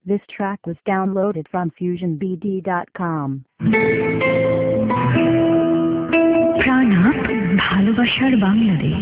This track was downloaded from fusionbd.com. প্রাণা ভালোবাসার বাংলাদেশ।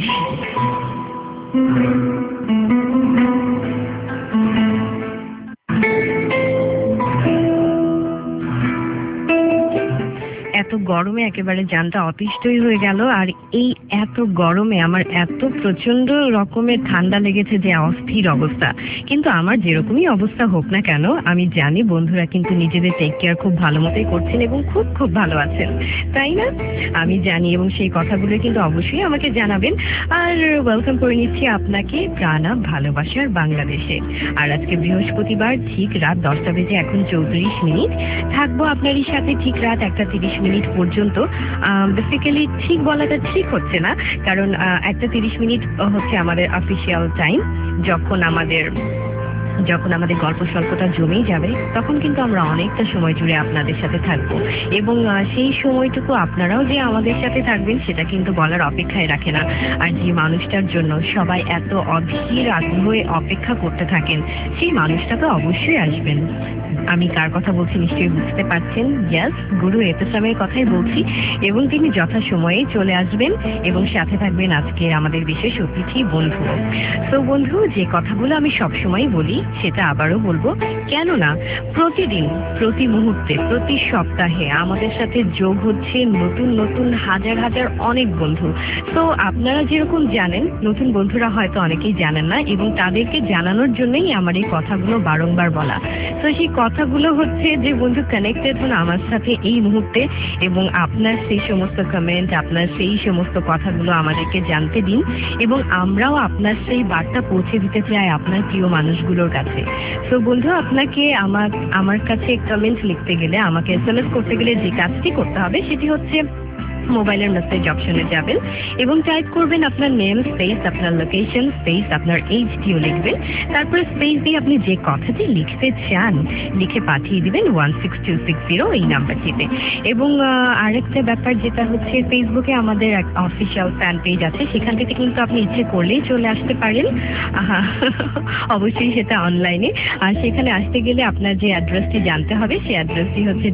এত গরমে একেবারে জানটা অতিষ্ঠই হয়ে গেল। আর এই এত গরমে আমার এত প্রচন্ড রকমের ঠান্ডা লেগেছে যে অস্থির অবস্থা। কিন্তু আমার যেরকমই অবস্থা হোক না কেন, আমি জানি বন্ধুরা কিন্তু নিজেদের টেক কেয়ার খুব ভালো মতোই করছেন এবং খুব খুব ভালো আছেন, তাই না? আমি জানি এবং সেই কথাগুলো কিন্তু অবশ্যই আমাকে জানাবেন। আর ওয়েলকাম করে নিচ্ছি আপনাকে প্রাণা ভালোবাসার বাংলাদেশে। আর আজকে বৃহস্পতিবার, ঠিক রাত 10টা বেজে এখন 34 মিনিট থাকবো আপনারই সাথে ঠিক রাত 1:30 মিনিট পর্যন্ত। বেসিক্যালি ঠিক বলাটা ঠিক হচ্ছে না, কারণ 1:30 মিনিট হচ্ছে আমাদের অফিসিয়াল টাইম। যখন আমাদের গল্প স্বল্পতা জমেই যাবে, তখন কিন্তু আমরা অনেকটা সময় জুড়ে আপনাদের সাথে থাকবো এবং সেই সময়টুকু আপনারাও যে আমাদের সাথে থাকবেন সেটা কিন্তু বলার অপেক্ষায় রাখে না। আর যে মানুষটার জন্য সবাই এত অধীর আগ্রহে অপেক্ষা করতে থাকেন, সেই মানুষটা তো অবশ্যই আসবেন। আমি কার কথা বলছি নিশ্চয়ই বুঝতে পারছেন। ইয়াস, গুরু এতেসামের কথাই বলছি এবং তিনি যথাসময়ে চলে আসবেন এবং সাথে থাকবেন আজকের আমাদের বিশেষ অতিথি বন্ধু। তো বন্ধু, যে কথাগুলো আমি সবসময় বলি সেটা আবারও বলবো, কেননা প্রতিদিন, প্রতি মুহূর্তে, প্রতি সপ্তাহে আমাদের সাথে যোগ হচ্ছে নতুন নতুন হাজার হাজার অনেক বন্ধু। তো আপনারা যেরকম জানেন, নতুন বন্ধুরা হয়তো অনেকেই জানেন না এবং তাদেরকে জানানোর জন্যই আমার এই কথাগুলো বারংবার বলা। তো সেই কথাগুলো হচ্ছে যে বন্ধু কানেক্টেড হন আমার সাথে এই মুহূর্তে এবং আপনার সেই সমস্ত কমেন্ট, আপনার সেই সমস্ত কথাগুলো আমাদেরকে জানতে দিন এবং আমরাও আপনার সেই বার্তা পৌঁছে দিতে চাই আপনার প্রিয় মানুষগুলোর কাছে। তো বন্ধু, আপনাকে আমার কাছে কমেন্ট লিখতে গেলে, আমাকে SMS করতে গেলে যে কাজটি করতে হবে সেটি হচ্ছে মোবাইলের মেসেজ অপশনে যাবেন এবং টাইপ করবেন আপনার নেম স্পেস আপনার লোকেশন স্পেস আপনার এইচটিও লিখবেন, তারপরে স্পেস দিয়ে আপনি যে কথাটি লিখতে চান লিখে পাঠিয়ে দিবেন 16260 এই নাম্বারটিতে। এবং আরেকটা ব্যাপার যেটা হচ্ছে, ফেসবুকে আমাদের এক অফিসিয়াল ফ্যান পেজ আছে, সেখান থেকে কিন্তু আপনি ইচ্ছে করলেই চলে আসতে পারেন। অবশ্যই সেটা অনলাইনে। আর সেখানে আসতে গেলে আপনার যে অ্যাড্রেসটি জানতে হবে, সেই অ্যাড্রেসটি হচ্ছে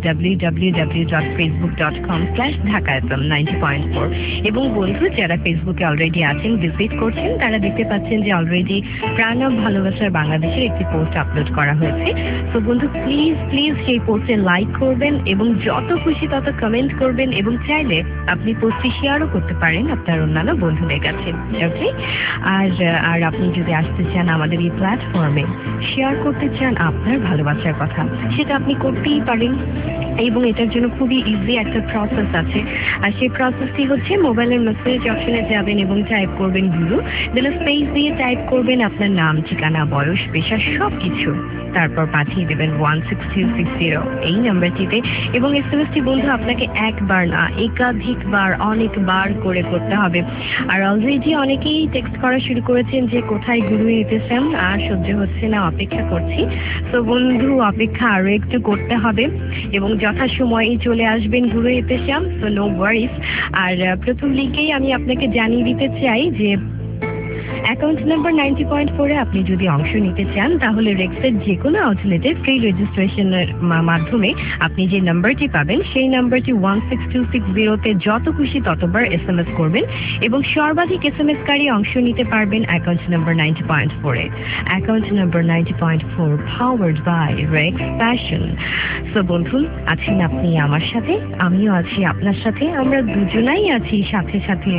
www.facebook.com/dhaka.fm 90.4। এবং বন্ধু, যারা ফেসবুকে অলরেডি আছেন, ভিজিট করছেন, তারা দেখতে পাচ্ছেন যে অলরেডি প্রাণা ভালোবাসার বাংলাদেশের একটি পোস্ট আপলোড করা হয়েছে। তো বন্ধু, প্লিজ প্লিজ সেই পোস্টে লাইক করবেন এবং যত খুশি তত কমেন্ট করবেন এবং চাইলে আপনি পোস্টটি শেয়ারও করতে পারেন আপনার অন্যান্য বন্ধুদের কাছে। ওকে? আর আপনি যদি আসতে চান আমাদের এই প্ল্যাটফর্মে, শেয়ার করতে চান আপনার ভালোবাসার কথা, সেটা আপনি করতেই পারেন এবং এটার জন্য খুবই ইজি একটা প্রসেস আছে। আর সেই প্রসেসটি হচ্ছে, মোবাইলের মেসেজ অপশনে যাবেন এবং টাইপ করবেন গুরু, দেন স্পেস দিয়ে টাইপ করবেন আপনার নাম, ঠিকানা, বয়স, পেশা সব কিছু, তারপর পাঠিয়ে দেবেন 16260 এই নাম্বারটিতে। এবং এসএমএসটি বন্ধু আপনাকে একবার না, একাধিকবার, অনেকবার করে করতে হবে। আর অলরেডি অনেকেই টেক্সট করা শুরু করেছেন যে কোথায় গুরু নিতেছেন, আর সহ্য হচ্ছে না, অপেক্ষা করছি। তো বন্ধু, অপেক্ষা আরো একটু করতে হবে এবং যথাসময়েই চলে আসবেন গুরু ইতেশাম। সো নো ওয়ারিস। আর প্রথম লিঙ্কেই আমি আপনাকে জানিয়ে দিতে চাই যে অ্যাকাউন্ট নাম্বার 90.4-এ আপনি যদি অংশ নিতে চান, তাহলে রেক্সের যে কোনো আউটলেটে ফ্রি রেজিস্ট্রেশনের মাধ্যমে আপনি যে নাম্বারটি পাবেন, সেই নাম্বারটি 16260-তে যত খুশি ততবার SMS করবেন এবং সর্বাধিক SMS-কারী অংশ নিতে পারবেন অ্যাকাউন্ট নাম্বার 90.4-এ। Account number 90.4 powered by Rex passion. So বন্ধু, আছেন আপনি আমার সাথে, আমিও আছি আপনার সাথে, আমরা দুজনাই আছি সাথে সাথে।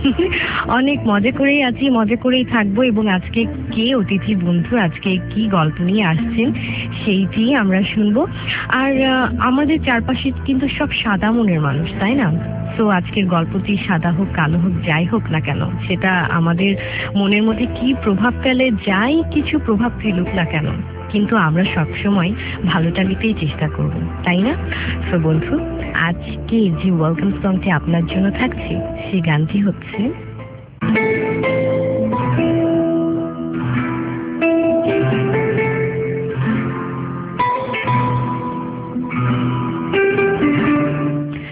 অনেক মজা করেই আছি, মজা করেই থাকবো। এবং আজকে কে অতিথি বন্ধু, আজকে কি গল্প নিয়ে আসছেন সেইটি আমরা শুনবো। আর আমাদের চারপাশে কিন্তু সব সাদা মনের মানুষ, তাই না? তো আজকের গল্পটি সাদা হোক, কালো হোক, যাই হোক না কেন, সেটা আমাদের মনের মধ্যে কি প্রভাব ফেলে, যাই কিছু প্রভাব ফেলুক না কেন, কিন্তু আমরা সবসময় ভালোটা নিতেই চেষ্টা করব, তাই না? তো বন্ধু, আজকে যে ওয়েলকাম সংটি আপনার জন্য থাকছে, সেই গানটি হচ্ছে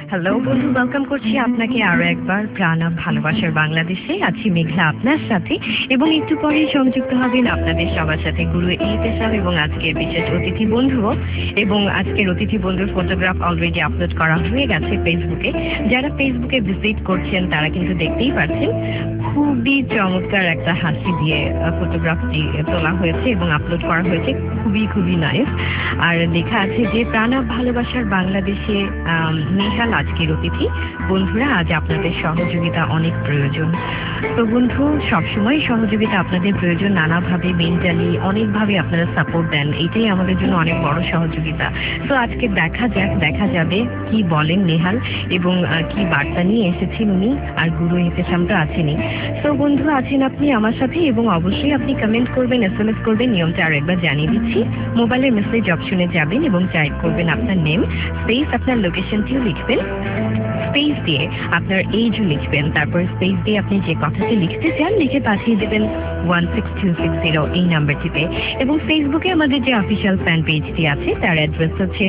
হ্যালো বন্ধু, ওয়েলকাম করছি আপনাকে আরো একবার প্রাণ ভালোবাসার বাংলাদেশে। আছি মেঘলা আপনার সাথে এবং একটু পরেই সংযুক্ত হবেন আপনাদের সবার সাথে গুরু ইহতেশাম এবং আজকের বিশেষ অতিথি বন্ধুও। এবং আজকের অতিথি বন্ধুর ফটোগ্রাফ অলরেডি আপলোড করা হয়ে গেছে ফেসবুকে। যারা ফেসবুকে ভিজিট করছেন তারা কিন্তু দেখতেই পাচ্ছেন খুবই চমৎকার একটা হাসি দিয়ে ফটোগ্রাফটি তোলা হয়েছে এবং আপলোড করা হয়েছে। খুবই খুবই নাইস। আর লেখা আছে যে প্রাণ ভালোবাসার বাংলাদেশে নেহাল আজকের অতিথি। বন্ধুরা, আজ আপনাদের সহযোগিতা অনেক প্রয়োজন। তো বন্ধু, সবসময় সহযোগিতা আপনাদের প্রয়োজন, নানাভাবে মেন্টালি অনেকভাবে আপনারা সাপোর্ট দেন, এটাই আমাদের জন্য অনেক বড় সহযোগিতা। তো আজকে দেখা যাবে কি বলেন নেহাল এবং কি বার্তা নিয়ে এসেছেন উনি। আর গুরু ইহতেশাম তো আছেনই। তো বন্ধু, আছেন আপনি আমার সাথে এবং অবশ্যই আপনি কমেন্ট করবেন, SMS করবেন। নিয়মটা আরো একবার জানিয়ে দিচ্ছি। মোবাইলের মেসেজ অপশনে যাবেন এবং টাইপ করবেন আপনার নেম স্পেস আপনার লোকেশনটিও লিখবেন, স্পেস দিয়ে আপনার এজও লিখবেন, তারপর স্পেস দিয়ে আপনি যে কথাটি লিখতে চান লিখে পাঠিয়ে দেবেন 16260 এই নাম্বারটিতে। এবং ফেসবুকে আমাদের যে অফিসিয়াল ফ্যান পেজটি আছে তার অ্যাড্রেস হচ্ছে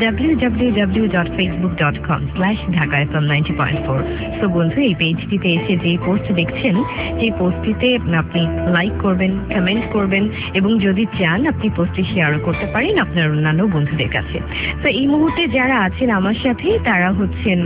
www.facebook.com/dhakafm90.4। তো বন্ধু, এই পেজটিতে এসে যে পোস্ট দেখছেন, সেই পোস্টটিতে আপনি লাইক করবেন, কমেন্ট করবেন এবং যদি চান আপনি পোস্টটি শেয়ারও করতে পারেন আপনার অন্যান্য বন্ধুদের কাছে। তো এই মুহূর্তে যারা আছেন আমার সাথে তারা হচ্ছেন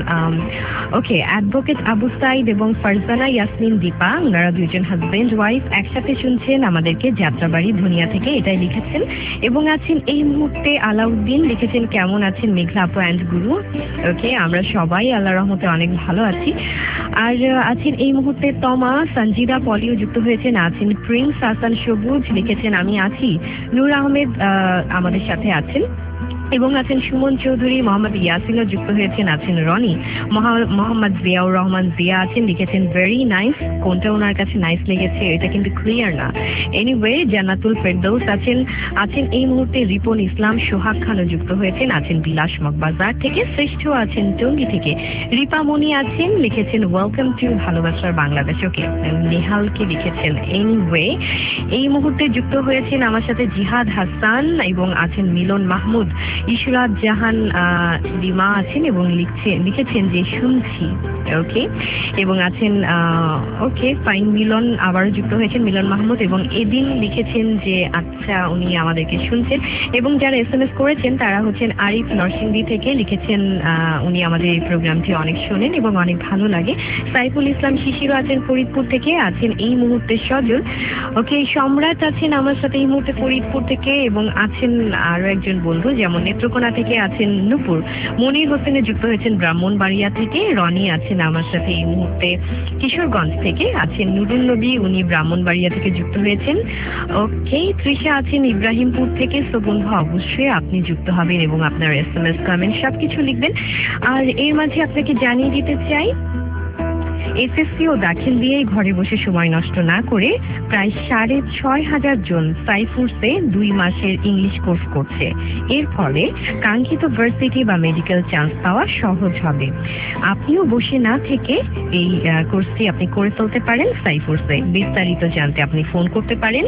অ্যাডভোকেট আবু সাইদ এবং ফারজানা ইয়াসমিন দীপা। ওনারা দুইজন হাজবেন্ড ওয়াইফ একসাথে শুনছেন আমাদেরকে যাত্রাবাড়ি ধনিয়া থেকে, এটাই লিখেছেন। এবং আছেন এই মুহূর্তে আলাউদ্দিন, লিখেছেন কেমন আছেন মেঘলা আপু অ্যান্ড গুরু। আমরা সবাই আল্লাহ রহমতে অনেক ভালো আছি। আর আছেন এই মুহূর্তে তমা, সঞ্জিদা পলিও যুক্ত হয়েছেন। আছেন প্রিন্স হাসান সবুজ, লিখেছেন আমি আছি। নূর আহমেদ আমাদের সাথে আছেন এবং আছেন সুমন চৌধুরী, মোহাম্মদ ইয়াসিনও যুক্ত হয়েছেন। আছেন রনি, মোহাম্মদ জিয়াউর রহমান জিয়া আছেন, লিখেছেন ভেরি নাইস। কোনটা ওনার কাছে নাইস লেগেছে এটা কিন্তু ক্লিয়ার না। এনিওয়ে, জান্নাতুল ফেরদৌস আছেন এই মুহূর্তে রিপন ইসলাম, সোহাগ খানও যুক্ত হয়েছেন। আছেন বিলাস মগবাজার থেকে, শ্রেষ্ঠ আছেন টঙ্গী থেকে, রিপামণি আছেন, লিখেছেন ওয়েলকাম টু ভালোবাসার বাংলাদেশ। ওকে, নেহালকে লিখেছেন। এনিওয়ে, এই মুহূর্তে যুক্ত হয়েছেন আমার সাথে জিহাদ হাসান এবং আছেন মিলন মাহমুদ, ইশরাত জাহান লিমা আছেন এবং লিখেছেন যে শুনছি। ওকে, এবং আছেন ফাইন মিলন আবারও যুক্ত হয়েছেন, মিলন মাহমুদ এবং এদিন লিখেছেন যে আচ্ছা উনি আমাদেরকে শুনছেন। এবং যারা SMS করেছেন তারা হচ্ছেন আরিফ নরসিংদী থেকে, লিখেছেন উনি আমাদের এই প্রোগ্রামটি অনেক শোনেন এবং অনেক ভালো লাগে। সাইফুল ইসলাম শিশিরও আছেন ফরিদপুর থেকে, আছেন এই মুহূর্তে সজল। সম্রাট আছেন আমার সাথে এই মুহূর্তে ফরিদপুর থেকে এবং আছেন আরো একজন বন্ধু যেমন নেত্রকোনা থেকে আছেন নূপুর। মনির হোসেনে যুক্ত হয়েছেন ব্রাহ্মণবাড়িয়া থেকে। রনি আছেন আমার সাথে এই মুহূর্তে কিশোরগঞ্জ থেকে। আছেন নুরুল নবী, উনি ব্রাহ্মণবাড়িয়া থেকে যুক্ত হয়েছেন। ওকে, তৃষা আছেন ইব্রাহিমপুর থেকে। সো বন্ধু, অবশ্যই আপনি যুক্ত হবেন এবং আপনার SMS কমেন্ট সবকিছু লিখবেন। আর এর মাঝে আপনাকে জানিয়ে দিতে চাই, SSC ও দাখিল দিয়েই ঘরে বসে সময় নষ্ট না করে প্রায় 6,500 জন সাইফুরসে 2 মাসের ইংলিশ কোর্স করছে। এর ফলে কাঙ্ক্ষিত ভার্সিটি বা মেডিকেল চান্স পাওয়া সহজ হবে। আপনিও বসে না থেকে এই কোর্সটি আপনি করে ফেলতে পারেন সাইফুরসে। বিস্তারিত জানতে আপনি ফোন করতে পারেন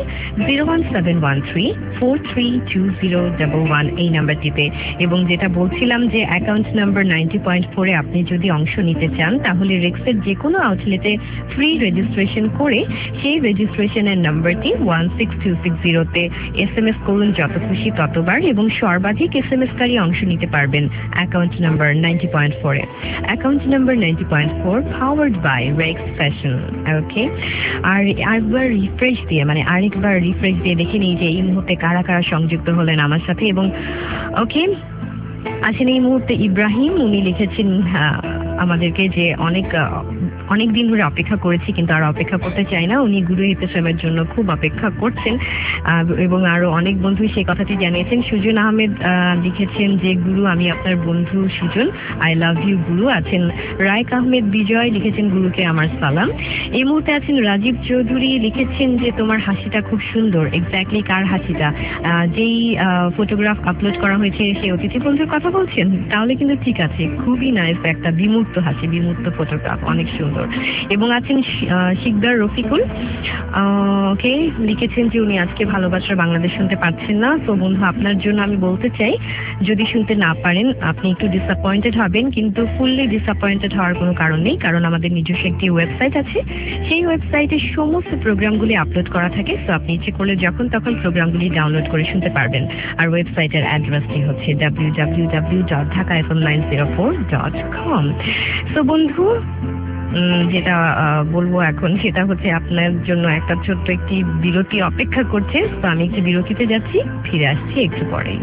01713432011 এই নাম্বারটিতে। এবং যেটা বলছিলাম যে অ্যাকাউন্ট নাম্বার 90.4 আপনি যদি অংশ নিতে চান তাহলে রেক্সের যে কোনো আউটলেটে ফ্রি রেজিস্ট্রেশন করে সেই রেজিস্ট্রেশনের নাম্বারটি 16260-তে SMS করুন যত খুশি ততবার এবং সর্বাধিক SMS কারী অংশ নিতে পারবেন অ্যাকাউন্ট নাম্বার 90.4 এ। Account number 90.4 powered by Rex fashion. Okay, আর আরেকবার রিফ্রেশ দিয়ে দেখে নিই যে এই মুহূর্তে কারা কারা সংযুক্ত হলেন আমার সাথে। এবং ওকে, আছেন এই মুহূর্তে ইব্রাহিম, উনি লিখেছেন আমাদেরকে যে অনেক দিন ধরে অপেক্ষা করেছি কিন্তু আর অপেক্ষা করতে চাই না। উনি গুরু ইহতেশামের জন্য খুব অপেক্ষা করছেন এবং আরো অনেক বন্ধু সেই কথাটি জানিয়েছেন। সুজন আহমেদ লিখেছেন যে গুরু আমি আপনার বন্ধু সুজন, আই লাভ ইউ গুরু। আছেন রায়ক আহমেদ বিজয়, লিখেছেন গুরুকে আমার সালাম। এই মুহূর্তে আছেন রাজীব চৌধুরী, লিখেছেন যে তোমার হাসিটা খুব সুন্দর। এক্স্যাক্টলি কার হাসিটা? যেই ফটোগ্রাফ আপলোড করা হয়েছে সেই অতিথি বন্ধুর কথা বলছেন? তাহলে কিন্তু ঠিক আছে, খুবই নাইস একটা বিমূর্ত মুক্ত হাসি, বিমুক্ত ফটোগ্রাফ, অনেক সুন্দর। এবং আছেন শিকদার রফিকুল, ওকে, লিখেছেন যে উনি আজকে ভালোবাসার বাংলাদেশ শুনতে পাচ্ছেন না। তো বন্ধু, আপনার জন্য আমি বলতে চাই, যদি শুনতে না পারেন আপনি একটু ডিসঅ্যাপয়েন্টেড হবেন, কিন্তু ফুললি ডিসঅ্যাপয়েন্টেড হওয়ার কোনো কারণ নেই, কারণ আমাদের নিজস্ব একটি ওয়েবসাইট আছে। সেই ওয়েবসাইটে সমস্ত প্রোগ্রামগুলি আপলোড করা থাকে। তো আপনি ইচ্ছে করলে যখন তখন প্রোগ্রামগুলি ডাউনলোড করে শুনতে পারবেন। আর ওয়েবসাইটের অ্যাড্রেসটি হচ্ছে www.dhakafm904.com। তো বন্ধু, যেটা বলবো এখন সেটা হচ্ছে আপনার জন্য একটা ছোট্ট একটি বিরতি অপেক্ষা করছে। তো আমি একটু বিরতিতে যাচ্ছি, ফিরে আসছি একটু পরেই।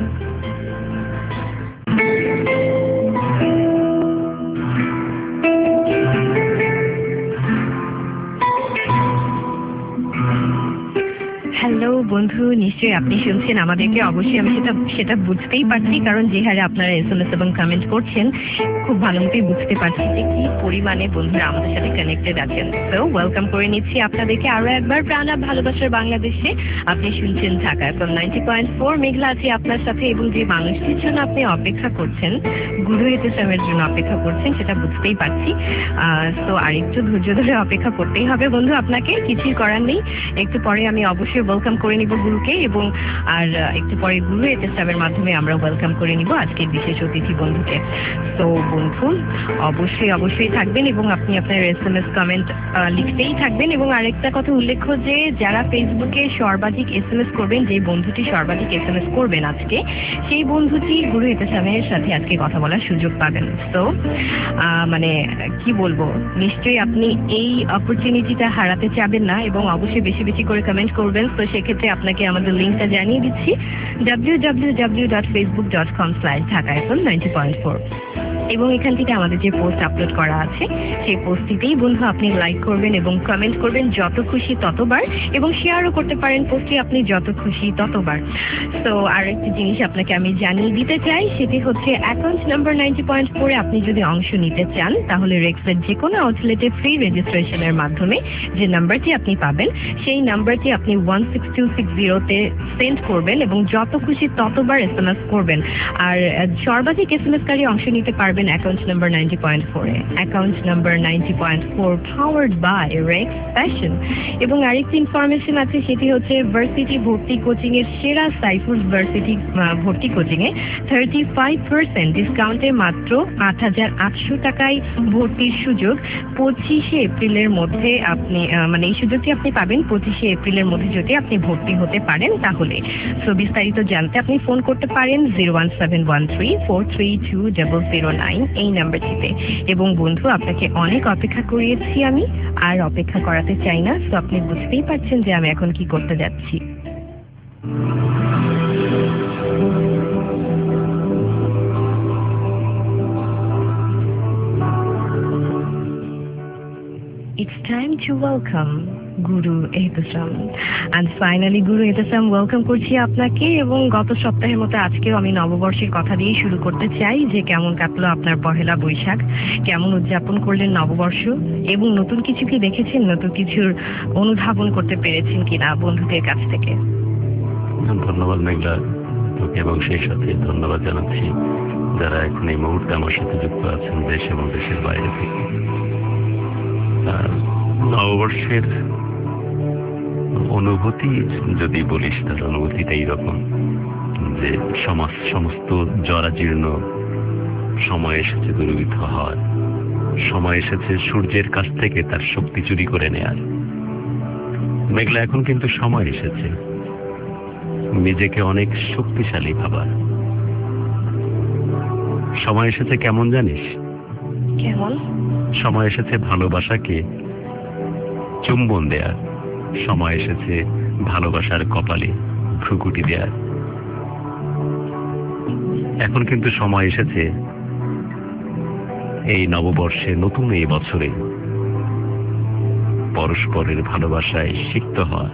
হ্যালো বন্ধু, নিশ্চয়ই আপনি শুনছেন আমাদেরকে। অবশ্যই আমি সেটা বুঝতেই পারছি, কারণ যে হারে আপনারা SMS এবং কমেন্ট করছেন, খুব ভালো মতোই বুঝতে পারছি যে কি পরিমাণে বন্ধুরা আমাদের সাথে কানেক্টেড আছেন। তো ওয়েলকাম করে নিচ্ছি আপনাদেরকে আরো একবার প্রাণ ভালোবাসার বাংলাদেশে। আপনি শুনছেন ঢাকা FM 90.4। মেঘলা আছি আপনার সাথে, এবং যে মানুষটির জন্য আপনি অপেক্ষা করছেন, গুরু এতেসামের জন্য অপেক্ষা করছেন, সেটা বুঝতেই পারছি। তো আরেকটু ধৈর্য ধরে অপেক্ষা করতেই হবে বন্ধু, আপনাকে কিছুই করার নেই। একটু পরে আমি অবশ্যই ওয়েলকাম করে নিব গুরুকে, এবং আর একটু পরে গুরু এতেসামের মাধ্যমে আমরা ওয়েলকাম করে নিব আজকের বিশেষ অতিথি বন্ধুকে। তো বন্ধু, অবশ্যই থাকবেন, এবং আপনি আপনার SMS কমেন্ট লিখতেই থাকবেন। এবং আরেকটা কথা উল্লেখ্য, যে যারা ফেসবুকে সর্বাধিক SMS করবেন, যে বন্ধুটি সর্বাধিক SMS করবেন আজকে, সেই বন্ধুটি গুরু এতেসামের সাথে আজকে কথা বলার সুযোগ পাবেন। তো মানে কি বলবো, নিশ্চয়ই আপনি এই অপরচুনিটিটা হারাতে চাবেন না, এবং অবশ্যই বেশি বেশি করে কমেন্ট করবেন। তো সেক্ষেত্রে আপনাকে আমাদের লিঙ্কটা জানিয়ে দিচ্ছি, www.facebook.com/dhakafm90.4। এবং এখান থেকে আমাদের যে পোস্ট আপলোড করা আছে, সেই পোস্টটিতেই বন্ধু আপনি লাইক করবেন এবং কমেন্ট করবেন যত খুশি ততবার, এবং শেয়ারও করতে পারেন পোস্টটি আপনি যত খুশি ততবার। তো আর একটি জিনিস আপনাকে আমি জানিয়ে দিতে চাই, সেটি হচ্ছে অ্যাকাউন্ট নাম্বার 90.4 আপনি যদি অংশ নিতে চান, তাহলে রেক্সের যে কোনো আউটলেটে ফ্রি রেজিস্ট্রেশনের মাধ্যমে যে নাম্বারটি আপনি পাবেন, সেই নাম্বারটি আপনি 16260-তে সেন্ড করবেন, এবং যত খুশি ততবার SMS করবেন। আর সর্বাধিক SMS-কারী অংশ নিতে পারবেন অ্যাকাউন্ট নাম্বার 90.4 এ। Account number 90.4 powered by Rex fashion. এবং আরেকটি ইনফরমেশন আছে, সেটি হচ্ছে ভার্সিটি ভর্তি কোচিং এর সেরা সাইফুল ভার্সিটি ভর্তি কোচিং এ 35% ডিসকাউন্টে মাত্র 8,800 টাকায় ভর্তির সুযোগ 25শে এপ্রিলের মধ্যে আপনি মানে এই সুযোগটি আপনি পাবেন 25শে এপ্রিলের মধ্যে যদি আপনি ভর্তি হতে পারেন তাহলে। তো বিস্তারিত জানতে আপনি ফোন করতে পারেন 01713432009 এই নাম্বারটিতে। এবং বন্ধু, আপনাকে অনেক অপেক্ষা করিয়েছি আমি, আর অপেক্ষা করাতে চাই না। তো আপনি বুঝতেই পারছেন যে আমি এখন কি করতে যাচ্ছি। It's time to welcome Guru Ehtesam. And finally Guru Ehtesam, welcome করছি আপনাকে। এবং গত সপ্তাহের মতো আজকেও আমি নববর্ষের কথা দিয়ে শুরু করতে চাই, যে কেমন কাটলো আপনার পহেলা বৈশাখ, কেমন উদযাপন করলেন নববর্ষ, এবং নতুন কিছু কি দেখেছেন, নতুন কিছুর অনুধাবন করতে পেরেছেন কিনা বন্ধুদের কাছ থেকে। ধন্যবাদ মেঘলা তোকে, এবং সেই সাথে ধন্যবাদ জানাচ্ছি যারা এখন এই মুহূর্তে আমার সাথে যুক্ত আছেন দেশ এবং দেশের বাইরে থেকে। নববর্ষের অনুভূতি যদি বলিস, তার অনুভূতিটা এইরকম যে সমস্ত জরাজীর্ণ সময় এসেছে দূরীভূত হওয়ার, সময় এসেছে সূর্যের কাছ থেকে তার শক্তি চুরি করে নেয়ার। মেঘলা, এখন কিন্তু সময় এসেছে নিজেকে অনেক শক্তিশালী ভাবার। সময় এসেছে কেমন জানিস? কেমন? সময় এসেছে ভালোবাসাকে চুম্বন দেয়ার, সময় এসেছে ভালোবাসার কপালে ভ্রুকুটি দেয়ার। এখন কিন্তু সময় এসেছে এই নববর্ষে, নতুন এই বছরে পরস্পরের ভালোবাসায় সিক্ত হওয়ার।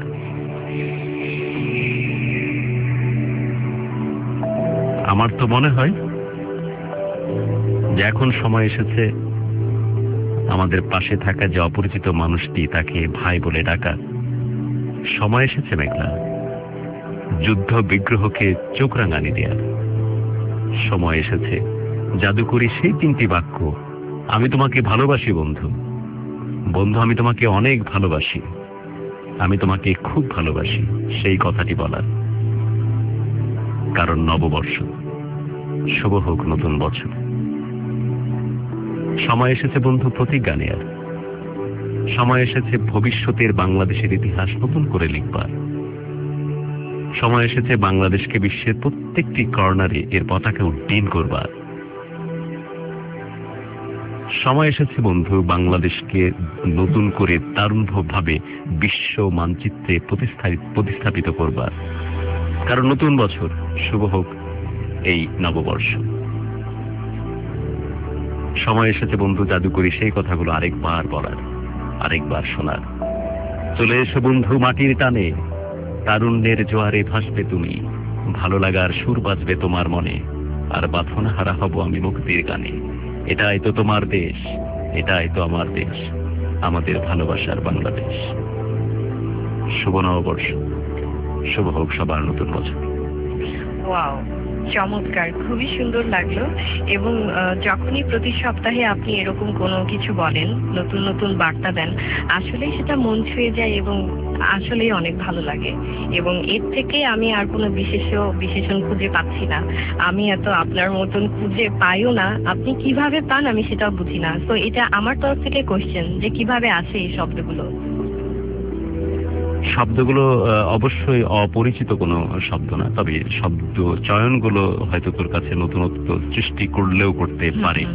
আমার তো মনে হয় যে এখন সময় এসেছে আমাদের পাশে থাকা যে অপরিচিত মানুষটি, তাকে ভাই বলে ডাকা। সময় এসেছে মেঘলা যুদ্ধ বিগ্রহকে চোখ রাঙানি দেয়ার। সময় এসেছে জাদুকরি সেই 3টি বাক্য আমি তোমাকে ভালোবাসি বন্ধু, বন্ধু আমি তোমাকে অনেক ভালোবাসি, আমি তোমাকে খুব ভালোবাসি, সেই কথাটি বলার। কারণ নববর্ষ, শুভ হোক নতুন বছর। সময় এসেছে বন্ধু প্রতিজ্ঞা নেয়ার, সময় এসেছে ভবিষ্যতের বাংলাদেশের ইতিহাস নতুন করে লিখবার, সময় এসেছে বাংলাদেশকে বিশ্বের প্রত্যেকটি কর্নারে এর পতাকা উড্ডীন করবার, সময় এসেছে বন্ধু বাংলাদেশকে নতুন করে দারুণভাবে বিশ্ব মানচিত্রে প্রতিস্থাপিত করবার। কারণ নতুন বছর, শুভ হোক এই নববর্ষ। সময় এসেছে বন্ধু জাদুকরি সেই কথাগুলো আরেকবার বলার, আরেকবার শোনার। চলে এসো বন্ধু মাটির টানে, তারুণ্যের জোয়ারে ভাসবে তুমি, ভালো লাগার সুর বাজবে তোমার মনে, আর বাঁধন হারা হব আমি মুক্তির গানে। এটাই তো তোমার দেশ, এটাই তো আমার দেশ, আমাদের ভালোবাসার বাংলাদেশ। শুভ নববর্ষ, শুভ হোক সবার নতুন বছর। ওয়াও, চমৎকার, খুবই সুন্দর লাগলো। এবং যখনই প্রতি সপ্তাহে আপনি এরকম কোনো কিছু বলেন, নতুন নতুন বার্তা দেন, আসলেই সেটা মন ছুঁয়ে যায় এবং আসলেই অনেক ভালো লাগে। এবং এর থেকে আমি আর কোনো বিশেষণ খুঁজে পাচ্ছি না। আমি এত আপনার মতন খুঁজে পাইও না। আপনি কিভাবে পান আমি সেটাও বুঝি না। তো এটা আমার তরফ থেকে কোশ্চেন যে কিভাবে আসে এই শব্দগুলো। শব্দগুলো অবশ্যই অপরিচিত কোনো শব্দ না, তবে শব্দ চয়নগুলো হয়তো তোর কাছে নতুনত্ব সৃষ্টি করলেও করতে পারে।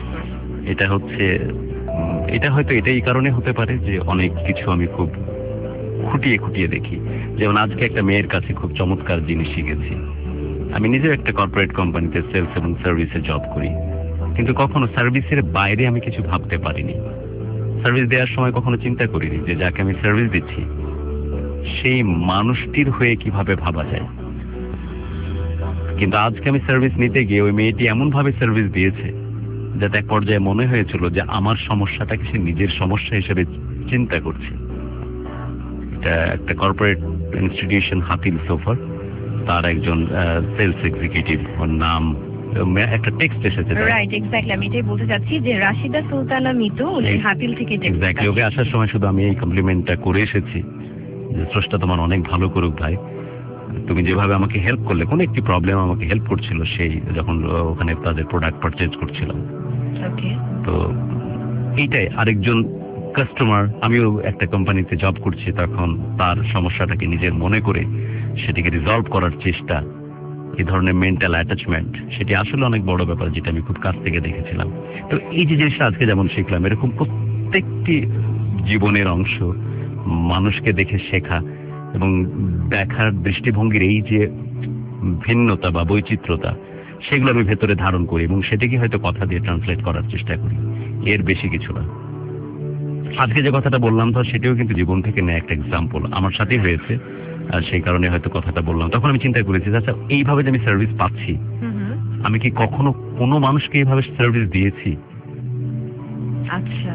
এটা হয়তো এটাই কারণে হতে পারে যে অনেক কিছু আমি খুব খুঁটিয়ে খুঁটিয়ে দেখি। যেমন আজকে একটা মেয়ের কাছে খুব চমৎকার জিনিস শিখেছি। আমি নিজেও একটা কর্পোরেট কোম্পানিতে সেলস এবং সার্ভিসে জব করি, কিন্তু কখনো সার্ভিসের বাইরে আমি কিছু ভাবতে পারিনি। সার্ভিস দেওয়ার সময় কখনো চিন্তা করিনি যে যাকে আমি সার্ভিস দিচ্ছি সেই মানুষটির হয়ে কিভাবে ভাবা যায়। কিন্তু আজকে আমি সার্ভিস নিতে গিয়ে ওই মেয়েটি এমন ভাবে সার্ভিস দিয়েছে যাতে এক পর্যায়ে মনে হয়েছিল যে আমার সমস্যাটাকে সে নিজের সমস্যা হিসেবে চিন্তা করছে। এটা একটা কর্পোরেট ইনস্টিটিউশন, হাতিল সোফার, তার একজন সেলস এক্সিকিউটিভ, ওর নাম একটা টেক্সট এসেছে। রাইট, এক্স্যাক্টলি, আমি এটাই বলতে চাচ্ছি যে রাশিদা সুলতানা মিতু, উনি হাতিল থেকে এক্স্যাক্টলি। ওকে আসার সময় শুধু আমি এই কমপ্লিমেন্টটা করে এসেছি যে স্রষ্টা তোমার অনেক ভালো করুক ভাই, তুমি যেভাবে আমাকে হেল্প করলে, কোন একটি প্রবলেম আমাকে হেল্প করছিল সেই যখন ওখানে তাদের প্রোডাক্ট পারচেজ করছিলাম। তো এইটাই আরেকজন কাস্টমার, আমিও একটা কোম্পানিতে জব করছি, তখন তার সমস্যাটাকে নিজের মনে করে সেটিকে রিজলভ করার চেষ্টা, এই ধরনের মেন্টাল অ্যাটাচমেন্ট, সেটি আসলে অনেক বড় ব্যাপার, যেটা আমি খুব কাছ থেকে দেখেছিলাম। তো এই যে জিনিসটা আজকে যেমন শিখলাম, এরকম প্রত্যেকটি জীবনের অংশ, মানুষকে দেখে শেখা এবং দেখার দৃষ্টিভঙ্গির এই যে ভিন্নতা বা বৈচিত্র্যতা, সেগুলো আমি ভেতরে ধারণ করি এবং সেটাকে হয়তো কথা দিয়ে ট্রান্সলেট করার চেষ্টা করি, এর বেশি কিছু না। আজকে যে কথাটা বললাম তো সেটাও কিন্তু জীবন থেকে নেয় একটা এক্সাম্পল, আমার সাথেই হয়েছে, আর সেই কারণে হয়তো কথাটা বললাম। তখন আমি চিন্তা করেছি, আচ্ছা এইভাবে যে আমি সার্ভিস পাচ্ছি, আমি কি কখনো কোনো মানুষকে এইভাবে সার্ভিস দিয়েছি? আচ্ছা,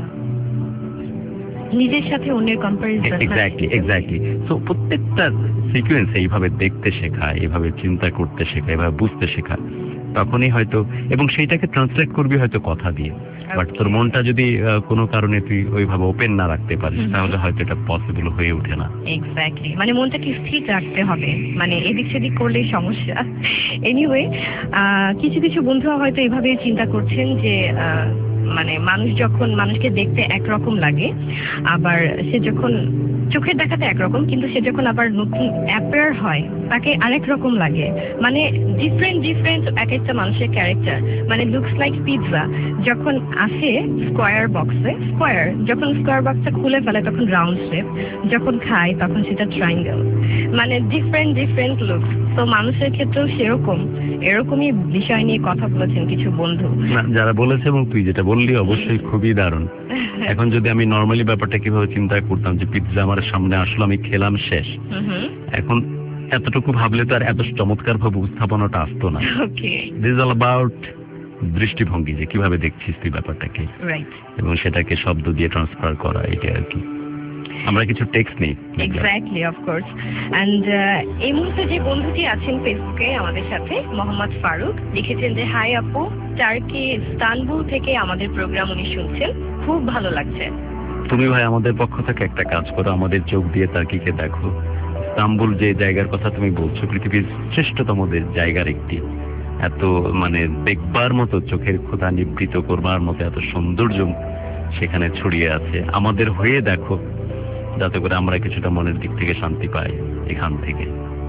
নিজের সাথে অন্যের কম্পারিজন। এক্স্যাক্টলি। সো প্রত্যেকটা সিকোয়েন্স এইভাবে দেখতে শেখা, এইভাবে চিন্তা করতে শেখা, এইভাবে বুঝতে শেখা, তখনই হয়তো, এবং সেইটাকে ট্রান্সলেট করবি হয়তো কথা দিয়ে। বাট তোর মনটা যদি কোনো কারণে তুই ওইভাবে ওপেন না রাখতে পারিস, তাহলে হয়তো এটা পসিবল হয়ে ওঠে না। এক্স্যাক্টলি, মানে মনটাকে স্থির রাখতে হবে, মানে এদিক সেদিক করলেই সমস্যা। এনিওয়ে, কিছু কিছু বন্ধুরা হয়তো এভাবে চিন্তা করছেন যে মানে মানুষকে দেখতে একরকম লাগে, আবার সে যখন চোখের দেখাতে একরকম, কিন্তু সে যখন আবার নতুন অ্যাপিয়ার হয় তাকে আরেক রকম লাগে। মানে ডিফারেন্ট এক একটা মানুষের ক্যারেক্টার। মানে লুকস লাইক পিৎজা, যখন আসে স্কোয়ার বক্সে স্কোয়ার, যখন স্কোয়ার বক্সটা খুলে ফেলে তখন রাউন্ড শেপ, যখন খায় তখন সেটা ট্রায়াঙ্গেল। মানে ডিফারেন্ট লুকস। তো মানুষের ক্ষেত্রেও সেরকম, এরকমই বিষয় নিয়ে কথা বলেছেন কিছু বন্ধু যারা বলেছে, এবং তুই যেটা বললি অবশ্যই খুবই দারুণ। এখন যদি আমি নর্মালি ব্যাপারটা কিভাবে চিন্তা করতাম যে পিৎজা আমার সামনে আসলো, আমি খেলাম, শেষ। এখন এতটুকু ভাবলে তো আর এত চমৎকার ভাবে উপস্থাপনাটা আসতো না। দিস অল অ্যাবাউট দৃষ্টিভঙ্গি, যে কিভাবে দেখছিস তুই ব্যাপারটাকে, এবং সেটাকে শব্দ দিয়ে ট্রান্সফার করা, এটা আর কি। আমরা কিছু টেক্সট নেই। Exactly, of course. অ্যান্ড এই মুহূর্তে যে বন্ধুটি আছেন ফেসবুকে আমাদের সাথে, মোহাম্মদ ফারুক, লিখেছেন যে হাই আপু, টার্কি ইস্তানবুল থেকে আমাদের প্রোগ্রাম উনি শুনছেন, খুব ভালো লাগছে। তুমি ভাই আমাদের পক্ষ থেকে একটা কাজ করো, আমাদের চোখ দিয়ে টার্কিকে দেখো। ইস্তাম্বুল যে জায়গার কথা তুমি বলছো, পৃথিবীর শ্রেষ্ঠতম জায়গার একটি, এত মানে দেখবার মতো, চোখের ক্ষুধা নিবৃত করবার মতো এত সৌন্দর্য সেখানে ছড়িয়ে আছে। আমাদের হয়ে দেখো, যাতে করে আমরা কিছুটা মনের দিক থেকে শান্তি পাই এখান থেকে।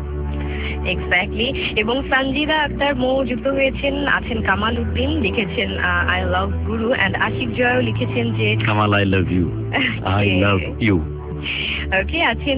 এক্স্যাক্টলি। এবং সঞ্জিদা আক্তার মৌ যুক্ত হয়েছেন, আছেন কামাল উদ্দিন, লিখেছেন I love Guru, and Ashiq Joy লিখেছেন যে কামাল I love you, I love you. Okay, আছেন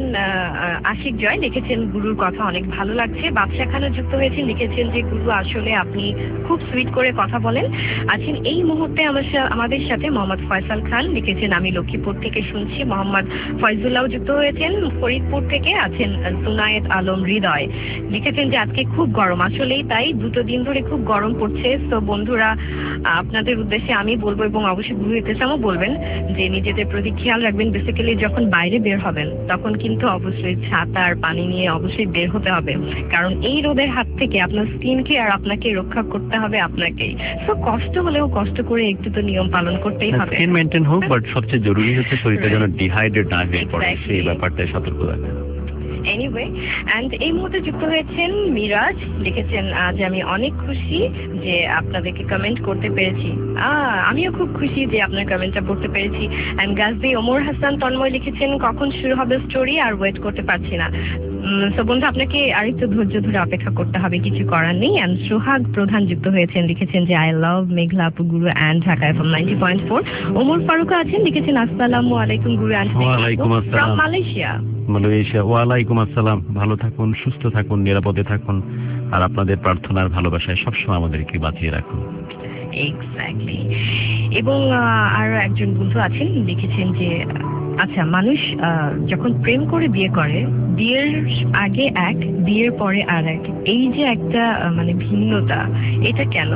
আশিক জয়, লিখেছেন গুরুর কথা অনেক ভালো লাগছে। বাদশা খানও যুক্ত হয়েছেন, লিখেছেন যে গুরু আসলে আপনি খুব সুইট করে কথা বলেন। আছেন এই মুহূর্তে আমাদের সাথে মোহাম্মদ ফয়সাল খান, লিখেছেন আমি লক্ষ্মীপুর থেকে শুনছি। মোহাম্মদ ফয়জুল্লাহ যুক্ত হয়েছেন ফরিদপুর থেকে। আছেন জুনায়েদ আলম হৃদয়, লিখেছেন যে আজকে খুব গরম, আসলেই তাই, 2 দিন ধরে খুব গরম পড়ছে। তো বন্ধুরা, আপনাদের উদ্দেশ্যে আমি বলবো, এবং অবশ্যই গুরু ইতিসামও বলবেন, যে নিজেদের প্রতি খেয়াল রাখবেন। বেসিক্যালি যখন বাইরে বের হবেন তখন কিন্তু অবশ্যই ছাতা আর পানি নিয়ে অবশ্যই বের হতে হবে, কারণ এই রোদের হাত থেকে আপনার স্কিনকে আর আপনাকে রক্ষা করতে হবে আপনাকেই। তো কষ্ট হলেও কষ্ট করে একটু তো নিয়ম পালন করতেই হবে। স্কিন মেইনটেইন হোক, বাট সবচেয়ে জরুরি হচ্ছে শরীরটা যেন ডিহাইড্রেট না হয়ে পড়ে, সেই ব্যাপারটাই সতর্ক থাকা। এনিওয়ে, অ্যান্ড এই মুহূর্তে যুক্ত হয়েছেন মিরাজ, লিখেছেন আজ আমি অনেক খুশি যে আপনাদেরকে কমেন্ট করতে পেরেছি। আমিও খুব খুশি যে আপনার কমেন্টটা পড়তে পেরেছি। অ্যান্ড গাজী ওমর হাসান তন্ময় লিখেছেন কখন শুরু হবে স্টোরি, আর ওয়েট করতে পারছি না। তো বন্ধু, আপনাকে আরেকটু ধৈর্য ধরে অপেক্ষা করতে হবে, কিছু করার নেই। অ্যান্ড সোহাগ প্রধান যুক্ত হয়েছেন, লিখেছেন যে আই লাভ মেঘলা আপু, গুরু অ্যান্ড ঢাকা FM 90.4। ওমর ফারুক আছেন, লিখেছেন আসসালামু আলাইকুম গুরু অ্যান্ড ফ্রম মালয়েশিয়া। ওয়ালাইকুম আসসালাম। ভালো থাকুন, সুস্থ থাকুন, নিরাপদে থাকুন, আর আপনাদের প্রার্থনার ভালোবাসায় সবসময় আমাদেরকে বাঁচিয়ে রাখুন। এক্স্যাক্টলি। এবং আরো একজন বন্ধু আছেন, লিখেছেন যে আচ্ছা, মানুষ যখন প্রেম করে বিয়ে করে, বিয়ের আগে এক, বিয়ের পরে আর এক, এই যে একটা মানে ভিন্নতা, এটা কেন?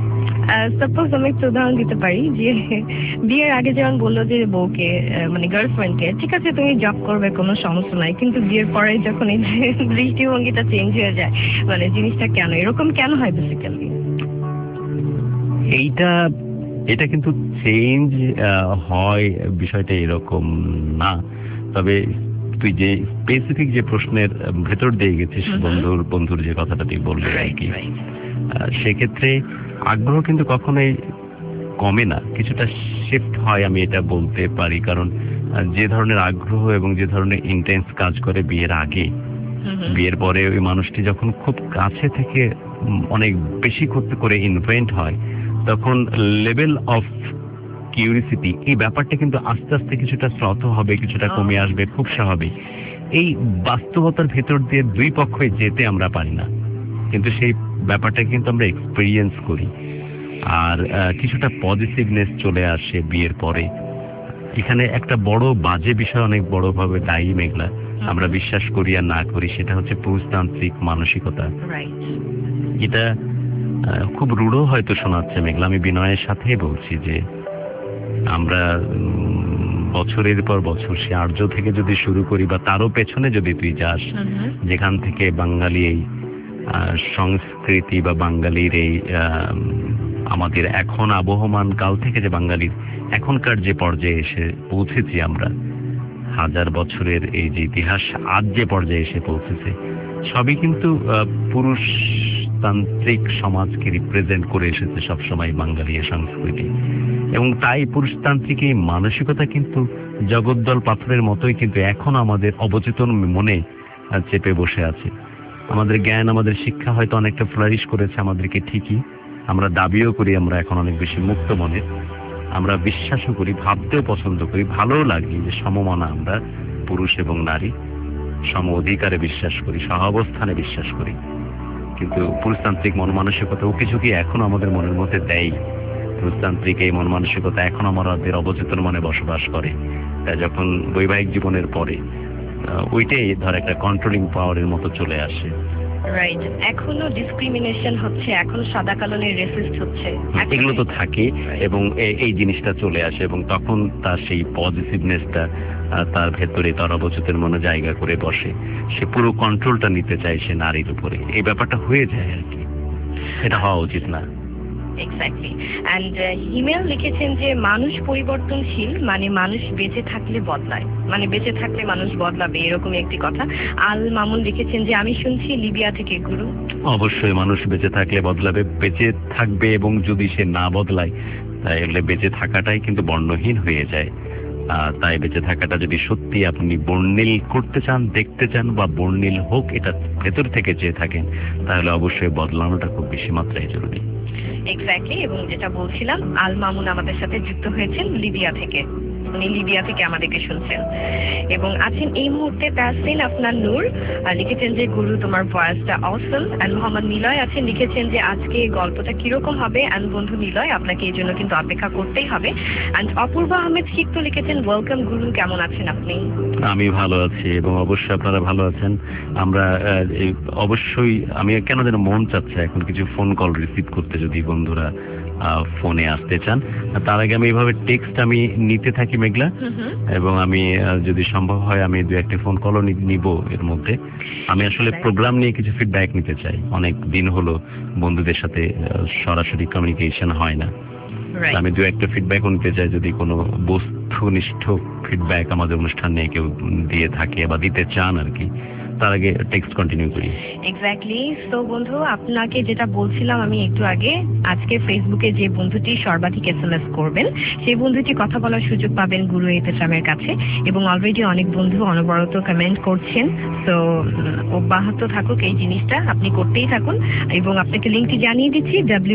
সাপোজ আমি একটা উদাহরণ দিতে পারি, যে বিয়ের আগে যেমন বললো যে বউকে, মানে গার্লফ্রেন্ডকে, ঠিক আছে তুমি জব করবে, কোনো সমস্যা নাই, কিন্তু বিয়ের পরে যখন এই যে দৃষ্টিভঙ্গিটা চেঞ্জ হয়ে যায়, মানে জিনিসটা কেন এরকম কেন হয় বেসিক্যালি? এটা কিন্তু চেঞ্জ হয়, বিষয়টা এরকম না। তবে তুই যে স্পেসিফিক যে প্রশ্নের ভেতর দিয়ে গেছিস, বন্ধুর যে কথাটা তুই বললি আর কি, সেক্ষেত্রে আগ্রহ কিন্তু কখনোই কমে না, কিছুটা শিফট হয়, আমি এটা বলতে পারি। কারণ যে ধরনের আগ্রহ এবং যে ধরনের ইন্টেন্স কাজ করে বিয়ের আগে, বিয়ের পরে ওই মানুষটি যখন খুব কাছে থেকে অনেক বেশি করে ইনভেন্ট হয়, তখন লেভেল অফ কিউরিসিটি, এই ব্যাপারটা কিন্তু আস্তে আস্তে কিছুটা শ্রত হবে, কিছুটা কমে আসবে, খুব স্বাভাবিক। এই বাস্তবতার ভেতর দিয়ে দুই পক্ষই যেতে আমরা পারি না, কিন্তু সেই ব্যাপারটা কিন্তু আমরা এক্সপেরিয়েন্স করি, আর কিছুটা পজিটিভনেস চলে আসে বিয়ের পরে। এখানে একটা বড় বাজে বিষয় অনেক বড়ভাবে দায়ী মেঘলা, আমরা বিশ্বাস করি আর না করি, সেটা হচ্ছে পুরুষতান্ত্রিক মানসিকতা। এটা খুব রূঢ় হয়তো শোনাচ্ছে মেঘলা, আমি বিনয়ের সাথে বলছি যে আমরা বছরের পর বছর সে আর্য থেকে যদি শুরু করি, বা তারও পেছনে যদি তুই যাস, যেখান থেকে বাঙালি এই সংস্কৃতি বা বাঙালির এই আমাদের এখন আবহমান কাল থেকে যে বাঙালির এখনকার যে পর্যায়ে এসে পৌঁছেছি আমরা, 1000 বছরের এই যে ইতিহাস আজ যে পর্যায়ে এসে পৌঁছেছে, সবই কিন্তু পুরুষতান্ত্রিক সমাজকে রিপ্রেজেন্ট করে এসেছে সবসময় বাঙালি সংস্কৃতি। এবং তাই পুরুষতান্ত্রিক এই মানসিকতা কিন্তু জগদ্দল পাথরের মতোই কিন্তু এখন আমাদের অবচেতন মনে চেপে বসে আছে। আমাদের জ্ঞান, আমাদের শিক্ষা হয়তো অনেকটা ফ্লারিশ করেছে আমাদেরকে, ঠিকই, আমরা দাবিও করি আমরা এখন অনেক বেশি মুক্ত মনের, আমরা বিশ্বাসও করি, ভাবতেও পছন্দ করি, ভালোও লাগে যে সমমনা আমরা পুরুষ এবং নারী সম অধিকারে বিশ্বাস করি, সহাবস্থানে বিশ্বাস করি। কিন্তু পুরুষতান্ত্রিক মন মানসিকতা উকিঝুঁকি এখনো আমাদের মনের মধ্যে দেয়। পুরুষতান্ত্রিক এই মন মানসিকতা এখন আমাদের অবচেতন মনে বসবাস করে। তাই যখন বৈবাহিক জীবনের পরে ওইটাই ধর একটা কন্ট্রোলিং পাওয়ারের মতো চলে আসে। রাইট, এখনো ডিসক্রিমিনেশন হচ্ছে, এখন সাদা কালো নিয়ে রেসিস্ট হচ্ছে, এগুলো তো থাকে, এবং এই জিনিসটা চলে আসে, এবং তখন তার সেই পজিটিভনেসটা তার ভেতরে তরবচুতের মনে জায়গা করে বসে, সে পুরো কন্ট্রোলটা নিতে চায় সে নারীর উপরে। এই ব্যাপারটা হয়ে যায় আর কি, এটা হওয়া উচিত না। এক্স্যাক্টলি। অ্যান্ড হিমেল লিখেছেন যে মানুষ পরিবর্তনশীল, মানে মানুষ বেঁচে থাকলে বদলায়, মানে বেঁচে থাকলে মানুষ বদলাবে, এরকম একটি কথা। আল মামুন লিখেছেন যে আমি শুনছি লিবিয়া থেকে গুরু। অবশ্যই মানুষ বেঁচে থাকলে বদলাবে, বেঁচে থাকবে, এবং যদি সে না বদলায় তাহলে বেঁচে থাকাটাই কিন্তু বর্ণহীন হয়ে যায়। তাই বেঁচে থাকাটা যদি সত্যি আপনি বর্ণিল করতে চান, দেখতে চান, বা বর্ণিল হোক এটা ভেতর থেকে চেয়ে থাকেন, তাহলে অবশ্যই বদলানোটা খুব বেশি মাত্রায় জরুরি। এক্স্যাক্টলি। এবং যেটা বলছিলাম, আল মামুন আমাদের সাথে যুক্ত হয়েছেন লিবিয়া থেকে, উনি লিবিয়া থেকে আমাদেরকে শুনছেন এবং আছেন এই মুহূর্তে তাহসিন আফনান নূর। লিখেছেন যে গুরু তোমার ভয়েসটা অসম। অ্যান্ড মোহাম্মদ নিলয় আছেন, লিখেছেন যে আজকে গল্পটা কিরকম হবে। অ্যান্ড বন্ধু নিলয়, আপনাকে এই জন্য কিন্তু অপেক্ষা করতেই হবে। অ্যান্ড অপূর্ব আহমেদ সিক্ত লিখেছেন ওয়েলকাম গুরু, কেমন আছেন আপনি? আমি ভালো আছি এবং অবশ্যই আপনারা ভালো আছেন। আমরা অবশ্যই, আমি কেন যেন মন চাচ্ছে এখন কিছু ফোন কল রিসিভ করতে, যদি বন্ধুরা ফোনে আসতে চান। তার আগে আমি এইভাবে টেক্সট আমি নিতে থাকি মেঘলা, এবং আমি যদি সম্ভব হয় আমি দু একটা ফোন কলও নিব এর মধ্যে। আমি আসলে প্রোগ্রাম নিয়ে কিছু ফিডব্যাক নিতে চাই, অনেক দিন হলো বন্ধুদের সাথে সরাসরি কমিউনিকেশন হয় না। আমি দু একটা ফিডব্যাক নিতে চাই, যদি কোনো বস্তুনিষ্ঠ ফিডব্যাক আমাদের অনুষ্ঠান নিয়ে কেউ দিয়ে থাকে বা দিতে চান আর কি। তার আগে টেক্সট কন্টিনিউ করি। এক্স্যাক্টলি। সো বন্ধু, আপনাকে যেটা বলছিলাম আমি একটু আগে, আজকে ফেসবুকে যে বন্ধুটি সর্বাধিক এসএমএস করবেন সেই বন্ধুটি কথা বলার সুযোগ পাবেন গুরু এহতেশামের কাছে। এবং অলরেডি অনেক বন্ধু অনবরত কমেন্ট করছেন, তো অব্যাহত থাকুক এই জিনিসটা, আপনি করতেই থাকুন। এবং আপনাকে লিঙ্কটি জানিয়ে দিচ্ছি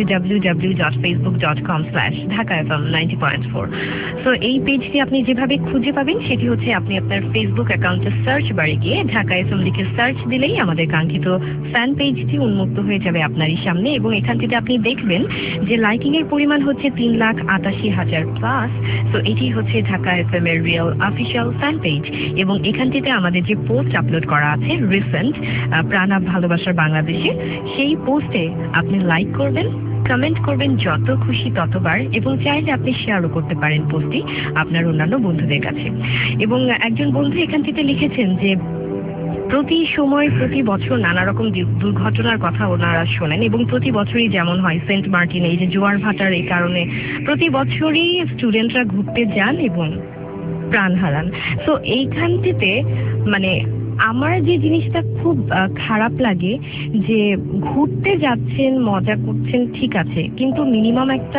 www.facebook.com/dhakafm90.4। সো এই পেজটি আপনি যেভাবে খুঁজে পাবেন সেটি হচ্ছে, আপনি আপনার ফেসবুক অ্যাকাউন্টে সার্চ বারে গিয়ে ঢাকা এফএম লিখে সার্চ দিলেই আমাদের কাঙ্ক্ষিত ফ্যান পেজটি উন্মুক্ত হয়ে যাবে আপনারই সামনে। এবং এখান থেকে আপনি দেখবেন যে লাইকিং এর পরিমাণ হচ্ছে 3,88,000 প্লাস। তো এটি হচ্ছে ঢাকা এফএম এর রিয়েল অফিসিয়াল ফ্যান পেজ। এবং এখান থেকে আমাদের যে পোস্ট আপলোড করা আছে রিসেন্ট প্রাণ আপ ভালোবাসার বাংলাদেশে, সেই পোস্টে আপনি লাইক করবেন, কমেন্ট করবেন যত খুশি ততবার, এবং চাইলে আপনি শেয়ারও করতে পারেন পোস্টটি আপনার অন্যান্য বন্ধুদের কাছে। এবং একজন বন্ধু এখান থেকে লিখেছেন যে প্রতি সময় প্রতি বছর নানা রকম দুর্ঘটনার কথা ওনারা শোনেন, এবং প্রতি বছরই যেমন হয় সেন্ট মার্টিনে এই যে জোয়ার ভাটার এই কারণে প্রতি বছরই স্টুডেন্টরা ঘুরতে যান এবং প্রাণ হারান। তো এইখান থেকে মানে আমার যে জিনিসটা খুব খারাপ লাগে যে ঘুরতে যাচ্ছেন, মজা করছেন, ঠিক আছে, কিন্তু মিনিমাম একটা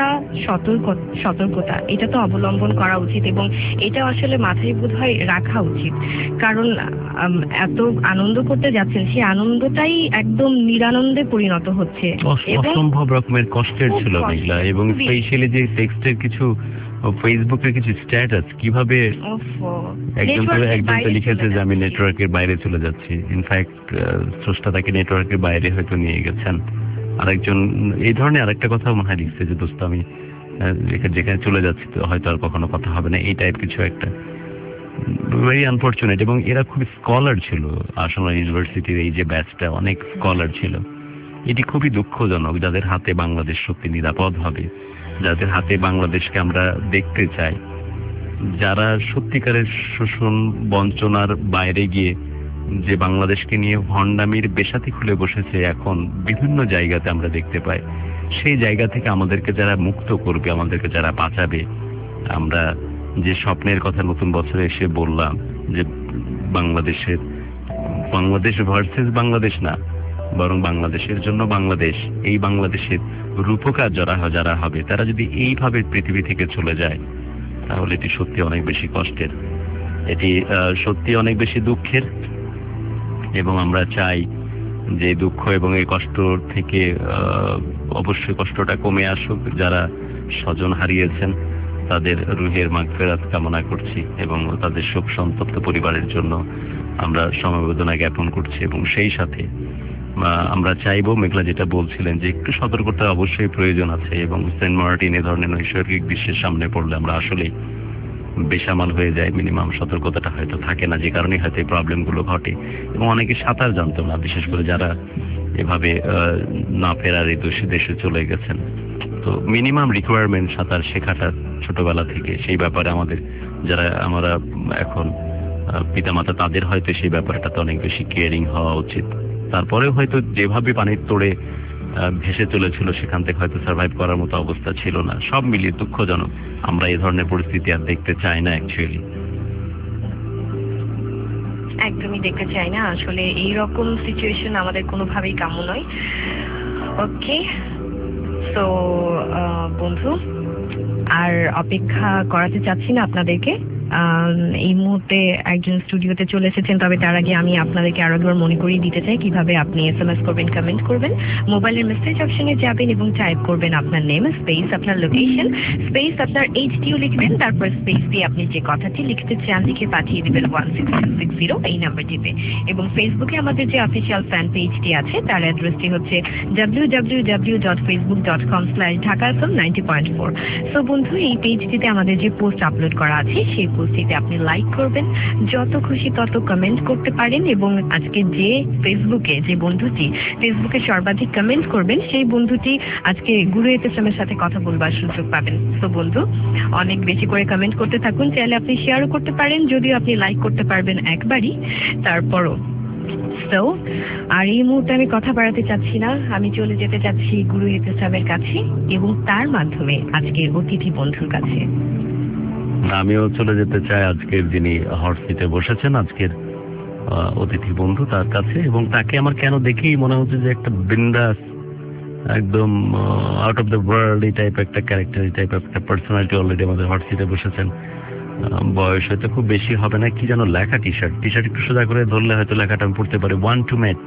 সতর্কতা এটা তো অবলম্বন করা উচিত, এবং এটা আসলে মাথায় বোধহয় রাখা উচিত। কারণ এত আনন্দ করতে যাচ্ছেন, সেই আনন্দটাই একদম নিরানন্দে পরিণত হচ্ছে। অসম্ভব রকমের কষ্টের ছিল মেঘলা, এবং স্পেশালি যে টেক্সটের কিছু ফেসবুকের কিছু স্ট্যাটাস, কিভাবে একজন তো লিখেছে যে আমি নেটওয়ার্কের বাইরে চলে যাচ্ছি। ইনফ্যাক্ট স্রষ্টা তাকে নেটওয়ার্কের বাইরে হয়তো নিয়ে গেছেন। আরেকজন এই ধরনের আরেকটা কথা মনে হয় লিখছে যে দোস্ত আমি যেখানে চলে যাচ্ছি তো হয়তো আর কখনো কথা হবে না, এই টাইপ কিছু একটা। Very unfortunate. এবং এরা খুব স্কলার ছিল, আসাম ইউনিভার্সিটির এই যে ব্যাচটা অনেক স্কলার ছিল। এটি খুবই দুঃখজনক, যাদের হাতে বাংলাদেশ সত্যি নিরাপদ হবে, যাদের হাতে বাংলাদেশকে আমরা দেখতে চাই, যারা সত্যিকারের শোষণ বঞ্চনার বাইরে গিয়ে যে বাংলাদেশকে নিয়ে ভণ্ডামির বেশাতি খুলে বসেছে এখন বিভিন্ন জায়গাতে আমরা দেখতে পাই, সেই জায়গা থেকে আমাদেরকে যারা মুক্ত করবে, আমাদেরকে যারা বাঁচাবে। আমরা যে স্বপ্নের কথা নতুন বছরে এসে বললাম যে বাংলাদেশ ভার্সেস বাংলাদেশ না, বরং বাংলাদেশের জন্য বাংলাদেশ, এই বাংলাদেশের রূপকার যারা হবে তারা যদি এইভাবে পৃথিবী থেকে চলে যায় তাহলে এটি সত্যি অনেক বেশি কষ্টের, এটি সত্যি অনেক বেশি দুঃখের। এবং আমরা চাই যে দুঃখ এবং এই কষ্ট থেকে অবশ্যই কষ্টটা কমে আসুক। যারা স্বজন হারিয়েছেন তাদের রুহের মাগফিরাত কামনা করছি, এবং তাদের শোক সন্তপ্ত পরিবারের জন্য আমরা সমবেদনা জ্ঞাপন করছি। এবং সেই সাথে আমরা চাইবো, মেঘলা যেটা বলছিলেন যে একটু সতর্কতা অবশ্যই প্রয়োজন আছে, এবং সেন্ট মার্টিন এ ধরনের নৈসর্গিক দৃশ্যের সামনে পড়লে আমরা আসলেই বেসামাল হয়ে যায়। মিনিমাম সতর্কতাটা হয়তো থাকে না, যে কারণে হয়তো এই প্রবলেমগুলো ঘটে। এবং অনেকে সাঁতার জানতো না, বিশেষ করে যারা এভাবে না ফেরার এই দেশে চলে গেছেন। তো মিনিমাম রিকোয়ারমেন্ট সাঁতার শেখাটা ছোটবেলা থেকে, সেই ব্যাপারে আমাদের যারা আমরা এখন পিতামাতা, তাদের হয়তো সেই ব্যাপারটাতে অনেক বেশি কেয়ারিং হওয়া উচিত। তারপরেও হয়তো যেভাবে পানির তোড়ে ভেসে চলেছিল সেখান থেকে হয়তো সার্ভাইভ করার মতো অবস্থা ছিল না। সব মিলিয়ে দুঃখজনক, আমরা এই ধরনের পরিস্থিতি আর দেখতে চাই না অ্যাকচুয়ালি। একদমই দেখতে চাই না, আসলে এইরকম সিচুয়েশন আমাদের কোনোভাবেই কাম্য নয়। ওকে, তো বন্ধু, আর অপেক্ষা করাতে চাচ্ছি না আপনাদেরকে। এই মুহূর্তে একজন স্টুডিওতে চলে এসেছেন, তবে তার আগে আমি আপনাদেরকে আরো একবার মনে করিয়ে দিতে চাই কিভাবে আপনি SMS করবেন, কমেন্ট করবেন। মোবাইলের মেসেজ অপশনে যাবেন এবং টাইপ করবেন আপনার নেম স্পেস আপনার লোকেশন স্পেস আপনার HTO লিখবেন, তারপর স্পেস দিয়ে আপনি যে কথাটি লিখতে চান লিখে পাঠিয়ে দিবেন 16260 এই নাম্বারটিতে। এবং ফেসবুকে আমাদের যে অফিসিয়াল ফ্যান পেজটি আছে তার অ্যাড্রেসটি হচ্ছে www.facebook.com/dhakafm90.4। সো বন্ধু, এই পেজটিতে আমাদের যে পোস্ট আপলোড করা আছে সেই পোস্টটিতে আপনি লাইক করবেন, যত খুশি তত কমেন্ট করতে পারেন, এবং আজকে যে ফেসবুকে যে বন্ধুটি ফেসবুকে সর্বাধিক কমেন্ট করবেন সেই বন্ধুটি আজকে গুরু এফএম এর সাথে কথা বলবার সুযোগ পাবেন। তো বন্ধু, অনেক বেশি করে কমেন্ট করতে থাকুন, চাইলে আপনি শেয়ারও করতে পারেন, যদিও আপনি লাইক করতে পারবেন একবারই, তারপরও। তো আর এই মুহূর্তে আমি কথা বাড়াতে চাচ্ছি না, আমি চলে যেতে চাচ্ছি গুরু এফএমের কাছে এবং তার মাধ্যমে আজকের অতিথি বন্ধুর কাছে। আমিও চলে যেতে চাই আজকের যিনি হট সিটে বসেছেন, আজকের অতিথি বন্ধু, তার কাছে। এবং তাকে আমার কেন দেখেই মনে হচ্ছে যে একটা বিন্দাস, একদম আউট অফ দ্য ওয়ার্ল্ড এই টাইপ একটা ক্যারেক্টার, এই টাইপ একটা পার্সোনালিটি অলরেডি আমাদের হট সিটে বসেছেন। বয়স হয়তো খুব বেশি হবে না, কি যেন লেখা, টি শার্ট একটু সোজা করে ধরলে হয়তো লেখাটা আমি পড়তে পারি, 1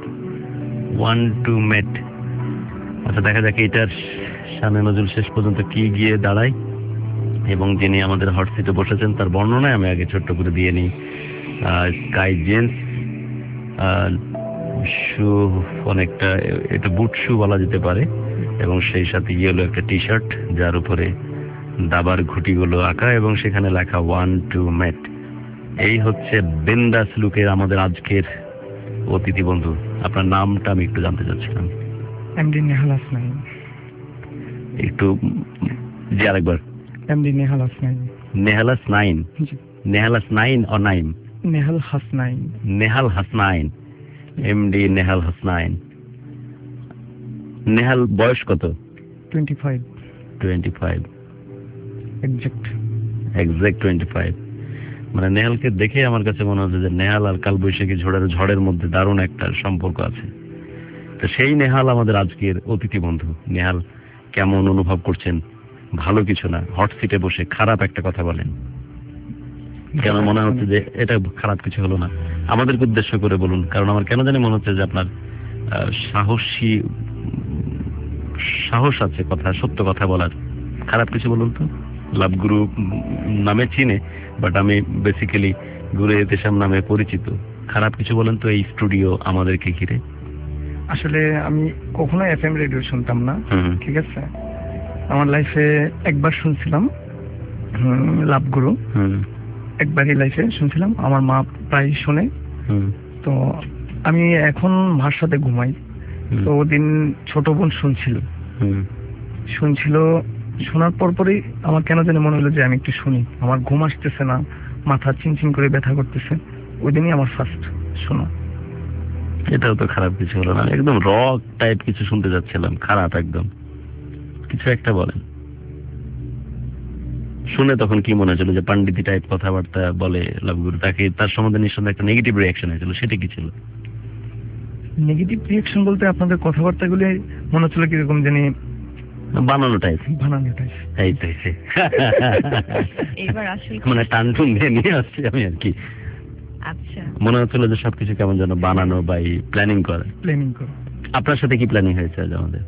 to met। আচ্ছা, দেখা যাক এটার সামনে নজরুল শেষ পর্যন্ত কি গিয়ে দাঁড়ায়। এবং যিনি আমাদের হট সিটে বসেছেন তার বর্ণনায় আমি আগে ছোট্ট করে দিয়ে নিই। স্কাই জিন্স, শু, অনেকটা এটা বুট শু বলা যেতে পারে, এবং সেই সাথে ইয়েলো একটা টি শার্ট যার উপরে দাবার ঘুটিগুলো আঁকা এবং সেখানে লেখা 1 to met। এই হচ্ছে বিন্দাস লুকের আমাদের আজকের অতিথি বন্ধু। আপনার নামটা আমি একটু জানতে চাচ্ছিলাম। এমডি নেহাল হাসনাইন। একটু জি আরেকবার। এমডি নেহাল হাসনাইন। নেহাল হাসনাইন? নেহাল হাসনাইন ও নাইম? নেহাল হাসনাইন। নেহাল হাসনাইন, এমডি নেহাল হাসনাইন। নেহাল বয়স কত? 25। 25 এক্সাক্ট 25। মানে নেহালকে দেখে আমার কাছে মনে হচ্ছে যে নেহাল আর কালবৈশাখী ঝড়ের মধ্যে দারুণ একটা সম্পর্ক আছে। তো সেই নেহাল আমাদের আজকের অতিথি বন্ধু। নেহাল, কেমন অনুভব করছেন? ভালো কিছু না, হট সিটে বসে খারাপ একটা কথা বলেন, কেন মনে হচ্ছে যে এটা খারাপ কিছু হলো না? আমাদেরকে উদ্দেশ্য করে বলুন, কারণ আমার কেন জানি মনে হচ্ছে যে আপনার সাহস আছে কথা, সত্য কথা বলার। খারাপ কিছু বলুন তো। লাভ গুরু নামে চিনে, বাট আমি বেসিক্যালি গুরু এতেশাম নামে পরিচিত। খারাপ কিছু বলেন তো এই স্টুডিও আমাদেরকে ঘিরে। আসলে আমি কখনো FM রেডিও শুনতাম না, ঠিক আছে? আমার লাইফে একবার শুনছিলাম লাভ গুরু, একবারই লাইফে শুনছিলাম। আমার মা প্রায় শুনে। তো আমি এখন মার সাথে ঘুমাই, তো ওদিন ছোট বোন শুনছিল। শোনার পরই আমার কেন জানি মনে হলো যে আমি একটু শুনি। আমার ঘুম আসতেছে না, মাথা চিনচিন করে ব্যথা করতেছে। ওই দিনই আমার ফার্স্ট শোনা। এটাও তো খারাপ কিছু হলো না, একদম রক টাইপ কিছু শুনতে যাচ্ছিলাম। খারাপ একদম কিছু একটা বলেন। শুনে তখন কি মনে হচ্ছিল? যে পান্ডিতি টাইপ কথাবার্তা বলে লাভগুরু, তাকে তার সম্বন্ধে নিঃসন্দেহে একটা নেগেটিভ রিয়াকশন হয়েছিল, সেটা কি ছিল? নেগেটিভ রিয়াকশন বলতে আপনাদের কথাবার্তাগুলি মনে হচ্ছিল কিরকম জানি বানানো টাইপ। এই তো এবার আসলে মানে টানটুন নিয়ে আসছি আমি আর কি। আচ্ছা, মনে হচ্ছিল যে সবকিছু কেমন যেন বানানো বা প্ল্যানিং করা। আপনার সাথে কি প্ল্যানিং হয়েছে আজ আমাদের?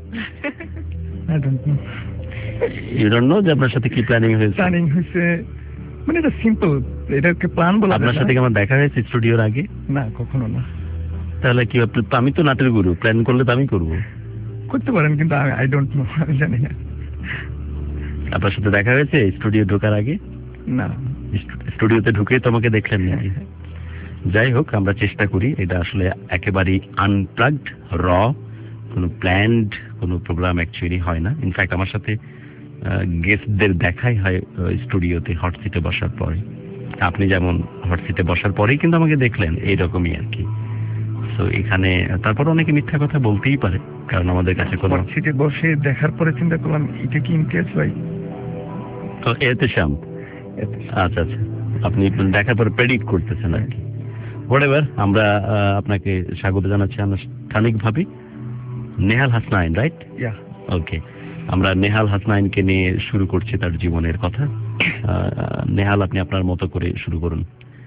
ইউ ডোন্ট নো যে আপনার সাথে কি প্ল্যানিং হয়েছে? প্ল্যানিং হয়েছে মানে এটা সিম্পল, এটাকে প্ল্যান বলা। আপনার সাথে কি আমার দেখা হয়েছে স্টুডিওর আগে? না, কখনো না। তাহলে কি আমি তো নাটের গুরু, প্ল্যান করলে তো আমি করবো। করতে পারেন, কিন্তু আই ডোন্ট নো, আমি জানি না। আপনার সাথে দেখা হয়েছে স্টুডিও ঢোকার আগে? না। স্টুডিওতে ঢুকে তোমাকে দেখলেন নাকি? যাই হোক, আমরা চেষ্টা করি এটা আসলে একেবারেই আনপ্লাগড, র, কোনো প্ল্যান্ড কোনো প্রোগ্রাম অ্যাকচুয়ালি হয় না। ইনফ্যাক্ট আমার সাথে গেস্টদের দেখাই হয় স্টুডিওতে হট সিটে বসার পরে। আপনি যেমন হট সিটে বসার পরেই কিন্তু আমাকে দেখলেন, এইরকমই আর কি। তো এখানে তারপর অনেকে মিথ্যা কথা বলতেই পারে, কারণ আমাদের কাছে কোনো হট সিটে বসে দেখার পরে চিন্তা করলাম এটা কি ইমতিয়াজ ভাই। তো এতে শ্যাম, আচ্ছা আচ্ছা, আপনি দেখার পরে প্রেডিক্ট করতেছেন আর কি। হোয়াটএভার, আমরা আপনাকে স্বাগত জানাচ্ছি আনুষ্ঠানিকভাবে। নেহাল হাসনাইন, রাইট? ওকে, আমরা নেহাল হাসনাইনকে নিয়ে শুরু করছি তার জীবনের কথা। নেহাল, আপনি আপনার মতো করে শুরু করুন।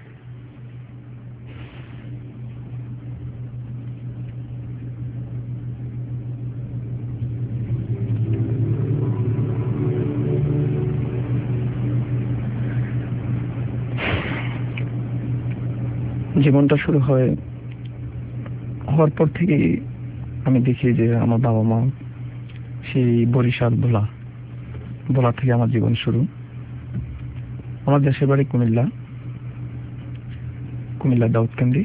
জীবনটা শুরু হওয়ার পর থেকেই আমি দেখি যে আমার বাবা মা সেই বরিশাল ভোলা থেকে আমার জীবন শুরু। আমার দেশের বাড়ি কুমিল্লা দাউদকান্দি,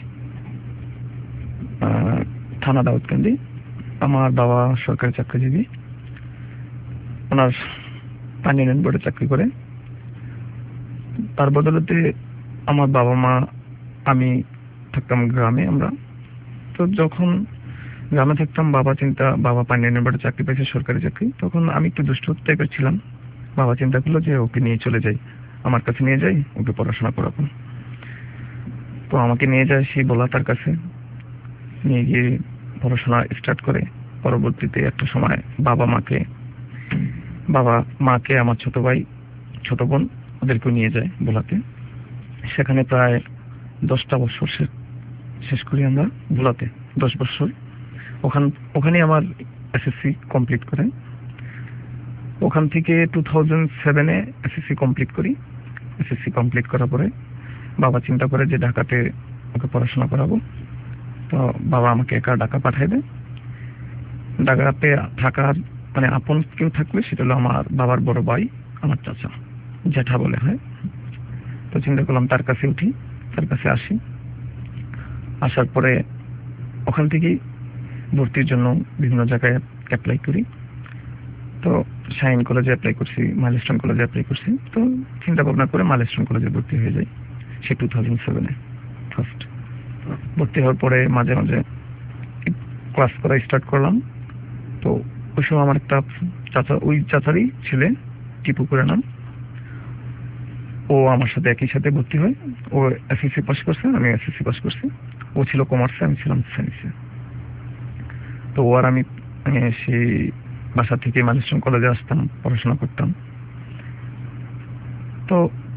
থানা দাউদকান্দি। আমার বাবা সরকারি চাকরিজীবী, ওনার পানি উন্নয়ন বোর্ডে চাকরি করে। তার বদলতে আমার বাবা মা, আমি থাকতাম গ্রামে। আমরা তো যখন গ্রামে থাকতাম, বাবা পানি উন্নয়ন বোর্ডে চাকরি পেয়েছে, সরকারি চাকরি। তখন আমি একটু দুষ্ট টাইপের ছিলাম। বাবা চিন্তা করলো যে ওকে নিয়ে চলে যাই, আমার কাছে নিয়ে যাই, ওকে পড়াশোনা করাবো। তো আমাকে নিয়ে যায় সেই ভোলা তার কাছে, নিয়ে গিয়ে পড়াশোনা স্টার্ট করে। পরবর্তীতে একটা সময় বাবা মাকে আমার ছোট ভাই ছোট বোন ওদেরকে নিয়ে যায় ভোলাতে। সেখানে প্রায় 10টা বছর শেষ করি আমরা ভোলাতে, 10 বছর। ওখানে আমার এসএসসি কমপ্লিট করে। ওখান থেকে 2007-এ এসএসসি কমপ্লিট করি। এসএসসি কমপ্লিট করার পরে বাবা চিন্তা করে যে ঢাকাতে ওকে পড়াশোনা করাবো। তো বাবা আমাকে একা ঢাকা পাঠাই দেয়। ঢাকাতে থাকার মানে আপন কেউ থাকলে সেটা হলো আমার বাবার বড় ভাই, আমার চাচা, জ্যাঠা বলে হয়। তো চিন্তা করলাম তার কাছে উঠি, তার কাছে আসি। আসার পরে ওখান থেকেই ভর্তির জন্য বিভিন্ন জায়গায় অ্যাপ্লাই করি। তো শাইন কলেজে অ্যাপ্লাই করছি, মাইলস্টোন কলেজে অ্যাপ্লাই করছি। তো চিন্তা ভাবনা করে মাইলস্টোন কলেজে ভর্তি হয়ে যাই সে 2007-এ ফার্স্ট। ভর্তি হওয়ার পরে মাঝে মাঝে ক্লাস করা স্টার্ট করলাম। তো ওই সময় আমার একটা চাচা, ওই চাচারই ছেলে, টিপু করে নাম, ও আমার সাথে একই সাথে ভর্তি হয়। ও এসএসসি পাস করছে, আমি এসএসসি পাস করছি। ও ছিল কমার্সে, আমি ছিলাম সায়েন্সে। তো ও আর আমি সেই বাসা থেকে মাইলস্টোন কলেজে আসতাম, পড়াশোনা করতাম। তো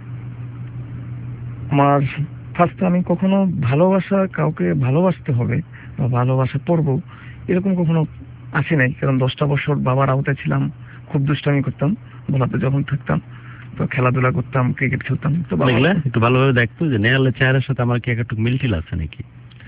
আমার ফার্স্টে আমি কখনো কাউকে ভালোবাসতে হবে বা ভালোবাসা পড়বো এরকম কখনো আসি নাই। কারণ 10টা বছর বাবার আওতায় ছিলাম, খুব দুষ্টামি করতাম ভোলাতে যখন থাকতাম। তো খেলাধুলা করতাম, ক্রিকেট খেলতাম। তো একটু ভালোভাবে দেখতো যে নেহালের চেহারার সাথে আমার কি একটু মিল আছে নাকি?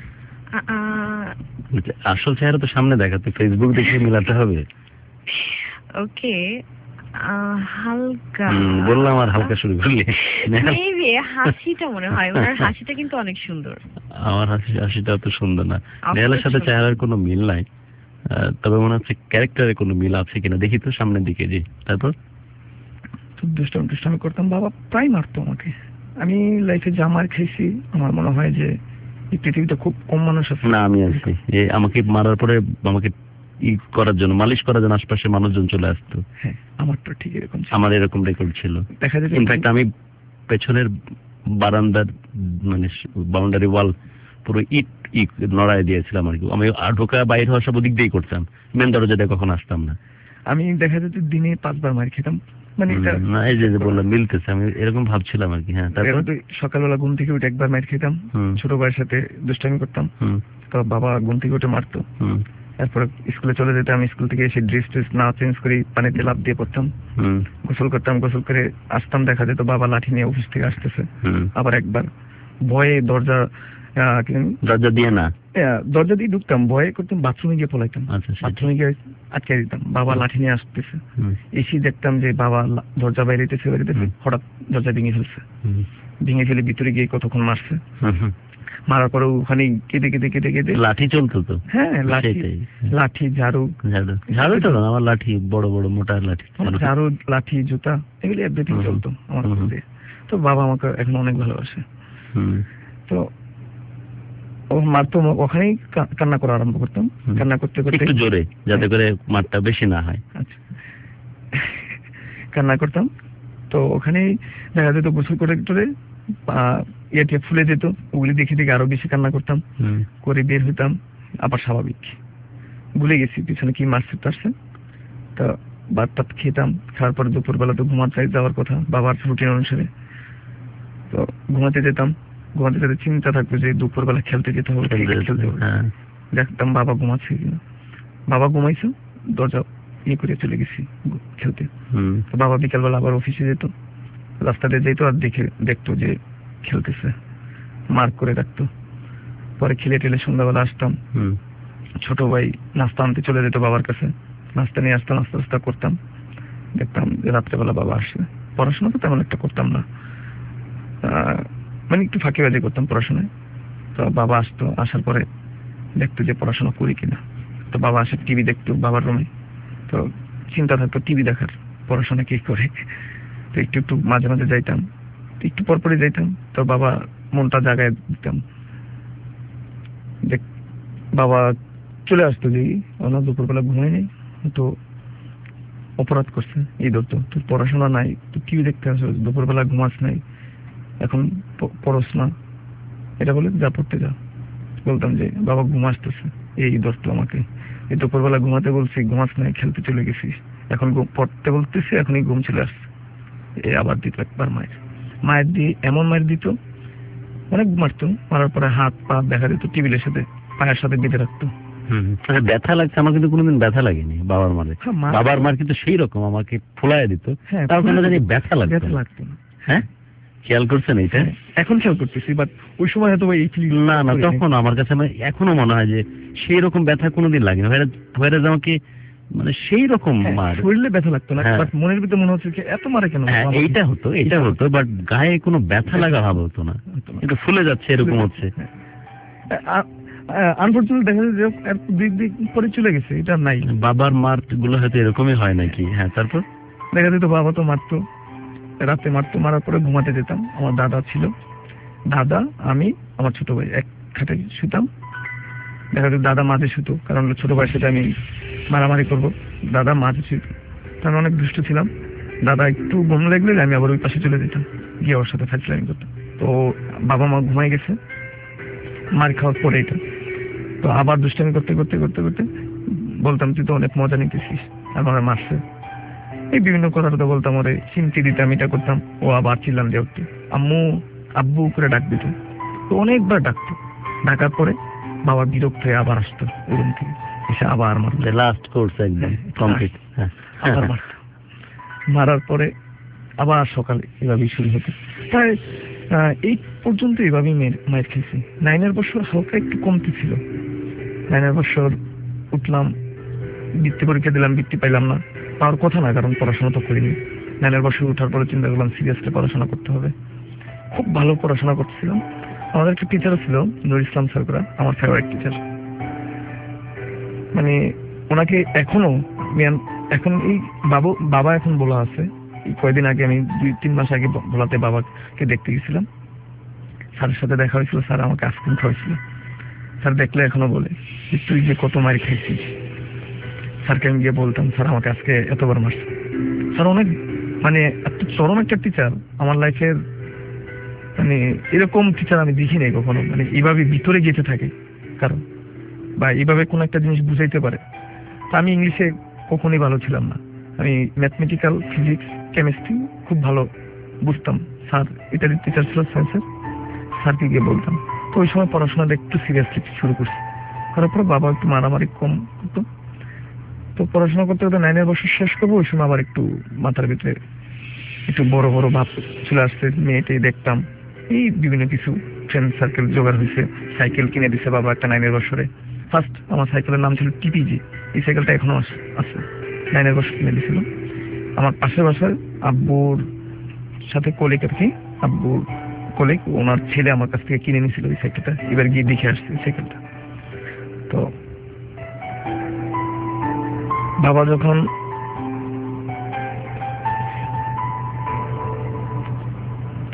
আসল চেহারা তো সামনে দেখাতে, ফেসবুক দেখে মিলাতে হবে। ওকে, হালকা বললাম আর হালকা শুরু করলে। হাসিটা মনে হয় ওনার হাসিটা কিন্তু অনেক সুন্দর। আমার হাসিটা তো সুন্দর না। নেহালের সাথে চেহারার কোনো মিল নাই, তবে মনে হচ্ছে ক্যারেক্টারে কোনো মিল আছে কিনা দেখি তো সামনের দিকে। জি, তারপর দুষ্টামি করতাম, বাবা প্রায় মারতো আমাকে। আমি লাইফে যা মার খেয়েছি, আমার মনে হয় যে এই পৃথিবীতে খুব কম মানুষ আছে। না, আমি আছি যে আমাকে মারার পরে আমাকে করার জন্য, মালিশ করার জন্য আশপাশে মানুষজন চলে আসতো। হ্যাঁ, আমার তো ঠিক এরকম, আমার এরকম রেকর্ড ছিল। দেখা যায় ইনফ্যাক্ট আমি পেছনের বারান্দার মানে বাউন্ডারি ওয়াল পুরো ইট নড়াই দিয়েছিলাম আর কি। আমি ঢোকা বাইরে হওয়া সব ওদিক দিয়েই করতাম, মেন দরজা দিয়ে কখন আসতাম না। আমি দেখা যেত দিনে 5 বার মার খেতাম। মানে এই যে বললাম মিলতেছে, আমি এরকম ভাবছিলাম আর কি। হ্যাঁ, তারপর সকালবেলা ঘুম থেকে উঠে একবার মার খেতাম, ছোট ভাইয়ের সাথে দুষ্টামি করতাম। তো বাবা ঘুম থেকে উঠে মারতো। তারপরে স্কুলে চলে যেতে, আমি স্কুল থেকে এসে ড্রেস না চেঞ্জ করি পানিতে লাফ দিয়ে পড়তাম, গোসল করতাম। গোসল করে আসতাম, দেখা যেত বাবা লাঠি নিয়ে অফিস থেকে আসতেছে। আবার একবার ভয়ে দরজা দিয়ে ঢুকতাম, ভয়ে করতাম, বাথরুমে গিয়ে পলাইতাম। বাথরুমে গিয়ে আটকে দিতাম, বাবা লাঠি নিয়ে আসতেছে। এসে দেখতাম যে বাবা দরজা বাইরেতেছে, হঠাৎ দরজা ভেঙে ফেলে ভিতরে গিয়ে কতক্ষণ মারছে। মারার পরে ওখানে কেঁদে লাঠি চলতো। তো হ্যাঁ, লাঠি ঝাড়ু তো আমার লাঠি বড় বড় মোটা লাঠি, ঝাড়ু লাঠি জুতা এগুলি এভরিথিং চলতো আমার মধ্যে। তো বাবা আমাকে এখন অনেক ভালোবাসে। তো ও মারতো, ওখানেই কান্না করা আরম্ভ করতাম। কান্না করতে করতে একটু জোরে, যাতে করে মারটা বেশি না হয়। আচ্ছা, কান্না করতাম। তো ওখানেই দেখা যেত গোসল করে টোরে ইয়েতে ফুলে যেত, ওগুলি দেখে দেখে আরো বেশি কান্না করতাম, করে বের হইতাম আবার স্বাভাবিক। ভুলে গেছি পিছনে কি মারছে টারছে। তো ভাত টাত খেতাম, খাওয়ার পরে দুপুরবেলা তো ঘুমাতে যাওয়ার কথা বাবার রুটিন অনুসারে। তো ঘুমাতে যেতাম, ঘুমাতে যেতে চিন্তা থাকতো যে দুপুরবেলা খেলতে যেতে হবে, খেলতে হবে। দেখতাম বাবা ঘুমাচ্ছে কিনা। বাবা ঘুমাইছে, দরজা ইয়ে করে চলে গেছি খেলতে। বাবা বিকালবেলা আবার অফিসে যেত, রাস্তা দিয়ে যেত আর দেখতো যে খেলতেছে, মার্ক করে রাখতো। পরে খেলে টেলে সন্ধ্যাবেলা আসতাম। ছোট ভাই নাস্তা আনতে চলে যেত বাবার কাছে, নাস্তা নিয়ে আসতাম, নাস্তা নাস্তা করতাম। দেখতাম যে রাত্রেবেলা বাবা আসছে। পড়াশোনা তো তেমন একটা করতাম না, মানে একটু ফাঁকিবাজি করতাম পড়াশোনায়। তো বাবা আসতো, আসার পরে দেখতো যে পড়াশোনা করি কিনা। তো বাবা আসে, টিভি দেখতো বাবার রুমে। তো চিন্তা থাকতো টিভি দেখার, পড়াশোনা কি করে। তো একটু একটু মাঝে মাঝে যাইতাম, একটু পরপরই যাইতাম। তো বাবা মনটা জাগায় দিতাম। বাবা চলে আসতো যে ওনার দুপুরবেলা ঘুমাই নেই, তো অপরাধ করছে এই ধরতো, তোর পড়াশোনা নাই, তুই টিভি দেখতে আসো, দুপুরবেলা ঘুমাস নাই, এখন পড়স না, এটা বলে যা পড়তে যা। বলতাম যে বাবা ঘুম আসতেছে, এই ধরতো আমাকে। এই দুপুরবেলা ঘুমাতে বলছি, ঘুমাস নাই, খেলতে চলে গেছিস, এখন পড়তে বলতেছি, এখনই ঘুম চলে আসছে। এই আবার দিত একবার মায়ের দিয়ে এমন মায়ের দিত, অনেক মারতো। মারার পরে হাত পা দেখা দিত, টেবিলের সাথে পায়ের সাথে বেঁধে রাখতো। ব্যথা লাগছে আমার, কিন্তু কোনোদিন ব্যথা লাগেনি বাবার মারে। বাবার মার কিন্তু সেই রকম আমাকে ফুলায় দিত, তাও কেন জানি ব্যথা লাগতো না। হ্যাঁ, খেয়াল করছেন এইটা? এখন খেয়াল করতেছি, বাট ওই সময় হয়তো না না, তখন আমার কাছে এখনো মনে হয় যে সেই রকম ব্যথা কোনোদিন লাগেনি। ভাইরাজ আমাকে মানে সেই রকম মার, শরীরে ব্যথা লাগতো না, বাট মনের ভিতরে মনে হচ্ছে এত মারে কেন। এইটা হতো, বাট গায়ে কোনো ব্যথা লাগা ভাব হতো না, কিন্তু ফুলে যাচ্ছে এরকম হচ্ছে। আনফরচুনেটলি দেখা যায় যে দুই পরে চলে গেছে, এটা নাই। বাবার মার গুলো হয়তো এরকমই হয় নাকি। হ্যাঁ, তারপর দেখা যেত বাবা তো মারতো, রাতে মারতো, মারার পরে ঘুমাতে যেতাম। আমার দাদা ছিল, দাদা, আমি, আমার ছোট ভাই এক খাটে শুতাম। দেখা যেত দাদা মাঝে শুতো, কারণ ছোট ভাইয়ের সাথে আমি মারামারি করবো। দাদা মাঝে শুত, আমি অনেক দুষ্ট ছিলাম। দাদা একটু ঘুম লাগলে আমি আবার ওই পাশে চলে যেতাম, গিয়ে ওর সাথে ফাজলামি করতাম। তো বাবা মা ঘুমাই গেছে মার খাওয়ার পরে, এটা তো আবার দুষ্টামি করতে করতে করতে করতে বলতাম তুই তো অনেক মজা নিতেছিস, আমার মারছে। এই বিভিন্ন কথা তো বলতাম, ওরে চিমটি দিতাম, এটা করতাম। ও আবার চিল্লাম দিয়ে উঠতো, আম্মু আব্বু করে ডাক দিত। তো অনেকবার ডাকতো, ডাকার পরে বাবা বিরক্ত হয়ে আবার আসতো রুম থেকে, এসে আবার মারতো। লাস্ট কোর্স একদম কমপ্লিট। আবার মারতো, মারার পরে আবার সকালে এভাবেই শুরু হতো। তাই এই পর্যন্ত এভাবেই মায়ের খেয়েছি। 9 বছর হালকা একটু কমতি ছিল। 9 বছর উঠলাম, বৃত্তি পরীক্ষা দিলাম, বৃত্তি পাইলাম না, পাওয়ার কথা না, কারণ পড়াশোনা তো করিনি। 9 বছর উঠার পরে চিন্তা করলাম সিরিয়াসলি পড়াশোনা করতে হবে। খুব ভালো পড়াশোনা করতেছিলাম। আমাদের একটা টিচারও ছিল, নুর ইসলাম সরকার, আমার ফেভারিট টিচার। মানে ওনাকে এখনো এখন এই বাবা এখন বলা আছে। কয়েকদিন আগে আমি 2-3 মাস আগে বলাতে বাবাকে দেখতে গেছিলাম, স্যারের সাথে দেখা হয়েছিল। স্যার আমাকে আইসক্রিম খাওয়াইছিল। স্যার দেখলে এখনো বলে তুই যে কত মার খাইছিস। স্যারকে আমি গিয়ে বলতাম স্যার আমাকে আজকে এতবার মারছে। স্যার অনেক মানে এত চরম একটা টিচার আমার লাইফের, মানে এরকম টিচার আমি দেখি নাই কখনো। মানে এইভাবে ভিতরে গেঁথে থাকে কারণ, বা এইভাবে কোন একটা জিনিস বুঝাইতে পারে। আমি ইংলিশে কখনোই ভালো ছিলাম না, আমি ম্যাথমেটিক্যাল, ফিজিক্স, কেমিস্ট্রি খুব ভালো বুঝতাম। স্যার এটার টিচার ছিল সায়েন্সের, স্যারকে গিয়ে বলতাম। তো ওই সময় পড়াশোনাটা একটু সিরিয়াসলি শুরু করছি, করার পর বাবা একটু মারামারি কম করতো। তো পড়াশোনা করতে করতে 9 বছর শেষ করবো, ওই সময় আবার একটু মাথার ভিতরে একটু বড় বড় ভাব চলে আসছে। মেয়েটাই দেখতাম, এই বিভিন্ন কিছু ফ্রেন্ড সার্কেল জোগাড় হয়েছে। সাইকেল কিনে দিছে বাবা একটা 9 বছরে। ফার্স্ট আমার সাইকেলের নাম ছিল টিপিজি, এই সাইকেলটা এখনো আছে। 9 বছর কিনে দিছিল। আমার পাশের বাসার আব্বুর সাথে কলিগ আর কি, আব্বুর কলিগ, ওনার ছেলে আমার কাছ থেকে কিনে নিয়েছিল এই সাইকেলটা। এবার গিয়ে দেখে আসছে এই সাইকেলটা। তো বাবা যখন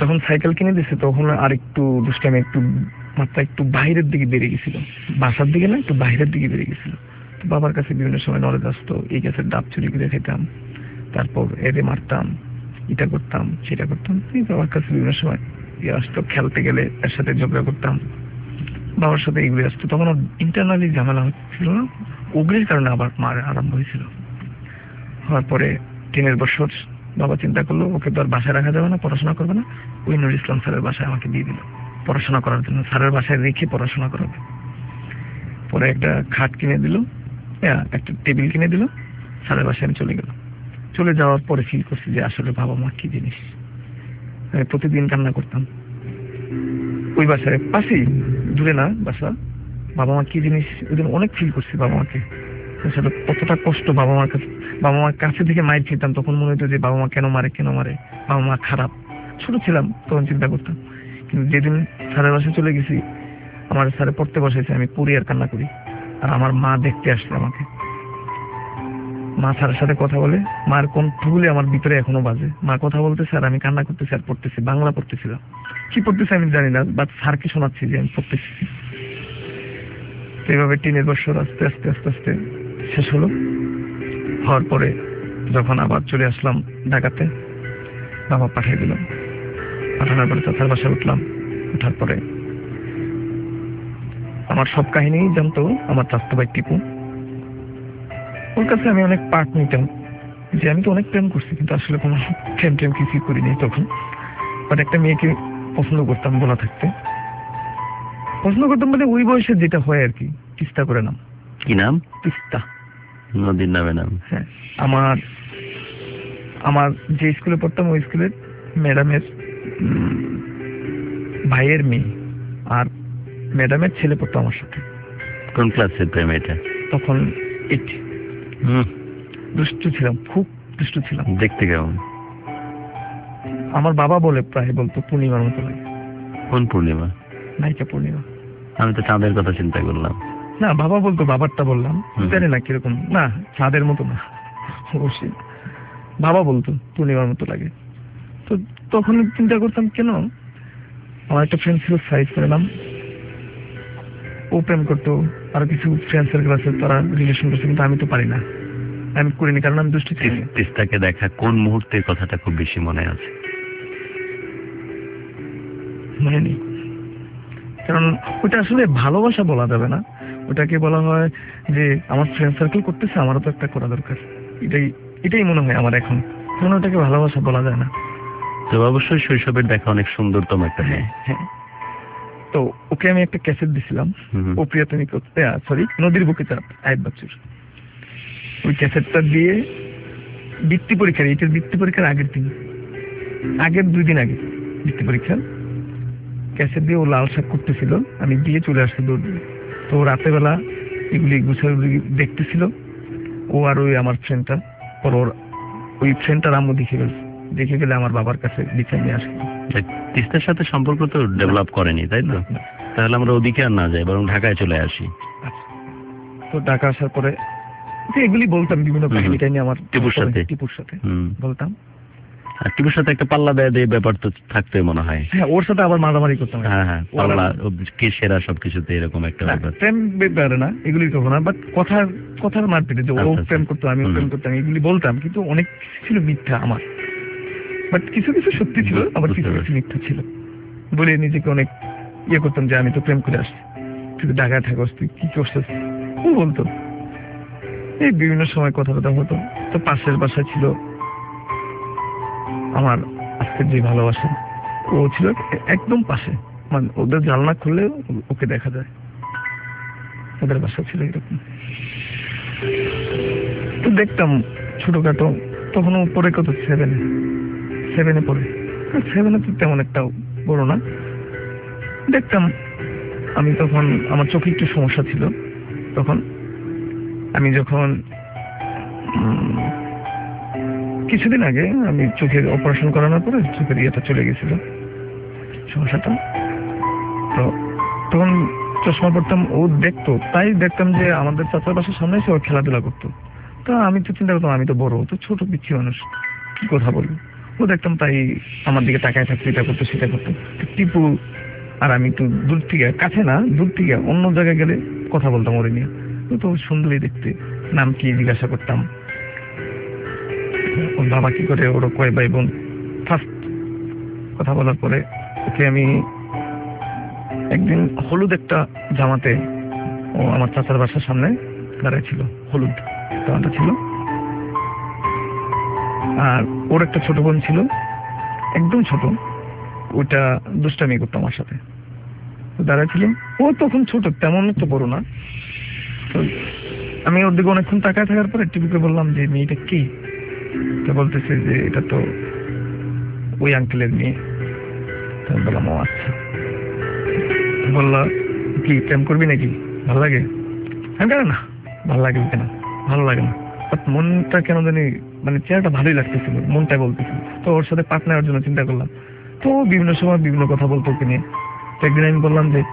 যখন সাইকেল কিনে দিছে তখন আর একটু দুষ্টামি, একটু মাত্রা একটু বাইরের দিকে বেড়ে গেছিল, বাসার দিকে না, একটু বাইরের দিকে বেড়ে গেছিল। তো বাবার কাছে বিভিন্ন সময় নলেজ আসতো, এই গাছের ডাব চুরি করে খেতাম, তারপর এরে মারতাম, এটা করতাম সেটা করতাম। বাবার কাছে বিভিন্ন সময় আসতো, খেলতে গেলে এর সাথে ঝগড়া করতাম, বাবার সাথে এগুলি আসতো। তখন ইন্টারনালি ঝামেলা হচ্ছিল না, ওগুলির কারণে আবার মার আরম্ভ হয়েছিল। হওয়ার পরে 3 বছর বাবা চিন্তা করলো ওকে তো আর বাসায় রাখা যাবে না, পড়াশোনা করবে না, ওই নুরুল ইসলাম স্যারের বাসায় আমাকে দিয়ে দিল পড়াশোনা করার জন্য, স্যারের বাসায় রেখে পড়াশোনা করাবে। পরে একটা খাট কিনে দিল, একটা টেবিল কিনে দিল, স্যারের বাসায় আমি চলে গেলাম। চলে যাওয়ার পরে ফিল করছি যে আসলে বাবা মা কি জিনিস। আমি প্রতিদিন কান্না করতাম ওই বাসায়, পাশেই, দূরে না বাসা। বাবা মা কি জিনিস ওই দিন অনেক ফিল করছি বাবা মাকে, আসলে কতটা কষ্ট বাবা মার কাছে। বাবা মার কাছে থেকে মায়ের খেতাম, তখন মনে হতো যে বাবা মা কেন মারে, বাবা মা খারাপ। ছোট ছিলাম তখন চিন্তা করতাম, কিন্তু যেদিন স্যারের বাসায় চলে গেছি, আমার স্যারে পড়তে বসেছে, আমি পড়ি আর কান্না করি। আর আমার মা দেখতে আসছে আমাকে, মা স্যারের সাথে কথা বলে, মার কণ্ঠগুলি আমার ভিতরে এখনো বাজে। মা কথা বলতেছে আর আমি কান্না করতেছি আর পড়তেছি, বাংলা পড়তেছিলাম, কি পড়তেছি আমি জানি না, বাট স্যারকে শোনাচ্ছি যে আমি পড়তেছি। এইভাবে 3 বছর আস্তে আস্তে আস্তে আস্তে শেষ হলো। হওয়ার পরে যখন আবার চলে আসলাম ঢাকাতে, বাবা পাঠিয়ে দিলাম, পাঠানোর পরে চাচার বাসায় উঠলাম। ওঠার পরে আমার সব কাহিনী জানতো আমার চাচতো ভাই টিপু। ওর কাছে আমি অনেক পার্ট নিতাম, যে আমি তো অনেক প্রেম করছি, কিন্তু আসলে কোনো প্রেম কিছুই করিনি তখন। বাট একটা মেয়েকে পছন্দ করতাম, বলা থাকতে পছন্দ করতাম, মানে ওই বয়সে যেটা হয় আর কি। তিস্তা করে নাম। কি নাম? তিস্তা নদীর নামে নাম। হ্যাঁ, আমার যে স্কুলে পড়তাম ওই স্কুলের ম্যাডামের ভাইয়ের মেয়ে, আর ম্যাডামের ছেলে পড়তো আমার সাথে। কোন ক্লাসের প্রেম এটা? তখন 8। দুষ্টু ছিলাম, খুব দুষ্টু ছিলাম। দেখতে কেমন? আমার বাবা বলে, প্রায় বলতো পূর্ণিমার মতো লাগে। কোন পূর্ণিমা? নায়িকা পূর্ণিমা। আমি তো চাঁদের কথা চিন্তা করলাম। না, বাবা বলতো, বাবারটা বললাম, জানি না কিরকম। না, চাঁদের মতো না, অবশ্যই বাবা বলতো পূর্ণিমার মতো লাগে। তো তখন চিন্তা করতাম কেন। আমার একটা ফ্রেন্ড ছিল সাইজ করে নাম, ও প্রেম করতো, আর কিছু ফ্রেন্ড সার্কেল আছে তারা রিলেশন করছে, কিন্তু আমি তো পারি না, আমি করিনি, কারণ আমি দুষ্টু ছিলাম। তিস্তাকে দেখা কোন মুহূর্তের কথাটা খুব বেশি মনে আছে? মনে নেই, কারণ ওটা আসলে ভালোবাসা বলা যাবে না, ওটাকে বলা হয় যে আমার ফ্রেন্ড সার্কেল করতেছে, আমারও তো একটা করা দরকার। এটাই মনে হয় আমার এখন, কারণ ওটাকে ভালোবাসা বলা যায় না। তো অবশ্যই শৈশবের দেখা অনেক সুন্দরতম একটা। হ্যাঁ হ্যাঁ। তো ওকে আমি একটা ক্যাসেট দিছিলাম, ও প্রিয়তমী করতে, সরি, নদীর বুকে চাঁদ, আয়েব বাচ্চুর। ওই ক্যাসেটটা দিয়ে বৃত্তি পরীক্ষার, এইটার বৃত্তি পরীক্ষার আগের 2 দিন আগে বৃত্তি পরীক্ষার ক্যাসেট দিয়ে ও লাল শাক করতেছিল, আমি দিয়ে চলে আসছি দৌড় দিয়ে। তো রাতের বেলা এগুলি গুছাগুলি দেখতেছিল ও, আর ওই আমার ফ্রেন্ডটা। পর ওর ওই ফ্রেন্ডটার আম্মু দেখে গেলে আমার বাবার কাছে বিচার নিয়ে আসলো। তিস্তার সাথে সম্পর্ক তো ডেভেলপ করেনি, তাই তো? তাহলে আমরা ওদিকে আর না যাই, বরং ঢাকায় চলে আসি। তো ঢাকা আসার পরে এগুলি বলতাম, বিভিন্ন কাহিনী নিয়ে আমার টিপুর সাথে বলতাম। আর টিপুর সাথে একটা পাল্লা দেয় দিয়ে ব্যাপার তো থাকতে মনে হয়। হ্যাঁ, ওর সাথে আবার মারামারি করতাম। হ্যাঁ, পাল্লা কে সেরা সবকিছুতে এরকম একটা ব্যাপার। প্রেম ব্যাপারে না, এগুলি কখনো না, বাট কথার মারপিটে, যে ও প্রেম করতো, আমি প্রেম করতাম, এগুলি বলতাম, কিন্তু অনেক ছিল মিথ্যা আমার। বাট কিছু কিছু সত্যি ছিল, আবার কিছু কিছু মিথ্যা ছিল বলে নিজেকে অনেক করতাম যে আমি তো প্রেম করে আসছি, তুই তো ঢাকায় থাকস, তুই কি করছিস, ও বলতো। এই বিভিন্ন সময় কথা হতো। তো পাশের বাসায় ছিল আমার আজকের যে ভালোবাসা, ও ছিল একদম পাশে, মানে ওদের জানলা খুললে ওকে দেখা যায়। ওদের বাসা ছিল এরকম। তো দেখতাম ছোটখাটো, তখন পরে কত 7-এ পড়ে, 7-এ তো তেমন একটা বড় না। দেখতাম আমি তখন, আমার চোখে একটু সমস্যা ছিল তখন। আমি যখন কিছুদিন আগে আমি চোখের অপারেশন করানোর পরে চোখের ইয়েটা চলে গেছিল, সমস্যাটা। তো তখন চশমা পড়তাম, ও দেখতো, তাই দেখতাম যে আমাদের চাচার বাসার সামনে এসে ও খেলাধুলা করতো। তো আমি তো চিন্তা করতাম আমি তো বড়, তো ছোট পিচ্ছি মানুষ, কি কথা বলবো। ও দেখতাম তাই আমার দিকে তাকায় থাকতো, এটা করতো সেটা করতো। টিপু আর আমি একটু দূর থেকে, কাছে না দূর থেকে অন্য জায়গায় গেলে কথা বলতাম ওরে নিয়ে। ও তো সুন্দরী দেখতে, নাম কি জিজ্ঞাসা করতাম, ওর বাবা কি করে, ওর কয় ভাই বোন। ফার্স্ট কথা বলার পরে ওকে আমি একদিন হলুদ একটা জামাতে, ও আমার চাচার বাসার সামনে দাঁড়ায় ছিল, হলুদ জামাটা ছিল, আর ওর একটা ছোট বোন ছিল, একদম ছোট, ওটা দুষ্টামি করতো আমার সাথে, দাঁড়ায় ছিল। ও তখন ছোট, তেমন তো বড় না। তো আমি ওর দিকে অনেকক্ষণ তাকায় থাকার পরে টিপুকে বললাম যে মেয়েটা কি? তো বলতেছে যে এটা তো ওই আঙ্কেলের মেয়ে। বললাম ও আচ্ছা। বললো কি প্রেম করবি নাকি, ভালো লাগে? আমি কেন না, ভালো লাগে কেন, ভালো লাগে না, মনটা কেন জানি মানে চেহারাটা ভালোই লাগতেছিল, মনটাই বলতেছিল। তো ওর সাথে পার্ট নেওয়ার জন্য চিন্তা করলাম। তো বিভিন্ন সময় বিভিন্ন কথা বলতো ওকে নিয়ে। তো একদিন আমি বললাম যে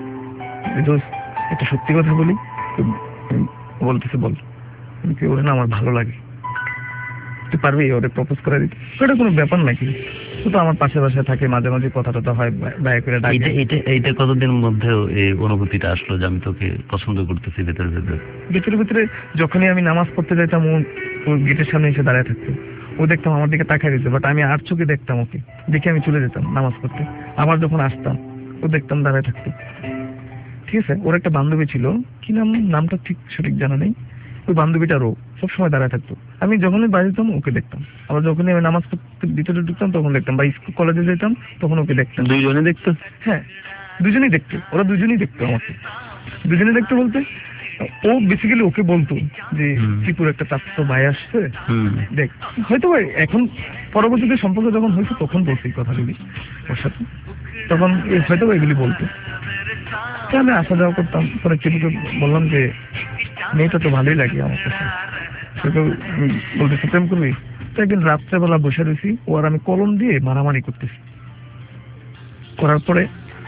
একটা সত্যি কথা বলি। বলতেছে বল। ওরে না আমার ভালো লাগে, তুই পারবি ওরে প্রপোজ করে দিতে? ওটা কোনো ব্যাপার নাকি, ও তো আমার পাশে পাশে থাকে, মাঝে মাঝে কথা টথা হয়, ব্যয় করে ডাকে। এইটা কতদিন মধ্যে এই অনুভূতিটা আসলো যে আমি তোকে পছন্দ করতেছি ভেতরে ভেতরে? ভেতরে ভেতরে যখনই আমি নামাজ পড়তে যাইতাম, ও গেটের সামনে এসে দাঁড়ায় থাকতো। ও দেখতাম আমার দিকে তাকায় দিতে, বাট আমি আর চোখে দেখতাম ওকে, দেখে আমি চলে যেতাম নামাজ পড়তে। আবার যখন আসতাম ও দেখতাম দাঁড়ায় থাকতো। ঠিক আছে, ওর একটা বান্ধবী ছিল, কি নাম, নামটা ঠিক সঠিক জানা নেই। ওই বান্ধবীটারও সবসময় দাঁড়ায় থাকতো। আমি যখনই বাইরে যেতাম ওকে দেখতাম, আবার যখনই আমি নামাজ পড়তে ভিতরে ঢুকতাম তখন দেখতাম, বা স্কুল কলেজে যেতাম তখন ওকে দেখতাম। দুইজনে দেখতো? হ্যাঁ, দুজনেই দেখতো, ওরা দুজনেই দেখতো আমাকে। দুজনে দেখতো বলতে ও বেসিক্যালি ওকে বলতো যে ত্রিপুর একটা চাচাতো ভাই আসছে, দেখ। হয়তো এখন পরবর্তীতে সম্পর্ক যখন হয়েছে তখন বলছি কথাগুলি ওর সাথে, তখন হয়তো এগুলি বলতো। তো আমি আসা যাওয়া করতাম। পরে ত্রিপুকে বললাম যে মেয়েটা তো ভালোই লাগে আমার কাছে, সেটা বলতেছে প্রেম করবি? তো একদিন রাত্রেবেলা বসে রয়েছি, ও আর আমি কলম দিয়ে মারামারি করতেছি। করার পরে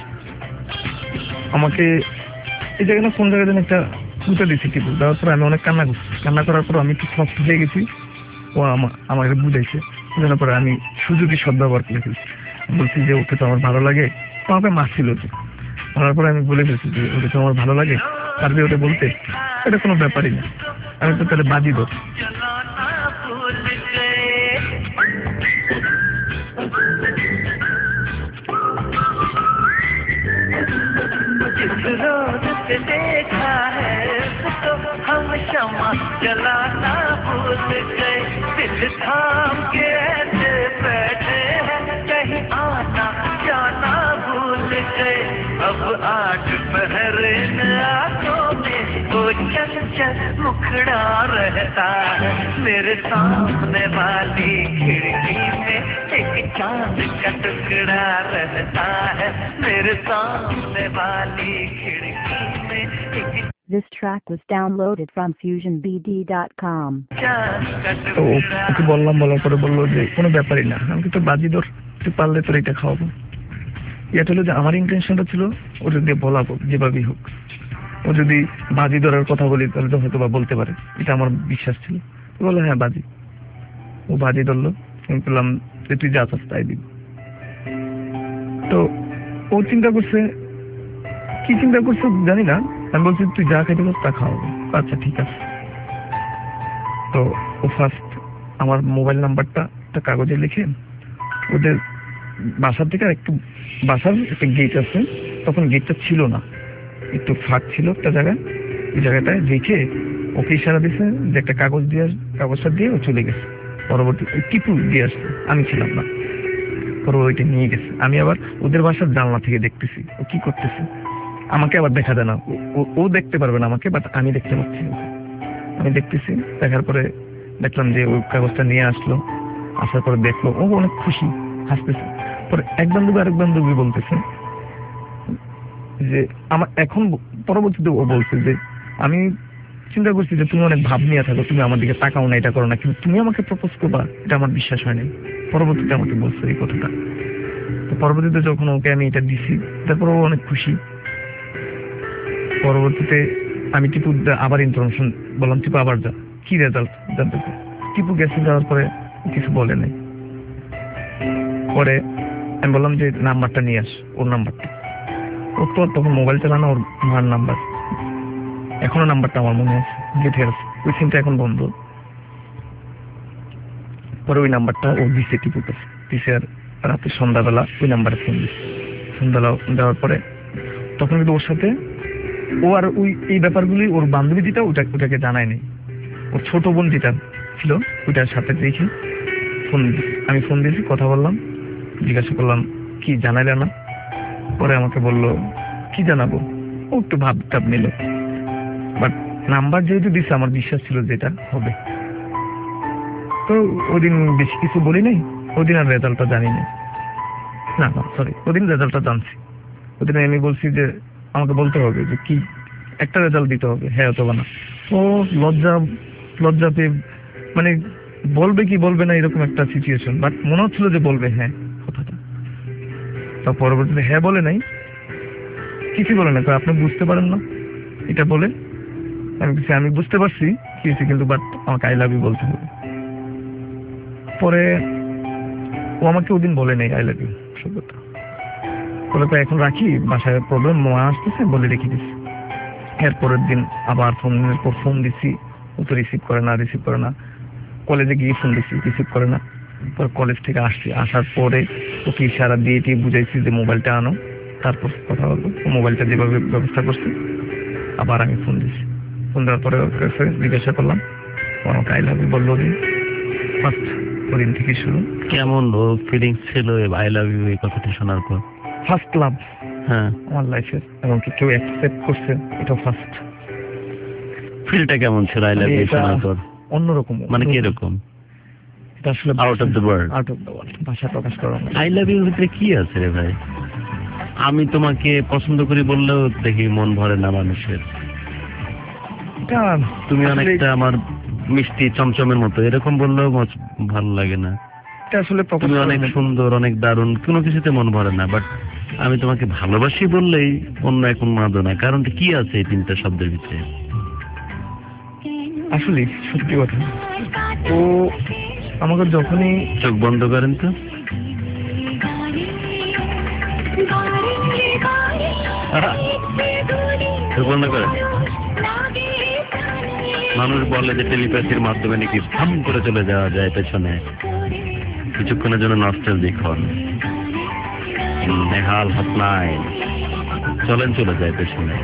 আমাকে এই জায়গায় না কোন জায়গায় যেন একটা ছুটে দিচ্ছি টিপু, দেওয়ার পরে আমি অনেক কান্না করছি। কান্না করার পর আমি একটু সফট হয়ে গেছি, ও আমাকে বুঝাইছে। বুঝানোর পরে আমি সুযোগই সদ্ব্যবহার করে ফেলছি, বলছি যে ওকে তো আমার ভালো লাগে। আমাকে মারছিল যে, মারার পরে আমি বলে ফেলছি যে ওকে তো আমার ভালো লাগে, পারবি ওটা বলতে? এটা কোনো ব্যাপারই না, আমি তো তাহলে বাজি দো। देखा है तो हम क्षमा जलाना भूल गए, दिल थाम के ऐसे बैठे हैं, कहीं आना जाना भूल गए। अब आठ पहरे न आंखों में वो चंचल मुखड़ा रहता है, मेरे सामने वाली खिड़की में एक चांद का टुकड़ा रहता है, मेरे सामने वाली खिड़की में एक। This track was downloaded from FusionBD.com. তো ওকে বললাম, বলার পরে বললো যে কোনো ব্যাপারই না, আমি তো বাজি ধর, তুই পারলে তোর এটা খাওয়াবো। এটা হলো যে আমার ইন্টেনশনটা ছিল ও যদি বলাবো যেভাবেই হোক, ও যদি বাজি ধরার কথা বলি তাহলে তো হয়তো বা বলতে পারে, এটা আমার বিশ্বাস ছিল। বললো হ্যাঁ বাজি। ও বাজি ধরলো, আমি বললাম যে তুই যা চাস তাই দিব। তো ও চিন্তা করছে, কি চিন্তা করছে জানি না, আমি বলছি তুই যা খাইতে পারছিস তা খাওয়াবো। আচ্ছা ঠিক আছে। তো ও ফার্স্ট আমার মোবাইল নাম্বারটা একটা কাগজে লিখে, ওদের বাসার থেকে একটু, বাসার একটা গেট আছে, তখন গেটটা ছিল না, একটু ফাঁক ছিল একটা জায়গায়, ওই জায়গাটায় লিখে ওকে ইশারা দিয়েছে যে একটা কাগজ দিয়ে, কাগজটা দিয়ে ও চলে গেছে। পরবর্তী টিপু দিয়ে আসছে, আমি ছিলাম না। পরে ওইটা নিয়ে গেছে। আমি আবার ওদের বাসার জানলা থেকে দেখতেছি ও কি করতেছে, আমাকে আবার দেখা যায় না, ও দেখতে পারবে না আমাকে, বাট আমি দেখতে পাচ্ছি। আমি দেখতেছি, দেখার পরে দেখলাম যে ওই কাগজটা নিয়ে আসলো, আসার পরে দেখলো, ও অনেক খুশি, হাসতেছে। পরে এক বান্ধবী আরেক বান্ধবী বলতেছে যে আমার এখন পরবর্তীতে ও বলছে যে আমি চিন্তা করছি যে তুমি অনেক ভাব নিয়ে থাকো, তুমি আমার দিকে তাকাও না, এটা করো না, কিন্তু তুমি আমাকে প্রপোজ করবা এটা আমার বিশ্বাস হয়নি। পরবর্তীতে আমাকে বলছে এই কথাটা। তো পরবর্তীতে যখন ওকে আমি এটা দিছি, তারপর ও অনেক খুশি। পরবর্তীতে আমি টিপু আবার ইনফরমেশন বললাম, টিপু আবার যা, কি রেজাল্ট জানতে চাই। টিপু গেছে, যাওয়ার পরে কিছু বলে নাই। পরে আমি বললাম যে নাম্বারটা নিয়ে আস, ওর নাম্বারটা। ওর তো তখন মোবাইল চালানো, ওর মার নাম্বার, এখনো নাম্বারটা আমার মনে আছে, গেটে আছে, ওই সিমটা এখন বন্ধ। পরে ওই নাম্বারটা ও দিছে, টিপুতে দিছে, আর রাতে সন্ধ্যাবেলা ওই নাম্বারে ফোন দিচ্ছে। সন্ধ্যাবেলা দেওয়ার পরে তখন কিন্তু ওর সাথে ও আর ওই এই ব্যাপারগুলি ওর বান্ধবী যেটা ওটাকে জানায়নি। ওর ছোট বোন যেটা ছিল ওইটার সাথে দেখি আমি ফোন দিয়েছি, কথা বললাম, জিজ্ঞাসা করলাম কি জানাইলে না। পরে আমাকে বললো কি জানাবো, ও একটু ভাবটাব নিল, বাট নাম্বার যেহেতু দিচ্ছে আমার বিশ্বাস ছিল যেটা হবে। তো ওদিন বেশি কিছু বলি নাই, ওদিন আর রেজাল্টটা জানি না, না সরি, ওদিন রেজাল্টটা জানছি। ওদিন আমি বলছি যে আমাকে বলতে হবে যে কি একটা রেজাল্ট দিতে হবে, হ্যাঁ অথবা না। ও লজ্জা পেয়ে মানে বলবে কি বলবে না এরকম একটা সিচুয়েশন, বাট মনে হচ্ছিল যে বলবে হ্যাঁ কথাটা। তা পরবর্তীতে হ্যাঁ বলে নাই, কিছুই বলে না, আপনি বুঝতে পারেন না এটা বলে। আমি বুঝতে পারছি কি হয়েছে, কিন্তু বাট আমাকে আই লাভ ইউ বলতে হবে। পরে ও আমাকে ওদিন বলে নেই আই লাভ ইউ, সত্যতা বলে তো এখন রাখি, বাসায় প্রবলেম, মা আসতেছে বলে রেখে দিচ্ছি। এরপরের দিন আবার ফোনের পর ফোন দিচ্ছি, ও তো রিসিভ করে না। কলেজে গিয়ে ফোন দিচ্ছি, রিসিভ করে না। পর কলেজ থেকে আসার পরে ওকে ইশারা দিয়ে বুঝাইছি যে মোবাইলটা আনো, তারপর কথা বলবো। মোবাইলটা যেভাবে ব্যবস্থা করছি, আবার আমি ফোন দিচ্ছি। ফোন দেওয়ার পরে জিজ্ঞাসা করলাম, আমাকে আই লাভ ইউ বললো। ফার্স্ট ওদিন থেকে শুরু। কেমন ফিলিংস ছিল আই লাভ ইউ এই কথাটা শোনার পর? ফার্স্ট লাভ হ্যাঁ আমার লাইফে, এবং কি কেউ অ্যাকসেপ্ট করছে, এটা ফার্স্ট। ফিলটা কেমন ছিল আই লাভ ইউ শোনার পর? অন্যরকম, মানে কি এরকম? এটা আসলে আউট অফ দ্য ওয়ার্ল্ড, ভাষা প্রকাশ করা। আই লাভ ইউর ভিতরে কি আছে রে ভাই? আমি তোমাকে পছন্দ করি বললেও দেখি মন ভরে না মানুষের। তুমি অনেকটা আমার মিষ্টি চমচমের মতো, এরকম বললেও ভালো লাগে না। আসলে তুমি অনেক সুন্দর, অনেক দারুণ, কোনো কিছুতে মন ভরে না। বাট আমি তোমাকে ভালোবাসি বললেই অন্য এখন মাদনা। কারণটা কি আছে এই তিনটা শব্দের ভিতরে? আসলে সত্যি কথা, ও আমাকে যখনই চোখ বন্ধ করেন তো, চোখ বন্ধ করেন। মানুষ বলে যে টেলিপ্যাথির মাধ্যমে নাকি থাম করে চলে যাওয়া যায় পেছনে, কিছুক্ষণের জন্য নস্টালজিক হন। নেহাল হাসনাইন চলেন চলে যায় পেছনে।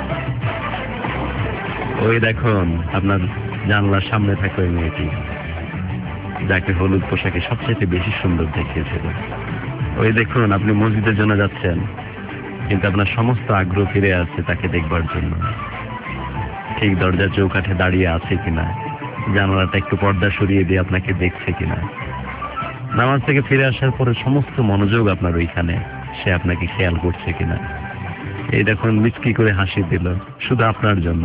ওই দেখুন আপনার জানলার সামনে থাকে ওই মেয়েটি, যাকে হলুদ পোশাকে সবচেয়ে বেশি সুন্দর দেখিয়েছিল। ওই দেখুন আপনি মসজিদের জন্য যাচ্ছেন, কিন্তু আপনার সমস্ত আগ্রহ ফিরে আসছে তাকে দেখবার জন্য। ঠিক দরজার চৌকাঠে দাঁড়িয়ে আছে কিনা, জানালাটা একটু পর্দা সরিয়ে দিয়ে আপনাকে দেখছে কিনা। নামাজ থেকে ফিরে আসার পরে সমস্ত মনোযোগ আপনার ওইখানে, সে আপনাকে খেয়াল করছে কিনা। এই দেখুন মিচকি করে হাসি দিল শুধু আপনার জন্য।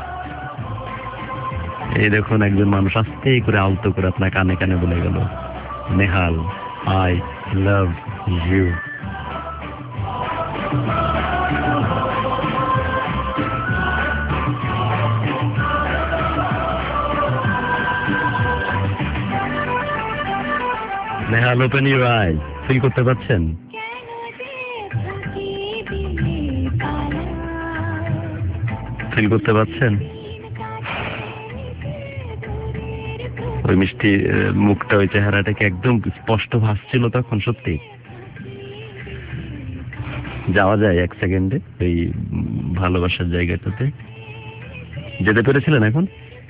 এই দেখুন একজন মানুষ আস্তে করে আলতো করে আপনার কানে কানে বলে গেল, Nehal I love you. Nehal open your eyes. Feel করতে পারছেন? ফিল করতে পারছেন ওই মিষ্টি মুখটা, ওই চেহারাটাকে একদম স্পষ্ট ভাসছিল তখন? সত্যি যাওয়া যায় এক সেকেন্ডে ওই ভালোবাসার জায়গাটাতে? যেতে পেরেছিলেন এখন?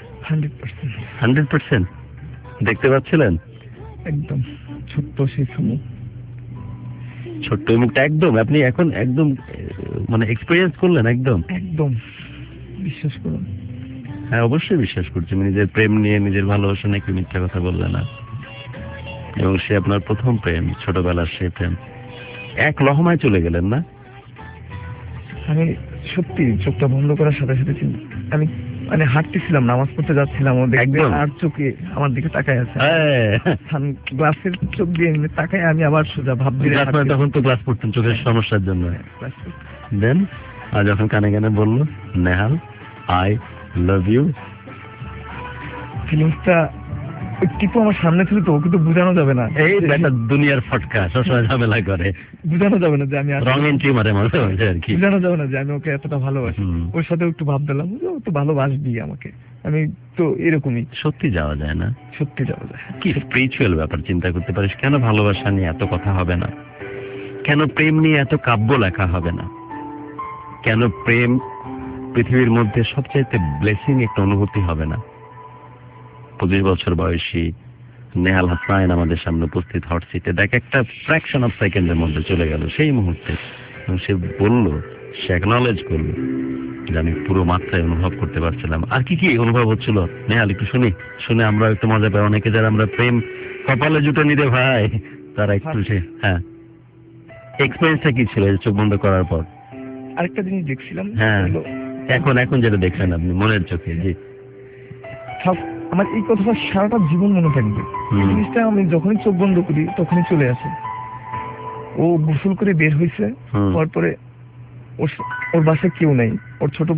100% দেখতে পাচ্ছিলেন? একদম ছোট্ট সেই মুখ, ছোট্ট মুখটা একদম আপনি এখন একদম মানে এক্সপেরিয়েন্স করলেন একদম। একদম বিশ্বাস করুন। হ্যাঁ অবশ্যই বিশ্বাস করছি। নিজের প্রেম নিয়ে, নিজের ভালোবাসা নিয়ে কি মিথ্যা কথা বললেন না? এবং সে আপনার প্রথম প্রেম, ছোটবেলার সেই প্রেম, এক লহমায় চলে গেলেন না? আমি সত্যি চোখটা বন্ধ করার সাথে সাথে আমি মানে হাঁটতেছিলাম, নামাজ পড়তে যাচ্ছিলাম, আর চোখে আমার দিকে তাকায় আছে, গ্লাসের চোখ দিয়ে তাকায় আমি আবার সোজা ভাবছি। তখন তো ক্লাস পড়তেন চোখের সমস্যার জন্য। দেন আর যখন কানে কানে বললো নেহাল আই লাভ ইউ, ফিলিংসটা ওই টিপু আমার সামনে ছিল তো, ওকে তো বোঝানো যাবে না, এই একটা দুনিয়ার ফটকা সবসময় ঝামেলা করে, বোঝানো যাবে না যে আমি রং এন্ট্রি মারে মাঝে মাঝে আর কি, বোঝানো যাবে না যে আমি ওকে এতটা ভালোবাসি। ওর সাথে একটু ভাব দিলাম, ও তো ভালোবাসবি আমাকে, আমি তো এরকমই। সত্যি যাওয়া যায় না, সত্যি যাওয়া যায়। কি স্পিরিচুয়াল ব্যাপার চিন্তা করতে পারিস, কেন ভালোবাসা নিয়ে এত কথা হবে না, কেন প্রেম নিয়ে এত কাব্য লেখা হবে না, কেন প্রেম পৃথিবীর মধ্যে সবচাইতে ব্লেসিং একটা অনুভূতি হবে না। 25 বছর বয়সী নেহাল হাসান আমাদের সামনে উপস্থিত হট সিটে, দেখ একটা ফ্র্যাকশন অফ সেকেন্ডের মধ্যে চলে গেল সেই মুহূর্তে, সে বলল, সে অ্যাকনলেজ করলো যে আমি পুরো মাত্রায় অনুভব করতে পারছিলাম। আর কি কি অনুভব হচ্ছিল নেহাল একটু শুনে আমরা একটু মজা পাই। অনেকে যারা আমরা প্রেম কপালে জুটে নিতে ভাই, তারা একটু হ্যাঁ এক্সপেরিয়েন্সটা কি ছিল চোখ বন্ধ করার পর? আরেকটা জিনিস দেখছিলাম, হ্যাঁ এখন যেটা দেখলেন আপনি মনের চোখে, জি আমার এই কথাটা সারাটা জীবন মনে থাকবে। এই জিনিসটা আমি যখনই চোখ বন্ধ করি তখনই চলে আসে। ও গোসল করে বের হয়েছে, তারপরে ওর বাসায় কেউ নাই, ওর ছোট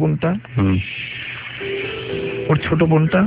বোনটা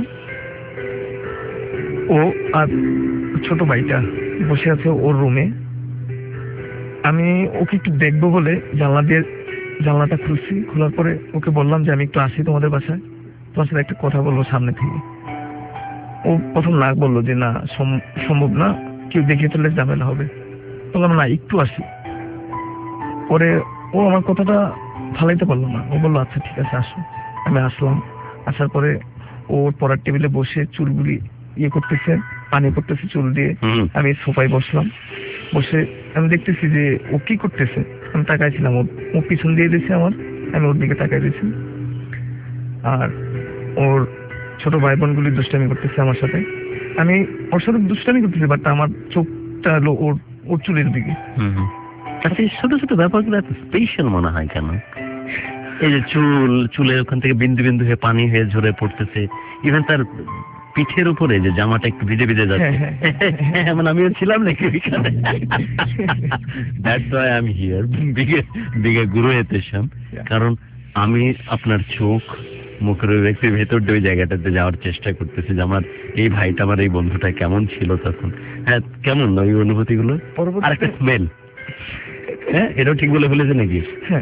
ও আর ছোট ভাইটা বসে আছে ওর রুমে। আমি ওকে একটু দেখবো বলে জানলাটা খুলছি, খোলার পরে ওকে বললাম যে আমি একটু আসি তোমাদের বাসায়, তোমার সাথে একটা কথা বলবো সামনে থেকে। ও প্রথম না বললো যে না সম্ভব না, কেউ দেখে ফেললে ঝামেলা হবে। বললাম না একটু আসি। পরে ও আমার কথাটা ফালাইতে পারলো না, ও বললো আচ্ছা ঠিক আছে আসো। আমি আসলাম, আসার পরে ওর পড়ার টেবিলে বসে চুলগুলি করতেছে, পানি করতেছে চুল দিয়ে। আমি সোফায় বসলাম, বসে আমি দেখতেছি যে ও কি করতেছে। আমি তাকাইছিলাম, ও পিছন দিয়ে দিয়েছে আমার, আমি ওর দিকে তাকাই দিয়েছি। আর ওর ছোট ভাই বোনগুলি দুষ্টামি করতেছে আমার সাথে, আমি ওর সাথে দুষ্টামি করতেছি, বাট আমার চোখটা হলো ওর চুলের দিকে। আচ্ছা এই ছোট ছোট ব্যাপারগুলো এত স্পেশাল মনে হয় কেন? এই যে চুলের ওখান থেকে বিন্দু বিন্দু হয়ে পানি হয়ে ঝরে পড়তেছে, ইভেন তার পিঠের উপরে যে জামাটা একটু ভিজে ভিজে যাচ্ছে, মানে আমিও ছিলাম নাকি ওইখানে। That's why I am here, বিগে গুরু হেতেশাম। কারণ আমি আপনার চোখ মুখের ব্যক্তির ভেতর দিয়ে ওই জায়গাটাতে যাওয়ার চেষ্টা করতেছি যে আমার এই ভাইটা, আমার এই বন্ধুটা কেমন ছিল তখন। হ্যাঁ কেমন ওই অনুভূতি গুলো, আর একটা স্মেল। হ্যাঁ এটাও ঠিক বলে ফেলেছে নাকি?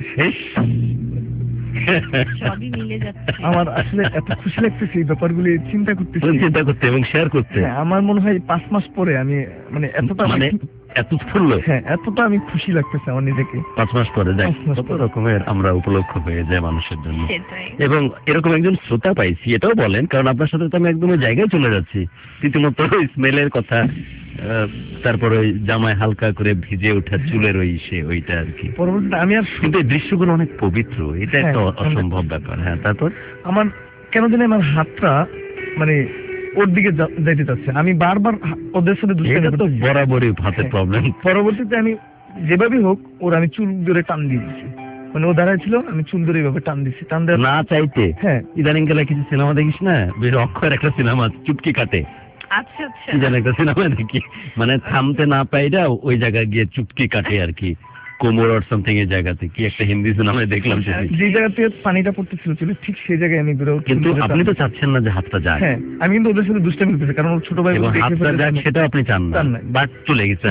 আমার আসলে এত খুশি লাগতেছে এই ব্যাপারগুলি চিন্তা করতে এবং শেয়ার করতে। আমার মনে হয় 5 মাস পরে আমি মানে এতটা আমি খুশি লাগতেছে আমার নিজেকে। 5 মাস পরে দেখ কত রকমের আমরা উপলক্ষ হয়ে যায় মানুষের জন্য। এবং এরকম একজন শ্রোতা পাইছি, এটাও বলেন, কারণ আপনার সাথে তো আমি একদম ওই জায়গায় চলে যাচ্ছি। রীতিমতো স্মেলের কথা, তারপর ওই জামায় হালকা করে ভিজে ওঠা চুলের ওইটা আর কি। পরবর্তীতে আমি আর কিন্তু এই দৃশ্যগুলো অনেক পবিত্র, এটা একটা অসম্ভব ব্যাপার। হ্যাঁ তারপর আমার কেন জানি আমার হাতটা মানে ওর দিকে যাইতে চাচ্ছে, আমি বারবার ওদের সাথে বরাবরই হাতের প্রবলেম। পরবর্তীতে আমি যেভাবেই হোক ওর আমি চুল ধরে টান দিয়ে দিচ্ছি, মানে ও দাঁড়ায় ছিল, আমি চুল ধরে এইভাবে টান দিচ্ছি, টান দেওয়া না চাইতে। হ্যাঁ ইদানিং কালে কিছু সিনেমা দেখিস না, বেশ অক্ষর একটা সিনেমা চুটকি কাটে, আচ্ছা আচ্ছা একটা সিনেমা দেখি, মানে থামতে না পাইরা ওই জায়গায় গিয়ে চুটকি কাটে আর কি, কোমর আর সামথিং এর জায়গাতে। কি একটা হিন্দি সিনেমায় দেখলাম, যে জায়গাতে পানিটা পড়তেছিল চুলে ঠিক সেই জায়গায় আমি বেরো। কিন্তু আপনি তো চাচ্ছেন না যে হাতটা যাক। হ্যাঁ আমি কিন্তু ওদের সাথে দুষ্টামি করতেছি, কারণ ওর ছোট ভাই হাতটা যাক সেটা আপনি চান না, বাট চলে গেছে।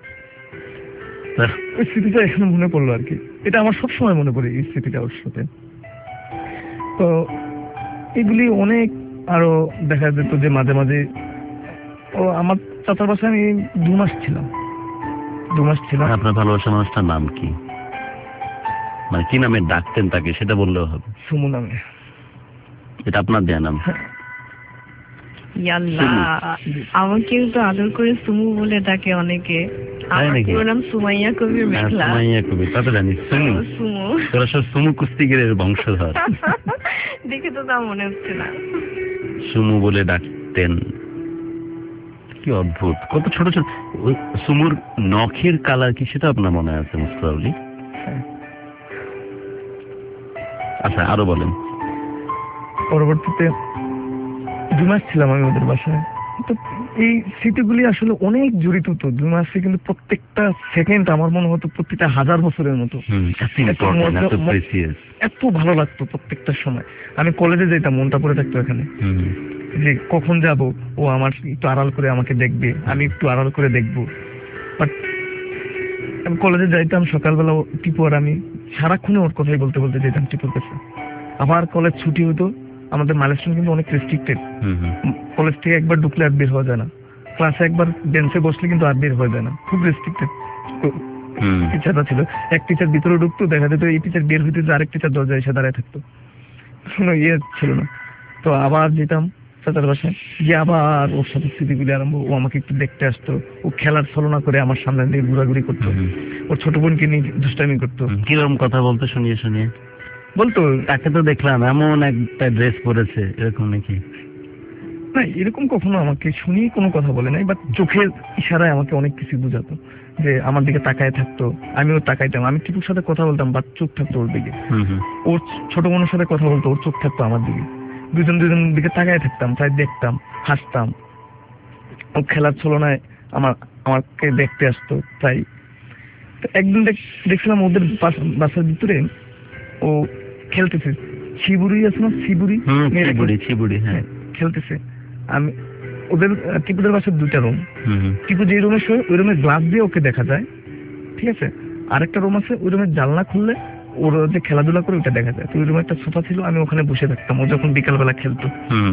ওই স্মৃতিটা এখনো মনে পড়লো আর কি, এটা আমার সবসময় মনে পড়ে এই স্মৃতিটা ওর সাথে। তো এগুলি অনেক আরো দেখা যেত যে মাঝে মাঝে ও আমার চাচার বাসায় আমি 2 মাস ছিলাম। আপনার ভালোবাসা মানুষটার নাম কি, মানে কি নামে ডাকতেন তাকে, সেটা বললেও হবে। সুমু নামে। এটা আপনার দেয়া নাম? আমাকেও তো আদর করে সুমু বলে ডাকে অনেকে। আমার নাম সুমাইয়া কবির মেঘলা। সুমাইয়া কবির, তা তো জানি। সুমু, তোরা সব সুমু কুস্তিগিরের বংশধর। দেখে তো তা মনে হচ্ছে না। সুমু বলে ডাকতেন, কি অদ্ভুত, কত ছোট ছোট। সুমুর নখের কালার কি সেটা আপনার মনে আছে মুস্তাফলি? আচ্ছা আরো বলেন। পরবর্তীতে 2 মাস ছিলাম আমি ওদের বাসায়। তো এই স্মৃতিগুলি আসলে অনেক জড়িত। তো 2 মাসে কিন্তু প্রত্যেকটা সেকেন্ড আমার মনে হতো প্রত্যেকটা 1000 বছরের মতো। এত ভালো লাগতো প্রত্যেকটা সময়। আমি কলেজে যেতাম, মনটা পড়ে থাকতো এখানে। যে কখন যাব, ও আমার একটু আড়াল করে আমাকে দেখবে, আমি একটু আড়াল করে দেখবো। বাট আমি কলেজে যাইতাম সকালবেলা, টিপু আর আমি সারাক্ষণে ওর কথাই বলতে বলতে যেতাম টিপুর কাছে। আবার কলেজ ছুটি হতো, আমাদের মাইলস্টোন কিন্তু অনেক রেস্ট্রিক্টেড, কলেজ থেকে একবার ঢুকলে আর বের হওয়া যায় না, ক্লাসে একবার বেঞ্চে বসলে কিন্তু আর বের হওয়া যায় না, খুব রেস্ট্রিক্টেড টিচাররা ছিল। এক টিচার ভিতরে ঢুকতো, দেখা যেত এই টিচার বের হইতে আরেক টিচার দরজায় এসে দাঁড়ায় থাকতো, কোনো ইয়ে ছিল না। তো আবার যেতাম চাচার বাসায়, যে আবার ওর সাথে স্মৃতিগুলি আরম্ভ। ও আমাকে একটু দেখতে আসতো, ও খেলার ছলনা করে আমার সামনে দিয়ে ঘোরাঘুরি করতো, ওর ছোট বোনকে নিয়ে দুষ্টামি করতো। কিরকম কথা বলতো শুনিয়ে শুনিয়ে? বলতো তাকে তো দেখলাম এমন একটা ড্রেস পরেছে, এরকম নাকি? না, এরকম কখনো আমাকে শুনিয়ে কোনো কথা বলে নাই, বাট চোখের ইশারায় আমাকে অনেক কিছু বুঝাতো, যে আমার দিকে তাকায় থাকতো, আমিও তাকাইতাম। আমি টিপুর সাথে কথা বলতাম, বাট চোখ থাকতো ওর দিকে। ওর ছোট বোনের সাথে কথা বলতো, ওর চোখ থাকতো আমার দিকে। দুজনের দিকে তাকায় থাকতাম, প্রায় দেখতাম, হাসতাম। ও খেলার ছলনায় আমাকে দেখতে আসতো প্রায়। একদিন দেখছিলাম ওদের বাসার ভিতরে ও খেলতেছে, ছিবুড়ি আছে না, ছিবুড়ি হ্যাঁ খেলতেছে। আমি ওদের টিপুদের বাসার 2টা রুম, টিপু যে রুমে শোয় ওই রুমের গ্লাস দিয়ে ওকে দেখা যায়, ঠিক আছে। আরেকটা রুম আছে, ওই রুমের জানলা খুললে ওর যে খেলাধুলা করে ওটা দেখা যায়। তো ওই রুমে একটা সোফা ছিল, আমি ওখানে বসে থাকতাম। ও যখন বিকালবেলা খেলতো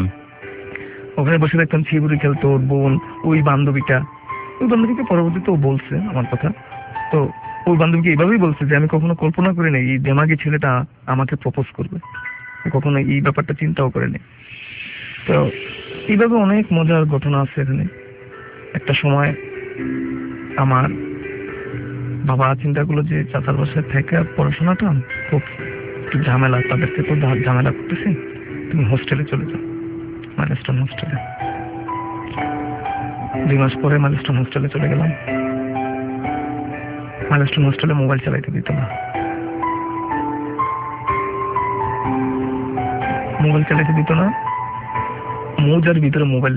ওখানে বসে থাকতাম, ছিবুড়ি খেলতো। ওর বোন, ওই বান্ধবীকে পরবর্তীতে ও বলছে আমার কথা। তো ওই বান্ধবীকে এইভাবেই বলছে যে আমি কখনো কল্পনা করি নাই এই দেমাগী ছেলেটা আমাকে প্রপোজ করবে, কখনো এই ব্যাপারটা চিন্তাও করে নেই। তো এইভাবে অনেক মজার ঘটনা আছে এখানে। একটা সময় আমার বাবা চিন্তা করলো যে চাচার বাসায় থেকে পড়াশোনাটা খুব একটু ঝামেলা, তাদেরকে তো ঝামেলা করতেছে, তুমি হোস্টেলে চলে যাও, মাইলস্টোন হোস্টেলে। 2 মাস পরে মাইলস্টোন হোস্টেলে চলে গেলাম। মাইলস্টোন হোস্টেলে মোবাইল চালাইতে দিত না, মৌজার ভিতরে মোবাইল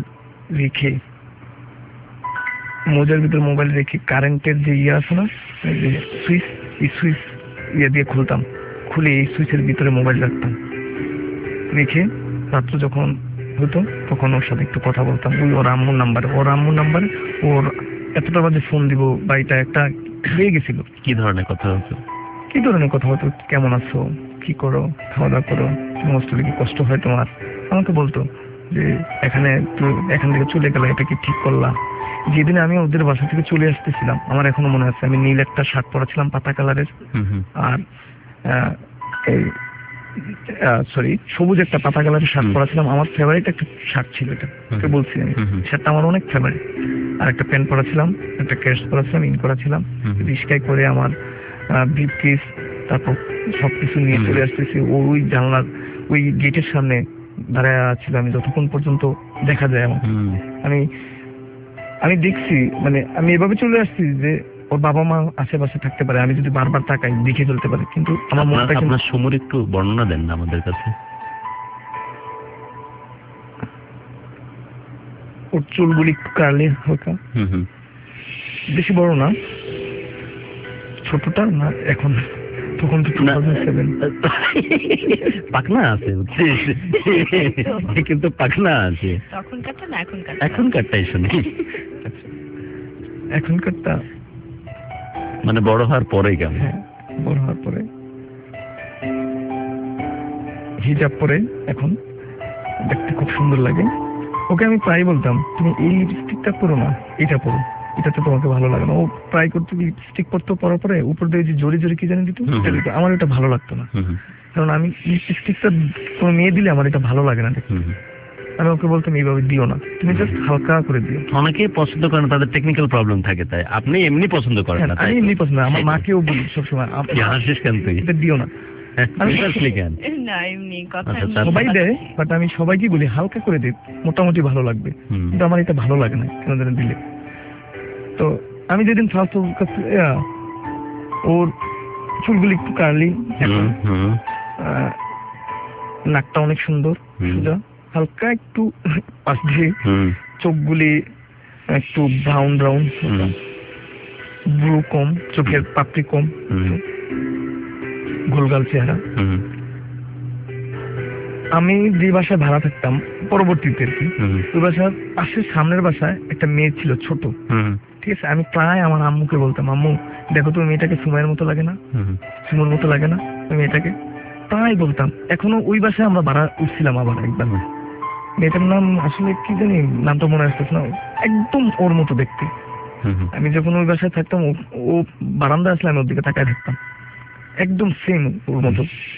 রেখে কারেন্টের যে ইয়ে আছে না, সুইচ ইয়ে দিয়ে খুলতাম, খুলে এই সুইচের ভিতরে মোবাইল রাখতাম, রেখে রাত্র যখন হতো তখন ওর সাথে একটু কথা বলতাম। ওর আম্মুর নাম্বারে ওর এতটা বাজে ফোন দিব বা এটা একটা হয়ে গেছিল। কি ধরনের কথা হতো? কেমন আছো, কি করো, খাওয়া দাওয়া করো, হোস্টেলে কি কষ্ট হয় তোমার? আমাকে বলতো যে এখান থেকে চলে গেলে এটা কি ঠিক করলা? যেদিন আমি ওদের বাসা থেকে চলে আসতেছিলাম, আমার এখনো মনে আছে, আমি নীল একটা শার্ট পরেছিলাম পাতা কালারের, আর সবুজ একটা পাতা কালারের শার্ট পরেছিলাম। আমার ফেভারিট একটা শার্ট ছিল, এটা বলছি আমি, শার্টটা আমার অনেক ফেভারিট। আর একটা প্যান্ট পরেছিলাম, একটা ক্যাশ পরেছিলাম, ইন করেছিলাম। রিস্কায় করে আমার ব্রিফকেস, তারপর সবকিছু নিয়ে চলে আসতেছি। ওই জানলার ওই গেটের সামনে দাঁড়ায় ছিল আমি, যতক্ষণ পর্যন্ত দেখা যায় আমার। আমি দেখছি, মানে আমি এভাবে চলে আসছি যে ওর বাবা মা আশেপাশে থাকতে পারে, আমি যদি বারবার তাকাই দেখে ফেলতে পারে, কিন্তু আমার মনটা আপনার সমর একটু বর্ণনা দেন না আমাদের কাছে। ওর চুলগুলি কার্লি, হালকা, বেশি বড় না, ছোটটা না এখন, তখন তো 2007 পাকনা আছে কিন্তু পাকনা আছে, এখনকারটাই শুনি। এখনকারটা মানে বড় হওয়ার পরেই কেমন? হ্যাঁ, বড় হওয়ার পরে হিজাব পরে এখন দেখতে খুব সুন্দর লাগে। ওকে আমি প্রায় বলতাম তুমি এই লিপস্টিকটা পরো না, এটা পরো, এটাতে তোমাকে ভালো লাগে না। ও ট্রাই করতো, লিপস্টিক পরতো, পরার পরে উপর দিয়ে যে জোরে জোরে কি জানি দিত, আমার এটা ভালো লাগতো না, কারণ আমি লিপস্টিকটা কোনো মেয়ে দিলে আমার এটা ভালো লাগে না দেখতে। আমি ওকে বলতাম এইভাবে দিও না, তুমি জাস্ট হালকা করে দিও। অনেকেই পছন্দ করেন, তাদের টেকনিক্যাল প্রবলেম থাকে, তাই আপনি এমনি পছন্দ করেন না? আমি এমনি পছন্দ, আমার মাকেও বলি সবসময় এটা দিও না, সবাই দেয়, বাট আমি সবাইকে বলি হালকা করে দিই, মোটামুটি ভালো লাগবে, কিন্তু আমার এটা ভালো লাগে না কেন জানেন দিলে। তো আমি যেদিন ফার্স্ট ওর চুলগুলি একটু কার্লি, নাকটা অনেক সুন্দর সোজা, হালকা একটু পাশ দিয়ে, চোখগুলি একটু ব্রাউন, ব্রু কম, চোখের পাপড়ি কম, গোলগাল চেহারা, আমি যে বাসায় ভাড়া থাকতাম পরবর্তীতে আর কি, ওই বাসার পাশের সামনের বাসায় একটা মেয়ে ছিল ছোট, ঠিক আছে। আমি প্রায় আমার আম্মুকে বলতাম, আম্মু দেখো তো মেয়েটাকে সুমাইয়ের মতো লাগে না, সুমোর মতো লাগে না ওই মেয়েটাকে, প্রায় বলতাম। এখনো ওই বাসায় আমরা ভাড়া উঠছিলাম আবার একবার, মেয়েটার নাম আসলে কি জানি, নামটা মনে আসতেছে না, একদম ওর মতো দেখতে। আমি যখন ওই বাসায় থাকতাম ও বারান্দা আসলে আমি ওর দিকে তাকায় থাকতাম, একদম সেম ওর মতো।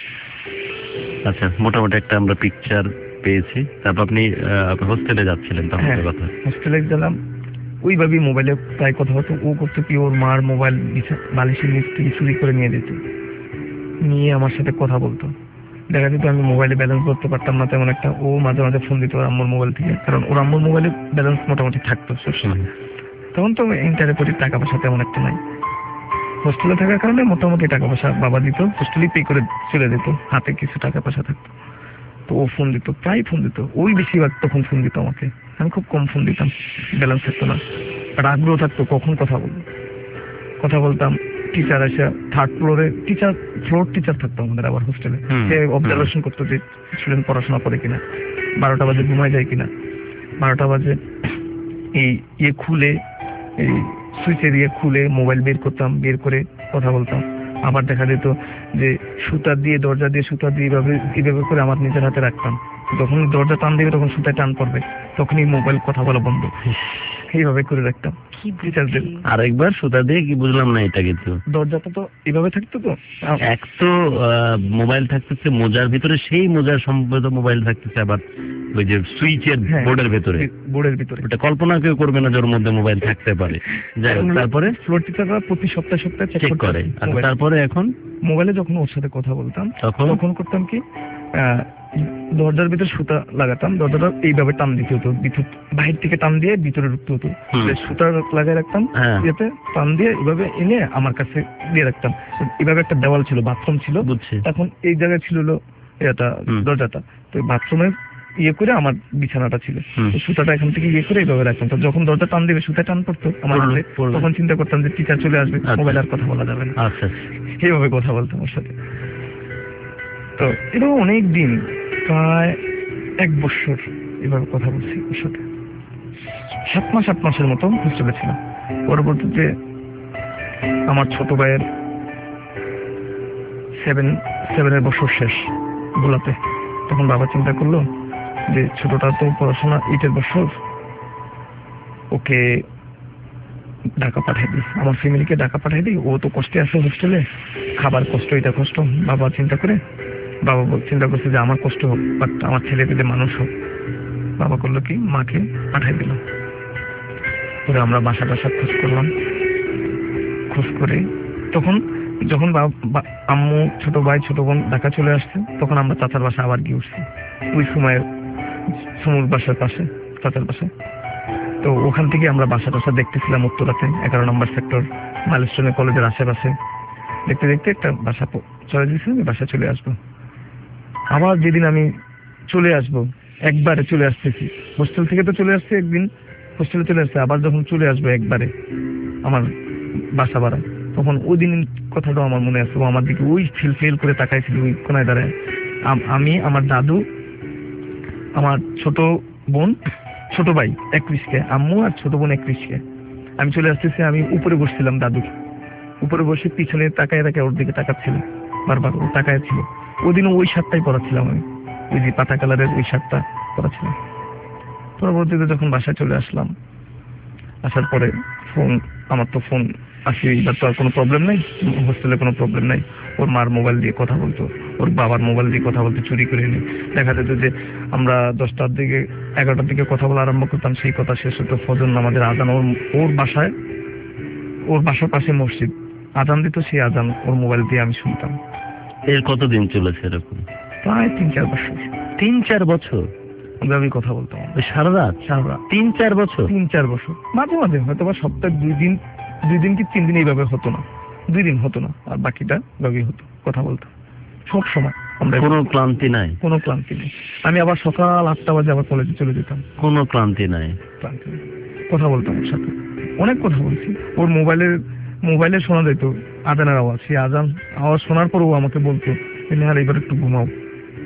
আচ্ছা, মোটামুটি একটা আমরা পিকচার পেয়েছি। তারপর আপনি হোস্টেলে যাচ্ছিলেন তখন? কথা হোস্টেলে গেলাম, ওইভাবেই মোবাইলে প্রায় কথা হতো। ও করতো কি, ওর মার মোবাইল বালিশের নিচ থেকে চুরি করে নিয়ে যেত, নিয়ে আমার সাথে কথা বলতো। দেখা যেত আমি মোবাইলে ব্যালেন্স করতে পারতাম না তেমন একটা, ও মাঝে মাঝে ফোন দিত ওর আম্মুর মোবাইল থেকে, কারণ ওর আম্মুর মোবাইলে ব্যালেন্স মোটামুটি থাকতো সবসময়। তখন তো ইন্টারের প্রতি টাকা পয়সা তেমন একটা নাই, হোস্টেলে থাকার কারণে মোটামুটি টাকা পয়সা বাবা দিত, হোস্টেলেই পে করে চলে যেত, হাতে কিছু টাকা পয়সা থাকতো। তো ও ফোন দিত, প্রায় ফোন দিত, ওই বেশিরভাগ তখন ফোন দিত আমাকে, আমি খুব কম ফোন দিতাম, ব্যালেন্স থাকতো না। আর আগ্রহ থাকতো কখন কথা বলবো, কথা বলতাম। টিচার এসে থার্ড ফ্লোরে, ফ্লোর টিচার থাকতো আমাদের আবার হোস্টেলে, সে অবজারভেশন করতো যে স্টুডেন্ট পড়াশোনা করে কিনা, 12টা বাজে ঘুমায় যায় কিনা, 12টা বাজে এই খুলে, এই সুইচের খুলে মোবাইল বের করতাম, বের করে কথা বলতাম। আবার দেখা যেত যে সুতা দিয়ে, দরজা দিয়ে সুতা দিয়ে এইভাবে করে আমার নিজের হাতে রাখতাম, যখন দরজা টান দিবে তখন সুতায় টান পড়বে, তখনই মোবাইল কথা বলা বন্ধ, এইভাবে করে রাখতাম। আরেকবার সুতা দিয়ে কি বুঝলাম না এটা, কিন্তু দরজাটা তো এইভাবে থাকতো, তো এক তো মোবাইল থাকতেছে মোজার ভিতরে, সেই মোজার সম্ভবত মোবাইল থাকতেছে আবার ওই যে সুইচের বোর্ডের ভিতরে, ওটা কল্পনা কেউ করবে না যার মধ্যে মোবাইল থাকতে পারে। যাই হোক, তারপরে ফ্লোর টিচাররা প্রতি সপ্তাহে চেক করে। তারপরে এখন মোবাইলে যখন ওর সাথে কথা বলতাম তখন করতাম কি, দরজার ভিতরে সুতা লাগাতাম, দরজাটা এইভাবে টান দিতে হতো, বাহির থেকে টান দিয়ে ভিতরে ঢুকতে হতো, সুতা লাগাই রাখতাম, এতে টান দিয়ে এইভাবে এনে আমার কাছে দিয়ে রাখতাম। এইভাবে একটা দেওয়াল ছিল, বাথরুম ছিল, তখন এই জায়গায় ছিল এটা দরজাটা, তো বাথরুমের করে আমার বিছানাটা ছিল, সুতাটা এখান থেকে করে এইভাবে রাখতাম। তো যখন দরজা টান দিবে সুতা টান পড়তো আমার হাতে, তখন চিন্তা করতাম যে টিচার চলে আসবে, মোবাইল আর কথা বলা যাবে না, এইভাবে কথা বলতাম ওর সাথে। তো এটা অনেক দিন, প্রায় 1 বছর এভাবে কথা বলছি ওর সাথে, 7 মাসের মতো হোস্টেলে ছিলাম। পরবর্তীতে আমার ছোট ভাইয়ের 7 বছর শেষ গোলাতে, তখন বাবা চিন্তা করলো যে ছোটটা তো পড়াশোনা 8 বছর, ওকে ঢাকা পাঠাই দিই, আমার ফ্যামিলিকে ঢাকা পাঠাই দিই, ও তো কষ্টে আছে হোস্টেলে, খাবার কষ্ট, এটা কষ্ট। বাবা চিন্তা করছে যে আমার কষ্ট হোক, বাট আমার ছেলে পেলে মানুষ হোক। বাবা করলো কি, মাকে পাঠাই দিল। পরে আমরা বাসা খোঁজ করলাম, খোঁজ করে তখন যখন আম্মু, ছোট ভাই, ছোট বোন ঢাকা চলে আসছে, তখন আমরা চাচার বাসা আবার গিয়ে উঠছি, ওই সময়ের সমুর বাসার পাশে, চাচার বাসায়। তো ওখান থেকে আমরা বাসা দেখতেছিলাম উত্তরাতে, 11 নম্বর সেক্টর, মাইলস্টোনের কলেজের আশেপাশে। দেখতে দেখতে একটা বাসা চলে দিয়েছে, আমি বাসা চলে আসবো। আবার যেদিন আমি চলে আসবো, একবারে চলে আসতেছি, হোস্টেল থেকে তো চলে আসছে, একদিন হোস্টেলে চলে আসছে, আবার যখন চলে আসবো একবারে আমার বাসা ভাড়া, তখন ওই দিন কথাটা আমার মনে আছে। ও আমার দিকে ওই ফেল করে তাকাইছিল ওই কোনায় দাঁড়ায়। আমি, আমার দাদু, আমার ছোট বোন, ছোট ভাই 21কে, আম্মু আর ছোট বোন 21কে। আমি চলে আসতেছি, আমি উপরে বসছিলাম, দাদুর উপরে বসে পিছনে তাকায় ওর দিকে তাকাচ্ছিলাম, বারবার ও তাকায় ছিল। ওই দিন ওই শার্টটাই পরাচ্ছিলাম আমি, ওই যে পাতা কালারের ওই শার্টটা পরাচ্ছিলাম। পরবর্তীতে যখন বাসায় চলে আসলাম, আসার পরে আমার তো ফোন আসি, এবার তো আর কোনো প্রবলেম নেই, হোস্টেলে কোনো প্রবলেম নাই। ওর মার মোবাইল দিয়ে কথা বলতো, ওর বাবার মোবাইল দিয়ে কথা বলতো চুরি করে এনে। দেখা যেত যে আমরা 10টার দিকে 11টার দিকে কথা বলা আরম্ভ করতাম, সেই কথা শেষ হতো ফজর নামাজের আজান। ওর বাসার পাশে মসজিদ, আজান দিত, সেই আজান ওর মোবাইল দিয়ে আমি শুনতাম। এর কতদিন চলেছে এরকম? প্রায় 3-4 বছর। 3-4 বছর আমি কথা বলতাম সারা রাত 3-4 বছর। 3-4 বছর, মাঝে মাঝে হয়তো বা সপ্তাহে 2 দিন কি 3 দিন এইভাবে হতো না, 2 দিন হতো না, আর বাকিটা ভাবেই হতো, কথা বলতাম সব সময়। আমরা কোনো ক্লান্তি নাই? কোনো ক্লান্তি নেই। আমি আবার সকাল 8টা বাজে আবার কলেজে চলে যেতাম, কোনো ক্লান্তি নাই। কথা বলতাম ওর সাথে, অনেক কথা বলছি। ওর মোবাইলে শোনা যেত আজানের আওয়াজ, সেই আওয়াজ শোনার পর ও আমাকে বলতো, নেহার এবার একটু ঘুমাও,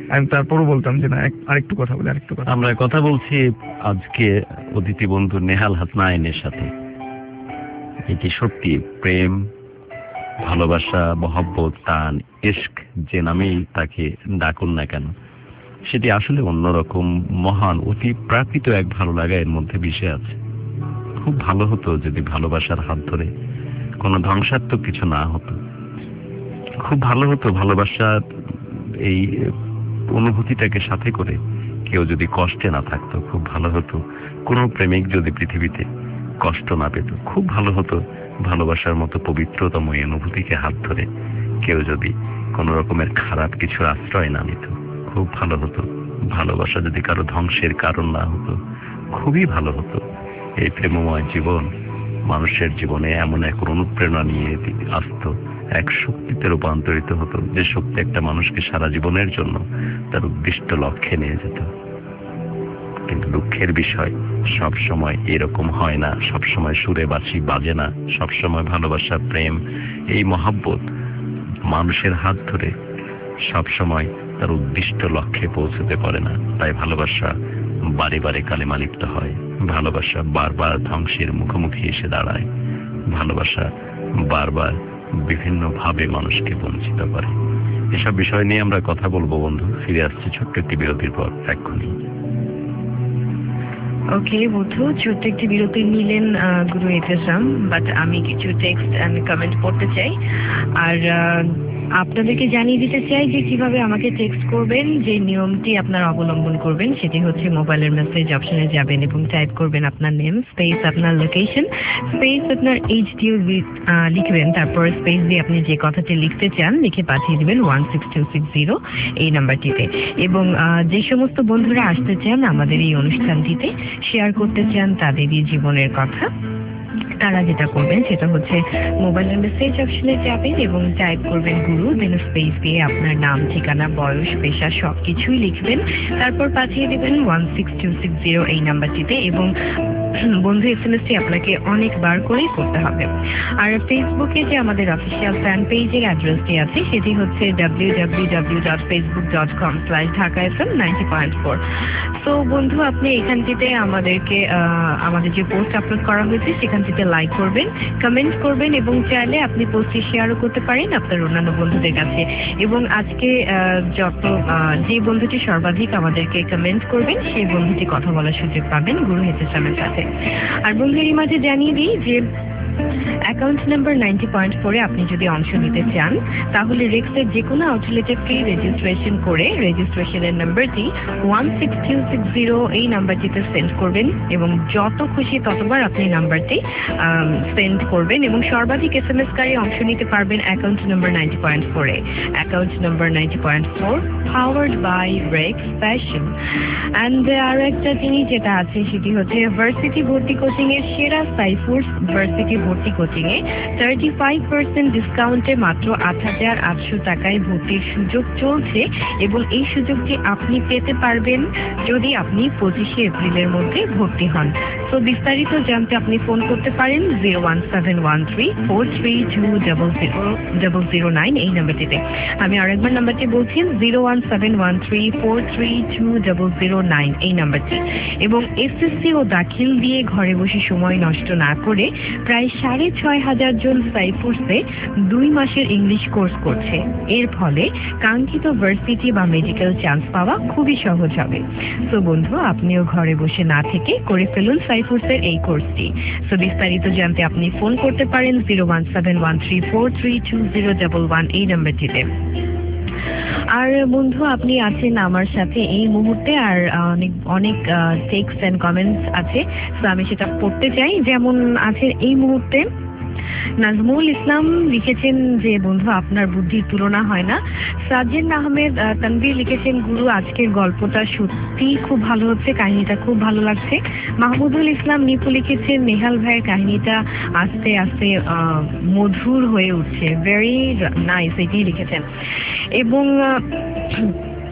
আমি তারপরও বলতাম যে না আরেকটু কথা বলে আমরা কথা বলছি আজকে অতিথি বন্ধু নেহাল হাসনাইনের সাথে। এটি সত্যি প্রেম, ভালোবাসা, মহব্বত, টান, ইশক যে নামেই তাকে ডাকুন না কেন, সেটি আসলে অন্যরকম মহান অতি প্রাকৃত এক ভালো লাগা এর মধ্যে মিশে আছে। খুব ভালো হতো যদি ভালোবাসার হাত ধরে কোনো ধ্বংসাত্মক কিছু না হতো। খুব ভালো হতো ভালোবাসার এই অনুভূতিটাকে সাথে করে কেউ যদি কষ্টে না থাকতো। খুব ভালো হতো কোনো প্রেমিক যদি পৃথিবীতে কষ্ট না পেত। খুব ভালো হতো ভালোবাসার মতো পবিত্রতম এই অনুভূতিকে হাত ধরে কেউ যদি কোনো রকমের খারাপ কিছুর আশ্রয় না নিত। খুব ভালো হতো ভালোবাসা যদি কারো ধ্বংসের কারণ না হতো। খুবই ভালো হতো এই প্রেমময় জীবন মানুষের জীবনে এমন এক অনুপ্রেরণা নিয়ে আসতো, এক শক্তিতে রূপান্তরিত হতো, যে শক্তি একটা মানুষকে সারা জীবনের জন্য তার উদ্দিষ্ট লক্ষ্যে নিয়ে যেত। কিন্তু দুঃখের বিষয় সব সময় এরকম হয় না, সব সময় সুরে বাঁশি বাজে না, সব সময় ভালোবাসা, প্রেম, এই মহব্বত মানুষের হাত ধরে সব সময় তার উদ্দিষ্ট লক্ষ্যে পৌঁছতে পারে না। তাই ভালোবাসা বারে বারে কালেমা লিপ্ত হয়, ভালোবাসা বারবার ধ্বংসের মুখোমুখি এসে দাঁড়ায়, ভালোবাসা বারবার বিভিন্ন ভাবে মানুষকে বঞ্চিত করে। এসব বিষয় নিয়ে আমরা কথা বলবো বন্ধু। ফিরে আসছি ছোট্ট একটি বিরতির পর এক্ষুনি। ওকে বন্ধু, ছোট্ট একটি বিরতি নিলেন গুরু এতেসাম, বাট আমি কিছু টেক্সট এন্ড কমেন্ট পড়তে চাই। আর আপনাদেরকে জানিয়ে দিতে চাই যে কিভাবে আমাকে টেক্সট করবেন। যে নিয়মটি আপনারা অবলম্বন করবেন সেটি হচ্ছে মোবাইলের মেসেজ অপশনে যাবেন এবং টাইপ করবেন আপনার নেম স্পেস আপনার লোকেশন স্পেস আপনার এইচডিও লিখবেন, তারপর স্পেস দিয়ে আপনি যে কথাটি লিখতে চান লিখে পাঠিয়ে দিবেন 16260 এই নাম্বারটিতে। এবং যে সমস্ত বন্ধুরা আসতে চান আমাদের এই অনুষ্ঠানটিতে, শেয়ার করতে চান তাদেরই জীবনের কথা, তারা যেটা করবেন সেটা হচ্ছে মোবাইলের মেসেজ অপশনে যাবেন এবং টাইপ করবেন গুরু, দেন স্পেস দিয়ে আপনার নাম, ঠিকানা, বয়স, পেশা সবকিছুই লিখবেন, তারপর পাঠিয়ে দেবেন 16260 এই নাম্বারটিতে। এবং বন্ধু এসএমএসটি আপনাকে অনেকবার করেই করতে হবে। আর ফেসবুকে যে আমাদের অফিসিয়াল ফ্যান পেজের অ্যাড্রেসটি আছে সেটি হচ্ছে www.facebook.com/dhakafm90.4। তো বন্ধু আপনি এখানটিতে আমাদের যে পোস্ট আপলোড করা হয়েছে সেখানটিতে লাইক করবেন, কমেন্ট করবেন এবং চাইলে আপনি পোস্টটি শেয়ারও করতে পারেন আপনার অন্যান্য বন্ধুদের কাছে। এবং আজকে যে বন্ধুটি সর্বাধিক আমাদেরকে কমেন্ট করবেন সেই বন্ধুটি কথা বলার সুযোগ পাবেন গুরু হেতেসামের সাথে। আর বন্ধুদের মাঝে জানিয়ে দিই যে অ্যাকাউন্ট নাম্বার 90.4 আপনি যদি অংশ নিতে চান তাহলে রেক্সের যে কোনো আউটলেটে ফ্রি রেজিস্ট্রেশন করে রেজিস্ট্রেশনের নাম্বারটি 16260 এই নাম্বারটিতে সেন্ড করবেন এবং যত খুশি ততবার আপনি নাম্বারটি সেন্ড করবেন এবং সর্বাধিক এসএমএসকারী অংশ নিতে পারবেন অ্যাকাউন্ট নাম্বার 90.4 এ। Account number 90.4 powered by Rex Fashion. And আর একটা জিনিস যেটা আছে সেটি হচ্ছে ভার্সিটি ভর্তি কোচিং এর সেরা সাইফুরস ভার্সিটি ভর্তি কোচিং এ 35% ডিসকাউন্টে মাত্র ৮৮০০ টাকায় ভর্তির সুযোগ চলছে এবং এই সুযোগটি আপনি পেতে পারবেন যদি আপনি 25শে এপ্রিলের মধ্যে ভর্তি হন। তো বিস্তারিত জানতে আপনি ফোন করতে পারেন 0171343200009 এই নাম্বারটিতে। আমি আরেকবার নাম্বারটি বলছি 01713432009 এই নাম্বারটি। এবং এসএসসি ও দাখিল দিয়ে ঘরে বসে সময় নষ্ট না করে প্রায় ৬৫০০ জন সাইফুরসে 2 মাসের ইংলিশ কোর্স করছে। এর ফলে কাঙ্ক্ষিত ভার্সিটি বা মেডিকেল চান্স পাওয়া খুবই সহজ হবে। তো বন্ধু আপনিও ঘরে বসে না থেকে করে ফেলুন সাইফুরসের এই কোর্সটি। তো বিস্তারিত জানতে আপনি ফোন করতে পারেন 01713432011 এই নাম্বারটিতে। আর বন্ধু আপনি আছেন আমার সাথে এই মুহূর্তে, আর অনেক টেক্সট এন্ড কমেন্টস আছে, তো আমি সেটা পড়তে চাই। যেমন আছে এই মুহূর্তে নাজমুল ইসলাম লিখেছেন যে বন্ধু আপনার বুদ্ধির তুলনা হয় না। সাজিন আহমেদ তানভীর লিখেছেন গুরু আজকের গল্পটা সত্যি খুব ভালো হচ্ছে, কাহিনীটা খুব ভালো লাগছে। মাহমুদুল ইসলাম নিপু লিখেছেন নেহাল ভাইয়ের কাহিনীটা আস্তে আস্তে মধুর হয়ে উঠছে, ভেরি নাইস, এটাই লিখেছেন। এবং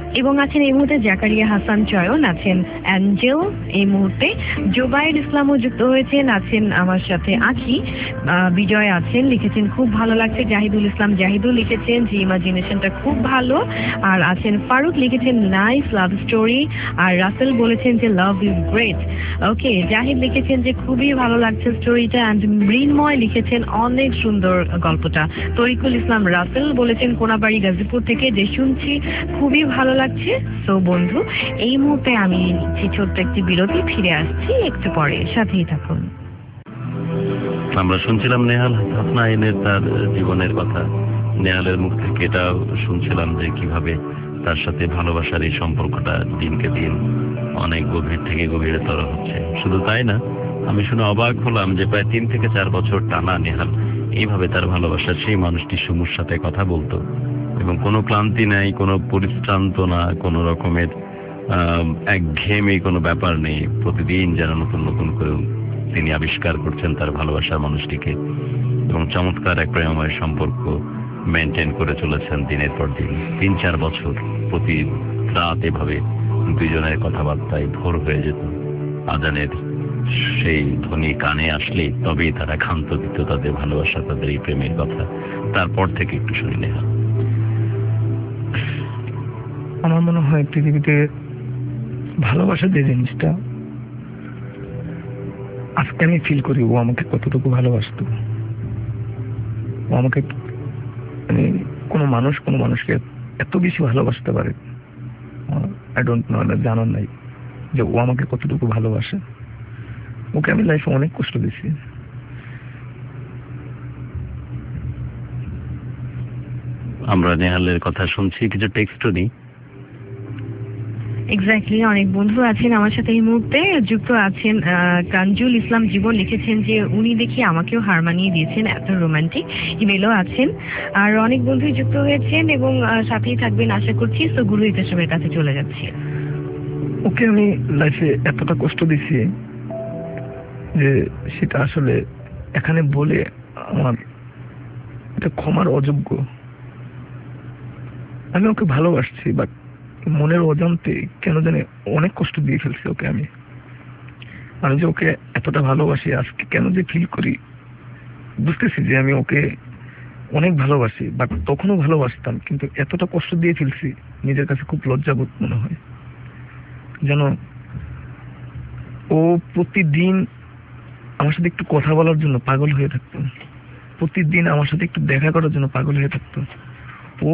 এবং আছেন এই মুহূর্তে জাকারিয়া হাসান চয়ন, আছেন অ্যাঞ্জেল এই মুহূর্তে, জোবাইর ইসলামও যুক্ত হয়েছেন, আছেন আমার সাথে আখি, বিজয় আছেন, লিখেছেন খুব ভালো লাগছে, জাহিদুল ইসলাম জাহিদুল লিখেছেন যে ইমাজিনেশনটা খুব ভালো, আর আছেন ফারুক লিখেছেন নাইস লাভ স্টোরি, আর রাসেল বলেছেন যে love is great. Okay, Zahid লিখেছেন যে খুবই ভালো লাগছে স্টোরিটা, অ্যান্ড মৃন্ময় লিখেছেন অনেক সুন্দর গল্পটা। তরিকুল ইসলাম রাসেল বলেছেন কোনাবাড়ি গাজীপুর থেকে যে শুনছি খুবই ভালো লাগছে। তো বন্ধু, এই মুহূর্তে আমি নিচ্ছি ছোট্ট একটি বিরতি, ফিরে আসছি একটু পরে, সাথেই থাকুন। আমরা শুনছিলাম নেহাল হাসনাইনের তার জীবনের কথা, নেহালের মুখ থেকে এটাও শুনছিলাম যে কিভাবে তার সাথে ভালোবাসার এই সম্পর্কটা দিনকে দিন অনেক গভীর থেকে গভীরতর হচ্ছে। শুধু তাই না, আমি শুনে অবাক হলাম যে প্রায় 3 থেকে 4 বছর টানা নেহাল এইভাবে তার ভালোবাসার সেই মানুষটি সুমুর সাথে কথা বলতো, এবং কোনো ক্লান্তি নাই, কোনো পরিশ্রান্ত না, কোনো রকমের একঘেয়েমি কোনো ব্যাপার নেই। প্রতিদিন যেন নতুন নতুন করে তিনি আবিষ্কার করছেন তার ভালোবাসার মানুষটিকে, এবং চমৎকার এক প্রেমময় সম্পর্ক মেনটেন করে চলেছেন দিনের পর দিন। 3-4 বছর প্রতি রাত এভাবে দুজনের কথাবার্তায় ভোর হয়ে যেত। আজানের সেই ধ্বনি কানে আসলে তবেই তারা ক্ষান্ত দিত তাদের ভালোবাসা, তাদের এই প্রেমের কথা। তারপর থেকে একটু শুনি নেহা। আমার মনে হয় পৃথিবীতে ভালোবাসা যে জিনিসটা, আজকে আমি ফিল করি ও আমাকে কতটুকু ভালোবাসতো। ও আমাকে, মানে কোনো মানুষ কোনো মানুষকে এত বেশি ভালোবাসতে পারে, আই ডোন্ট নো, জানার নাই যে ও আমাকে কতটুকু ভালোবাসে। ওকে আমি লাইফে অনেক কষ্ট দিয়েছি। আমরা নেহালের কথা শুনছি, কিছু টেক্সটও নিই। এক্স্যাক্টলি, অনেক বন্ধু আছেন আমার সাথে এই মুহূর্তে যুক্ত আছেন। কাঞ্জুল ইসলাম জীবন লিখেছেন যে উনি দেখি আমাকেও হার মানিয়ে দিয়েছেন, এত রোমান্টিক। ইমেলও আছেন, আর অনেক বন্ধুই যুক্ত হয়েছেন এবং সাথেই থাকবেন আশা করছি। তো গুরু ইতিহাসের কাছে চলে যাচ্ছি। ওকে আমি লাইফে এতটা কষ্ট দিছি যে সেটা আসলে এখানে বলে আমার এটা ক্ষমার অযোগ্য। আমি ওকে ভালোবাসছি, বাট মনের অজান্তে কেন জানি অনেক কষ্ট দিয়ে ফেলছি ওকে। আমি যে ওকে এতটা ভালোবাসি, আজকে কেন যে ফিল করি বুঝতেছি যে আমি ওকে অনেক ভালোবাসি, বাট তখনও ভালোবাসতাম, কিন্তু এতটা কষ্ট দিয়ে ফেলছি নিজের কাছে খুব লজ্জাবোধ মনে হয়। যেন ও প্রতিদিন আমার সাথে একটু কথা বলার জন্য পাগল হয়ে থাকতো, প্রতিদিন আমার সাথে একটু দেখা করার জন্য পাগল হয়ে থাকতো। ও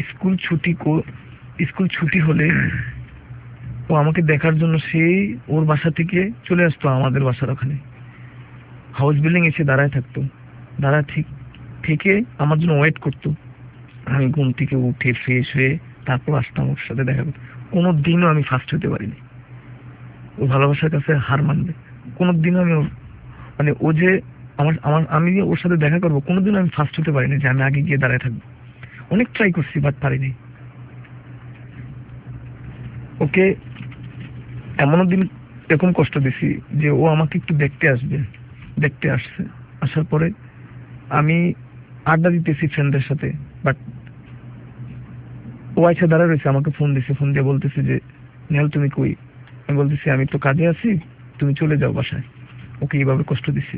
স্কুল ছুটি হলে ও আমাকে দেখার জন্য সেই ওর বাসা থেকে চলে আসতো আমাদের বাসার ওখানে, হাউস বিল্ডিং এসে দাঁড়ায় থাকতো, থেকে আমার জন্য ওয়েট করতো। আমি ঘুম থেকে উঠে ফ্রেশ হয়ে তারপর আসতাম ওর সাথে দেখা করতে। কোনো দিনও আমি ফার্স্ট হতে পারিনি। ও ভালোবাসার কাছে হার মানবে কোনো দিনও আমি, মানে ও যে আমি ওর সাথে দেখা করবো, কোনোদিনও আমি ফার্স্ট হতে পারিনি যে আমি আগে গিয়ে দাঁড়ায় থাকবো। অনেক ট্রাই করছি, বাট পারিনি। ওকে এমনও দিন এরকম কষ্ট দিছি যে ও আমাকে একটু দেখতে আসছে। আসার পরে আমি আড্ডা দিতেছি ফ্রেন্ডদের সাথে, বাট ও আইসা দাঁড়া রয়েছে, আমাকে ফোন দিয়ে বলতেছে যে নেহাল তুমি কই? আমি বলতেছি আমি তো কাজে আছি, তুমি চলে যাও বাসায়। ওকে এইভাবে কষ্ট দিছি।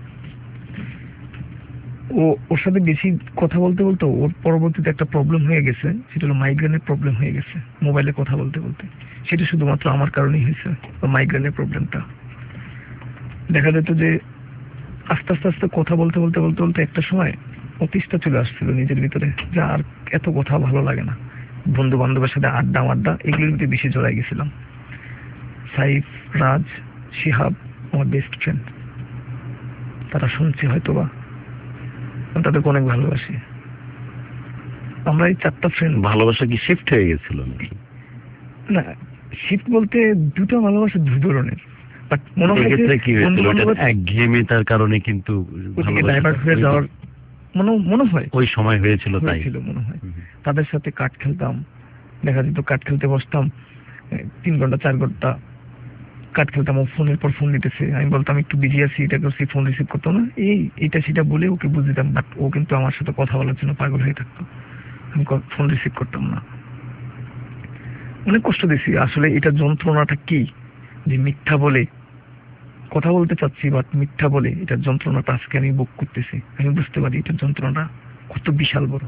ওর সাথে বেশি কথা বলতে ওর পরবর্তীতে একটা প্রবলেম হয়ে গেছে, সেটা হলো মাইগ্রেনের প্রবলেম হয়ে গেছে। মোবাইলে কথা বলতে সেটা শুধুমাত্র আমার কারণেই হয়েছে। মাইগ্রেনের প্রবলেমটা দেখা যেত যে আস্তে আস্তে কথা বলতে একটা সময় অতিষ্ঠ চলে আসছিল নিজের ভিতরে, যে আর এত কথা ভালো লাগে না। বন্ধু বান্ধবের সাথে আড্ডা এগুলোর ভিতরে বেশি জড়াই গেছিলাম। সাইফ, রাজ, শিহাব আমার বেস্ট ফ্রেন্ড, তারা শুনছে হয়তোবা, তাদেরকে অনেক ভালোবাসি। আমরা এই 4টা ফ্রেন্ড। ভালোবাসা কি শিফট হয়ে গেছিল? না, শিফট বলতে দুটো ভালোবাসা দু ধরনের, বাট মনে হয় একঘেয়েমিতার কারণে কিন্তু ডাইভার্ট হয়ে যাওয়ার মনে হয় ওই সময় হয়েছিল, তাই মনে হয়। তাদের সাথে কাঠ খেলতাম, দেখা যেত কাঠ খেলতে বসতাম 3 ঘন্টা 4 ঘন্টা কাঠ খেলতাম। ও ফোনের পর ফোন দিতেছে, আমি বলতাম একটু বিজি আছি, এটা করছি, ফোন রিসিভ করতো না, এইটা সেটা বলে ওকে বুঝে দিতাম। বাট ও কিন্তু আমার সাথে কথা বলার জন্য পাগল হয়ে থাকতো, আমি ফোন রিসিভ করতাম না। অনেক কষ্ট দিছি। আসলে এটা যন্ত্রণাটা কি, যে মিথ্যা বলে কথা বলতে চাচ্ছি বাট মিথ্যা বলে এটার যন্ত্রণাটা আজকে আমি ভোগ করতেছি। আমি বুঝতে পারি এটার যন্ত্রণাটা কত বিশাল বড়।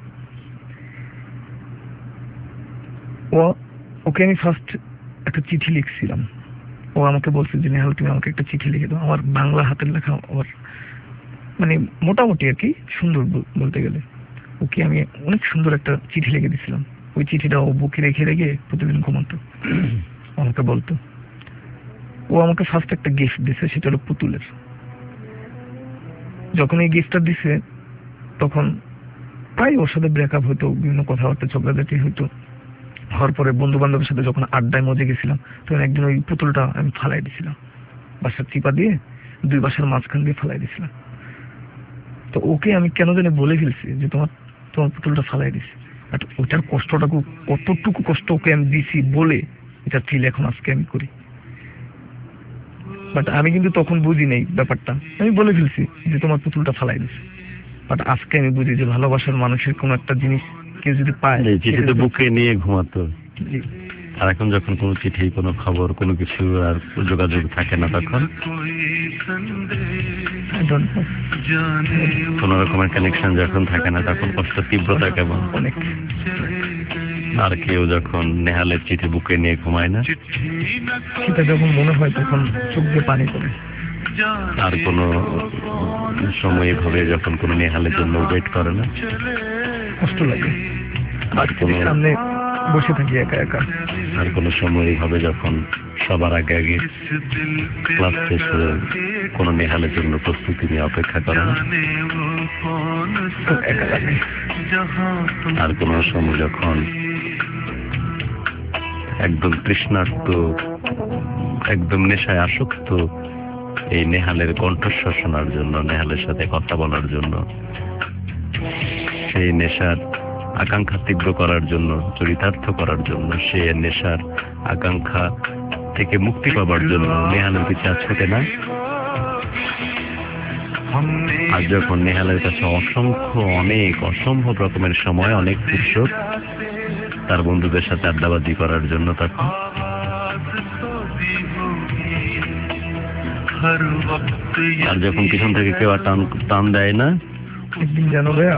ওকে আমি ফার্স্ট একটা চিঠি লিখছিলাম। ও আমাকে বলছে যে নেহাল তুমি আমাকে একটা চিঠি লিখে দাও। আমার বাংলা হাতের লেখা ওর মানে মোটামুটি আর কি সুন্দর বলতে গেলে। ওকে আমি অনেক সুন্দর একটা চিঠি লিখে দিয়েছিলাম। ওই চিঠিটা ও বুকে রেখে রেখে প্রতিদিন ঘুমাতো, আমাকে বলতো। ও আমাকে ফার্স্ট একটা গিফট দিছে, সেটা হলো পুতুলের। যখন এই গিফটটা দিছে তখন প্রায় ওর সাথে ব্রেকআপ হতো, বিভিন্ন কথাবার্তা ঝগড়াঝাটি হইতো। হওয়ার পরে বন্ধু বান্ধবের সাথে যখন আড্ডায় মজে গেছিলাম তখন একদিন ওই পুতুলটা আমি ফালাই দিছিলাম, বাসার চিপা দিয়ে 2 বাসার মাঝখান দিয়ে ফালাই দিছিলাম। তো ওকে আমি কেন জানি বলে ফেলছি যে তোমার পুতুলটা ফালাই দিছি। বাট ওটার কষ্টটাকে কতটুকু কষ্ট ওকে আমি দিছি বলে এটা ফিল এখন আজকে আমি করি। বাট আমি কিন্তু তখন বুঝি নাই ব্যাপারটা, আমি বলে ফেলছি যে তোমার পুতুলটা ফালাই দিছি। বাট আজকে আমি বুঝি যে ভালোবাসার মানুষের কোন একটা জিনিস কেউ যদি পায়, চিঠিতে বুকে নিয়ে ঘুমাতো। আর এখন যখন কোনো চিঠি, কোনো খবর, কোনো কিছু আর যোগাযোগ থাকে না, তখন কোন রকমের কানেকশন যখন থাকে না, তখন কষ্ট তীব্রতা কেমন। অনেক। আর কেউ যখন নেহালের চিঠি বুকে নিয়ে ঘুমায় না, সেটা যখন মনে হয় তখন চোখ দিয়ে পানি পড়ে। আর কোনো সময় এভাবে যখন কোনো নেহালের জন্য ওয়েট করে না, কষ্ট লাগে। আর কোনো সামনে বসে থাকি একা একা। আর কোনো সময় এইভাবে যখন সবার আগে আগে ক্লাস শেষ হয়ে কোনো নেহালের জন্য প্রস্তুতি নিয়ে অপেক্ষা করে না, একা লাগে। আর কোনো সময় যখন একদম তৃষ্ণার্ত, একদম নেশায় আসক্ত এই নেহালের কণ্ঠস্বর শোনার জন্য, নেহালের সাথে কথা বলার জন্য, সেই নেশার আকাঙ্ক্ষা তীব্র করার জন্য, চরিতার্থ করার জন্য, সে নেশার আকাঙ্ক্ষা থেকে মুক্তি পাবার জন্য নেহালের পিছনে ছোটে না। আর যখন নেহালের কাছে অসম্ভব রকমের সময়, অনেক ফুরসত তার বন্ধুদের সাথে আড্ডাবাজি করার জন্য, তখন আর যখন পিছন থেকে কেউ আর টান দেয় না। একদিন জানো ভাইয়া,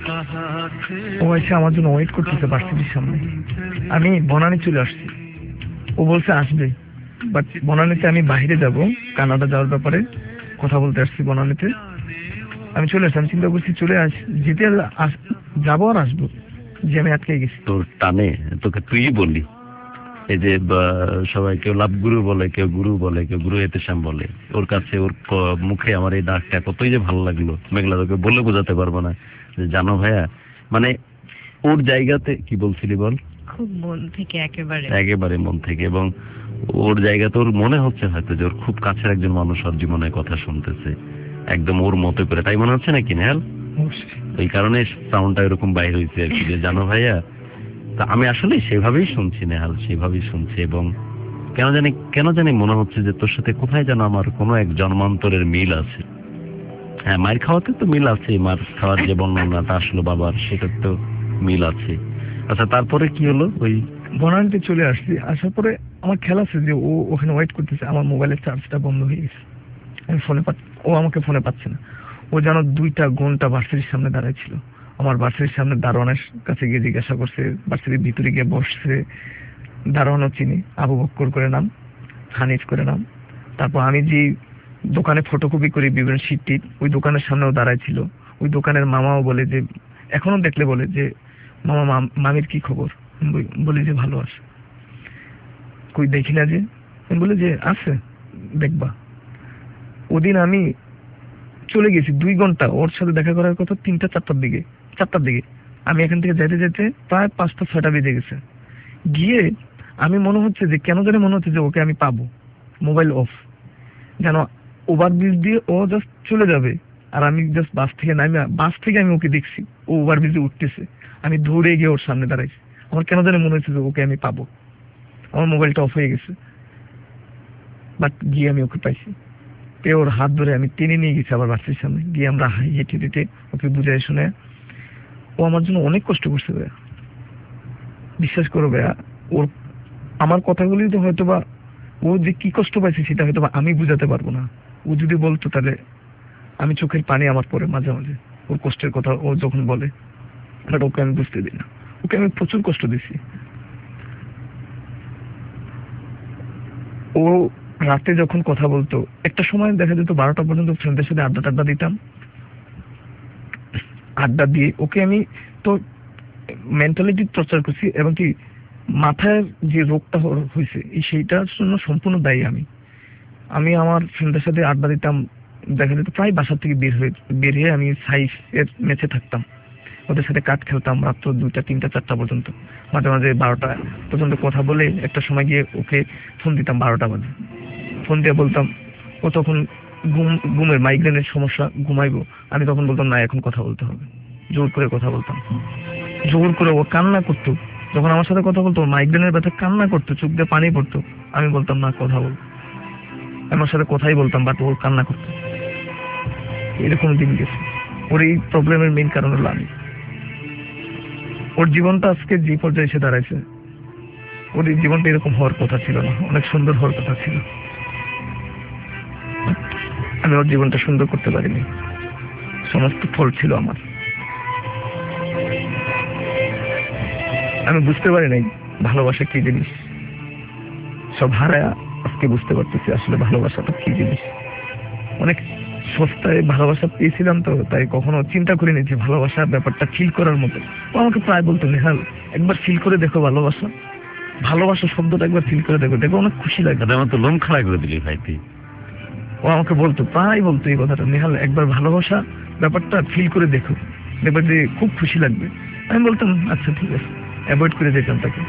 ও এসে আমার জন্য ওয়েট করতেছে ভার্সিটির সামনে। আমি বনানী চলে আসছি, ও বলছে আসবে, বাট বনানীতে আমি বাইরে যাব, কানাডা যাওয়ার ব্যাপারে কথা বলতে আসছি বনানীতে। আমি চলে আসছি, আমি চিন্তা করছি চলে যেতে যাবো আর আসবো, যে আমি আটকে গেছি। তোর টানে তোকে তুই বললি, এই যে সবাই কেউ লাভ গুরু বলে, কেউ গুরু বলে, কেউ গুরু এতেশাম বলে, ওর কাছে ওর মুখে আমার এই ডাকটা কতই যে ভালো লাগলো মেঘলা, তোকে বলে বোঝাতে পারবো না। যে জানো ভাইয়া, মানে ওর জায়গাতে কি বলছিলি বল, খুব মন থেকে, একেবারে মন থেকে। এবং ওর জায়গাতে ওর মনে হচ্ছে হয়তো যে ওর খুব কাছের একজন মানুষ ওর জীবনে কথা শুনতেছে, একদম ওর মতো করে, তাই মনে হচ্ছে নাকি নেহাল? ওই কারণে সাউন্ডটা এরকম বাইর হয়েছে আর কি, যে জানো ভাইয়া। তা আমি আসলে সেভাবেই শুনছি নেহাল, সেভাবেই শুনছি। এবং কেন জানি মনে হচ্ছে যে তোর সাথে কোথায় যেন আমার কোনো এক জন্মান্তরের মিল আছে। হ্যাঁ, মায়ের খাওয়াতে তো মিল আছে, মার খাওয়ার যে বর্ণনাটা আসলে বাবার, সেটার তো মিল আছে। আচ্ছা, তারপরে কি হলো? ওই বনানীতে চলে আসছি, আসার পরে আমার খেয়াল আছে যে ও ওখানে ওয়েট করতেছে। আমার মোবাইলের চার্জটা বন্ধ হয়ে গেছে, আমি ও আমাকে ফোনে পাচ্ছে না। ও যেন 2 ঘন্টা ভার্সিটির সামনে দাঁড়াইছিল। আমার ভার্সিটির সামনে দারোয়ানের কাছে গিয়ে জিজ্ঞাসা করছে, ভার্সিটির ভিতরে গিয়ে বসছে। দারোয়ানও চিনি, আবু বক্কর করে নাম, হানিফ করে নাম। তারপর আমি যে দোকানে ফটোকপি করি বিভিন্ন শিট, ওই দোকানের সামনেও দাঁড়াইছিল। ওই দোকানের মামাও বলে যে, এখনো দেখলে বলে যে মামির কি খবর, বলি যে ভালো আছে। কই দেখি না যে, বলে যে আছে, দেখবা। ওদিন আমি চলে গেছি 2 ঘন্টা, ওর সাথে দেখা করার কথা 3টা-4টার দিকে। আমি এখান থেকে যেতে যেতে প্রায় 5টা-6টা বেজে গেছে। গিয়ে আমি মনে হচ্ছে যে কেন জানি মনে হচ্ছে যে ওকে আমি পাবো, মোবাইল অফ, যেন ওভারব্রিজ দিয়ে ও জাস্ট চলে যাবে। আর আমি জাস্ট বাস থেকে আমি ওকে দেখছি, ও ওভারব্রিজে উঠতেছে। আমি দৌড়ে গিয়ে ওর সামনে দাঁড়াইছি। আমার কেন জানি মনে হচ্ছে যে ওকে আমি পাবো। আমার মোবাইলটা অফ হয়ে গেছে, বাট গিয়ে আমি ওকে পাইছি। পেয়ে ওর হাত ধরে আমি টেনে নিয়ে গেছি আবার বাসের সামনে গিয়ে, আমরা হেঁটে হেঁটে ওকে বুঝাই শুনে। ও আমার জন্য অনেক কষ্ট করছে ভাইয়া, বিশ্বাস করো ভাইয়া। আমার কথাগুলি তো হয়তো বা ও যে কি কষ্ট পাইছে সেটা হয়তো বা আমি বুঝাতে পারবো না। ও যদি বলতো তাহলে আমি চোখের পানি আমার পরে মাঝে মাঝে ওর কষ্টের কথা ও যখন বলে, বাট ওকে আমি বুঝতে দিই না। ওকে আমি প্রচুর কষ্ট দিছি। ও রাতে যখন কথা বলতো, একটা সময় দেখা যেত 12টা পর্যন্ত ফ্রেন্ডের সাথে আড্ডা দিতাম। আড্ডা দিয়ে ওকে আমি তো মেন্টালিটি টর্চার করছি, এবং কি মাথায় যে রোগটা হয়েছে সেইটার জন্য সম্পূর্ণ দায়ী আমি আমার ফ্রেন্ডের সাথে আড্ডা দিতাম। দেখা যেত প্রায় বাসা থেকে বের হয়ে আমি সাইফের ম্যাচে থাকতাম, ওদের সাথে কাঠ খেলতাম রাত্র 2টা 3টা 4টা পর্যন্ত, মাঝে মাঝে 12টা পর্যন্ত কথা বলে একটা সময় গিয়ে ওকে ফোন দিতাম 12টা বাজে। ফোন দিয়ে বলতাম, ও তখন ঘুমের মাইগ্রেনের সমস্যা, ঘুমাইবো। আমি তখন বলতাম না, এখন কথা বলতে হবে। জোর করে কথা বলতাম, জোর করে। ও কান্না করতো যখন আমার সাথে কথা বলতো, মাইগ্রেনের ব্যথা কান্না করতো, চোখ দিয়ে পানি পড়তো। আমি বলতাম না, কথা বল। আমার সাথে কথাই বলতাম, বাট ওর কান্না করতো। এরকম দিন গেছে। ওর এই প্রবলেমের মেইন কারণ হলো আমি। ওর জীবনটা আজকে যে পর্যায়ে এসে দাঁড়াইছে, ওর এই জীবনটা এরকম হওয়ার কথা ছিল না, অনেক সুন্দর হওয়ার কথা ছিল। আমি ওর জীবনটা সুন্দর করতে পারিনি, সমস্ত ফল ছিল আমার। আমি বুঝতে পারি নাই ভালোবাসা কি জিনিস। সব হারায় আজকে বুঝতে পারতেছি আসলে ভালোবাসাটা কি জিনিস। অনেক সস্তায় ভালোবাসা পেয়েছিলাম, তো তাই কখনো চিন্তা করিনি যে ভালোবাসার ব্যাপারটা ফিল করার মতো। ও আমাকে প্রায় বলতো, নেহাল একবার ফিল করে দেখো ভালোবাসা, ভালোবাসা শব্দটা একবার ফিল করে দেখো, দেখো অনেক খুশি লাগে। আমার তো লোম খাড়া করে দিলি ভাই তুই। ও আমাকে বলতো, প্রায় বলতো এই কথাটা, নেহাল একবার ভালোবাসা ব্যাপারটা ফিল করে দেখো, দেখবে যে খুব খুশি লাগবে। আমি বলতাম আচ্ছা ঠিক আছে, অ্যাভয়েড করে যেতাম তাকে।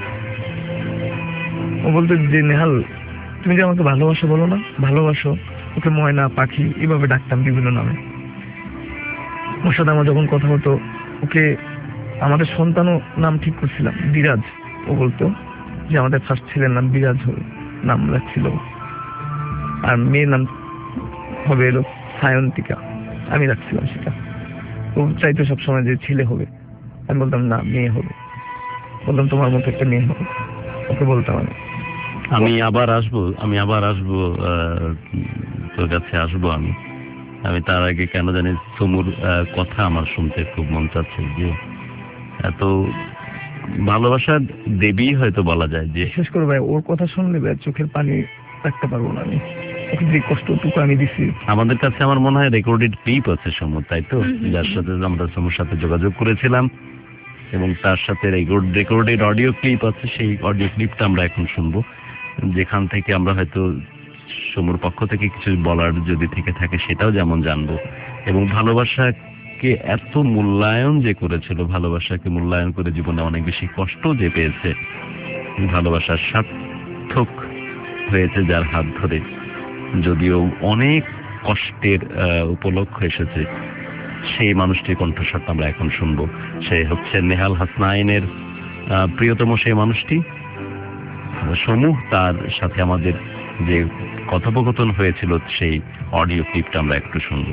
ও বলতো যে নেহাল তুমি যে আমাকে ভালোবাসো বলো না, ভালোবাসো। ওকে ময়না পাখি এভাবে ডাকতাম বিভিন্ন নামে। ওর সাথে আমার যখন কথা হতো, ওকে আমাদের সন্তানও নাম ঠিক করছিলাম বিরাজ। ও বলতো যে আমাদের ফার্স্ট ছেলের নাম বিরাজ হবে, নাম রাখছিল। আর মেয়ের নাম হবে এলো সায়ন্তিকা, আমি রাখছিলাম সেটা। ও চাইতো সবসময় যে ছেলে হবে, আমি বলতাম না মেয়ে হবে। বলতাম তোমার মতো একটা মেয়ে হবে, ওকে বলতাম আমি আবার আসবো তোর কাছে আসবো। আমি তার আগে কেন জানি সমুর কথা আমার শুনতে খুব মন চাচ্ছে, যে এত ভালোবাসার দেবী হয়তো বলা যায়। যে বিশেষ করে ভাই ওর কথা শুনলে ভাই চোখের পানি রাখতে পারবো না আমি। ওকে যে কষ্টটুকু আমি দিছি, আমাদের কাছে আমার মনে হয় রেকর্ডেড ক্লিপ আছে সমুর, তাই তো? যার সাথে আমরা সমুর সাথে যোগাযোগ করেছিলাম এবং তার সাথে রেকর্ডেড অডিও ক্লিপ আছে। সেই অডিও ক্লিপটা আমরা এখন শুনবো, যেখান থেকে আমরা হয়তো সমুর পক্ষ থেকে কিছু বলার যদি থেকে থাকে সেটাও যেমন জানবো। এবং ভালোবাসাকে এত মূল্যায়ন যে করেছিল, ভালোবাসাকে মূল্যায়ন করে জীবনে অনেক বেশি কষ্ট যে পেয়েছে, ভালোবাসার সার্থক হয়েছে যার হাত ধরে, যদিও অনেক কষ্টের উপলক্ষ এসেছে, সেই মানুষটির কণ্ঠস্বর আমরা এখন শুনবো। সে হচ্ছে নেহাল হাসনাইনের প্রিয়তম সেই মানুষটি সমূহ। তার সাথে আমাদের যে কথোপকথন হয়েছিল সেই অডিও ক্লিপটা আমরা একটু শুনবো।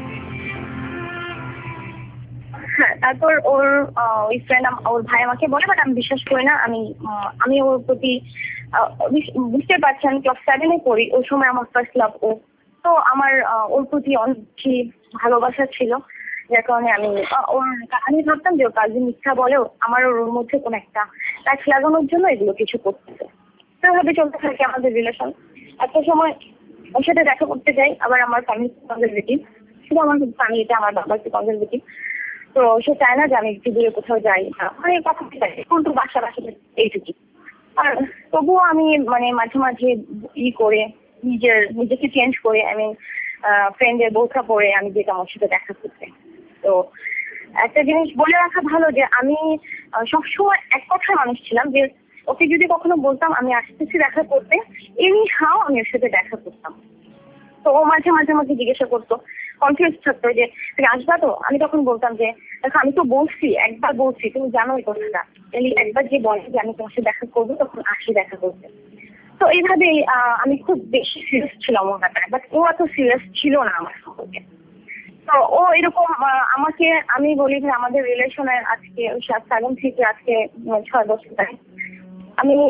হ্যাঁ, তারপর ওর ওই ফ্রেন্ড ওর ভাই আমাকে বলে, বাট আমি বিশ্বাস করি না। আমি ওর প্রতি বুঝতে পারছেন, ক্লাস 7-এ পড়ি, ওই সময় আমার ফার্স্ট লাভ ও। তো আমার ওর প্রতি অনেক ভালোবাসা ছিল, যার কারণে আমি ভাবতাম যে ওর কাজে মিথ্যা বলেও আমার ওর মধ্যে কোন একটা কাজ লাগানোর জন্য এগুলো কিছু করতেছে। তো এভাবে চলতে থাকে আমাদের রিলেশন। একটা সময় ওর সাথে দেখা করতে যাই, আবার আমার ফ্যামিলি কনজারভেটিভ, শুধু আমার ফ্যামিলিতে আমার বাবা একটু কনজারভেটিভ। তো সে চায় না যে আমি একটু দূরে কোথাও যাই, মানে কথা চাই কিন্তু বাসা এইটুকু। আর তবুও আমি মাঝে মাঝে করে নিজেকে চেঞ্জ করে আমি ফ্রেন্ডের বোরখা পরে আমি যেতাম ওর সাথে দেখা করতে। তো একটা জিনিস বলে রাখা ভালো যে আমি সবসময় এক কথায় মানুষ ছিলাম, যে ওকে যদি কখনো বলতাম আমি আসতেছি দেখা করতে, এনি হাও আমি ওর সাথে দেখা করতাম। তো ও মাঝে মাঝে আমাকে জিজ্ঞাসা করতো, কনফিউজ থাকতো যে তুমি আসবা তো? আমি তখন বলতাম যে দেখো আমি তো একবার বলছি, তুমি জানো এই কথাটা, একবার যে বলে যে আমি তোমার সাথে দেখা করবো তখন আসি দেখা করতে। তো এইভাবেই আমি খুব বেশি সিরিয়াস ছিলাম ওর ব্যাপারে, বাট ও এত সিরিয়াস ছিল না আমার সম্পর্কে। তো ও এরকম আমাকে, আমি বলি যে আমাদের রিলেশনের আজকে 7 থেকে আজকে 6 বছর ধরে আমি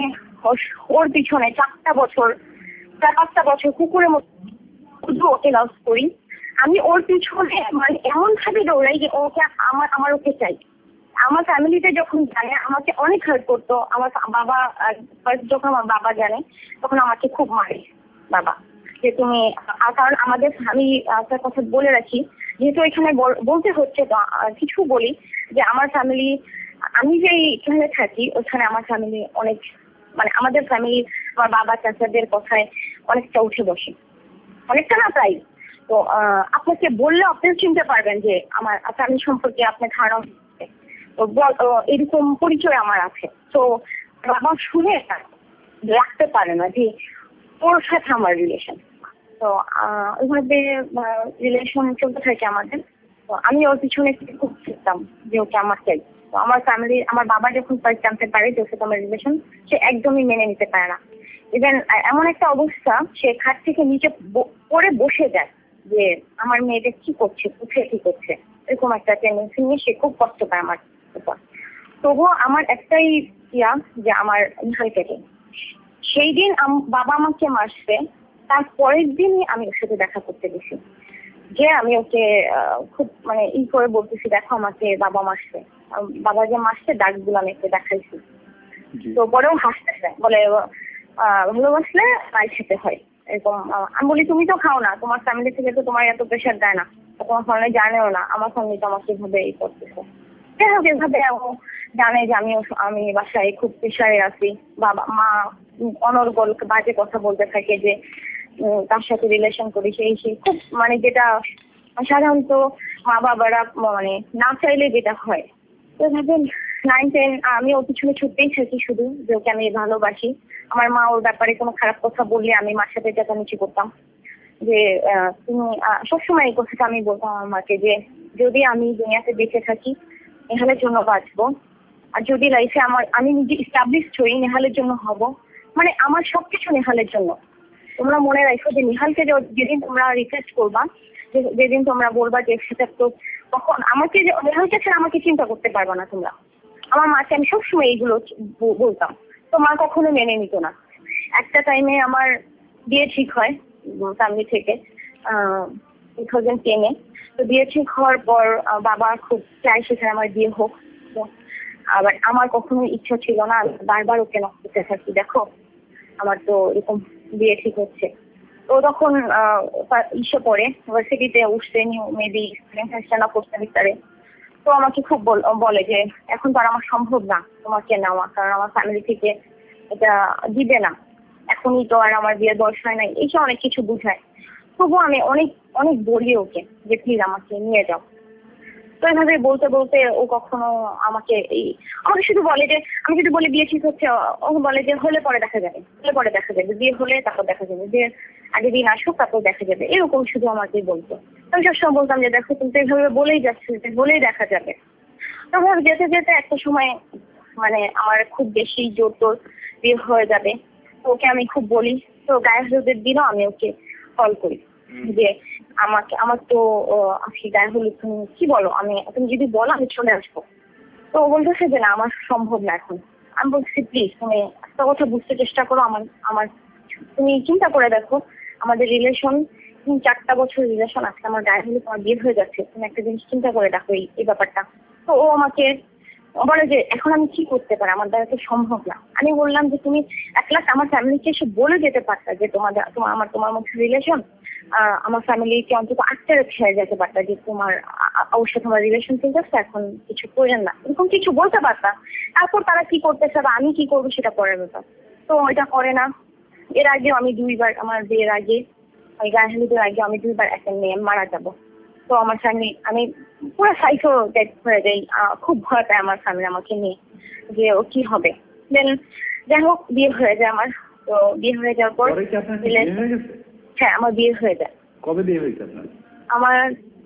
ওর পিছনে 4টা বছর 4-5টা বছর কুকুরের মতো ওকে লস করি। আমি ওর পিছনে মানে এমন ভাবে দৌড়াই যে ওকে আমার ওকে চাই। আমার ফ্যামিলিতে যখন জানে আমাকে অনেক হার্ট করতো। আমার বাবা যখন আমার বাবা জানে তখন আমাকে খুব মারে বাবা, যে তুমি কারণ আমাদের আমি একটা কথা বলে রাখি, যেহেতু এখানে বলতে হচ্ছে তো কিছু বলি যে আমার ফ্যামিলি, আমি যে এখানে থাকি ওখানে আমার ফ্যামিলি অনেক মানে আমাদের ফ্যামিলি আমার বাবা চাচাদের কথায় অনেকটা উঠে বসে, অনেকটা না প্রায়। তো আপনাকে বললে আপনি চিনতে পারবেন যে আমার ফ্যামিলি সম্পর্কে আপনার ধারণা এরকম পরিচয় আমার আছে। তো বাবা শুনে রাখতে পারে না যে ওর সাথে আমার রিলেশন। তো ওইভাবে রিলেশন চলতে থাকে আমাদের। তো আমি ওর পিছনে খুব শিখতাম যে ওকে আমার চাই। তো আমার ফ্যামিলি, আমার বাবা যখন ফার্স্ট জানতে পারে যে ওর সাথে আমার রিলেশন, সে একদমই মেনে নিতে পারে না। ইভেন এমন একটা অবস্থা, সে খাট থেকে নিচে পড়ে বসে যায় যে আমার মেয়েটা কি করছে, কোথায় কি করছে, এরকম একটা টেন্ডেন্সি নিয়ে সে খুব কষ্ট পায় আমার উপর। তবুও আমার একটাই ইয়া যে আমার নিহালকে, সেই দিন বাবা আমাকে মারছে, তার পরের দিনই আমি ওর সাথে দেখা করতে গেছি, যে আমি ওকে খুব মানে করে বলতেছি, দেখো আমাকে বাবা মারছে, বাবা যে মারছে দাগগুলো আমি ওকে দেখাইছি। তো পরেও হাসতেছে, বলে ভালোবাসলে তাই খেতে হয় এরকম। আমি বলি তুমি তো খাও না, তোমার ফ্যামিলি থেকে তো তোমার এত প্রেশার দেয় না, তোমার ফ্যামিলি জানেও না আমার ফ্যামিলি তো আমাকে এভাবে করতেছে। যাই হোক, এভাবে জানে যে আমি বাসায় খুব প্রেশারে আছি। বাবা মা অনর্গল বাজে কথা বলতে থাকে যে তার সাথে রিলেশন করি, সেই খুব মানে যেটা সাধারণত মা বাবারা মানে না চাইলে যেটা হয়। তো ভাবেন 9-10 আমি ওর পিছনে ছুটতেই থাকি শুধু যে ওকে আমি ভালোবাসি। আমার মা ওর ব্যাপারে কোনো খারাপ কথা বললে আমি মার সাথে চেঁচামেচি করতাম যে তুমি সবসময় এই কথাটা আমি বলতাম আমার মাকে যে যদি আমি দুনিয়াতে বেঁচে থাকি নেহালের জন্য বাঁচবো, আর যদি লাইফে আমি নিজে এস্টাবলিশড হই নেহালের জন্য হব, মানে আমার সবকিছু নেহালের জন্য। তোমরা মনে রাখো যে নেহালকে যেদিন তোমরা রিকোয়েস্ট করবা, যেদিন তোমরা বলবা যে সেটা তো তখন আমাকে নেহালকে ছাড়া আমাকে চিন্তা করতে পারবা না তোমরা। আমার মাকে আমি সবসময় এইগুলো বলতাম, তো মা কখনো মেনে নিত না। একটা টাইমে আমার বিয়ে ঠিক হয় ফ্যামিলি থেকে 2010-এ। তো বিয়ে ঠিক হওয়ার পর বাবা খুব চাই সেখানে আমার বিয়ে হোক। আবার আমার কখনো ইচ্ছা ছিল না, বারবার ওকে নক করতে থাকি, দেখো আমার তো এরকম বিয়ে ঠিক হচ্ছে। তো তখন ইসে পড়ে ইউনিভার্সিটিতে উঠছে, নিউ মেবি স্টুডেন্ট করতে ভিতরে। তো আমাকে খুব বলে যে এখন তো আর আমার সম্ভব না তোমাকে নেওয়া, কারণ আমার ফ্যামিলি থেকে এটা দিবে না, এখনই তো আর আমার বিয়ের বয়স হয় নাই, এইসব অনেক কিছু বুঝায়। তবুও আমি অনেক অনেক বলি ওকে যে প্লিজ আমাকে নিয়ে যাও। তো এইভাবে বলতে বলতে ও কখনো আমাকে শুধু বলে যে আমি যদি বলি বিয়ে ঠিক হচ্ছে, ও বলে যে হলে পরে দেখা যাবে, বিয়ে হলে তারপর দেখা যাবে, বিয়ের আগে দিন আসুক তারপর দেখা যাবে, এরকম শুধু আমাকে বলতো। আমি সবসময় বলতাম যে দেখো তুমি তো এইভাবে বলেই যাচ্ছে, বলেই দেখা যাবে। তখন যেতে যেতে একটা সময় মানে আমার খুব বেশি জোর তোর বিয়ে হয়ে যাবে। তো ওকে আমি খুব বলি, তো গায়ে হলুদের দিনও আমি ওকে কল করি যে আমার তো আজকে গায়ে হলুদ, তুমি কি বলো, তুমি যদি বলো আমি চলে আসবো। তো ও বলতেছে যে না আমার সম্ভব না এখন। আমি বলছি প্লিজ তুমি একটা কথা বুঝতে চেষ্টা করো, আমার তুমি চিন্তা করে দেখো আমাদের রিলেশন 3-4টা বছর রিলেশন, আজকে আমার গায়ে হলুদ আমার বিয়ে হয়ে যাচ্ছে, তুমি একটা জিনিস চিন্তা করে দেখো এই ব্যাপারটা। তো ও আমাকে বলে যে এখন আমি কি করতে পারি, আমার দ্বারা তো সম্ভব না। আমি বললাম যে তুমি আমার ফ্যামিলিকে এসে বলে যেতে পারতা যে তোমার মধ্যে রিলেশন, আমার ফ্যামিলিকে অন্তত আটকে ছেড়ে যেতে পারতা যে তোমার ওর সাথে আমার রিলেশন ঠিক আছে, এখন কিছু করেন না, এরকম কিছু বলতে পারতা। তারপর তারা কি করতেছে বা আমি কি করবো সেটা পরের ব্যাপার। তো এটা করে না। এর আগে আমি 2বার, আমার বিয়ের আগে ওই গায়ে হলুদের আগে আমি 2বার একটা মেয়ে মারা যাবো। তো আমার ফ্যামিলি, আমি পুরো সাইকো টাইপ হয়ে যাই, খুব ভয় পায় আমার ফ্যামিলি আমাকে নিয়ে যে ও কি হবে। দেন যাই হোক বিয়ে হয়ে যায় আমার। তো বিয়ে হয়ে যাওয়ার পর হ্যাঁ আমার বিয়ে হয়ে যায়। কবে বিয়ে হয়েছে আপনার? আমার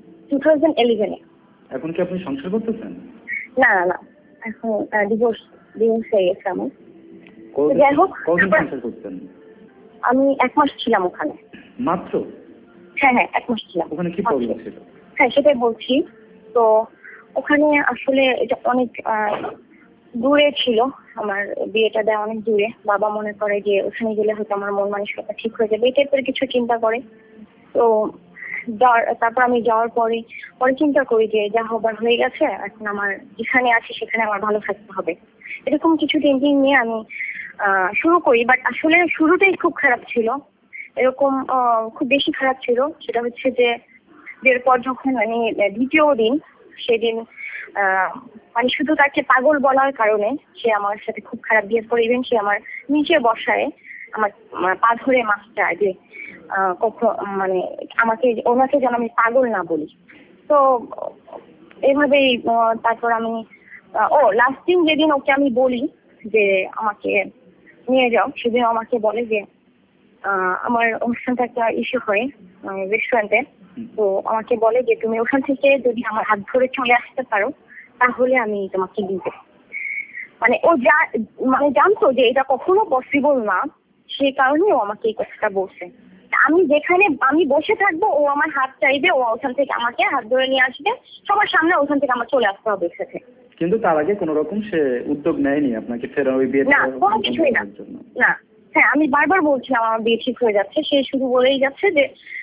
2011-এ। এখন কি আপনি সংসার করতেছেন? না, এখন ডিভোর্স হয়ে গেছে আমার। যাই হোক সংসার করতেন? আমি 1 মাস ছিলাম ওখানে মাত্র। হ্যাঁ 1 মাস ছিলাম। ওখানে কি প্রবলেম ছিল? হ্যাঁ সেটাই বলছি। তো ওখানে আসলে এটা অনেক দূরে ছিল, আমার বিয়েটা দেয় অনেক দূরে। বাবা মনে করে যে ওখানে গেলে হয়তো আমার মন মানসিকতা ঠিক হয়ে যাবে, এই টাইপের কিছু চিন্তা করে। তো তারপর আমি যাওয়ার পরে চিন্তা করি যে যা হবার হয়ে গেছে, এখন আমার যেখানে আছি সেখানে আমার ভালো থাকতে হবে। এরকম কিছু থিঙ্কিং নিয়ে আমি শুরু করি। বাট আসলে শুরুটাই খুব খারাপ ছিল, এরকম খুব বেশি খারাপ ছিল। সেটা হচ্ছে যে বিয়ের পর যখন মানে দ্বিতীয় দিন, সেদিন মানে শুধু তাকে পাগল বলার কারণে সে আমার সাথে খুব খারাপ বিহেভ করে। ইভেন সে আমার নিচে বসায় আমার পা ধরে মাছ চায় যে কখন মানে ওনাকে যেন আমি পাগল না বলি। তো এভাবেই তারপর আমি লাস্ট দিন যেদিন ওকে আমি বলি যে আমাকে নিয়ে যাও, সেদিন আমাকে বলে যে আমার অনুষ্ঠানটা একটা ইস্যু হয় রেস্টুরেন্টে। তো আমাকে বলে যে তুমি ওখান থেকে যদি আমার হাত ধরে চলে আসতে পারো তাহলে আমি তোমাকে দিব। মানে ও জানতো যে এটা কখনো পসিবল না, সেই কারণে ও আমাকে এই কথাটা বলছে। আমি যেখানে আমি বসে থাকবো ও আমার হাত চাইবে, ও ওখান থেকে আমাকে হাত ধরে নিয়ে আসবে, সবার সামনে ওখান থেকে আমার চলে আসতে হবে সাথে। কিন্তু তার আগে কোন রকম সে উদ্যোগ নেয়নি আপনাকে ফেরা ওই বিয়ে? না, কোনো কিছুই না। না, হ্যাঁ আমি বারবার বলছিলাম আমার বিয়ে ঠিক হয়ে যাচ্ছে, সে শুধু বলেই যাচ্ছে যে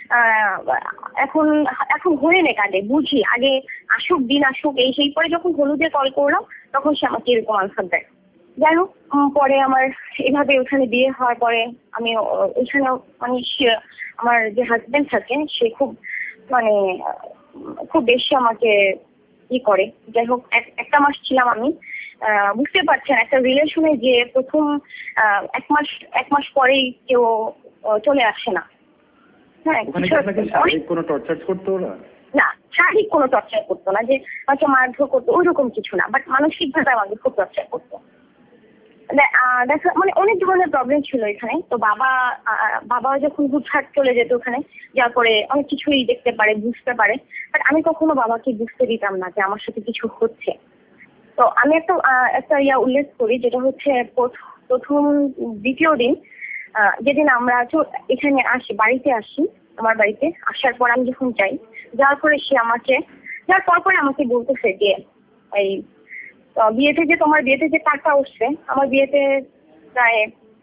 এখন হয়ে নে কাজে বুঝি, আগে আসুক, দিন আসুক, এই সেই। পরে যখন হলুদে কল করলাম তখন সে আমাকে এরকম আনসার দেয়। যাই হোক, পরে আমার এভাবে ওখানে বিয়ে হওয়ার পরে আমি ওইখানে মানে আমার যে হাজবেন্ড থাকে সে মানে খুব বেশি আমাকে করে। যাই হোক, একটা মাস ছিলাম আমি। বুঝতে পারছেন একটা রিলেশনে যে প্রথম এক মাস পরেই কেউ চলে আসে না। হ্যাঁ, কোনো টর্চার করতো ওরা? না, শারীরিক কোনো টর্চার করতো না, যে হয়তো মারধর করতো ওইরকম কিছু না, বাট মানসিক ভাবে আমাকে খুব টর্চার করতো। দেখা মানে অনেক ধরনের প্রবলেম ছিল এখানে। তো বাবা যখন হুটহাট চলে যেত ওখানে, যার পরে অনেক কিছুই দেখতে পারে, বুঝতে পারে, বাট আমি কখনো বাবাকে বুঝতে দিতাম না যে আমার সাথে কিছু হচ্ছে। তো আমি একটা উল্লেখ করি, যেটা হচ্ছে প্রথম দ্বিতীয় দিন যেদিন আমরা এখানে আসি, বাড়িতে আসি, আমার বাড়িতে আসার পর আমি যখন যাই, যাওয়ার পরে সে যার পরে আমাকে বলতেছে যে এই তোমার বিয়েতে যে টাকা উঠছে, আমার বিয়েতে প্রায়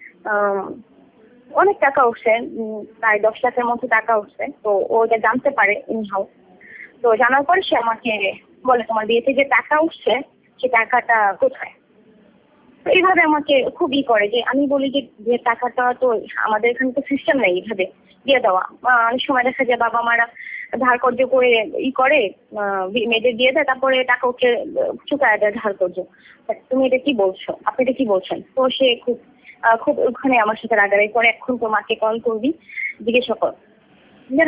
অনেক টাকা উঠছে, প্রায় 10 লাখের মতো টাকা উঠছে। তো ও এটা জানতে পারে ইনহাউস। তো জানার পরে সে আমাকে বলে তোমার বিয়েতে যে টাকা উঠছে সে টাকাটা কোথায়। তো এইভাবে আমাকে খুবই করে, যে আমি বলি যে টাকাটা তো আমাদের এখানে তো সিস্টেম নেই এইভাবে দিয়ে দেওয়া। অনেক সময় দেখা যায় বাবা মারা ধার কর্য করে করে মেয়েদের দিয়ে দেয়, তারপরে টাকা ওকে চুকায় দেয় ধার কর্য। তুমি এটা কি বলছো, আপনি এটা কি বলছেন? তো সে খুব ওখানে আমার সাথে রাগারাগি করে, এখন তো মাকে কল করবি, জিজ্ঞাসা কর। যেন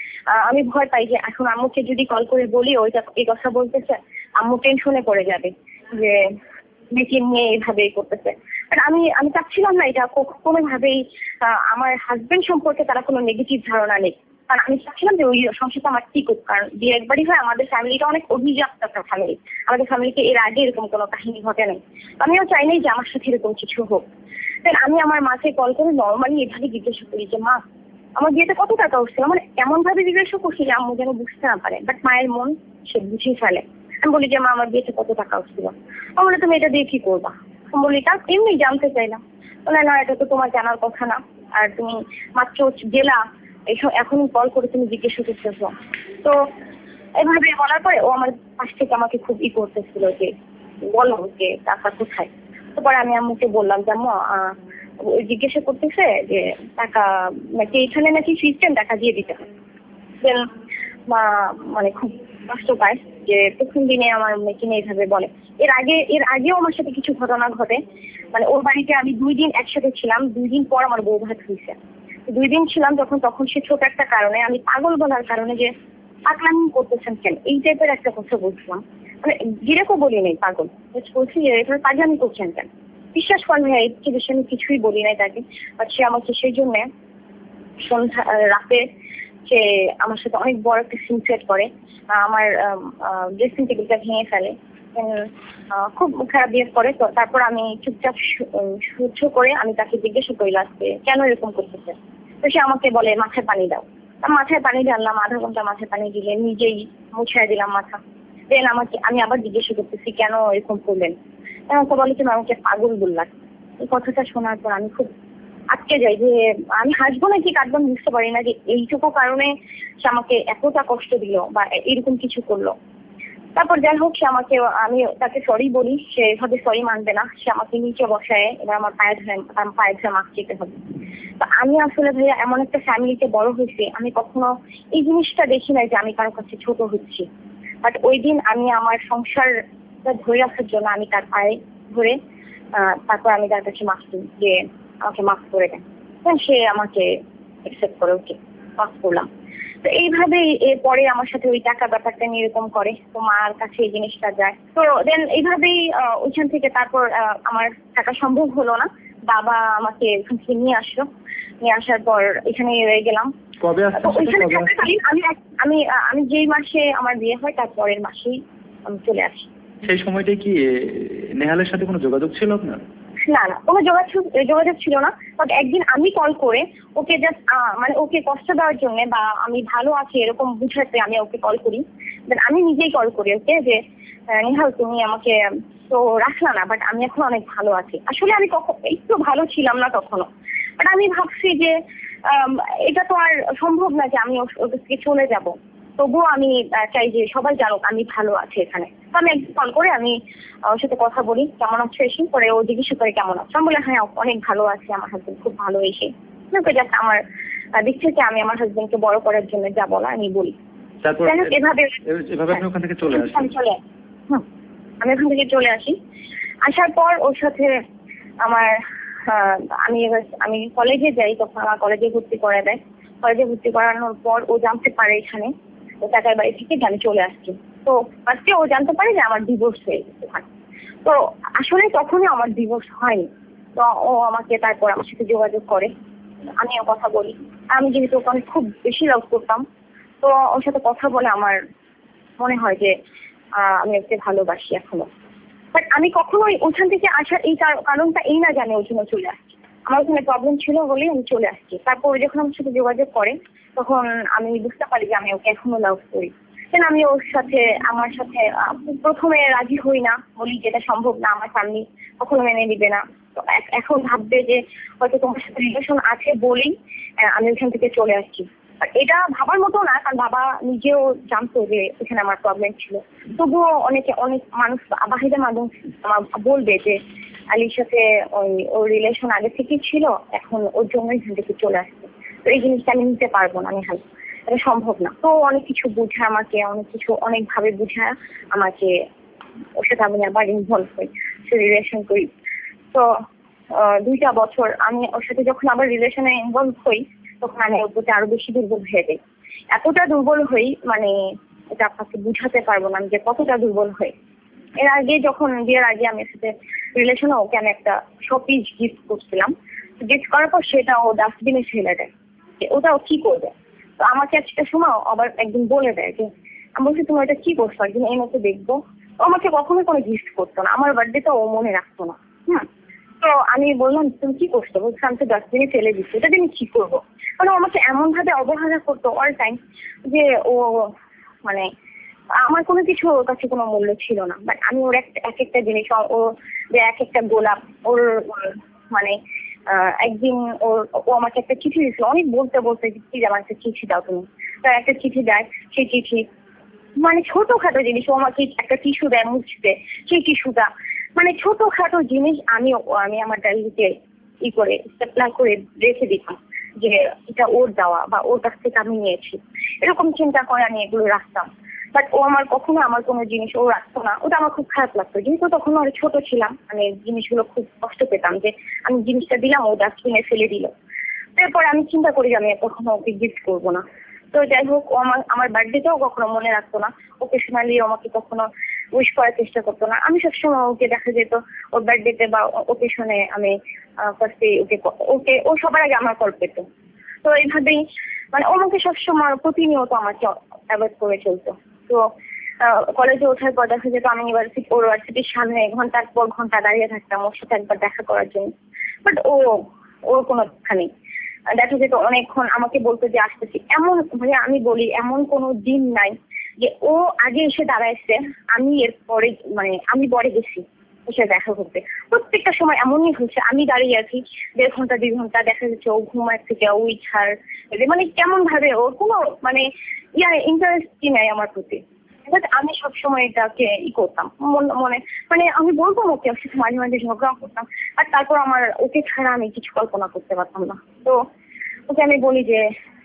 আমি ভয় পাই যে এখন আম্মুকে যদি কল করে বলি এই কথা বলতেছে, আম্মু টেনশনে পড়ে যাবে যে মেয়েকে নিয়ে এইভাবে করতেছে। আমি চাচ্ছিলাম না এটা কোনোভাবেই আমার হাজবেন্ড সম্পর্কে তারা কোনো নেগেটিভ ধারণা নেই। কারণ আমি চাচ্ছিলাম যে ওই সংসারটা আমার ঠিক হোক, কারণ বিয়ে একবারই হয়। আমাদের ফ্যামিলিটা অনেক অভিজাত একটা ফ্যামিলি, আমাদের ফ্যামিলিতে এর আগে এরকম কোনো কাহিনী ঘটে নাই। আমিও চাই নাই যে আমার সাথে এরকম কিছু হোক। তাই আমি আমার মাকে কল করে নর্মালি এভাবে জিজ্ঞাসা করি যে মা, আমার বিয়েতে কত টাকা উঠছিল, মানে এমন ভাবে জিজ্ঞাসা করছি যে আম্মু যেন বুঝতে না পারে, বাট মায়ের মন সে বুঝিয়ে ফেলে। আমি বলি যে মা, আমার বিয়েতে কত টাকা উঠছিল। বলে তুমি এটা দিয়ে কি করবা? বলি তা এমনি জানতে চাইলাম। বলে না, এটা তো তোমার জানার কথা না, আর তুমি মাত্র জেলা এখনই কল করে তুমি জিজ্ঞাসা করতেছো। তো এভাবে বলার পরে ও আমার পাশ থেকে আমাকে খুব করতেছিল যে বলো যে টাকা কোথায়। তারপরে আমি আম্মুকে বললাম যে আম্মু জিজ্ঞাসা করতেছে যে টাকা নাকি এখানে নাকি সিস্টেম টাকা দিয়ে দিতে হয়। দেন মা মানে খুব কষ্ট পায় যে প্রথম দিনে আমার মেয়েকে নিয়ে এইভাবে বলে। এর আগেও আমার সাথে কিছু ঘটনা ঘটে। মানে ওর বাড়িতে আমি 2 দিন একসাথে ছিলাম, 2 দিন পর আমার বউ ভাত হয়েছে। 2 দিন ছিলাম তখন সে ছোট একটা কারণে, আমি পাগল বলার কারণে যে পাগলামি করতেছেন কেন, এই টাইপের একটা কথা বলছিলাম। মানে ডিরেক্টও বলি নাই পাগল, বলছি যে এভাবে পাগলামি করছেন কেন। বিশ্বাস করেন ভাই, এই বিষয়ে আমি কিছুই বলি নাই তাকে। বাট সে আমাকে সেই জন্য রাতে সে আমার সাথে অনেক বড় একটা সিন সেট করে, আমার ড্রেসিং টেবিলটা ভেঙে ফেলে, খুব খারাপ বিহেভ করে। তো তারপর আমি চুপচাপ সহ্য করে আমি তাকে জিজ্ঞাসা করি লাস্টে কেন এরকম করতেছে। তো সে আমাকে বলে মাথায় পানি দাও। মাথায় পানি ঢাললাম, আধা ঘন্টা মাথায় পানি দিলে নিজেই মুছিয়ে দিলাম মাথা। দেন আমি আবার জিজ্ঞাসা করতেছি কেন এরকম করলেন। আমাকে বলে তুমি আমাকে পাগল বললা। এই কথাটা শোনার পর আমি খুব আটকে যাই, যে আমি হাসবো নাকি কাঁদবো বুঝতে পারি না, যে এইটুকু কারণে সে আমাকে এতটা কষ্ট দিল বা এরকম কিছু করলো। তারপর যাই হোক, সে আমাকে, আমি তাকে সরি বলি, সে এভাবে সরি মানবে না, সে আমাকে নিচে বসায়, এবার আমার পায়ে ধরে মাছ চেতে হবে। তো আমি আসলে ভাইয়া এমন একটা ফ্যামিলিতে বড় হয়েছি, আমি কখনো এই জিনিসটা দেখি নাই যে আমি কারো কাছে ছোট হচ্ছি। বাট ওই দিন আমি আমার সংসারটা ধরে রাখার জন্য আমি তার পায়ে ধরে তারপর আমি তার কাছে মাফ দিই যে আমাকে মাফ করে দেন। সে আমাকে অ্যাকসেপ্ট করে, ওকে মাফ করলাম। তো এইভাবেই এরপরে আমার সাথে ওই টাকা ব্যাপারটা নিয়ে এরকম করে, তো মার কাছে এই জিনিসটা যায়। তো দেন এইভাবেই ওইখান থেকে তারপর আমার টাকা সম্ভব হলো না, বাবা আমাকে ওখান থেকে নিয়ে আসলো। নিয়ে আসার পর এখানে রয়ে গেলাম। কবে আমি আমি যেই মাসে আমার বিয়ে হয় তার পরের মাসেই আমি চলে আসি। সেই সময়টাই কি নেহালের সাথে কোনো যোগাযোগ ছিল আপনার? না না, কোনো যোগাযোগ ছিল না। বাট একদিন আমি কল করে ওকে জাস্ট মানে ওকে কষ্ট দেওয়ার জন্য বা আমি ভালো আছি এরকম বুঝাতে আমি ওকে কল করি। দেন আমি নিজেই কল করি ওকে যে নেহাল তুমি আমাকে তো রাখলা না, বাট আমি এখন অনেক ভালো আছি। আসলে আমি একটু ভালো ছিলাম না তখনও, বাট আমি ভাবছি যে এটা তো আর সম্ভব না যে আমি ওর থেকে চলে যাব। তবুও আমি চাই যে সবাই জানুক আমি ভালো আছি এখানে। তো আমি একদিন কল করে আমি ওর সাথে কথা বলি, কেমন আছো এসে, পরে ও জিজ্ঞেস করে কেমন আছো। আমি বলে হ্যাঁ অনেক ভালো আছি, আমার হাজবেন্ড খুব ভালো। এসে জাস্ট আমার দিক থেকে আমি আমার হাজবেন্ডকে বড় করার জন্য যা বলা আমি বলি। তারপর এভাবে আপনি ওখান থেকে চলে আসেন? আমি ওখান থেকে চলে আসি। আসার পর ওর সাথে আমার আমি কলেজে যাই, তখন আমার কলেজে ভর্তি করে দেয়। কলেজে ভর্তি করানোর পর ও জানতে পারে এখানে ও টাকার বাড়ি থেকে যে আমি চলে আসছি। তো ফার্স্টে ও জানতে পারে যে আমার ডিভোর্স হয়ে গেছে ওখানে। তো আসলে তখনই আমার ডিভোর্স হয়নি। তো ও আমাকে তারপর আমার সাথে যোগাযোগ করে, আমিও কথা বলি। আমি যেহেতু ওখানে খুব বেশি লাভ করতাম, তো ওর সাথে কথা বলে আমার মনে হয় যে আমি ওকে ভালোবাসি এখনো। বাট আমি কখনোই ওখান থেকে আসার এই কারণটা এই না জানি ওর জন্য চলে আসছি। আমার ওখানে প্রবলেম ছিল বলেই আমি চলে আসছি। তারপর যখন আমার সাথে যোগাযোগ করে তখন আমি বুঝতে পারি যে আমি ওকে এখনো লাভ করি। দেন আমি ওর সাথে আমার সাথে প্রথমে রাজি হই না, বলি যেটা সম্ভব না, আমার ফ্যামিলি কখনো মেনে নিবে না। তো এখন ভাববে যে হয়তো তোমার সাথে রিলেশন আছে বলেই আমি ওখান থেকে চলে আসছি। এটা ভাবার মতো না, কারণ বাবা নিজেও জানতো যে এখানে আমার প্রবলেম ছিল। তবুও অনেক মানুষ বাহিরের মাধ্যম বলবে যে আলীর সাথে ওর রিলেশন আগে থেকেই ছিল, এখন ওর জন্য এখান থেকে চলে আসছে। তো এই জিনিসটা আমি নিতে পারবো না, আমি হাল এটা সম্ভব না। তো অনেক কিছু বুঝায় আমাকে, অনেকভাবে বুঝায় আমাকে, ওর সাথে আমি আবার ইনভলভ হই, সে রিলেশন করি। তো 2টা বছর আমি ওর সাথে যখন আবার রিলেশনে ইনভলভ হই তখন আমি ওর প্রতি আরো বেশি দুর্বল হয়ে যাই। এতটা দুর্বল হই মানে এটা আপনাকে বুঝাতে পারবো না যে কতটা দুর্বল হই। এর আগে যখন বিয়ের আগে আমি ওর সাথে রিলেশনে ওকে আমি একটা শপিস গিফট করছিলাম। গিফট করার পর সেটা ও ডাস্টবিনে ফেলে দেয়। ওটা ও কি করবে? তো আমাকে একটা সময় আবার একদিন বলে দেয় যে, আমি বলছি তুমি ওটা কি করছো, একদিন এই মতো দেখবো। ও আমাকে কখনোই কোনো গিফট করতো না, আমার বার্থডেটা ও মনে রাখতো না। তো আমি বললাম তুমি কি করছো? বলছি আমি তো ডাস্টবিনে ফেলে দিচ্ছি, এটা দিয়ে আমি কি করবো? মানে ও আমাকে এমন ভাবে অবহেলা করতো অল টাইম যে ও মানে আমার কোনো কিছু ওর কাছে কোনো মূল্য ছিল না। বাট আমি ওর এক একটা জিনিস, ও যে এক একটা গোলাপ ওর মানে একদিন ও আমাকে একটা চিঠি দিয়েছিল, অনেক বলতে প্লিজ আমার একটা চিঠি দাও তুমি। তার একটা চিঠি দেয়, সেই চিঠি মানে ছোটখাটো জিনিস, ও আমাকে একটা টিস্যু দেয় মুছতে, সেই টিস্যুটা মানে ছোটখাটো জিনিস আমি আমার ডায়েরিতে করে স্টেপলার করে রেখে দিতাম যে এটা ওর দেওয়া বা ওর কাছ থেকে আমি নিয়েছি, এরকম চিন্তা করে আমি এগুলো রাখতাম। বাট ও কখনো আমার কোনো জিনিস ও রাখতো না, ওটা আমার খুব খারাপ লাগতো। যেহেতু তখন অনেক ছোট ছিলাম, আমি জিনিসগুলো খুব কষ্ট পেতাম যে আমি জিনিসটা দিলাম ও ডাস্টবিনে ফেলে দিল। তারপর আমি চিন্তা করি যে আমি কখনো ওকে গিফট করবো না। তো যাই হোক, ও আমার বার্থডেটাও কখনো মনে রাখতো না, ওকেশনালি আমাকে কখনো উইশ করার চেষ্টা করতো না। আমি সবসময় ওকে দেখা যেত ওর বার্থডেতে বা ওকেশনে আমি ফার্স্টে ওকে ও সবার আগে আমার কল পেত। তো এইভাবেই মানে ও আমাকে সবসময় প্রতিনিয়ত আমাকে অ্যাভয়েড করে চলতো। তো কলেজে ওঠার পর দেখা যেত আমি ওর ইউনিভার্সিটির সামনে ঘন্টার পর ঘন্টা দাঁড়িয়ে থাকতাম ওর সাথে একবার দেখা করার জন্য। বাট ওর কোনো দেখা নেই। দেখা যেত অনেকক্ষণ আমাকে বলতো যে আসতেছি, এমন মানে আমি বলি এমন কোনো দিন নাই যে ও আগে এসে দাঁড়াইছে আমি এরপরে মানে আমি পরে গেছি। ও এসে দেখা করতে। প্রত্যেকটা সময় এমনই হচ্ছে, আমি দাঁড়িয়ে আছি 1.5 ঘন্টা 2 ঘন্টা, দেখা যাচ্ছে ও ঘুমায় থেকে ওই ছাড়, মানে কেমন ভাবে ওর কোনো মানে ইন্টারেস্টই নাই আমার প্রতি। আমি সবসময় এটাকে করতাম মনে, মানে আমি বলতাম ওকে, ওর সাথে মাঝে মাঝে ঝগড়া করতাম, আর তারপর আমার ওকে ছাড়া আমি কিছু কল্পনা করতে পারতাম না। তো ওকে আমি বলি যে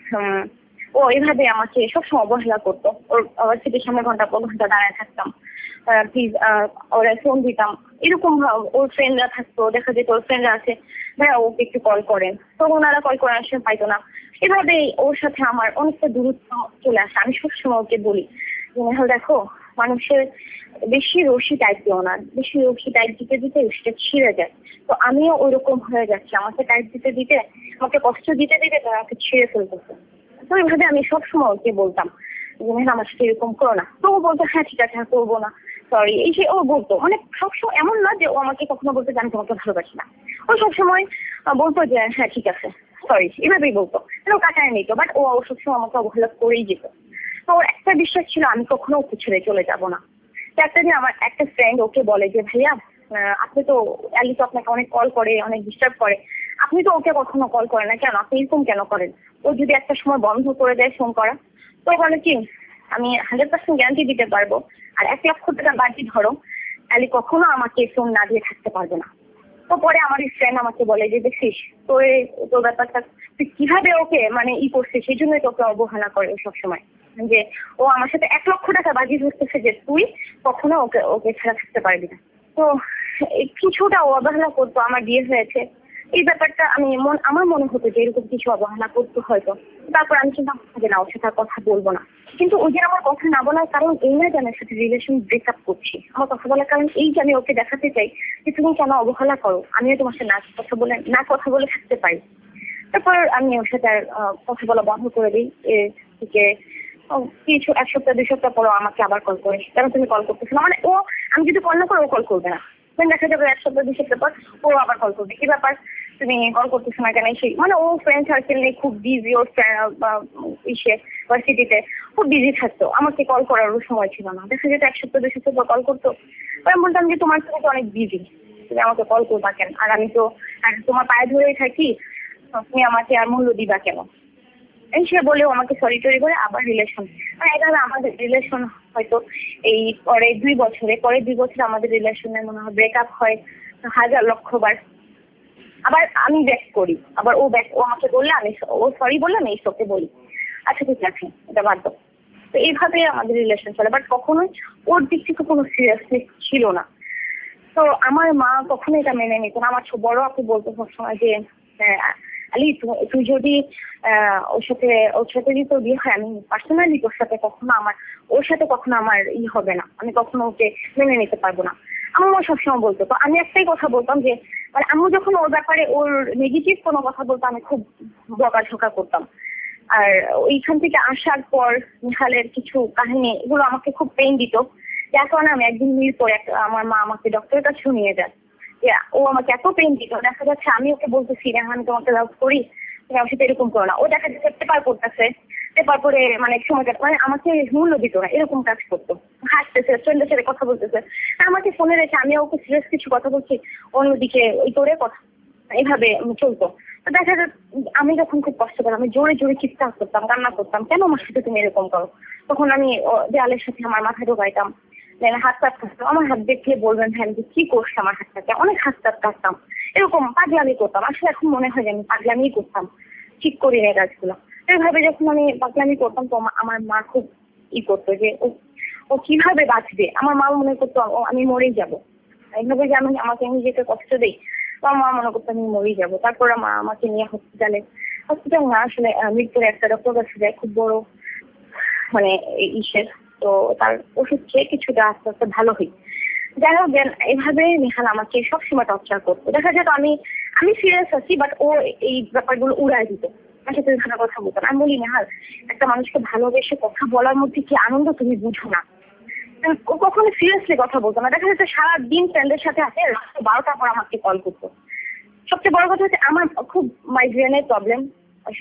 ও এভাবে আমাকে সবসময় অবহেলা করতো। ওর সিটের সামনে ঘন্টা পর ঘন্টা দাঁড়ায় থাকতাম, প্লিজ ওরা ফোন দিতাম, এরকম ওর ফ্রেন্ডরা থাকতো, দেখা যেত ওর ফ্রেন্ডরা আছে, ভাইয়া ওকে একটু কল করেন, তো ওনারা কল করার সময় পাইতো না। এভাবেই ওর সাথে আমার অনেকটা দূরত্ব চলে আসে। আমি সবসময় ওকে বলি যে দেখো, মানুষের বেশি রশি টাইট দিও না, বেশি রশি টাইট দিতে দিতে রশিটা ছিঁড়ে যায়। তো আমিও ওইরকম হয়ে যাচ্ছি, আমাকে টাইট দিতে দিতে, আমাকে কষ্ট দিতে দিতে আমাকে ছিঁড়ে ফেলতেছে। তো এইভাবে আমি সবসময় ওকে বলতাম যে আমার সাথে এরকম করো না। তো ও বলতো হ্যাঁ ঠিক আছে, করবো না, সরি, এই যে ও বলতো, মানে সবসময় এমন না যে ও আমাকে কখনো বলতো যে আমি তোমাকে ভালোবাসি না। ও সবসময় বলতো যে হ্যাঁ ঠিক আছে, সরি, এভাবেই বলতো, ও কাটায় নিত। বাট ও সবসময় আমাকে অবহেলা করেই যেত। তো ওর একটা বিশ্বাস ছিল আমি কখনো ওকে ছেড়ে চলে যাবো না। তো একটা দিন আমার একটা ফ্রেন্ড ওকে বলে যে ভাইয়া, আপনি তো অ্যালি তো আপনাকে অনেক কল করে, অনেক ডিস্টার্ব করে, আপনি তো ওকে কখনো কল করেন না কেন, আপনি এরকম কেন করেন? ও যদি একটা সময় বন্ধ করে দেয় ফোন করা, তো বলে কি আমি 100% গ্যারান্টি দিতে পারবো, আর 1 লক্ষ টাকা বাজি ধরো, অ্যালি কখনো আমাকে ফোন না দিয়ে থাকতে পারবে না। তো পরে আমার এই ফ্রেন্ড আমাকে বলে যে দেখছিস তোর ব্যাপারটা তুই কিভাবে ওকে মানে করছিস, সেই জন্যই তোকে অবহেলা করে সবসময়, যে ও আমার সাথে 1 লক্ষ টাকা বাজি ধরতেছে যে তুই কখনো ওকে ছাড়া থাকতে পারবি না। তো কিছুটা অবহেলা করতো, আমার বিয়ে হয়েছে, এই ব্যাপারটা আমার মনে হতো যে এরকম কিছু অবহেলা করতো হয়তো। তারপর আমি চিন্তা যে না, ওর সাথে আর কথা বলবো না। কিন্তু ওই যে আমার কথা না বলার কারণ এই না যে আমি ওর সাথে রিলেশন ব্রেকআপ করছি, আমার কথা বলার কারণ এই যে আমি ওকে দেখাতে চাই যে তুমি কেন অবহেলা করো, আমিও তোমার সাথে না কথা বলে থাকতে পারি। তারপর আমি ওর সাথে কথা বলা বন্ধ করে দিই। থেকে কিছু 1 সপ্তাহ 2 সপ্তাহ পরও আমাকে আবার কল করে, কেন তুমি কল করতেছো না, মানে আমি যদি কল না করে ও কল করবে না। দেখা যাবে 1 সপ্তাহ 2 সপ্তাহ পর ও আবার কল করবে, কি ব্যাপার তুমি কল করতেছো না কেন? সেই মানে ও ফ্রেন্ড সার্কেল নিয়ে খুব বিজি, ওর ভার্সিটিতে খুব বিজি থাকতো, আমাকে কল করারও সময় ছিল না। দেখা যেত 1 সপ্তাহ 2 সপ্তাহ পর কল করতো, আমি বলতাম যে তোমার সাথে তো অনেক বিজি, তুমি আমাকে কল করবা কেন? আর আমি তো তোমার পায়ে ধরেই থাকি, তুমি আমাকে আর মূল্য দিবা কেন? সে বলেও আমাকে সরি টরি করে আবার রিলেশন, মানে এভাবে আমাদের রিলেশন হয়তো এই পরের 2 বছরে আমাদের রিলেশনের মনে হয় ব্রেকআপ হয় 1000 লক্ষ বার। আবার আমি ব্যাক করি, আবার ও আমাকে বললে ও সরি বললে আমি ওকে বলি আচ্ছা ঠিক আছে, এটা বাদ দাও। তো এইভাবে আমাদের রিলেশন চলে, বাট কখনোই ওর দিক থেকে কোনো সিরিয়াসনেস ছিল না। তো আমার মা কখনো এটা মেনে নিত না। আমার বড় আপু বলতো সবসময় যে আলি তুই যদি ওর সাথে যদি তোর বিয়ে হয়, আমি পার্সোনালি ওর সাথে কখনো আমার হবে না, আমি কখনো ওকে মেনে নিতে পারবো না। আম্মু সবসময় বলতো। তো আমি একটাই কথা বলতাম যে মানে আম্মু যখন ওর ব্যাপারে ওর নেগেটিভ কোনো কথা বলতো আমি খুব বকাঝকা করতাম। আর ওইখান থেকে আসার পর নিহালের কিছু কাহিনী, এগুলো আমাকে খুব পেইন দিত, যার কারণে আমি একদিন পরে আমার মা আমাকে ডক্টরের কাছে নিয়ে যায়। ও আমাকে এত পেইন দিত, দেখা যাচ্ছে আমি ওকে বলতেছি আমি তোমাকে লাভ করি, তুমি আমার সাথে এরকম করো না। ও দেখা যাচ্ছে পেপার পড়তেছে, পেপার পড়ে মানে সময় মানে আমাকে মূল্য দিত না, এরকম কাজ করতো, হাসতেছে, ফ্রেন্ডের সাথে কথা বলতেছে, আমাকে ফোনে রেখে আমি ওকে সিরিয়াস কিছু কথা বলছি, অন্যদিকে ওই করে কথা, এইভাবে চলতো। তো দেখা যাচ্ছে আমি যখন খুব কষ্ট করতাম, আমি জোরে জোরে চিৎকার করতাম, কান্না করতাম, কেন আমার সাথে তুমি এরকম করো? তখন আমি দেয়ালের সাথে আমার মাথা ঢোকাইতাম, হাত পাত কাটতাম, আমার হাত দেখলে বলবেন হ্যাঁ আমি কি করছি, আমার হাতটাকে অনেক হাত পাত কাটতাম, এরকম পাগলামি করতাম। আসলে এখন মনে হয় যে আমি পাগলামি করতাম, ঠিক করি না কাজগুলো। এইভাবে যখন আমি পাগলামি করতাম, তো আমার মা খুব করতো যে ও কিভাবে বাঁচবে। আমার মা মনে করতো আমি মরেই যাবো, এইভাবে যে আমাকে নিজেকে কষ্ট দেই, তো আমার মা মনে করতো আমি মরেই যাবো। তারপর মা আমাকে নিয়ে হসপিটাল না আসলে মিরপুরে একটা ডক্টর কাছে যায়, খুব বড় মানে ইসের, তো তার ওষুধ খেয়ে কিছুটা আস্তে আস্তে ভালো হই। যাই হোক, এইভাবে নিহাল আমাকে সবসময় টর্চার করতো। দেখা যেত আমি সিরিয়াস আছি, বাট ও এই ব্যাপারগুলো উড়াই দিত, আমার সাথে ভালো কথা বলতো না। আমি বলি নিহাল, একটা মানুষকে ভালোবেসে কথা বলার মধ্যে কি আনন্দ তুমি বুঝো না। ও কখনো সিরিয়াসলি কথা বলতো না। দেখা যাচ্ছে সারাদিন ফ্রেন্ডের সাথে আছে, রাত 12টার পর আমাকে কল করতো। সবচেয়ে বড় কথা হচ্ছে আমার খুব মাইগ্রেনের প্রবলেম,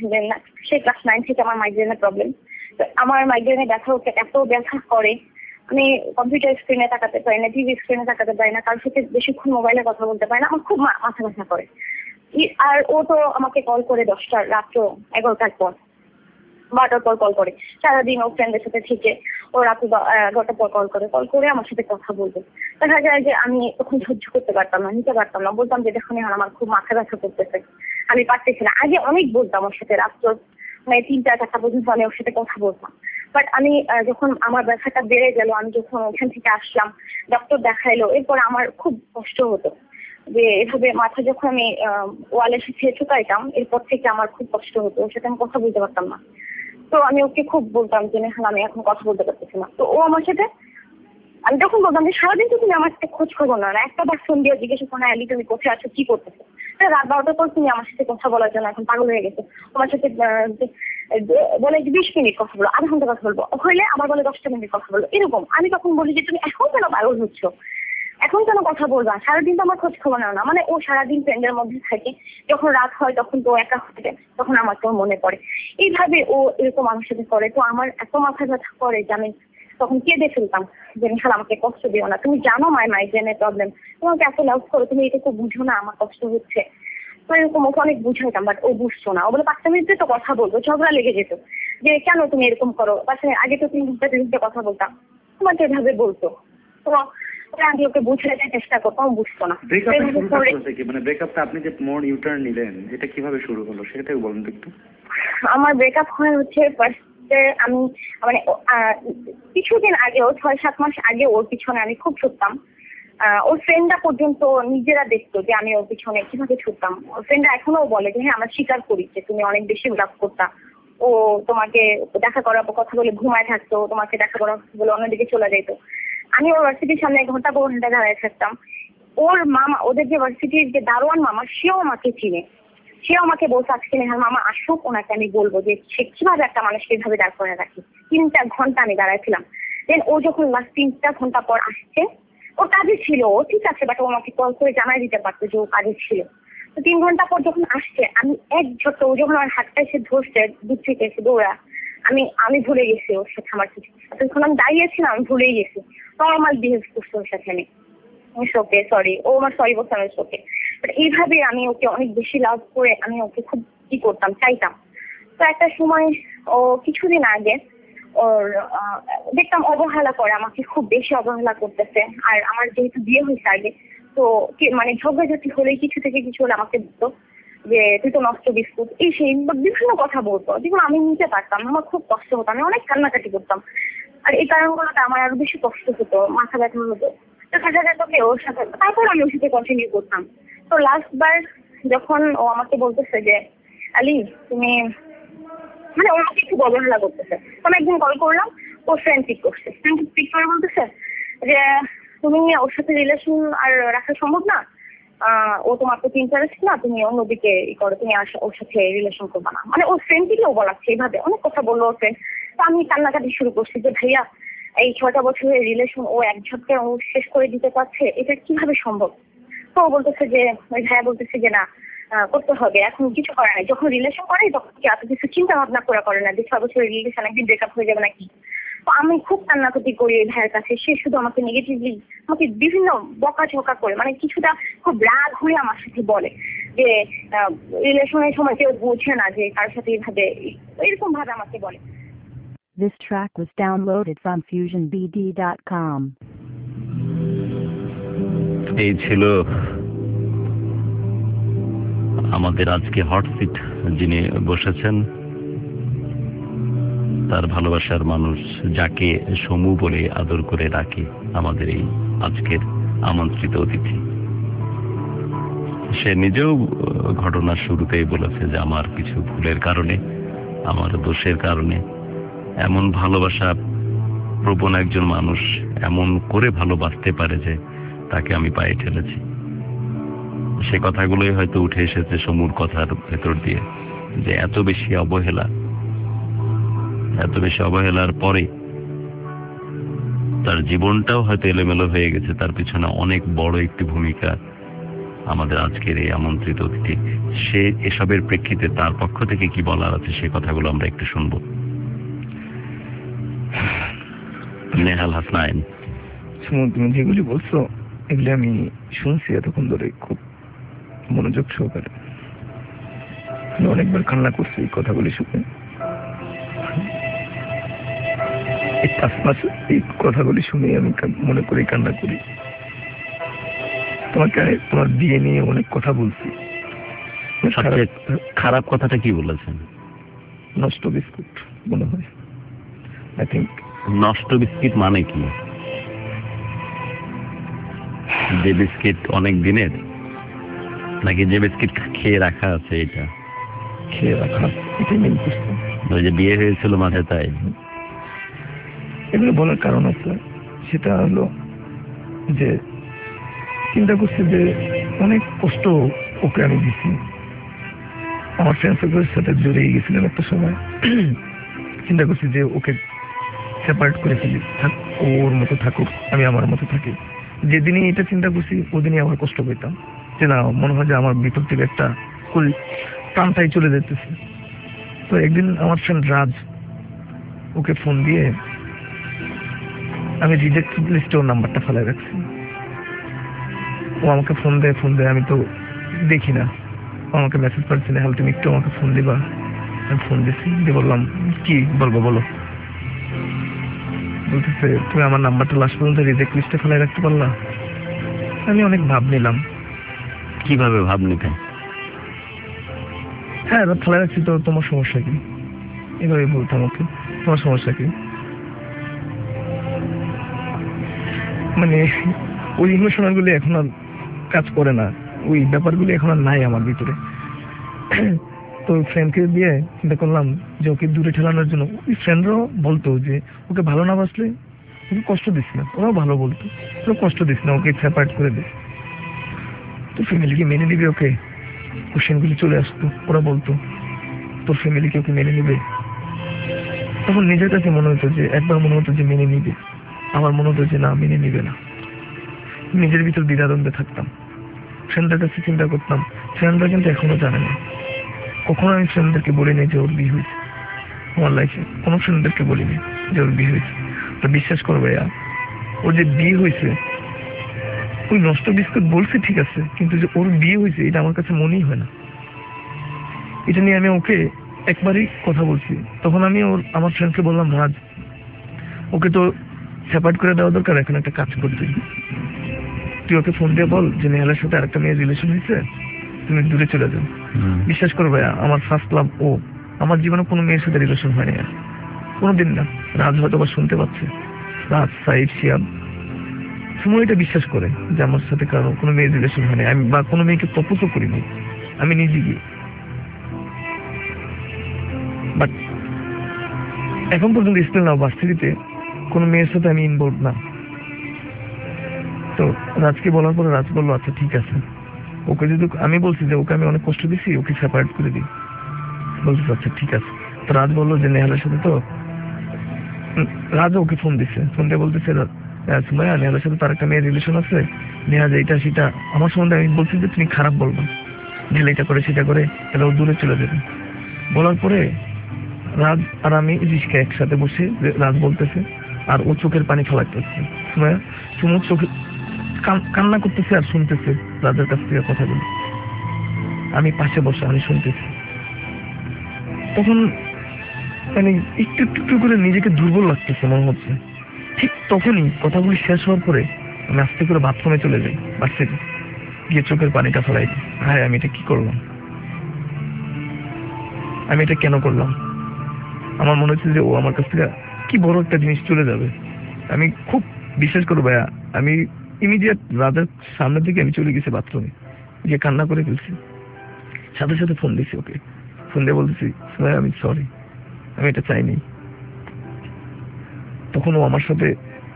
সেই ক্লাস 9 থেকে আমার মাইগ্রেনের প্রবলেম। তো আমার মাইগ্রেনে ব্যথা এত ব্যথা করে, আমি কম্পিউটার স্ক্রিনে তাকাতে পারি না, টিভি স্ক্রিনে তাকাতে পারি না, কারোর সাথে বেশিক্ষণ মোবাইলে কথা বলতে পারি না, আমার খুব মাথা ব্যথা করে। আর ও তো আমাকে কল করে 10টার রাত্র 11টার পর 12টার পর কল করে, সারাদিন ও ফ্রেন্ডের সাথে থেকে ও রাত 11টার পর কল করে আমার সাথে কথা বলবে। দেখা যায় যে আমি তখন সহ্য করতে পারতাম না, নিতে পারতাম না, বলতাম যে দেখুন এখন আমার খুব মাথা ব্যথা করতেছে, আমি পারতেছি না। আগে অনেক বলতাম ওর সাথে, রাত্র 3টা-4টা পর্যন্ত আমি ওর সাথে কথা বলতাম। বাট আমি যখন আমার ব্যথাটা বেড়ে গেল, আমি যখন ওখান থেকে আসলাম, ডক্টর দেখাইলো, এরপর আমার খুব কষ্ট হতো যে এভাবে মাথা যখন আমি ওয়ালের সাথে ঠুকাইতাম, এরপর থেকে আমার খুব কষ্ট হতো, ওর সাথে আমি কথা বলতে পারতাম না। তো আমি ওকে খুব বলতাম যে নেহাল আমি এখন কথা বলতে পারতেছি না। তো ও আমার সাথে, আমি তখন বলতাম যে সারাদিন তো তুমি আমার সাথে খোঁজ খবর না, একটা বার ফোন দিয়ে জিজ্ঞেস করো না আলি তুমি কোথায় আছো, কি করতেছো। রাত 12টার পর তুমি আমার সাথে কথা বলার জন্য এখন পাগল হয়ে গেছো, আমার সাথে বলে যে 20 মিনিট কথা বলো, আধা ঘন্টা কথা বলবো, হইলে আবার বলে 10টা মিনিট কথা বলো, এরকম। আমি তখন বলি যে তুমি এখন কেন পাগল হচ্ছ, এখন কেন কথা বলবা, সারাদিন তো আমার খোঁজ খবর নাও না। মানে ও সারাদিন ফ্রেন্ডের মধ্যে থাকে, যখন রাত হয় তখন তো একা হয়ে যায়, তখন আমার তো মনে পড়ে। এইভাবে ও এরকম আমার সাথে করে। তো আমার এত মাথা ব্যথা করে যে আমি তখন কেঁদে ফেলতাম যে নিহাল আমাকে কষ্ট দিও না, তুমি জানো মাইগ্রেনের প্রবলেম, তোমাকে এত লাভ করো, তুমি এটা তো বুঝো না আমার কষ্ট হচ্ছে। তো এরকম ওকে অনেক বুঝাইতাম, বাট ও বুঝতো না। ও বলে 5 মিনিটে তো কথা বলবো, ঝগড়া লেগে যেত যে কেন তুমি এরকম করো, পাশে আগে তো 3 ঘন্টা কথা বলতাম, তোমাকে এভাবে বলতো। তো আমি ওকে বুঝাইতে চেষ্টা করতাম, বুঝতো না। মানে ব্রেকআপটা আপনি যে মোড় ইউটার্ন নিলেন, এটা কিভাবে শুরু হলো সেটাই বলুন তো একটু। আমার ব্রেকআপ হয় হচ্ছে ফার্স্টে আমি মানে কিছুদিন আগেও 6-7 মাস আগে ওর পিছনে আমি খুব ছুটতাম। ওর ফ্রেন্ডরা পর্যন্ত নিজেরা দেখতো যে আমি ওর পিছনে কিভাবে ছুটতাম। ওর ফ্রেন্ডরা এখনো বলে যে হ্যাঁ আমরা স্বীকার করি যে তুমি অনেক বেশি লাভ করতা। ও তোমাকে দেখা করার কথা বলে ঘুমায় থাকতো, তোমাকে দেখা করার বলে অন্যদিকে চলে যেত। আমি ওর ভার্সিটির সামনে ঘন্টা পর ঘন্টা দাঁড়ায় থাকতাম। ওর মামা, ওদের যে ভার্সিটির যে দারোয়ান মামা, সেও আমাকে চিনে। সেও আমাকে বলছে আজকে নেহাল মামা আসুক, ওনাকে আমি বলবো যে সে কিভাবে একটা মানুষকে এইভাবে দাঁড় করে রাখি। 3টা ঘন্টা আমি দাঁড়াইছিলাম। দেন ও যখন লাস্ট 3টা ঘন্টা পর আসছে, ওর কাজে ছিল, ও ঠিক আছে, বাট ও আমাকে কল করে জানাই দিতে পারতো যে ও কাজে ছিল। তো 3 ঘন্টা পর যখন আসছে, আমি এক ঝট্ট, ও যখন আমার হাতটা এসে ধরছে, দূর থেকে এসে দৌড়া, আমি ভুলে গেছি ওর সাথে আমার কিছু। তখন আমি দাঁড়িয়েছিলাম, আমি ভুলেই গেছি। নর্মাল বিহেভ করছে ওর সাথে আমি, ওকে সরি, ও আমার সরি বলছে, আমি ওকে। বাট এইভাবে আমি ওকে অনেক বেশি লাভ করে আমি ওকে খুব কি করতাম, চাইতাম। তো একটা সময় ও কিছুদিন আগে ওর দেখতাম অবহেলা করে, আমাকে খুব বেশি অবহেলা করতেছে। আর আমার যেহেতু বিয়ে হয়েছে আগে, তো মানে ঝগড়াঝাটি হলেই কিছু থেকে কিছু হলে আমাকে বলতো যে তুই তো নষ্ট বিস্কুট, এই সেই বিভিন্ন কথা বলতো, যেগুলো আমি নিতে পারতাম না, আমার খুব কষ্ট হতো, আমি অনেক কান্নাকাটি করতাম। আর এই কারণগুলোতে আমার আরো বেশি কষ্ট হতো, মাথা ব্যথা হতো। তো দেখা যেত কি ওর সাথে, তারপর আমি ওর সাথে কন্টিনিউ করতাম। তো লাস্ট বার যখন ও আমাকে বলতেছে যে আলি তুমি, মানে ও আমাকে একটু অবহেলা করতেছে, তো আমি একদিন কল করলাম, ওর ফ্রেন্ড পিক করছে, পিক করে বলতেছে যে তুমি ওর সাথে রিলেশন আর রাখা সম্ভব না, ও তোমার প্রতি ইন্টারেস্ট না, তুমি অন্যদিকে ই করো, তুমি ওর সাথে রিলেশন করবা না। মানে ওর ফ্রেন্ড থেকেও বলাচ্ছে, এইভাবে অনেক কথা বললো ওর ফ্রেন্ড। তো আমি কান্নাকাটি শুরু করছি যে ভাইয়া এই 6টা বছরের রিলেশন ও এক ঝটকে ও শেষ করে দিতে পারছে, এটা কিভাবে সম্ভব। তো ও বলতেছে যে, ওই ভাইয়া বলতেছে যে না করতে হবে, এখন কিছু করে নাই, যখন রিলেশন করে তখন কি এত কিছু চিন্তা ভাবনা করে না যে 6 বছরের রিলেশন একদিন ব্রেকআপ হয়ে যাবে নাকি। তো আমি খুব কান্নাকাটি করি এই ভাইয়ের কাছে, সে শুধু আমাকে নেগেটিভলি, আমাকে বিভিন্ন বকাঝকা করে, মানে কিছুটা খুব রাগ হয়ে আমার সাথে বলে যে রিলেশনের সময় কেউ বোঝে না যে কারোর সাথে এইভাবে, এরকম ভাবে আমাকে বলে। This track was downloaded from FusionBD.com. এই ছিল আমাদের আজকে হট সিট, যিনি বসেছেন তার ভালোবাসার মানুষ, যাকে সমু বলে আদর করে ডাকে আমাদের এই আজকের আমন্ত্রিত অতিথি। সে নিজেও ঘটনার শুরুতেই বলেছে যে আমার কিছু ভুলের কারণে, আমার দোষের কারণে এমন ভালোবাসা প্রবণ একজন মানুষ এমন করে ভালোবাসতে পারে যে তাকে আমি পায়ে ঠেলেছি। সে কথাগুলোই হয়তো উঠে এসেছে সমুর কথার ভেতর দিয়ে, যে এত বেশি অবহেলার পরে তার জীবনটাও হয়তো এলোমেলো হয়ে গেছে, তার পিছনে অনেক বড় একটি ভূমিকা আমাদের আজকের এই আমন্ত্রিত অতিথি। সে এসবের প্রেক্ষিতে তার পক্ষ থেকে কি বলার আছে সে কথাগুলো আমরা একটু শুনবো। নেহাল হাসনাইন। সুমন, তুমি যেগুলি বলছো এগুলি আমি শুনছি এতক্ষণ ধরে খুব মনোযোগ সহকারে। আমি অনেকবার কান্না করছি এই কথাগুলি শুনে। এই কথাগুলি শুনে আমি মনে করি কান্না করি। তোমাকে তোমার বিয়ে নিয়ে অনেক কথা বলছি। সবচেয়ে খারাপ কথাটা কি বলেছেন? নষ্ট বিস্কুট মনে হয়। আই থিঙ্ক নষ্ট বিস্কিট মানে কি? যে বিস্কিট অনেক দিনের, নাকি যে বিস্কিট খেয়ে রাখা আছে? এটা খেয়ে রাখা, এটাই মেন প্রশ্ন। ওই যে বিয়ে হয়েছিল মাঝে, তাই এগুলো বলার কারণ আছে। সেটা হলো যে চিন্তা করছি যে অনেক কষ্ট ওকে আমি দিচ্ছি। আমার ফ্রেন্ড সার্কেলের সাথে জড়িয়ে গেছিলাম একটা সময়। চিন্তা করছি যে ওকে সেপারেট করে ফেলি, থাক ওর মতো থাকুক, আমি আমার মতো থাকি। যেদিনই এটা চিন্তা করছি ওদিনই আমার কষ্ট পেতাম, যে না, মনে হয় যে আমার ভিতর থেকে একটা প্রাণটাই চলে যেতেছে। তো একদিন আমার ফ্রেন্ড রাজ ওকে ফোন দিয়ে, আমি রিজেক্ট লিস্টে ওর নাম্বারটা ফেলে রাখছি। ও আমাকে ফোন দেয়, আমি তো দেখি না। ও আমাকে মেসেজ পাচ্ছি না, হলে তুমি একটু আমাকে ফোন দিবা। আমি ফোন দিচ্ছি, দিয়ে বললাম কি বলবো বলো। বলতেছে তুমি আমার নাম্বারটা লাস্ট পর্যন্ত রিজেক্ট লিস্টে ফেলে রাখতে পারলা। আমি অনেক ভাব নিলাম। কিভাবে ভাব নিতেন? হ্যাঁ, ফেলে রাখছি তো, তোমার সমস্যা কি? এভাবে বলতাম ওকে, তোমার সমস্যা কি? মানে ওই ইমোশনাল গুলি এখন আর কাজ করে না, ওই ব্যাপারগুলি এখন আর নাই আমার ভিতরে। তো ফ্রেন্ডকে দিয়ে চিন্তা করলাম যে ওকে দূরে ঠেলানোর জন্য। ওই ফ্রেন্ডরাও বলতো যে ওকে ভালো না বাসলে ওকে কষ্ট দিস না, ওরাও ভালো বলতো, ওরা কষ্ট দিস না, ওকে সেপারেট করে দে। তো ফ্যামিলি কি মেনে নিবে ওকে? কোশ্চেনগুলি চলে আসতো, ওরা বলতো তোর ফ্যামিলি কি ওকে মেনে নিবে? তখন নিজের কাছে মনে হতো যে, একবার মনে হতো যে মেনে নিবে, আমার মনে হতো যে না, মেনে নিবে না। নিজের ভিতর দ্বিধাদ্বন্দ্বে থাকতাম। ফ্রেন্ডদের কাছে চিন্তা করতাম, ফ্রেন্ডরা কিন্তু এখনো জানে না। কখনো আমি ফ্রেন্ডদেরকে বলিনি যে ওর বিয়ে হয়েছে। আমার লাইফে কোনো ফ্রেন্ডদেরকে বলিনি যে ওর বিয়ে হয়েছে। তো বিশ্বাস করবে, ওর যে বিয়ে হয়েছে, ওই নষ্ট বিস্কুট বলছে ঠিক আছে, কিন্তু যে ওর বিয়ে হয়েছে এটা আমার কাছে মনেই হয় না। এটা নিয়ে আমি ওকে একবারই কথা বলছি। তখন আমি আমার ফ্রেন্ডকে বললাম, রাজ, ওকে তো সেপারেট করে দেওয়া দরকার, এখন একটা কাজ করতে। তুই ওকে ফোন দিয়ে বল যে নেহালের সাথে আরেকটা মেয়ের রিলেশন হয়েছে, তুমি দূরে চলে যাও। বিশ্বাস করো ভাইয়া, আমার ফার্স্ট লাভ ও। আমার জীবনে কোনো মেয়ের সাথে রিলেশন হয়নি আর কোনোদিন না। রাজ হয়তো বা শুনতে পাচ্ছে, রাজ, সাইফ, শিয়াব, সময় এটা বিশ্বাস করে যে আমার সাথে কারো কোনো মেয়ের রিলেশন হয়নি, আমি বা কোনো মেয়েকে প্রপোজও করিনি আমি নিজে গিয়ে। বাট এখন পর্যন্ত স্টিল না, ভার্সিটিতে কোনো মেয়ের সাথে আমি ইনভলভ না। তো রাজকে বলার পরে রাজ বললো আচ্ছা ঠিক আছে, ওকে যদি, আমি বলছি যে ওকে আমি অনেক কষ্ট দিচ্ছি, ওকে সেপারেট করে দিই। বলতেছে আচ্ছা ঠিক আছে। তো রাজ বললো যে নেহালের সাথে তো, রাজ ওকে ফোন দিচ্ছে, ফোন দিয়ে বলতেছে সুমাইয়া, নেহালের সাথে তার একটা মেয়ের রিলেশন আছে, নেহাজ এইটা সেটা আমার সম্বন্ধে। আমি বলছি যে তুমি খারাপ বলবা, ঢেলে এটা করে সেটা করে, তাহলে ও দূরে চলে যাবে। বলার পরে রাজ আর আমি রিস্কে একসাথে বসে, রাজ বলতেছে আর ও চোখের পানি ফেলাইতেছে। সুমাইয়া সুমুর চোখে কান্না করতেছে আর শুনতেছে রাজের কাছ থেকে কথাগুলো। আমি পাশে বসে আমি শুনতেছি। তখন মানে একটু একটু করে নিজেকে দুর্বল লাগতেছে মনে হচ্ছে। ঠিক তখনই কথাগুলি শেষ হওয়ার পরে আমি আস্তে করে বাথরুমে চলে যাই, বাথরুমে গিয়ে চোখের পানিটা ফেলাই দিই। হ্যাঁ, আমি এটা কি করলাম? আমি এটা কেন করলাম? আমার মনে হচ্ছে যে ও আমার কাছ থেকে কি বড় একটা জিনিস চলে যাবে। আমি খুব বিশ্বাস করবো ভাইয়া, আমি ইমিডিয়েট রাজার সামনে থেকে আমি চলে গেছি বাথরুমে, গিয়ে কান্না করে ফেলছি। সাথে সাথে ফোন দিছি ওকে, ফোন দিয়ে বলতেছি ভাই আমি সরি, আমি এটা চাইনি। তখন ও আমার সাথে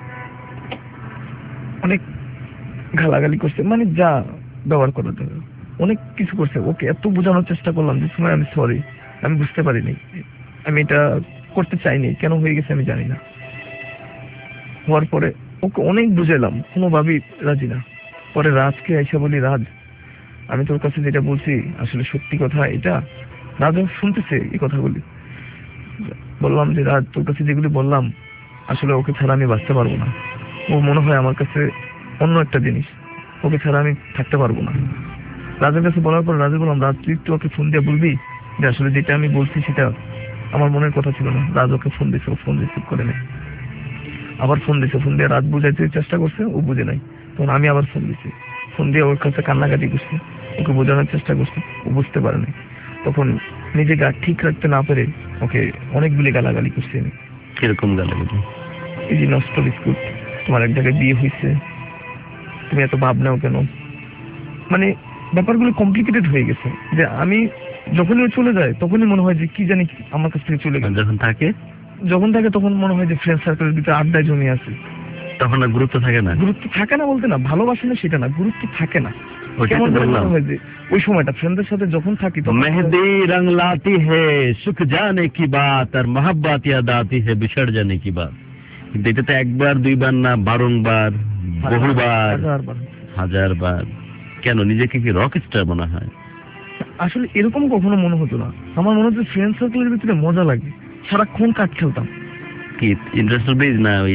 অনেক গালাগালি করছে, মানে যা ব্যবহার করার জন্য অনেক কিছু করছে। ওকে এত বোঝানোর চেষ্টা করলাম যে সময় আমি সরি, আমি বুঝতে পারিনি, আমি এটা করতে চাইনি, কেন হয়ে গেছে আমি জানি না। হওয়ার পরে ওকে অনেক বুঝাইলাম, কোনোভাবেই রাজি না। পরে রাজকে এসে বলি, রাজ আমি তোর কাছে যেটা বলছি আসলে সত্যি কথা এটা। রাজ শুনতেছে এই কথাগুলি। বললাম যে রাজ তোর কাছে যেগুলি বললাম আসলে ওকে ছাড়া আমি বাঁচতে পারবো না। ও মনে হয় আমার কাছে অন্য একটা জিনিস, ওকে ছাড়া আমি থাকতে পারবো না। রাজের কাছে বলার পর রাজে বললাম, রাজ তুই একটু ওকে ফোন দিয়ে বলবি যে আসলে যেটা আমি বলছি সেটা আমার মনের কথা ছিল না। রাজ ওকে ফোন দিয়েছে, ও ফোন রিসিভ করে নেই। আবার ফোন দিয়েছে, ফোন দিয়ে রাজ বুঝাইতে চেষ্টা করছে, ও বুঝে নাই। তখন আমি আবার ফোন দিচ্ছি, ফোন দিয়ে ওর কাছে কান্নাকাটি করছি, ওকে বোঝানোর চেষ্টা করছি, ও বুঝতে পারে নাই। তখন নিজেকে আর ঠিক রাখতে না পেরে ওকে অনেকগুলি গালাগালি করছি আমি। কিরকম গালাগালি? এই যে নষ্ট বিস্কুট, তোমার এক জায়গায় বিয়ে হয়েছে, তুমি এত ভাব নাও কেন, মানে ব্যাপারগুলো কমপ্লিকেটেড হয়ে গেছে। যে আমি যখনই ও চলে যায় তখনই মনে হয় যে কি জানি আমার কাছ থেকে চলে গেল। যখন থাকে তখন মনে হয় যে ফ্রেন্ড সার্কেলের ভিতরে আড্ডায় জমি আছে, তখন আর গুরুত্ব থাকে না। গুরুত্ব থাকে না বলতে না, ভালোবাসে না সেটা না, গুরুত্ব থাকে না। কেমন মনে হয় যে ওই সময়টা ফ্রেন্ডদের সাথে যখন থাকি মেহেদি রং লাতি হে সুখ জানে কি বাত আর মোহাব্বত ইয়াদ আতি হে বিছড় জানে কি বাত। কিন্তু এটা তো একবার দুইবার না, বারংবার, বহুবার, হাজারবার। কেন নিজেকে কি রক স্টার মনে হয়? আসলে এরকম কখনো মনে হতো না। আমার মনে হচ্ছে ফ্রেন্ড সার্কেলের ভিতরে মজা লাগে, সারাক্ষণ কাট খেলতাম। কি ইন্টারন্যাশনাল বেজ না ওই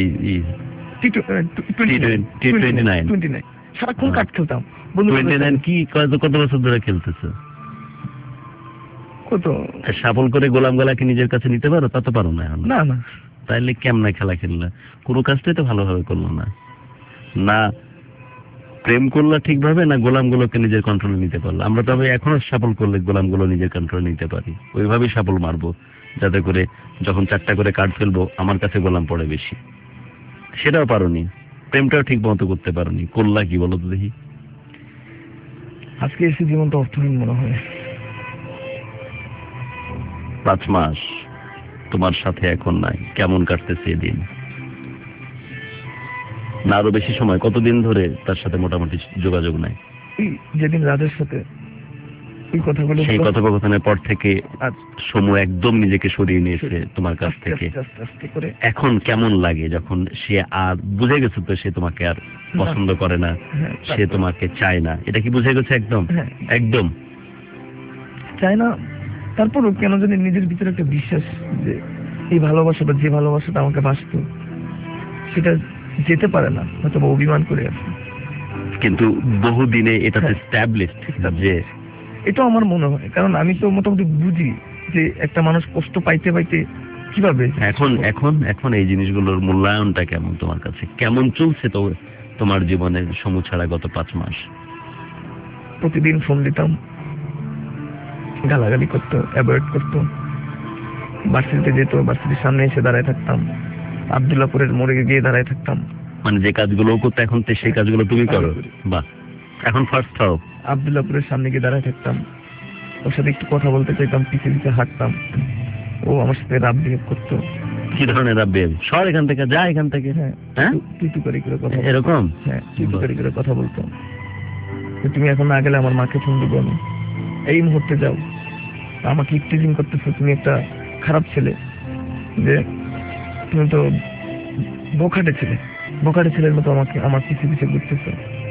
T29 সারাক্ষণ কাট খেলতাম। 29 কি কত বছর ধরে খেলতেছো? কত সাফল করে গোলাম গলাকে নিজের কাছে নিতে পারো? তা তো পারো না এখন। না না, তাইলে কেমন খেলা খেললা? কোনো কাজটাই তো ভালোভাবে করলো না। না প্রেম করলা ঠিকভাবে, না গোলামগুলোকে নিজের কন্ট্রোলে নিতে পারলো। আমরা তবে এখনো সাফল করলে গোলামগুলো নিজের কন্ট্রোলে নিতে পারি, ওইভাবেই সাফল মারবো, যাতে করে যখন 4টা করে কার্ড ফেলবো আমার কাছে গোলাম পড়ে বেশি। সেটাও পারোনি, প্রেমটাও ঠিক মতো করতে পারোনি। করলা কি বলো তো দেখি? আজকে এসে জীবনটা অর্থহীন মনে হয়। 5 মাস তোমার সাথে এখন নাই, কেমন কাটতেছে এদিন? না আরো বেশি সময়? কতদিন ধরে তার সাথে মোটামুটি যোগাযোগ নাই? যেদিন রাজের সাথে সেই কথোপকথনের পর থেকে সময় একদম নিজেকে সরিয়ে নিয়েছে তোমার কাছ থেকে। এখন কেমন লাগে যখন সে আর বুঝে গেছে তো সে তোমাকে আর পছন্দ করে না, সে তোমাকে চায় না? এটা কি বুঝে গেছে? একদম একদম চায় না। তারপরও কেন জানি নিজের ভিতরে একটা বিশ্বাস যে এই ভালোবাসাটা, যে ভালোবাসাটা আমাকে বাসতো, সেটা যেতে পারে না, হয়তো অভিমান করে আছে। কিন্তু বহুদিনে এটা এস্টাবলিশড যে এটা আমার মনে হয়, কারণ আমি তো মোটামুটি বুঝি যে একটা মানুষ কষ্ট পাইতে পাইতে কিভাবে। এখন এই জিনিসগুলোর মূল্যায়নটা কেমন তোমার কাছে? কেমন চলছে তো তোমার জীবনের সমু ছাড়া গত 5 মাস? প্রতিদিন ফোন দিতাম, গালাগালি করতো, অ্যাভয়েড করতো। ভার্সিটিতে যেত, ভার্সিটির সামনে এসে দাঁড়ায় থাকতাম, আব্দুল্লাহপুরের মোড়ে গিয়ে দাঁড়ায় থাকতাম। মানে যে কাজগুলো করতে এখন সেই কাজগুলো তুমি করো? বাহ, এখন ফার্স্ট হও। আব্দুল্লাহপুরের সামনে গিয়ে দাঁড়ায় থাকতাম, ওর সাথে একটু কথা বলতে চাইতাম, পিছিয়ে পিছিয়ে হাঁটতাম। ও আমার সাথে রাব বিহেভ করতো। কি ধরনের রাব বিহেভ? সর এখান থেকে, যা এখান থেকে। হ্যাঁ, টুটু করে কথা, এরকম? হ্যাঁ, টুটু করে কথা বলতো। তুমি এখন না গেলে আমার মাকে ফোন দেবো আমি, এই মুহূর্তে যাও। আমাকে টিজিং করতেছো, তুমি একটা খারাপ ছেলে, যে তুমি তো বোকাটে ছেলের মতো আমাকে আমার পিছিয়ে পিছিয়ে ঘুরতেছো।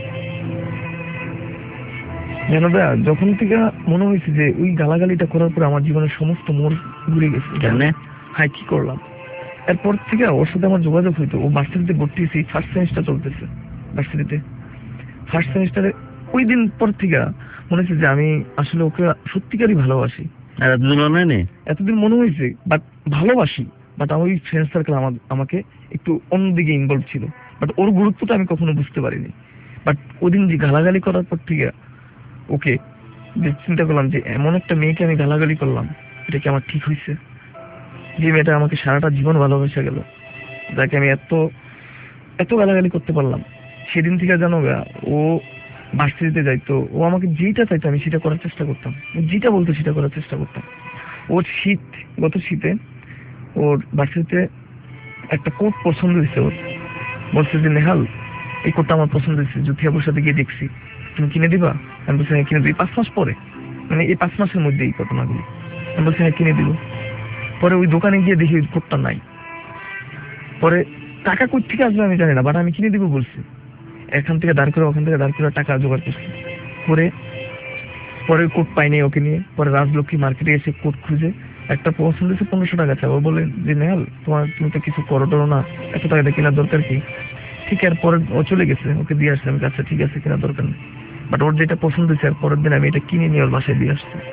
জানো দা, যখন থেকে মনে হয়েছে যে ওই গালাগালিটা করার পর আমার জীবনের সমস্ত মোড় ঘুরে গেছে। হাই কি করলাম? এরপর থেকে ওর সাথে আমার যোগাযোগ হইতো। ও ভার্সিটিতে ভর্তি হয়েছে, ফার্স্ট সেমিস্টার চলতেছে ভার্সিটিতে। ফার্স্ট সেমিস্টারে ওই দিন পর থেকে মনে হচ্ছে যে আমি আসলে ওকে সত্যিকারই ভালোবাসি। এতদিন মনে হয়েছে বাট ভালোবাসি, বাট আমার ওই ফ্রেন্ড সার্কেল আমাকে একটু অন্যদিকে ইনভলভ ছিল, বাট ওর গুরুত্বটা আমি কখনো বুঝতে পারিনি। বাট ওদিন যে গালাগালি করার পর থেকে ওকে যে চিন্তা করলাম যে এমন একটা মেয়েকে আমি গালাগালি করলাম, এটা কি আমার ঠিক হয়েছে? যে মেয়েটা আমাকে সারাটা জীবন ভালোবেসে গেল, যাকে আমি এত এত গালাগালি করতে পারলাম, সেদিন থেকে জানো গা, ও ভার্সিটিতে যাইতো, ও আমাকে যেটা চাইতো আমি সেটা করার চেষ্টা করতাম, যেটা বলতো সেটা করার চেষ্টা করতাম। ওর গত শীতে ওর ভার্সিটিতে একটা কোট পছন্দ হয়েছে, ওর বলছে যে নেহাল এই কোটটা আমার পছন্দ হয়েছে, জ্যোতিবাবুর সাথে গিয়ে দেখছি, তুমি কিনে দিবা? আমি বলছি হ্যাঁ কিনে দিই। 5 মাস পরে, মানে এই 5 মাসের মধ্যে এই ঘটনাগুলি। আমি বলছি হ্যাঁ কিনে দিব। পরে ওই দোকানে গিয়ে দেখি ওই কোটটা নাই। পরে টাকা কোথা থেকে আসবে আমি জানি না, বাট আমি কিনে দিব বলছি। এখান থেকে দাঁড় করে ওখান থেকে দাঁড় করে টাকা জোগাড় করছি। পরে কোট পাইনি ওকে নিয়ে। পরে রাজলক্ষ্মী মার্কেটে এসে কোট খুঁজে একটা পছন্দ হয়েছে 1500 টাকা চাই। ও বলে যে নেহাল তুমি তো কিছু করো টরো না, এত টাকা দিয়ে কেনার দরকার কি? ঠিক আর পরে ও চলে গেছে, ওকে দিয়ে আসলাম। আচ্ছা ঠিক আছে, কেনার দরকার নেই। বাট ওর যেটা পছন্দ হয়েছে আর পরের দিন আমি এটা কিনে নিয়ে ওর বাসায় দিয়ে আসছি।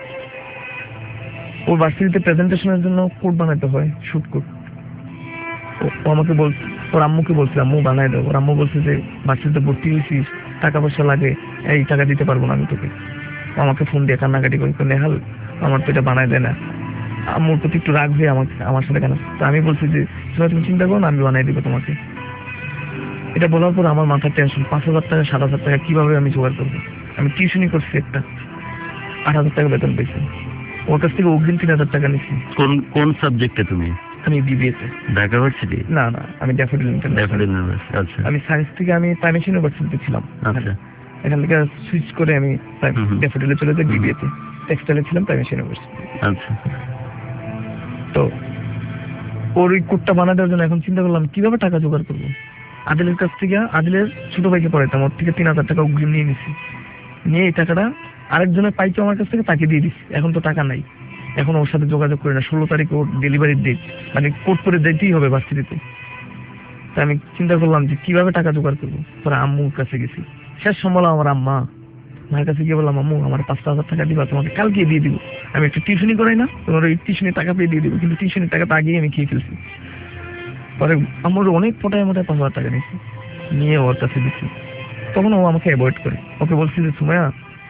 ওর ভার্সিটিতে প্রেজেন্টেশনের জন্য কোট বানাতে হয়, শুট কোট। ও আমাকে বলছে, ওর আম্মুকে বলছে আম্মু বানায় দাও। ওর আম্মু বলছে যে ভার্সিটিতে ভর্তি হয়েছিস, টাকা পয়সা লাগে, এই টাকা দিতে পারবো না আমি তোকে। ও আমাকে ফোন দিয়ে কান্নাকাটি করে, নেহাল আমার তো এটা বানায় দেয় না। আম্মুর প্রতি একটু রাগ হয়ে আমার সাথে কেন? তো আমি বলছি যে তুমি চিন্তা করো না, আমি বানাই দিব তোমাকে। এটা বলার পর আমার মাথার টেনশন, 5000 টাকা 7000 টাকা কিভাবে আমি জোগাড় করবো? আমি টিউশনই করছি, একটা 8000 টাকা বেতন পেয়েছি। ওর কাছ থেকে অগ্রিম 3000 টাকা নিচ্ছি। কোন সাবজেক্টে তুমি? আমি বিবিএতে। ঢাকা ইউনিভার্সিটি? না আমি ড্যাফোডিল ইউনিভার্সিটি। আচ্ছা। আমি সায়েন্স থেকে আমি প্রাইমেরি ইউনিভার্সিটিতে ছিলাম। আচ্ছা। এখান থেকে সুইচ করে আমি ড্যাফোডিলে চলে যাই বিবিএতে। টেক্সটাইলে ছিলাম প্রাইমেরি ইউনিভার্সিটি। আচ্ছা। তো ওর ওই কোটটা বানা দেওয়ার জন্য এখন চিন্তা করলাম কিভাবে টাকা জোগাড় করবো। আদিলের কাছ থেকে, আদিলের ছোট ভাইকে পড়াইতাম, ওর থেকে 3000 টাকা অগ্রিম নিয়ে নিছি। নিয়ে এই টাকাটা আরেকজনের পাইতো আমার কাছ থেকে, তাকে দিয়ে দিচ্ছি। এখন তো টাকা নাই, এখন ওর সাথে যোগাযোগ করি না। 16 তারিখে ওর ডেলিভারির ডেট, মানে কোট করে যেতেই হবে ভার্সিটিতে। তাই আমি চিন্তা করলাম যে কিভাবে টাকা জোগাড় করবো। পরে আম্মুর কাছে গেছি, শেষ সম্বল আমার আম্মা, মার কাছে গিয়ে বললাম আম্মু আমার 5000 টাকা দিবা, তোমাকে কালকে দিয়ে দিব। আমি একটা টিউশনি করাই না, তোমার ওই টিউশনের টাকা পেয়ে দিয়ে দিব, কিন্তু টিউশনের টাকাটা আগেই আমি খেয়ে ফেলছি। পরে আমার অনেক মোটায় 5000 টাকা নিয়েছি, নিয়ে ওর কাছে দিচ্ছি। তখন ও আমাকে অ্যাভয়েড করে, ওকে বলছি যে সুমাইয়া,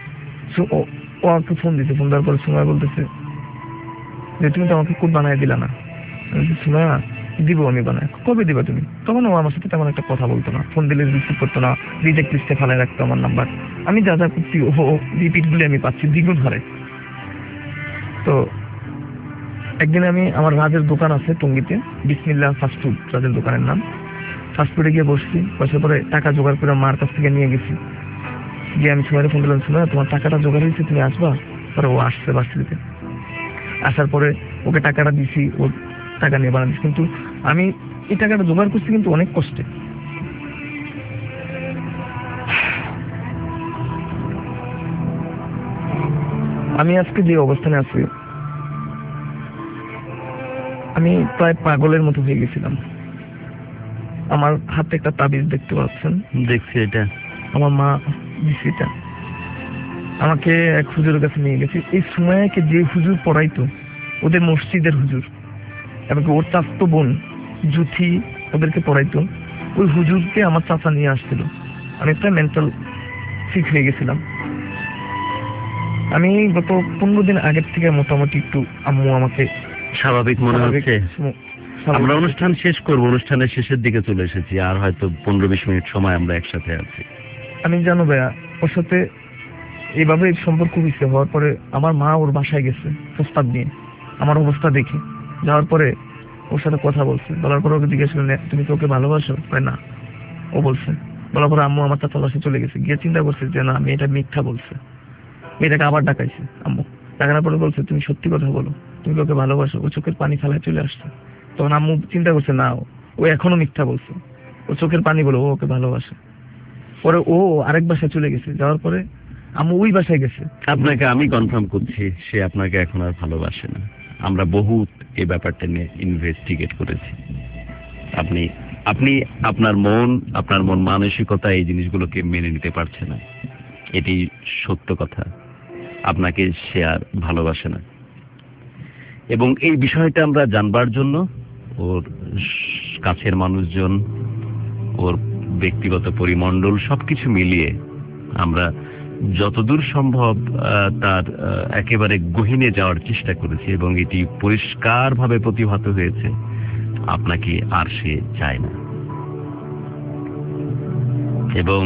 ও আমাকে ফোন দিচ্ছে। ফোন দেওয়ার পরে সুমাইয়া বলতেছে যে তুমি তো আমাকে কোট বানায় দিলা না। সুমাইয়া দিব, আমি বানায়, কবে দিবা তুমি? তখন ও আমার সাথে তেমন একটা কথা বলতো না, ফোন দিলে রিসিভ করতো না, রিজেক্ট লিস্টে ফেলায় রাখতো আমার নাম্বার। আমি যা যা করছি ও রিপিট গুলি আমি পাচ্ছি দ্বিগুণ হারে। তো একদিন আমি, আমার রাজের দোকান আছে টঙ্গীতে, বিসমিল্লাহ ফাস্টফুড রাজের দোকানের নাম। ফাস্টফুডে গিয়ে বসছি, বসার পরে টাকা জোগাড় করে মার কাছ থেকে নিয়ে গেছি। গিয়ে আমি সুমাইয়াকে ফোন দিলাম, সুমাইয়া তোমার টাকাটা জোগাড় হয়েছে, তুমি আসবা? পরে ও আসছে ভার্সিটিতে। আসার পরে ওকে টাকাটা দিছি, ও টাকা নিয়ে বানাচ্ছি। কিন্তু আমি এই টাকাটা জোগাড় করছি কিন্তু অনেক কষ্টে। আমি আজকে যে অবস্থানে আছি, আমি প্রায় পাগলের মতো হয়ে গেছিলাম। আমার হাতে একটা তাবিজ দেখতে পাচ্ছেন? দেখছি। এটা আমার মা দিছে। এটা আমাকে এক হুজুরের কাছে নিয়ে গেছে। এই সুমাইয়াকে যে হুজুর পড়াইতো, ওদের মসজিদের হুজুর, এমনকি ওর চাচতো বোন জুথি ওদেরকে পড়াইতো, ওই হুজুরকে আমার চাচা নিয়ে আসছিল। আমি প্রায় মেন্টাল ঠিক হয়ে গেছিলাম। আমি গত 15 দিন আগের থেকে মোটামুটি একটু আম্মু আমাকে স্বাভাবিক মনে হচ্ছে। আমরা অনুষ্ঠান শেষ করবো, অনুষ্ঠানের শেষের দিকে চলে এসেছি, আর হয়তো 15-20 মিনিট সময় আমরা একসাথে আছি। আমি জানো ভাইয়া, ওর সাথে এইভাবে সম্পর্ক হয়েছে। হওয়ার পরে আমার মা ওর বাসায় গেছে প্রস্তাব নিয়ে, আমার অবস্থা দেখে। যাওয়ার পরে ওর সাথে কথা বলছে, বলার পরে ওকে জিজ্ঞেস করলেন তুমি তো ওকে ভালোবাসো? না, ও বলছে। বলার পরে আম্মু আমার চাচা বাসায় চলে গেছে। গিয়ে চিন্তা করছে যে না, মেয়েটা মিথ্যা বলছে। মেয়েটাকে আবার ডাকাইছে আম্মু। ডাকানোর পরে বলছে তুমি সত্যি কথা বলো, তুমি ওকে ভালোবাসো? ও চোখের পানি ফেলায় চলে আসছে। তখন আম্মু চিন্তা করছে না, ও এখনো মিথ্যা বলছে, ও চোখের পানি বলো, ও ওকে ভালোবাসে। পরে ও আরেক বাসায় চলে গেছে। যাওয়ার পরে আম্মু ওই বাসায় গেছে। আপনাকে আমি কনফার্ম করছি, সে আপনাকে এখন আর ভালোবাসে না। আমরা বহুত এই ব্যাপারটা নিয়ে ইনভেস্টিগেট করেছি। আপনি আপনার মন মানসিকতা এই জিনিসগুলোকে মেনে নিতে পারছে না, এটি সত্য কথা। আপনাকে সে আর ভালোবাসে না, এবং এই বিষয়টা আমরা জানবার জন্য ওর কাছের মানুষজন, ওর ব্যক্তিগত পরিমণ্ডল সবকিছু মিলিয়ে আমরা যতদূর সম্ভব তার একেবারে গহীনে যাওয়ার চেষ্টা করেছি, এবং এটি পরিষ্কারভাবে প্রতিভাত হয়েছে আপনাকে আর সে চায় না। এবং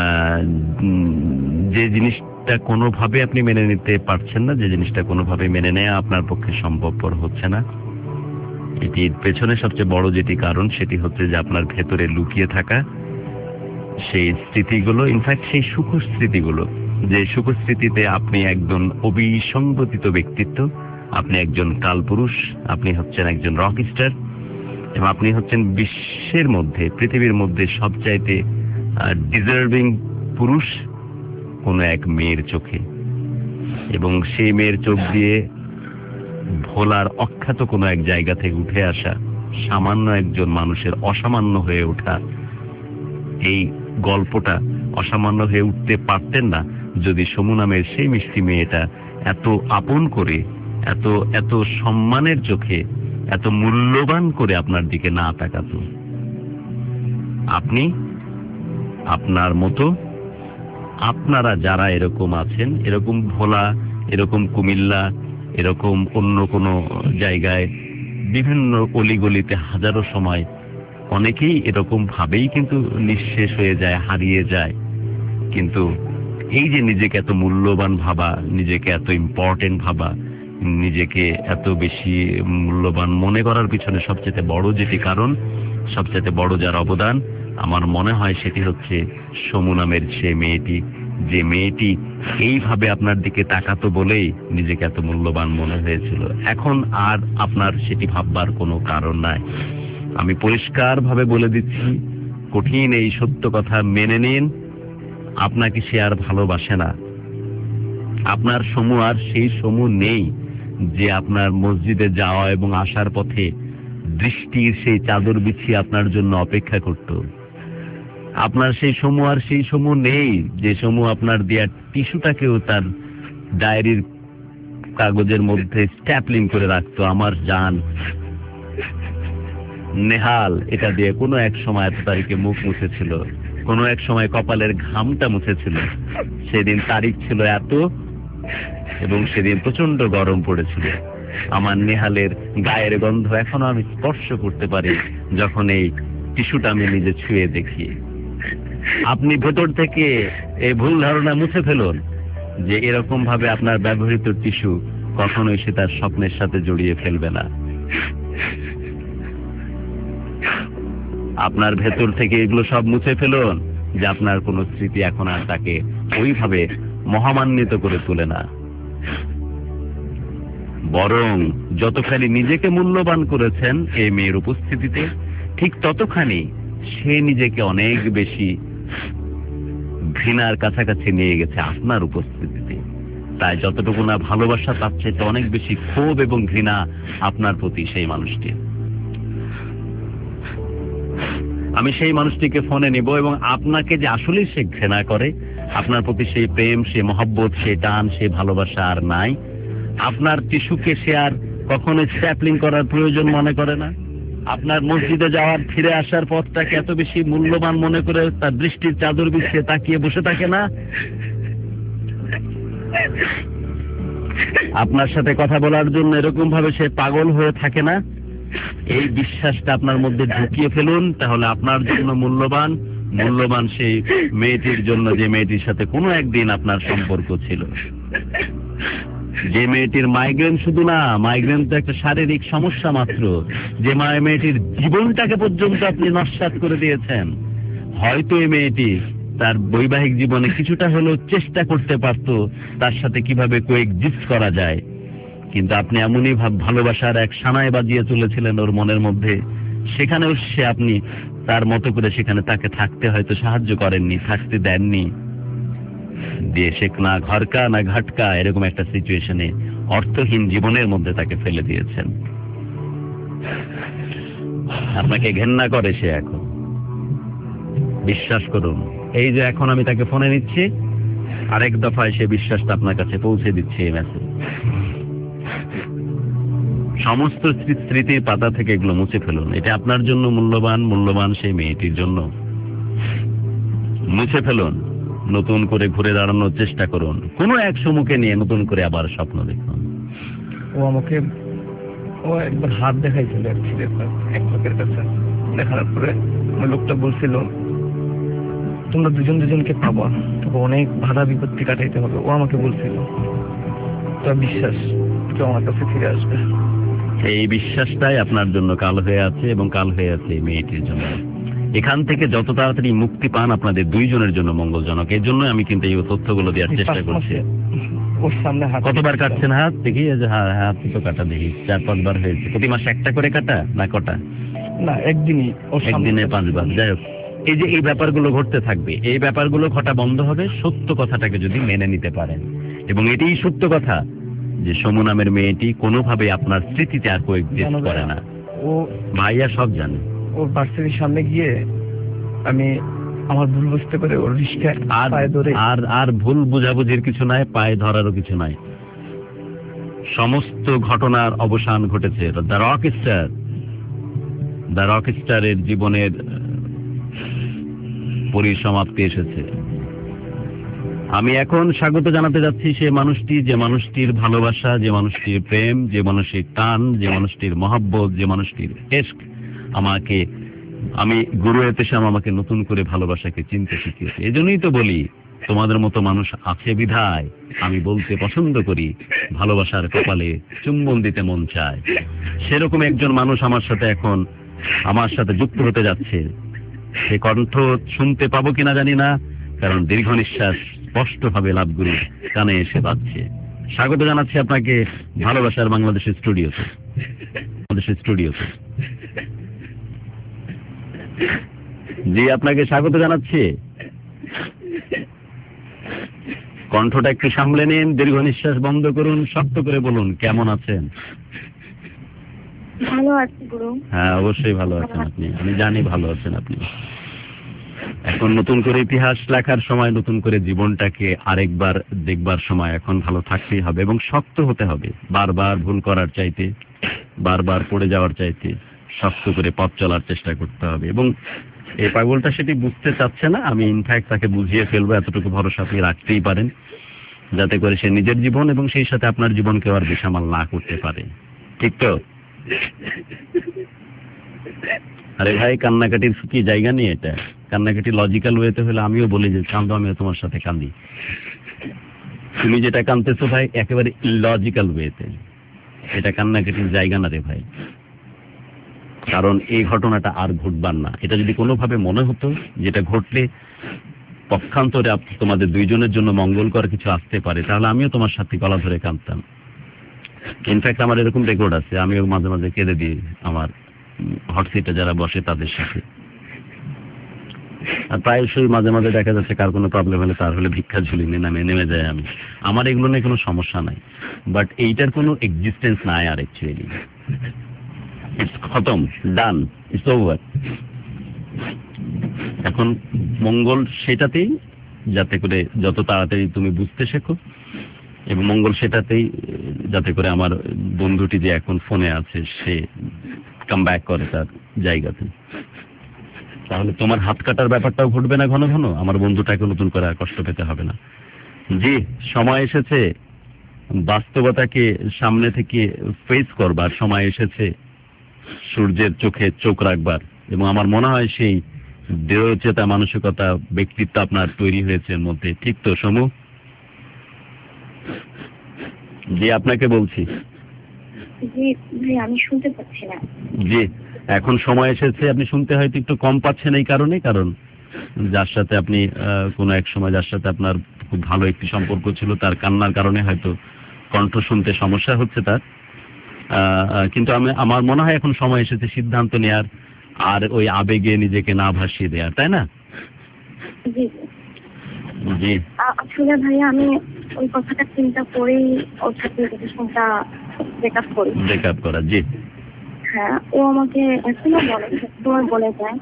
যে জিনিসটা কোনোভাবে আপনি মেনে নিতে পারছেন না, যে জিনিসটা কোনোভাবে মেনে নেওয়া আপনার পক্ষে সম্ভবপর হচ্ছে না, এটির পেছনে সবচেয়ে বড় যেটি কারণ সেটি হচ্ছে যে আপনার ভেতরে লুকিয়ে থাকা সেই স্মৃতিগুলো, ইনফ্যাক্ট সেই সুখ স্মৃতিগুলো, যে সুখ স্মৃতিতে আপনি একজন অবিসংগঠিত ব্যক্তিত্ব, আপনি একজন কালপুরুষ, আপনি হচ্ছেন একজন রক স্টার, এবং আপনি হচ্ছেন বিশ্বের মধ্যে, পৃথিবীর মধ্যে সবচাইতে ডিজার্ভিং পুরুষ কোন এক মেয়ের চোখে। এবং সেই মেয়ের চোখ দিয়ে ভোলার অখ্যাত কোনো এক জায়গা থেকে উঠে আসা সামান্য একজন মানুষের অসামান্য হয়ে ওঠা, এই গল্পটা অসামান্য হয়ে উঠতে পারতেন না যদি সমু নামের সেই মিষ্টি মেয়েটা এত আপন করে, এত এত সম্মানের চোখে, এত মূল্যবান করে আপনার দিকে না তাকাতো। আপনি, আপনার মতো আপনারা যারা এরকম আছেন, এরকম ভোলা, এরকম কুমিল্লা, এরকম অন্য কোনো জায়গায় বিভিন্ন অলিগলিতে হাজারো সময় অনেকেই এরকম ভাবেই কিন্তু নিঃশেষ হয়ে যায়, হারিয়ে যায়। কিন্তু এই যে নিজেকে এত মূল্যবান ভাবা, নিজেকে এত ইম্পর্টেন্ট ভাবা, নিজেকে এত বেশি মূল্যবান মনে করার পিছনে সবচেয়ে বড় যেটি কারণ, সবচেয়ে বড় যার অবদান, আমার মনে হয় সেটি হচ্ছে সমু নামের সে মেয়েটি, যে মেয়েটি এইভাবে আপনার দিকে তাকাতো বলেই নিজেকে এত মূল্যবান মনে হয়েছিল। এখন আর আপনার সেটি ভাববার কোনো কারণ নাই। আমি পরিষ্কার ভাবে বলে দিচ্ছি, কঠিন এই সত্য কথা মেনে নিন, আপনাকে সে আর ভালোবাসে না। আপনার সমু আর সেই সমু নেই যে আপনার মসজিদে যাওয়া এবং আসার পথে দৃষ্টির সেই চাদর বিছিয়ে আপনার জন্য অপেক্ষা করত। আপনার সেই সমু আর সেই সমু নেই যে সমু আপনার দেয়া টিস্যুটাকেও তার ডায়েরির কাগজের মধ্যে স্ট্যাপলিং করে রাখতো। আমার জান নেহাল এটা দিয়ে কোনো এক সময় এত তারিখে মুখ মুছেছিল, কোনো এক সময় কপালের ঘামটা মুছেছিল। সেদিন তারিখ ছিল এত, এবং সেদিন প্রচন্ড গরম পড়েছিল। আমার নেহালের গায়ের গন্ধ এখনো আমি স্পর্শ করতে পারি যখন এই টিস্যুটা আমি নিজে ছুঁয়ে দেখি। আপনি ভেতর থেকে এই ভুল ধারণা মুছে ফেলুন যে এরকম ভাবে আপনার ব্যবহৃত টিস্যু কখনোই সে তার স্বপ্নের সাথে জড়িয়ে ফেলবে না। আপনার ভেতর থেকে এগুলো সব মুছে ফেলুন যে আপনার কোন স্মৃতি এখন আর তাকে ওইভাবে মহামান্বিত করে তোলে না। বরং যতখানি নিজেকে মূল্যবান করেছেন এই মেয়ের উপস্থিতিতে, ঠিক ততখানি সে নিজেকে অনেক বেশি ঘৃণার কাছাকাছি নিয়ে গেছে আপনার উপস্থিতিতে। তাই যতটুকু না ভালোবাসা, তার চেয়ে অনেক বেশি ক্ষোভ এবং ঘৃণা আপনার প্রতি সেই মানুষটির। আমি সেই মানুষটিকে ফোনে নিব এবং আপনাকে যে আসলেই সে ঘৃণা করে, আপনার প্রতি সেই প্রেম, সেই মহব্বত, সেই টান, সেই ভালোবাসা আর নাই। আপনার টিস্যুকে সে আর কখনো স্ট্যাপলিং করার প্রয়োজন মনে করে না। আপনার মসজিদে যাওয়ার, ফিরে আসার পথটাকে এত বেশি মূল্যবান মনে করে তার দৃষ্টির চাদর বিছিয়ে তাকিয়ে বসে থাকে না। আপনার সাথে কথা বলার জন্য এরকম ভাবে সে পাগল হয়ে থাকে না। এই বিশ্বাসটা আপনার মধ্যে ঢুকিয়ে ফেলুন, তাহলে আপনার জন্য মূল্যবান সেই মেয়েটির জন্য, যে মেয়েটির সাথে কোনো একদিন আপনার সম্পর্ক ছিল। যে মেয়েটির মাইগ্রেন শুধু না, মাইগ্রেন তো একটা শারীরিক সমস্যা মাত্র, যে মেয়েটির জীবনটাকে পর্যন্ত আপনি নস্যাৎ করে দিয়েছেন। হয়তো এই মেয়েটি তার বৈবাহিক জীবনে কিছুটা হলেও চেষ্টা করতে পারত তার সাথে কিভাবে কোএক্সিস্ট করা যায়, কিন্তু আপনি এমনই ভালোবাসার এক সানাই বাজিয়ে চলেছিলেন ওর মনের মধ্যে। সেখানেও সে, আপনি তার মতো করে সেখানে তাকে থাকতে হয়তো সাহায্য করেননি, থাকতে দেননি, দিয়ে সে না ঘরকা না ঘাটকা এরকম একটা সিচুয়েশনে অর্থহীন জীবনের মধ্যে তাকে ফেলে দিয়েছেন। আপনাকে ঘেন্না করে সে এখন। বিশ্বাস করুন, এই যে এখন আমি তাকে ফোনে নিচ্ছি, আরেক দফায় সে বিশ্বাসটা আপনার কাছে পৌঁছে দিচ্ছে এই মেসেজ। সমস্ত স্মৃতির পাতা থেকে এগুলো মুছে ফেলুন। এটা আপনার জন্য মূল্যবান সেই মেয়েটির জন্য। মুছে ফেলুন, নতুন করে ঘুরে দাঁড়ানোর চেষ্টা করুন, কোনো এক সমুখে নিয়ে নতুন করে আবার স্বপ্ন দেখুন। ও একবার হাত দেখাইছিল এক লোকের কাছে, দেখানোর পরে ওই লোকটা বলছিল তোমরা দুজনকে পাবা, তবে অনেক বাধা বিপত্তি কাটাইতে হবে। ও আমাকে বলছিল তোর বিশ্বাস কেউ আমার কাছে ফিরে আসবে। এই বিশ্বাসটাই আপনার জন্য কাল হয়ে আছে, এবং কাল হয়ে আছে এই মেয়েটির জন্য। এখান থেকে যত তাড়াতাড়ি মুক্তি পান আপনাদের দুইজনের জন্য মঙ্গলজনক। এর জন্য আমি কিন্তু এই তথ্যগুলো দেওয়ার চেষ্টা করছি। ওর সামনে কতবার কাটছেন হাত দেখি? হাত তো কাটা দেখি 4-5 বার হয়েছে। প্রতি মাসে একটা করে কাটা না কটা? না, একদিনই। একদিনে 5 বার। যাই হোক, এই যে এই ব্যাপারগুলো ঘটতে থাকবে, এই ব্যাপারগুলো ঘটা বন্ধ হবে সত্য কথাটাকে যদি মেনে নিতে পারেন। এবং এটাই সত্য কথা যে সমু নামের মেয়েটি কোনোভাবে আপনার স্মৃতিতে আর কোএক্সিস্ট করে না। ও ভাইয়া সব জানে। ওর ভার্সিটির সামনে গিয়ে আমি আমার ভুল বুঝতে পারে ওর রিস্কায় পায়ে ধরে। আর ভুল বুঝাবুঝির কিছু নাই, পায়ে ধরারও কিছু নাই। সমস্ত ঘটনার অবসান ঘটেছে। দ্য রক স্টারের জীবনের পরিসমাপ্তি এসেছে। আমি এখন স্বাগত জানাতে যাচ্ছি সে মানুষটি, যে মানুষটির ভালোবাসা, যে মানুষটির প্রেম, যে মানুষটির টান, যে মানুষটির মহব্বত, যে মানুষটির ইশক আমি গুরু এতেশাম আমাকে নতুন করে ভালোবাসাকে চিনতে শিখিয়েছে। এজন্যই তো বলি তোমাদের মতো মানুষ আছে বিধায় আমি বলতে পছন্দ করি ভালোবাসার কপালে চুম্বন দিতে মন চায়। সেরকম একজন মানুষ আমার সাথে যুক্ত হতে যাচ্ছে। সে কণ্ঠ শুনতে পাবো কিনা জানি না, কারণ দীর্ঘ নিঃশ্বাস স্পষ্টভাবে লাভগুরু কানে এসে বাজছে। স্বাগত জানাচ্ছি আপনাকে ভালোবাসার বাংলাদেশের স্টুডিওতে। জি, আপনাকে স্বাগত জানাচ্ছি। কণ্ঠটা একটু সামলে নিন, দীর্ঘ নিঃশ্বাস বন্ধ করুন, শক্ত করে বলুন কেমন আছেন। ভালো আছি গুরু। হ্যাঁ, অবশ্যই ভালো আছেন আপনি, আমি জানি ভালো আছেন আপনি। এখন নতুন করে ইতিহাস লেখার সময়, নতুন করে জীবনটাকে আরেকবার দেখবার সময়। এখন ভালো থাকতেই হবে এবং শক্ত হতে হবে। বারবার ভুল করার চাইতে, বারবার পড়ে যাওয়ার চাইতে শক্ত করে পথ চলার চেষ্টা করতে হবে। এবং এই পাগলটা সেটি বুঝতে চাচ্ছে না, আমি ইনফ্যাক্ট তাকে বুঝিয়ে ফেলবো, এতটুকু ভরসা আপনি রাখতেই পারেন, যাতে করে সে নিজের জীবন এবং সেই সাথে আপনার জীবনকে আর বেসামাল না করতে পারে। ঠিক তো? আরে ভাই, কান্নাকাটির কি জায়গা নিয়ে এটা? কান্নাকাটি লজিক্যাল ওয়েতে হলে আমিও বলি যে কান্দো, আমিও তোমার সাথে কান্দি। তুমি যেটা কান্দতেছো ভাই একেবারে ইলজিক্যাল ওয়েতে, এটা কান্নাকাটির জায়গা না রে ভাই। কারণ এই ঘটনাটা আর ঘটবার না। এটা যদি কোনোভাবে মনে হতো যেটা ঘটলে পক্ষান্তরে তোমাদের দুইজনের জন্য মঙ্গলকর কিছু আসতে পারে, তাহলে আমিও তোমার সাথে গলা ধরে কাঁদতাম। ইনফ্যাক্ট আমার এরকম রেকর্ড আছে, আমিও মাঝে মাঝে কেঁদে দিই আমার হট সিটে যারা বসে তাদের সাথে। আর প্রায়শই মাঝে মাঝে দেখা যাচ্ছে কার কোনো প্রবলেম হলে তার হলে ভিক্ষা ঝুলি নেমে যায় আমি। আমার এগুলো নিয়ে কোনো সমস্যা নাই, বাট এইটার কোনো এক্সিস্টেন্স নাই আর অ্যাকচুয়ালি। ইটস খতম, ডান, ইটস ওভার। এখন মঙ্গল সেটাতেই, যাতে করে যত তাড়াতাড়ি তুমি বুঝতে শেখো, এবং মঙ্গল সেটাতেই যাতে করে আমার বন্ধুটি যে এখন ফোনে আছে সে কাম ব্যাক করে তার জায়গাতে। তাহলে তোমার হাত কাটার ব্যাপারটাও ঘটবে না ঘন ঘন, আমার বন্ধুটাকে নতুন করে আর কষ্ট পেতে হবে না। জি, সময় এসেছে বাস্তবতাকে সামনে থেকে ফেস করবার, সময় এসেছে সূর্যের চোখে চোখ রাখবার। এবং আমার মনে হয় সেই দৃঢ়চেতা মানসিকতা, ব্যক্তিত্ব আপনার তৈরি হয়েছে এর মধ্যে। ঠিক তো সমু? জি, আপনাকে বলছি। জি ভাই, আমি শুনতে পাচ্ছি না। জি, এখন সময় এসেছে। আপনি শুনতে হয়তো একটু কম পাচ্ছেন এই কারণে, কারণ যার সাথে আপনি কোনো এক সময় যার সাথে আপনার খুব ভালো একটি সম্পর্ক ছিল, তার কান্নার কারণে হয়তো কণ্ঠ শুনতে সমস্যা হচ্ছে তার। কিন্তু আমার মনে হয় এখন সময় এসেছে সিদ্ধান্ত নেয়ার, আর ওই আবেগে নিজেকে না ভাসিয়ে দেওয়ার, তাই না? জি জি। আসলে ভাইয়া আমি ওই কথাটা চিন্তা করেই ওর সাথে রিলেশনটা ব্রেকআপ করা। জি হ্যাঁ, ও আমাকে এখনো বলে যায়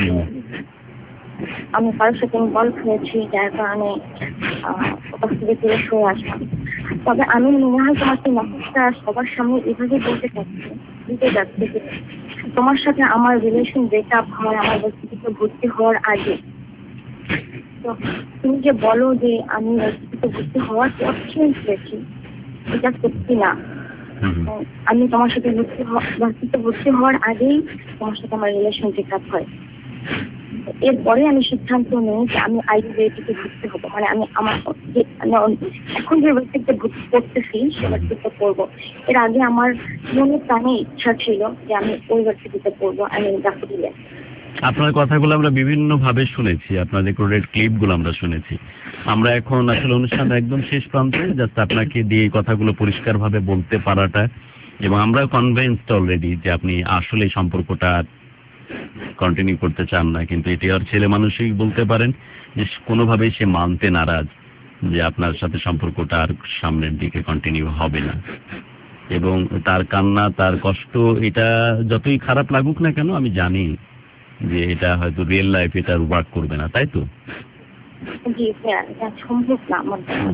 আমি কারোর সাথে ইনভলভ হয়েছি, যার কারণে ওটা থেকে ফিরে সরে আসলাম। তবে আমি মনে হয় তোমাকে মেসেজটা সবার সামনে এভাবে দিতে যাচ্ছে যে তোমার সাথে আমার রিলেশন ব্রেকআপ হয় আমার ব্যক্তিগত ভর্তি হওয়ার আগে। তো তুমি যে বলো যে আমি ব্যক্তিগত ভর্তি হওয়ার পর চেঞ্জ হয়েছি, এটা সত্যি না। আমি তোমার সাথে ভর্তি হওয়ার আগেই তোমার সাথে আমার রিলেশন ব্রেকআপ হয়। এরপরে আমি সিদ্ধান্ত নিই যে আমি আইবিএটিতে ভর্তি হবো, মানে আমি আমার এখন যে ব্যক্তিতে ভর্তি করতেছি সে ব্যক্তিতে পড়বো। এর আগে আমার মনে প্রাণে ইচ্ছা ছিল যে আমি ওই ব্যক্তিতে পড়বো, আমি ডাক্তারিতে। আপনার কথাগুলো আমরা বিভিন্ন ভাবে শুনেছি, আপনার রেকর্ডেড ক্লিপগুলো আমরা শুনেছি। আমরা এখন আসলে অনুষ্ঠানের একদম শেষ প্রান্তে, জাস্ট আপনাকে দিয়ে এই কথাগুলো পরিষ্কার ভাবে বলতে পারাটা, এবং আমরা কনভিন্সড অলরেডি যে আপনি আসলে সম্পর্কটা কন্টিনিউ করতে চান না। কিন্তু এটি আর ছেলে মানুষই বলতে পারেন যে কোনোভাবেই সে মানতে নারাজ যে আপনার সাথে সম্পর্কটা আর সামনের দিকে কন্টিনিউ হবে না, এবং তার কান্না, তার কষ্ট, এটা যতই খারাপ লাগুক না কেন আমি জানি যে এটা হয়তো রিয়েল লাইফ এটা ওয়ার্ক করবে না, তাই তো? জি স্যার, এটা সম্ভব না আমার দ্বারা।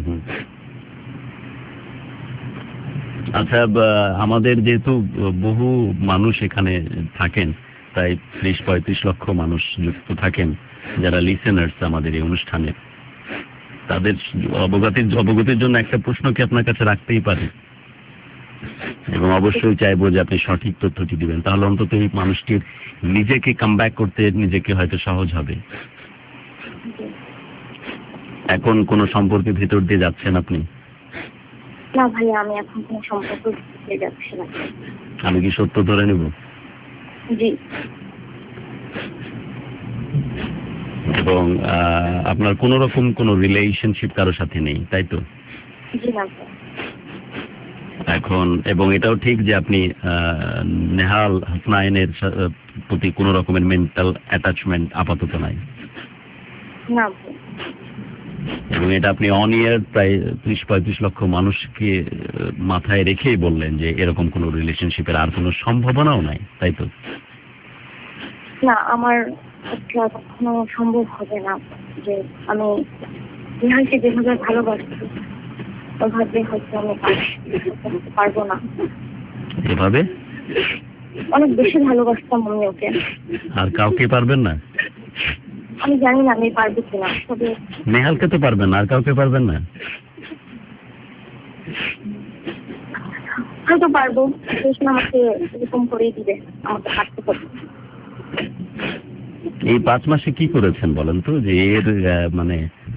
আচ্ছা, আমাদের যেহেতু বহু মানুষ এখানে থাকেন, প্রায় 30-35 লক্ষ মানুষ যুক্ত থাকেন যারা লিসেনার্স আমাদের এই অনুষ্ঠানে, তাদের অবগতির জন্য একটা প্রশ্ন কি আপনার কাছে রাখতেই পারে, এবং অবশ্যই চাইবো যে আপনি সঠিক তথ্যটি দিবেন, তাহলে অন্তত এই মানুষটির নিজেকে কামব্যাক করতে নিজেকে হয়তো সহজ হবে। এখন কোন সম্পর্কের ভিতর দিয়ে যাচ্ছেন আপনি? না ভাইয়া, আমি এখন কোনো সম্পর্ক দিতে যাচ্ছি না। আমি কি সত্য ধরে নেব? জি। এবং আপনার কোন রকম কোন রিলেশনশিপ কারোর সাথে নেই, তাই তো? জি না। এখন এবং এটাও ঠিক যে আপনি নেহাল হাসনাইনের প্রতি কোন রকমের মেন্টাল অ্যাটাচমেন্ট আপাতত নাই? না। এবং এটা আপনি অন ইয়ার প্রায় 30-35 লক্ষ মানুষকে মাথায় রেখেই বললেন যে এরকম কোন রিলেশনশিপের আর কোনো সম্ভাবনাও নাই, তাই তো? না, আমার কখনো সম্ভব হবে না যে আমি নেহালকে যেভাবে ভালোবাসি ওভাবে হয়তো আমি পারবো না। এভাবে অনেক বেশি ভালোবাসতাম আমি ওকে। আর কাউকে পারবেন না? আমি জানি না আমি পারবো কিনা, তবে নেহালকে তো পারবেন না, আর কাউকে পারবেন না? হয়তো পারবো, আমাকে এরকম করেই দিবে, আমাকে পারতে হবে। এই 5 মাসে কি করেছেন বলেন তো, যে এর মানে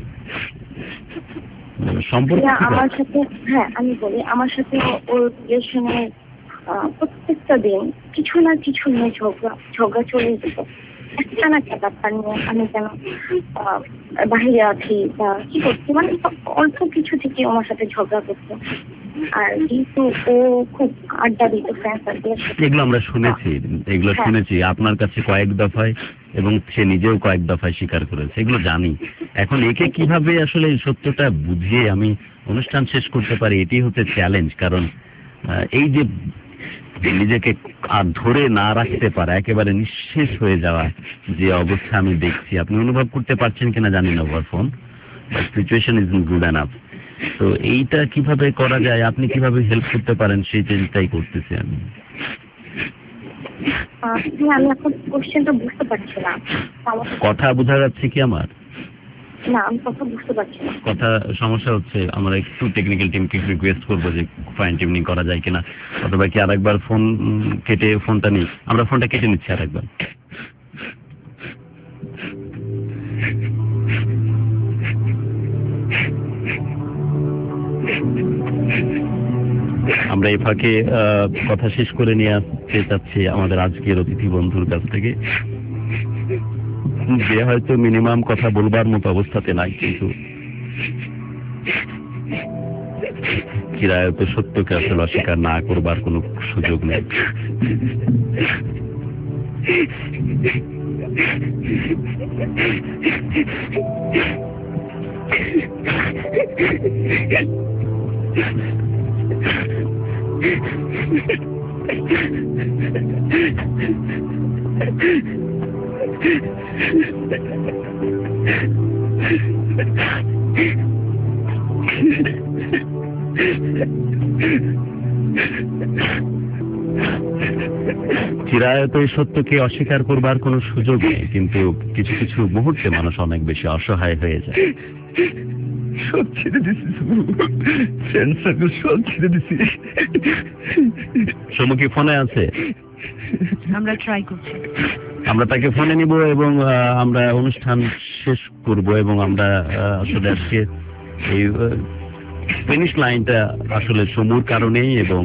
সম্পর্ক আমার সাথে? হ্যাঁ, আমি বলি, আমার সাথে ওর রিলেশনের প্রত্যেকটা দিন কিছু না কিছু নিয়ে ঝগড়া চলে যেত। একটা না একটা ব্যাপার নিয়ে আমি যেন বাহিরে আছি বা কি করছি, মানে অল্প কিছু থেকে আমার সাথে ঝগড়া করতো। আর যেহেতু ও খুব আড্ডা দিত ফ্রেন্ড সার্কেলের সাথে, এগুলো আমরা শুনেছি আপনার কাছে কয়েক দফায়, এবং সে নিজেও কয়েক দফায় স্বীকার করেছে, এগুলো জানি। এখন একে কিভাবে আসলে সত্যটা বুঝিয়ে আমি অনুষ্ঠান শেষ করতে পারি, এটি হচ্ছে চ্যালেঞ্জ। কারণ এই যে নিজেকে আর ধরে না রাখতে পারা, একেবারে নিঃশেষ হয়ে যাওয়া যে অবস্থা আমি দেখছি, আপনি অনুভব করতে পারছেন কিনা জানি না over phone, situation is good enough. তো এইটা কিভাবে করা যায়, আপনি কিভাবে হেল্প করতে পারেন, সেই চেষ্টাই করতেছি আমি। আমি এখন কোশ্চেনটা বুঝতে পারছি না। কথা বোঝা যাচ্ছে কি আমার? না, আমি কথা বুঝতে পারছি না। কথা সমস্যা হচ্ছে, আমরা একটু টেকনিক্যাল টিমকে রিকোয়েস্ট করবো যে ফাইন টিউনিং করা যায় কিনা, অথবা কি আরেকবার ফোন কেটে ফোনটা নিই, আমরা ফোনটা কেটে নিচ্ছি আরেকবার। আমরা এই ফাঁকে কথা শেষ করে নিয়ে আসতে চাচ্ছি আমাদের আজকের অতিথি বন্ধুর কাছ থেকে, যে হয়তো মিনিমাম কথা বলবার মতো অবস্থাতে নাই, কিন্তু চিরায়ত সত্যকে আসলে অস্বীকার না করবার কোনো সুযোগ নেই। চিরায়ত এই সত্যকে অস্বীকার করবার কোনো সুযোগ নেই, কিন্তু কিছু কিছু মুহূর্তে মানুষ অনেক বেশি অসহায় হয়ে যায়। সব ছেড়ে দিছি, ফ্রেন্ড সার্কেল সব ছেড়ে দিছি। সমুখী ফোনে আছে? আমরা ট্রাই করছি, আমরা তাকে ফোনে নিব এবং আমরা অনুষ্ঠান শেষ করব, এবং আমরা আসলে আজকে এই ফিনিশ লাইনটা আসলে সমুর কারণেই এবং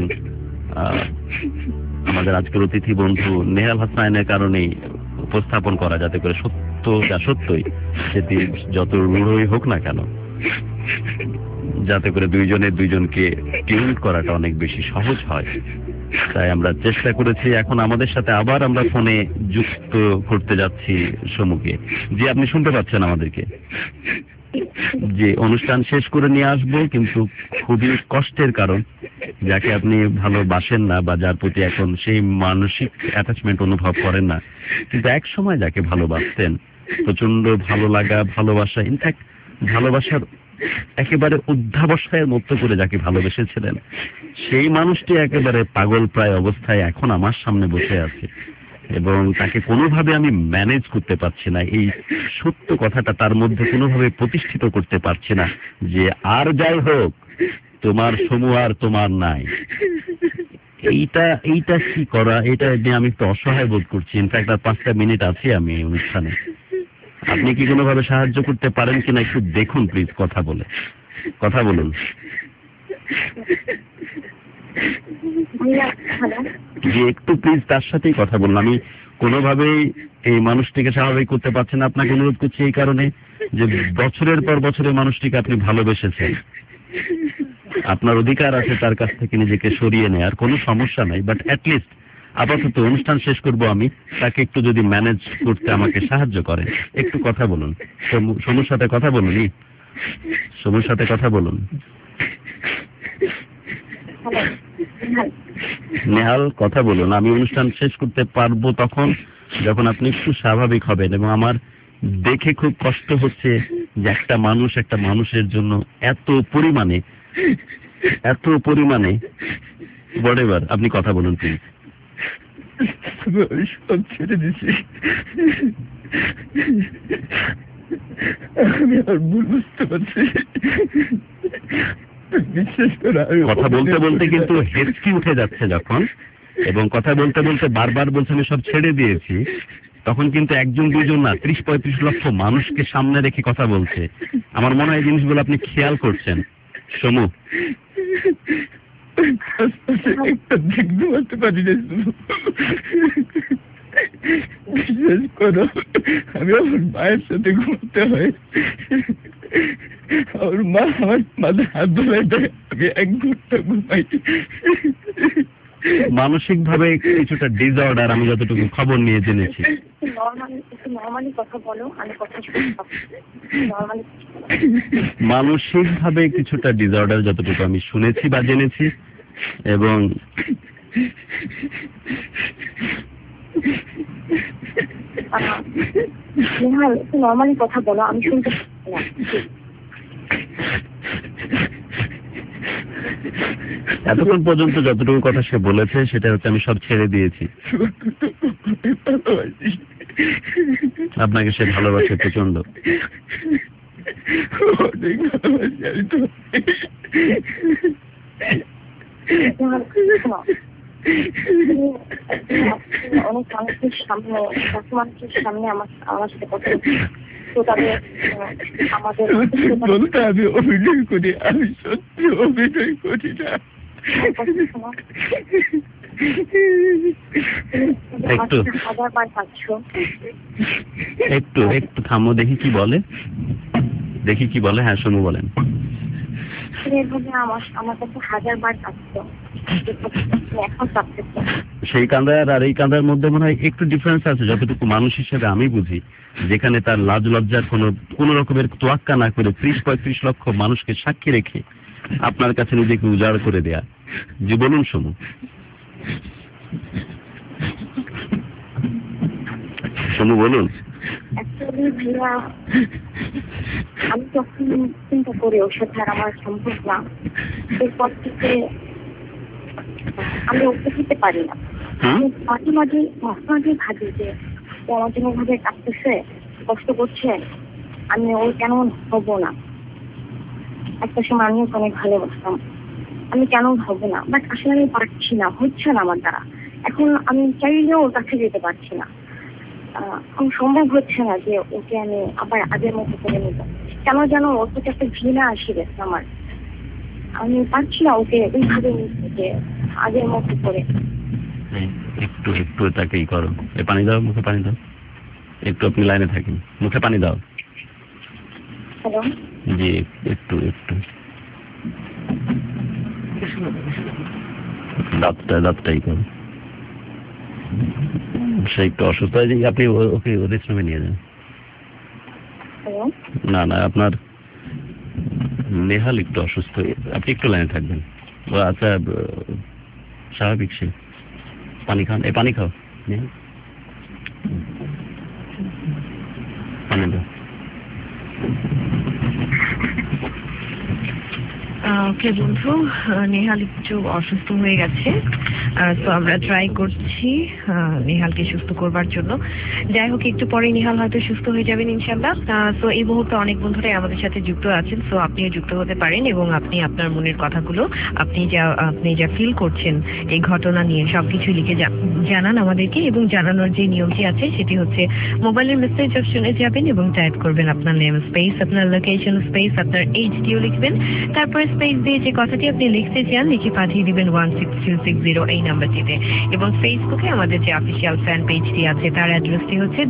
আমাদের আজকের অতিথি বন্ধু নেহাল হাসনাইনের কারণেই উপস্থাপন করা, যাতে করে সত্য যা সত্যই সেটি যত রূঢ়ই হোক না কেন, যাতে করে দুইজনকে টিউন করাটা অনেক বেশি সহজ হয়। তাই আমরা চেষ্টা করেছি। এখন আমাদের সাথে আবার আমরা ফোনে যুক্ত করতে যাচ্ছি সমুকে। জি, আপনি শুনতে পাচ্ছেন আমাদেরকে? যে অনুষ্ঠান শেষ করে নিয়ে আসবো, কিন্তু খুবই কষ্টের কারণ যাকে আপনি ভালোবাসেন না বা যার প্রতি এখন সেই মানসিক অ্যাটাচমেন্ট অনুভব করেন না, কিন্তু এক সময় যাকে ভালোবাসতেন, প্রচন্ড ভালো লাগা, ভালোবাসা, ইনফ্যাক্ট ভালোবাসার একেবারে অধ্যাবসায়ের মতো করে যাকে ভালোবেসেছিলেন, সেই মানুষটি একেবারে পাগল প্রায় অবস্থায় এখন আমার সামনে বসে আছে এবং তাকে কোনোভাবে আমি ম্যানেজ করতে পারছি না। এই সত্য কথাটা তার মধ্যে কোনোভাবে প্রতিষ্ঠিত করতে পারছি না যে আর যাই হোক তোমার সমু আর তোমার নাই। এইটা কি করা, এটা নিয়ে আমি একটু অসহায় বোধ করছি। ইনফ্যাক্ট আর 5টা মিনিট আছি আমি অনুষ্ঠানে। আপনি কি কোনোভাবে সাহায্য করতে পারেন কিনা একটু দেখুন প্লিজ, কথা বলুন। জি একটু প্লিজ তার সাথেই কথা বলুন। আমি কোনোভাবেই এই মানুষটিকে স্বাভাবিক করতে পারছি না। আপনাকে অনুরোধ করছি এই কারণে যে বছরের পর বছরে মানুষটিকে আপনি ভালোবেসেছেন, আপনার অধিকার আছে তার কাছ থেকে নিজেকে সরিয়ে নেয়ার, কোনো সমস্যা নাই, বাট অ্যাটলিস্ট আপাতত অনুষ্ঠান শেষ করব আমি, তাকে একটু যদি ম্যানেজ করতে আমাকে সাহায্য করেন। একটু কথা বলুন, সমুর সাথে কথা বলুন, সমুর সাথে কথা বলুন। নেহাল কথা বলুন। আমি অনুষ্ঠান শেষ করতে পারবো তখন যখন আপনি একটু স্বাভাবিক হবেন। এবং আমার দেখে খুব কষ্ট হচ্ছে যে একটা মানুষের জন্য এত পরিমাণে বড়েবার। আপনি কথা বলুন প্লিজ। সব ছেড়ে দিছি, আমি আর ভুল বুঝতে পারছি। বিশ্বাস করে কথা বলতে বলতে কিন্তু হেঁচকি উঠে যাচ্ছে যখন, এবং কথা বলতে বলতে বারবার বলছে আমি সব ছেড়ে দিয়েছি, তখন কিন্তু একজন দুজন না 30-35 লক্ষ মানুষকে সামনে রেখে কথা বলছে। আমার মনে হয় জিনিসগুলো আপনি খেয়াল করছেন। সমু একটা দেখতে পারতে পারি না, বিশ্বাস করো আমি আমার মায়ের সাথে ঘুরতে হয়, আমার মা আমার মাথায় হাত ধরে দেয়, আমি 1 ঘন্টা ঘুমাই। মানসিক ভাবে কিছুটা ডিসঅর্ডার আমি যতটুকু খবর নিয়ে জেনেছি। মানসিক ভাবে কিছুটা ডিসঅর্ডার যতটুকু আমি শুনেছি বা জেনেছি, এবং নর্মালি কথা বলো, আমি শুনতে পাচ্ছি না। এতক্ষণ পর্যন্ত যতটুকু কথা সে বলেছে সেটা হচ্ছে আমি সব ছেড়ে দিয়েছি। আপনাকে সে ভালোবাসে প্রচন্ড। অনেক মানুষের সামনে আমার সাথে কথা তো তাদের আমাদের বলতে আমি অভিনয় করি, আমি সত্যি অভিনয় করি না। একটু থামো, দেখি কি বলে। হ্যাঁ শোনো, বলেন। আমার কাছে 1000 বার কাঁদছো, এখন কাঁদতেছে। সেই কাঁদার আর এই কাঁদার মধ্যে মনে হয় একটু ডিফারেন্স আছে, যতটুকু মানুষ হিসেবে আমি বুঝি। যেখানে তার লাজ লজ্জার কোন রকমের তোয়াক্কা না করে 30-35 লক্ষ মানুষকে সাক্ষী রেখে আপনার কাছে নিজেকে উজাড় করে দেয়া। জি বলুন সমু। সমু বলুন। আমি যখন চিন্তা করি ওর সাথে আর আমার সম্ভব না, এরপর থেকে আমি ওকে দিতে পারি না। মাঝে মাঝে ভাবি যে ও আমার জন্য ভাবে কাঁদতেছে, কষ্ট করছে, আমি ওর কেন হবো না। একটা সময় আমিও অনেক ভালোবাসতাম, আমি কেন হবো না, বাট আসলে আমি পারছি না, হচ্ছে না আমার দ্বারা। এখন আমি চাইলেও ওর কাছে যেতে পারছি না, আমার সম্ভব হচ্ছে না যে ওকে আমি আবার আগের মতো করে নেব। কেন যেন ওর প্রতি একটা ঘৃণা আসে গেছে আমার, আমি পারছি না ওকে ওইভাবে নিতে আগের মতো করে। একটু তাকেই করো, পানি দাও, মুখে পানি দাও। একটু আপনি লাইনে থাকেন, মুখে পানি দাও। হ্যালো জি একটু দাঁতটাই করো। সে একটু অসুস্থ হয়ে যায়, আপনি ওকে রেস্টরুমে নিয়ে যান। না আপনার নেহাল একটু অসুস্থ, আপনি একটু লাইনে থাকবেন। আচ্ছা, স্বাভাবিক সে। পানি খান, পানি খাও, পানি দাও। ওকে বন্ধু, নেহাল একটু অসুস্থ হয়ে গেছে, তো আমরা ট্রাই করছি নেহালকে সুস্থ করবার জন্য। যাই হোক, একটু পরে নেহাল হয়তো সুস্থ হয়ে যাবেন ইনশাল্লাহ। তো এই মুহূর্তে অনেক বন্ধুরাই আমাদের সাথে যুক্ত আছেন, তো আপনিও যুক্ত হতে পারেন এবং আপনি আপনার মনের কথাগুলো, আপনি যা ফিল করছেন এই ঘটনা নিয়ে সবকিছু লিখে জানান আমাদেরকে। এবং জানানোর যে নিয়মটি আছে সেটি হচ্ছে মোবাইলের মেসেজ অপশনে যাবেন এবং টাইপ করবেন আপনার নেম স্পেস, আপনার লোকেশন স্পেস, আপনার এইচডিও লিখবেন, তারপরে স্পেস দিয়ে যে কথাটি আপনি লিখতে চান লিখে পাঠিয়ে দিবেন 16260 এই নাম্বারটিতে। এবং ফেসবুকে আমাদের যে অফিসিয়াল ফ্যান পেজটি আছে তার অ্যাড্রেসটি হচ্ছে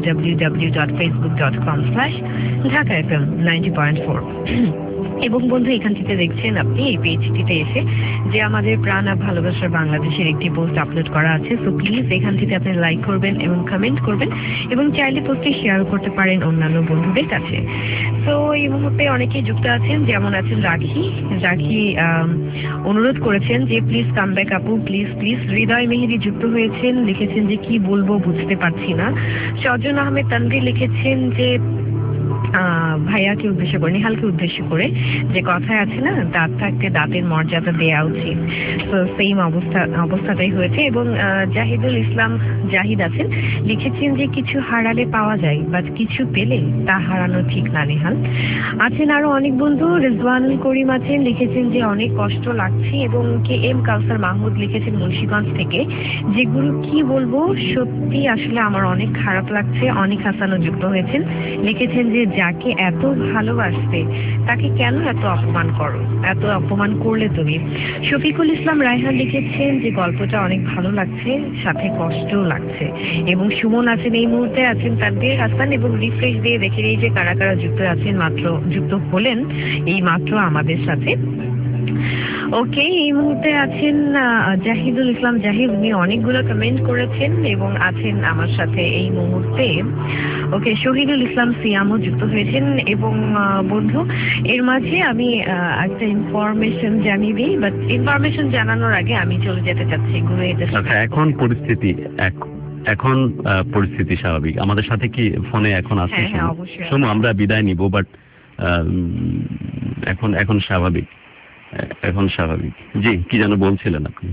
www.facebook.com/dhaka-fm90.4। এবং বন্ধু, এখানটিতে দেখছেন আপনি এই পেজটিতে এসে যে আমাদের প্রাণ আর ভালোবাসার বাংলাদেশের একটি পোস্ট আপলোড করা আছে। সো প্লিজ এখানটিতে আপনি লাইক করবেন এবং কমেন্ট করবেন এবং চাইলে পোস্টটি শেয়ার করতে পারেন অন্যান্য বন্ধুদের কাছে। তো এই মুহূর্তে অনেকেই যুক্ত আছেন, যেমন আছেন রাখি অনুরোধ করেছেন যে প্লিজ কাম ব্যাক আপু, প্লিজ প্লিজ। হৃদয় মেহেদি যুক্ত হয়েছেন, লিখেছেন যে কি বলবো বুঝতে পারছি না। সজন আহমেদ তানভীর লিখেছেন যে ভাইয়াকে উদ্দেশ্য করে, নেহালকে উদ্দেশ্য করে যে কথায় আছে না, দাঁত থাকতে দাঁতের মর্যাদা দেওয়া উচিত, তো সেম অবস্থাটাই হয়েছে। এবং জাহিদুল ইসলাম জাহিদ আছেন, লিখেছেন যে কিছু হারালে পাওয়া যায়, বাট কিছু পেলে তা হারানো ঠিক না নেহাল। আছেন আরো অনেক বন্ধু, রিজওয়ানুল করিম আছেন, লিখেছেন যে অনেক কষ্ট লাগছে। এবং কে এম কাউসার মাহমুদ লিখেছেন মুন্সিগঞ্জ থেকে, যেগুলো কি বলবো সত্যি আসলে আমার অনেক খারাপ লাগছে। অনেক হাসানও যুক্ত হয়েছেন, লিখেছেন যে যাকে এত ভালোবাসতে তাকে কেন এত অপমান করো, এত অপমান করলে তুমি। শফিকুল ইসলাম রায়হান লিখেছেন যে গল্পটা অনেক ভালো লাগছে, সাথে কষ্টও লাগছে। এবং সুমন আছেন, এই মুহূর্তে আছেন তানভীর হাসান। এবং রিফ্রেশ দিয়ে দেখে নেই যে কারা কারা যুক্ত আছেন, যুক্ত হলেন এই মাত্র আমাদের সাথে। ওকে, এই মুহূর্তে আছেন জাহিদুল ইসলাম জাহিদ, উনি অনেকগুলো কমেন্ট করেছেন এবং আছেন আমার সাথে এই মুহূর্তে। ওকে, শহীদুল ইসলাম সিয়ামও যুক্ত হয়েছেন। এবং বন্ধু, এর মাঝে আমি একটা ইনফরমেশন জানিয়ে দিই, বাট ইনফরমেশন জানানোর আগে আমি চলে যেতে চাচ্ছি গুরুদের সাথে। এখন পরিস্থিতি স্বাভাবিক। আমাদের সাথে কি ফোনে এখন আছে? হ্যাঁ, অবশ্যই। শোনো, আমরা বিদায় নিব, বাট এখন স্বাভাবিক, এখন স্বাভাবিক। জি, কি যেন বলছিলেন আপনি?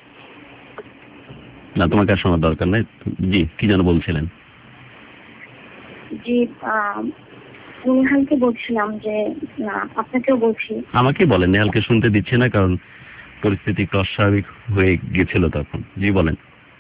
না, তোমাকে আর শোনার দরকার নাই। জি, কি যেন বলছিলেন? জি, নেহালকে বলছিলাম যে, না আপনাকেও বলছি। আমাকে বলেন, নেহালকে শুনতে দিচ্ছে না, কারণ পরিস্থিতি একটু অস্বাভাবিক হয়ে গেছিল তখন। জি বলেন।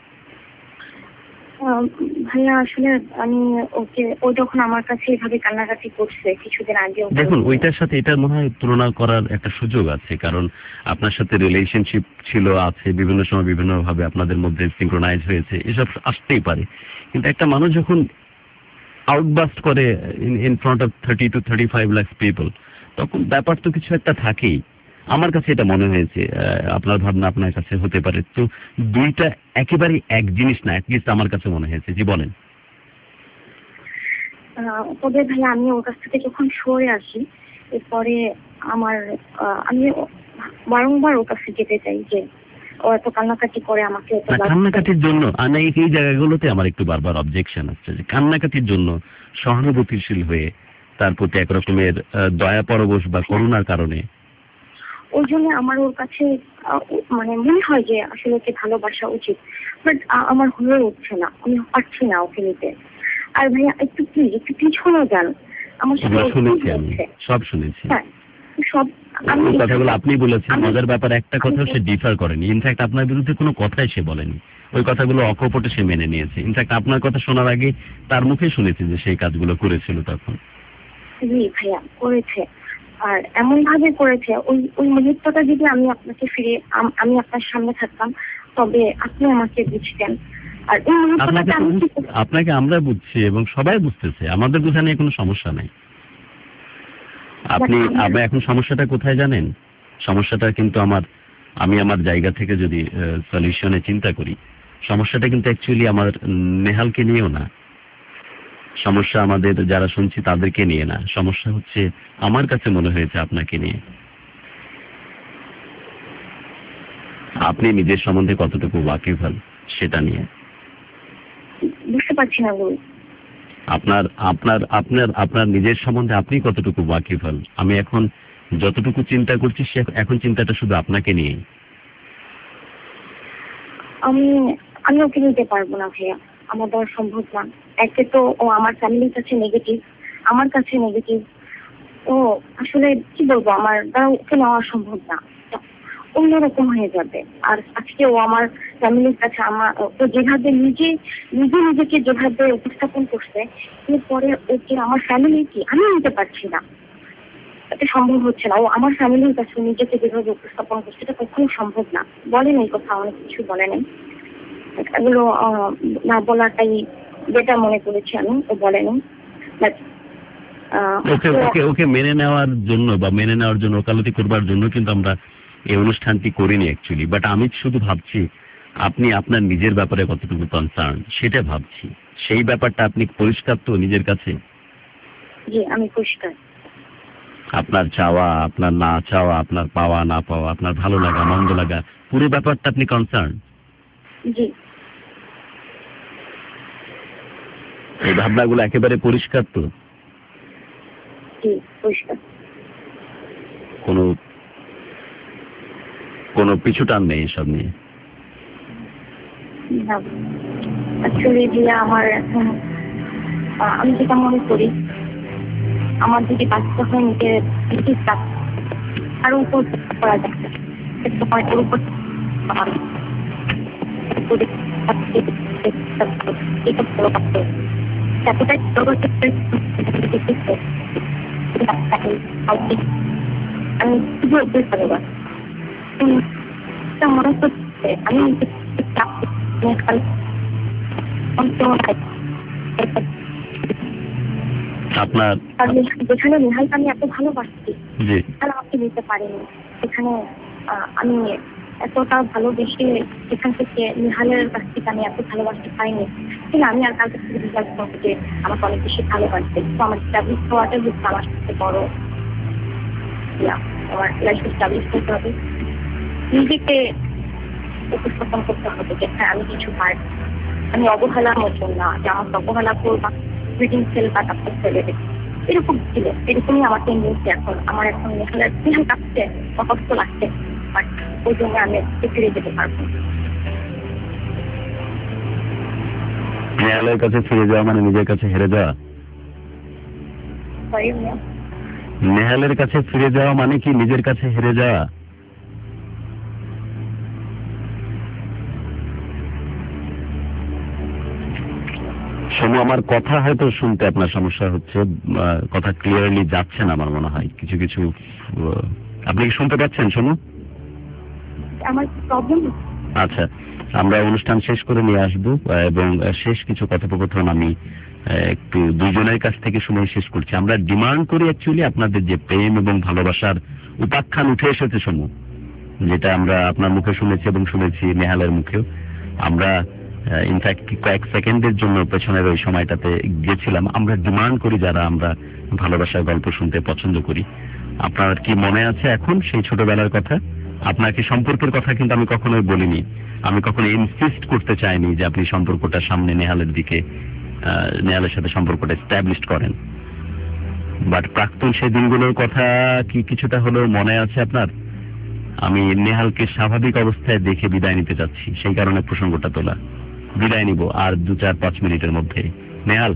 ভাইয়া আসলে আমি ও যখন আমার কাছে এভাবে কান্নাকাটি করছে কিছুদিন আগে, দেখুন ওইটার সাথে এটার মনে হয় তুলনা করার একটা সুযোগ আছে, কারণ আপনার সাথে রিলেশনশিপ আছে, বিভিন্ন সময় বিভিন্ন ভাবে আপনাদের মধ্যে সিঙ্ক্রোনাইজ হয়েছে, এসব আসতেই পারে। কিন্তু একটা মানুষ যখন আউটবাস্ট করে in front of 30 to 35 lakh people, তখন ব্যাপার তো কিছু একটা থাকেই। আমার কাছে এটা মনে হয়েছে, আপনার ভাবনা আপনার কাছে হতে পারে। তো দুইটা একেবারে এক জিনিস না, অ্যাটলিস্ট আমার কাছে মনে হয়েছে। জি বলেন। তবে ভাই, আমি ওর কাছ থেকে যখন সরে আসি, এরপরে আমি বারংবার ওর কাছে যেতে চাই যে ও এত কান্নাকাটি করে আমাকে। কান্নাকাটির জন্য এই জায়গাগুলোতে আমার একটু বারবার অবজেকশন আসছে যে কান্নাকাটির জন্য সহানুভূতিশীল হয়ে তার প্রতি একরকমের দয়া পরবশ বা করুণার কারণে, ওই জন্য আমার ওর কাছে মানে মনে হয় যে আসলে ওকে ভালোবাসা উচিত, বাট আমার হয়ে উঠছে না, আমি পারছি না ওকে নিতে। আর ভাইয়া একটু পিছনে যান, আমার শুনেছি, আমি সব শুনেছি। হ্যাঁ, সব কথাগুলো আপনি বলেছেন। মজার ব্যাপার, একটা কথাও সে ডিফার করেনি। ইনফ্যাক্ট আপনার বিরুদ্ধে কোনো কথাই সে বলেনি, ওই কথাগুলো অকপটে সে মেনে নিয়েছে। ইনফ্যাক্ট আপনার কথা শোনার আগে তার মুখে শুনেছি যে সেই কাজগুলো করেছিল তখন। জি ভাইয়া, করেছে। আর এমন ভাবে করেছে, ওই মুহূর্তটা যদি আমি আপনাকে আমি আপনার সামনে থাকতাম, তবে আপনি আমাকে বুঝতেন। আর ওই মুহূর্তটা আপনাকে আমরা বুঝছি এবং সবাই বুঝতেছে, আমাদের বোঝা নিয়ে কোনো সমস্যা নাই। আপনি এখন সমস্যাটা কোথায় জানেন? সমস্যাটা কিন্তু আমি আমার জায়গা থেকে যদি সলিউশনে চিন্তা করি, সমস্যাটা কিন্তু অ্যাকচুয়ালি আমার নেহালকে নিয়েও না, সমস্যা আমাদের যারা শুনছি তাদেরকে নিয়ে না, সমস্যা হচ্ছে আমার কাছে মনে হয়েছে আপনাকে নিয়ে। আপনি নিজের সম্বন্ধে কতটুকু ওয়াকিবহাল সেটা নিয়ে। বুঝতে পারছি না বল। আপনার আপনার আপনার আপনার নিজের সম্বন্ধে আপনি কতটুকু ওয়াকিবহাল? আমি এখন যতটুকু চিন্তা করছি এখন চিন্তাটা শুধু আপনাকে নিয়ে। আমি ওকে নিতে পারবো না ভাইয়া, আমার দেওয়া সম্ভব না। একে তো ও আমার ফ্যামিলির কাছে নেগেটিভ, আমার কাছে নেগেটিভ। ও আসলে কি বলবো, আমার দ্বারা ওকে নেওয়া সম্ভব না, অন্যরকম হয়ে যাবে। আর আজকে ও আমার ফ্যামিলির কাছে ও যেভাবে নিজেকে যেভাবে উপস্থাপন করছে, এরপরে ওকে আমার ফ্যামিলি কি আমি নিতে পারছি না, এটা সম্ভব হচ্ছে না। ও আমার ফ্যামিলির কাছে নিজেকে যেভাবে উপস্থাপন করছে এটা কখনো সম্ভব না। বলেন এই কথা, অনেক কিছু বলে নেই, এগুলো না বলাটাই যেটা মনে করেছি আমি, ও বলেনি। ওকে মেনে নেওয়ার জন্য বা মেনে নেওয়ার জন্য ওকালতি করবার জন্য কিন্তু আমরা এই অনুষ্ঠানটি করিনি অ্যাকচুয়ালি। বাট আমি শুধু ভাবছি আপনি আপনার নিজের ব্যাপারে কতটুকু কনসার্ন সেটা ভাবছি। সেই ব্যাপারটা আপনি পরিষ্কার তো নিজের কাছে? জি আমি পরিষ্কার। আপনার চাওয়া, আপনার না চাওয়া, আপনার পাওয়া না পাওয়া, আপনার ভালো লাগা মন্দ লাগা, পুরো ব্যাপারটা আপনি কনসার্ন? জি। এই ভাবনাগুলো একেবারে পরিষ্কার তো? জি পরিষ্কার। কোনো পিছু টান নেই এসব নিয়ে? অ্যাকচুয়ালি জিয়া আমার এখন আমি যেটা মনে করি, আমার যদি বাচ্চা হয় নিজে আরো উপর করা যাচ্ছে ওর উপর আমি শুধু মনে করছে আমি আপনার যেখানে নেহালকে আমি এত ভালোবাসছি সেখানে আমাকে নিতে পারিনি, সেখানে আমি এতটা ভালোবেসে সেখান থেকে নেহালের কাছ থেকে আমি এত ভালোবাসতে পারিনি। কিন্তু আমি আর কার কাছ থেকে বিশ্বাস করবো যে আমাকে অনেক বেশি ভালোবাসছে। তো আমার স্টাবলিশ হওয়াটাই হচ্ছে আমার সবচেয়ে বড়, আমার লাইফে স্টাবলিশ করতে হবে, নিজেকে উপস্থাপন করতে হবে যে হ্যাঁ আমি কিছু পারি, আমি অবহেলার মতন না যে আমাকে অবহেলা করবা ব্রিডিং সেল বা তারপর ফেলে দেবে, এরকম ছিল। এরকমই আমার টেন্ডেন্সি এখন। আমার এখন নেহালের কাছে কষ্ট লাগছে, বাট ওই জন্য আমি ফিরে যেতে পারবো। নেহালের কাছে ফিরে যাওয়া মানে নিজের কাছে হেরে যাওয়া? নেহালের কাছে ফিরে যাওয়া মানে কি নিজের কাছে হেরে যাওয়া? সমু, আমার কথা হয়তো শুনতে আপনার সমস্যা হচ্ছে, কথা ক্লিয়ারলি যাচ্ছে না আমার মনে হয়। কিছু কিছু আপনি কি শুনতে পাচ্ছেন সমু? আমার প্রবলেম। আচ্ছা, আমরা অনুষ্ঠান শেষ করে নিয়ে আসবো এবং শেষ কিছু কথোপকথন আমি একটু দুইজনের কাছ থেকে শুনে শেষ করছি। আমরা ডিমান্ড করি অ্যাকচুয়ালি আপনাদের যে প্রেম এবং ভালোবাসার উপাখ্যান উঠে এসেছে সমু, যেটা আমরা আপনার মুখে শুনেছি এবং শুনেছি নেহালের মুখেও। আমরা ইনফ্যাক্ট কয়েক সেকেন্ডের জন্য পেছনের ওই সময়টাতে গেছিলাম। আমরা ডিমান্ড করি যারা আমরা ভালোবাসার গল্প শুনতে পছন্দ করি, আপনার কি মনে আছে এখন সেই ছোটবেলার কথা? আপনার কি সম্পর্কের কথা কিন্তু আমি কখনোই বলিনি, আমি কখনো ইনসিস্ট করতে চাইনি যে আপনি সম্পর্কটা সামনে নেহালের দিকে, নেহালের সাথে সম্পর্কটা এস্টাবলিশ করেন। বাট প্রাক্তন সেই দিনগুলোর কথা কি কিছুটা হলেও মনে আছে আপনার? আমি নেহালকে স্বাভাবিক অবস্থায় দেখে বিদায় নিতে চাচ্ছি, সেই কারণে প্রসঙ্গটা তোলা। বিদায় নিব আর 2-4-5 মিনিটের মধ্যে। নেহাল,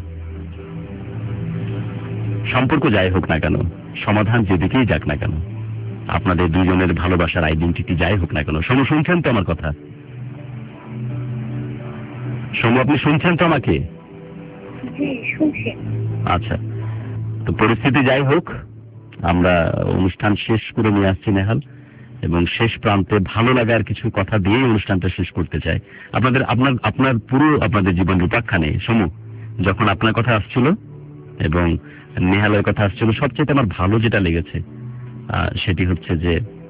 সম্পর্ক যাই হোক না কেন, সমাধান যেদিকেই যাক না কেন, আপনাদের দুজনের ভালোবাসার আইডেন্টিটি যাই হোক না কেন, সমু শুনছেন তো আমার কথা? সমু, আপনি শুনছেন তো আমাকে? আচ্ছা, তো পরিস্থিতি যাই হোক, আমরা অনুষ্ঠান শেষ করে নিয়ে আসছি নেহাল, এবং শেষ প্রান্তে ভালো লাগার কিছু কথা দিয়ে অনুষ্ঠানটা শেষ করতে চাই। আপনার পুরো আপনাদের জীবন রূপাখ্যানে সমু, যখন আপনার কথা আসছিল এবং নেহালের কথা আসছিল, সবচেয়ে আমার ভালো যেটা লেগেছে সেটি হচ্ছে যে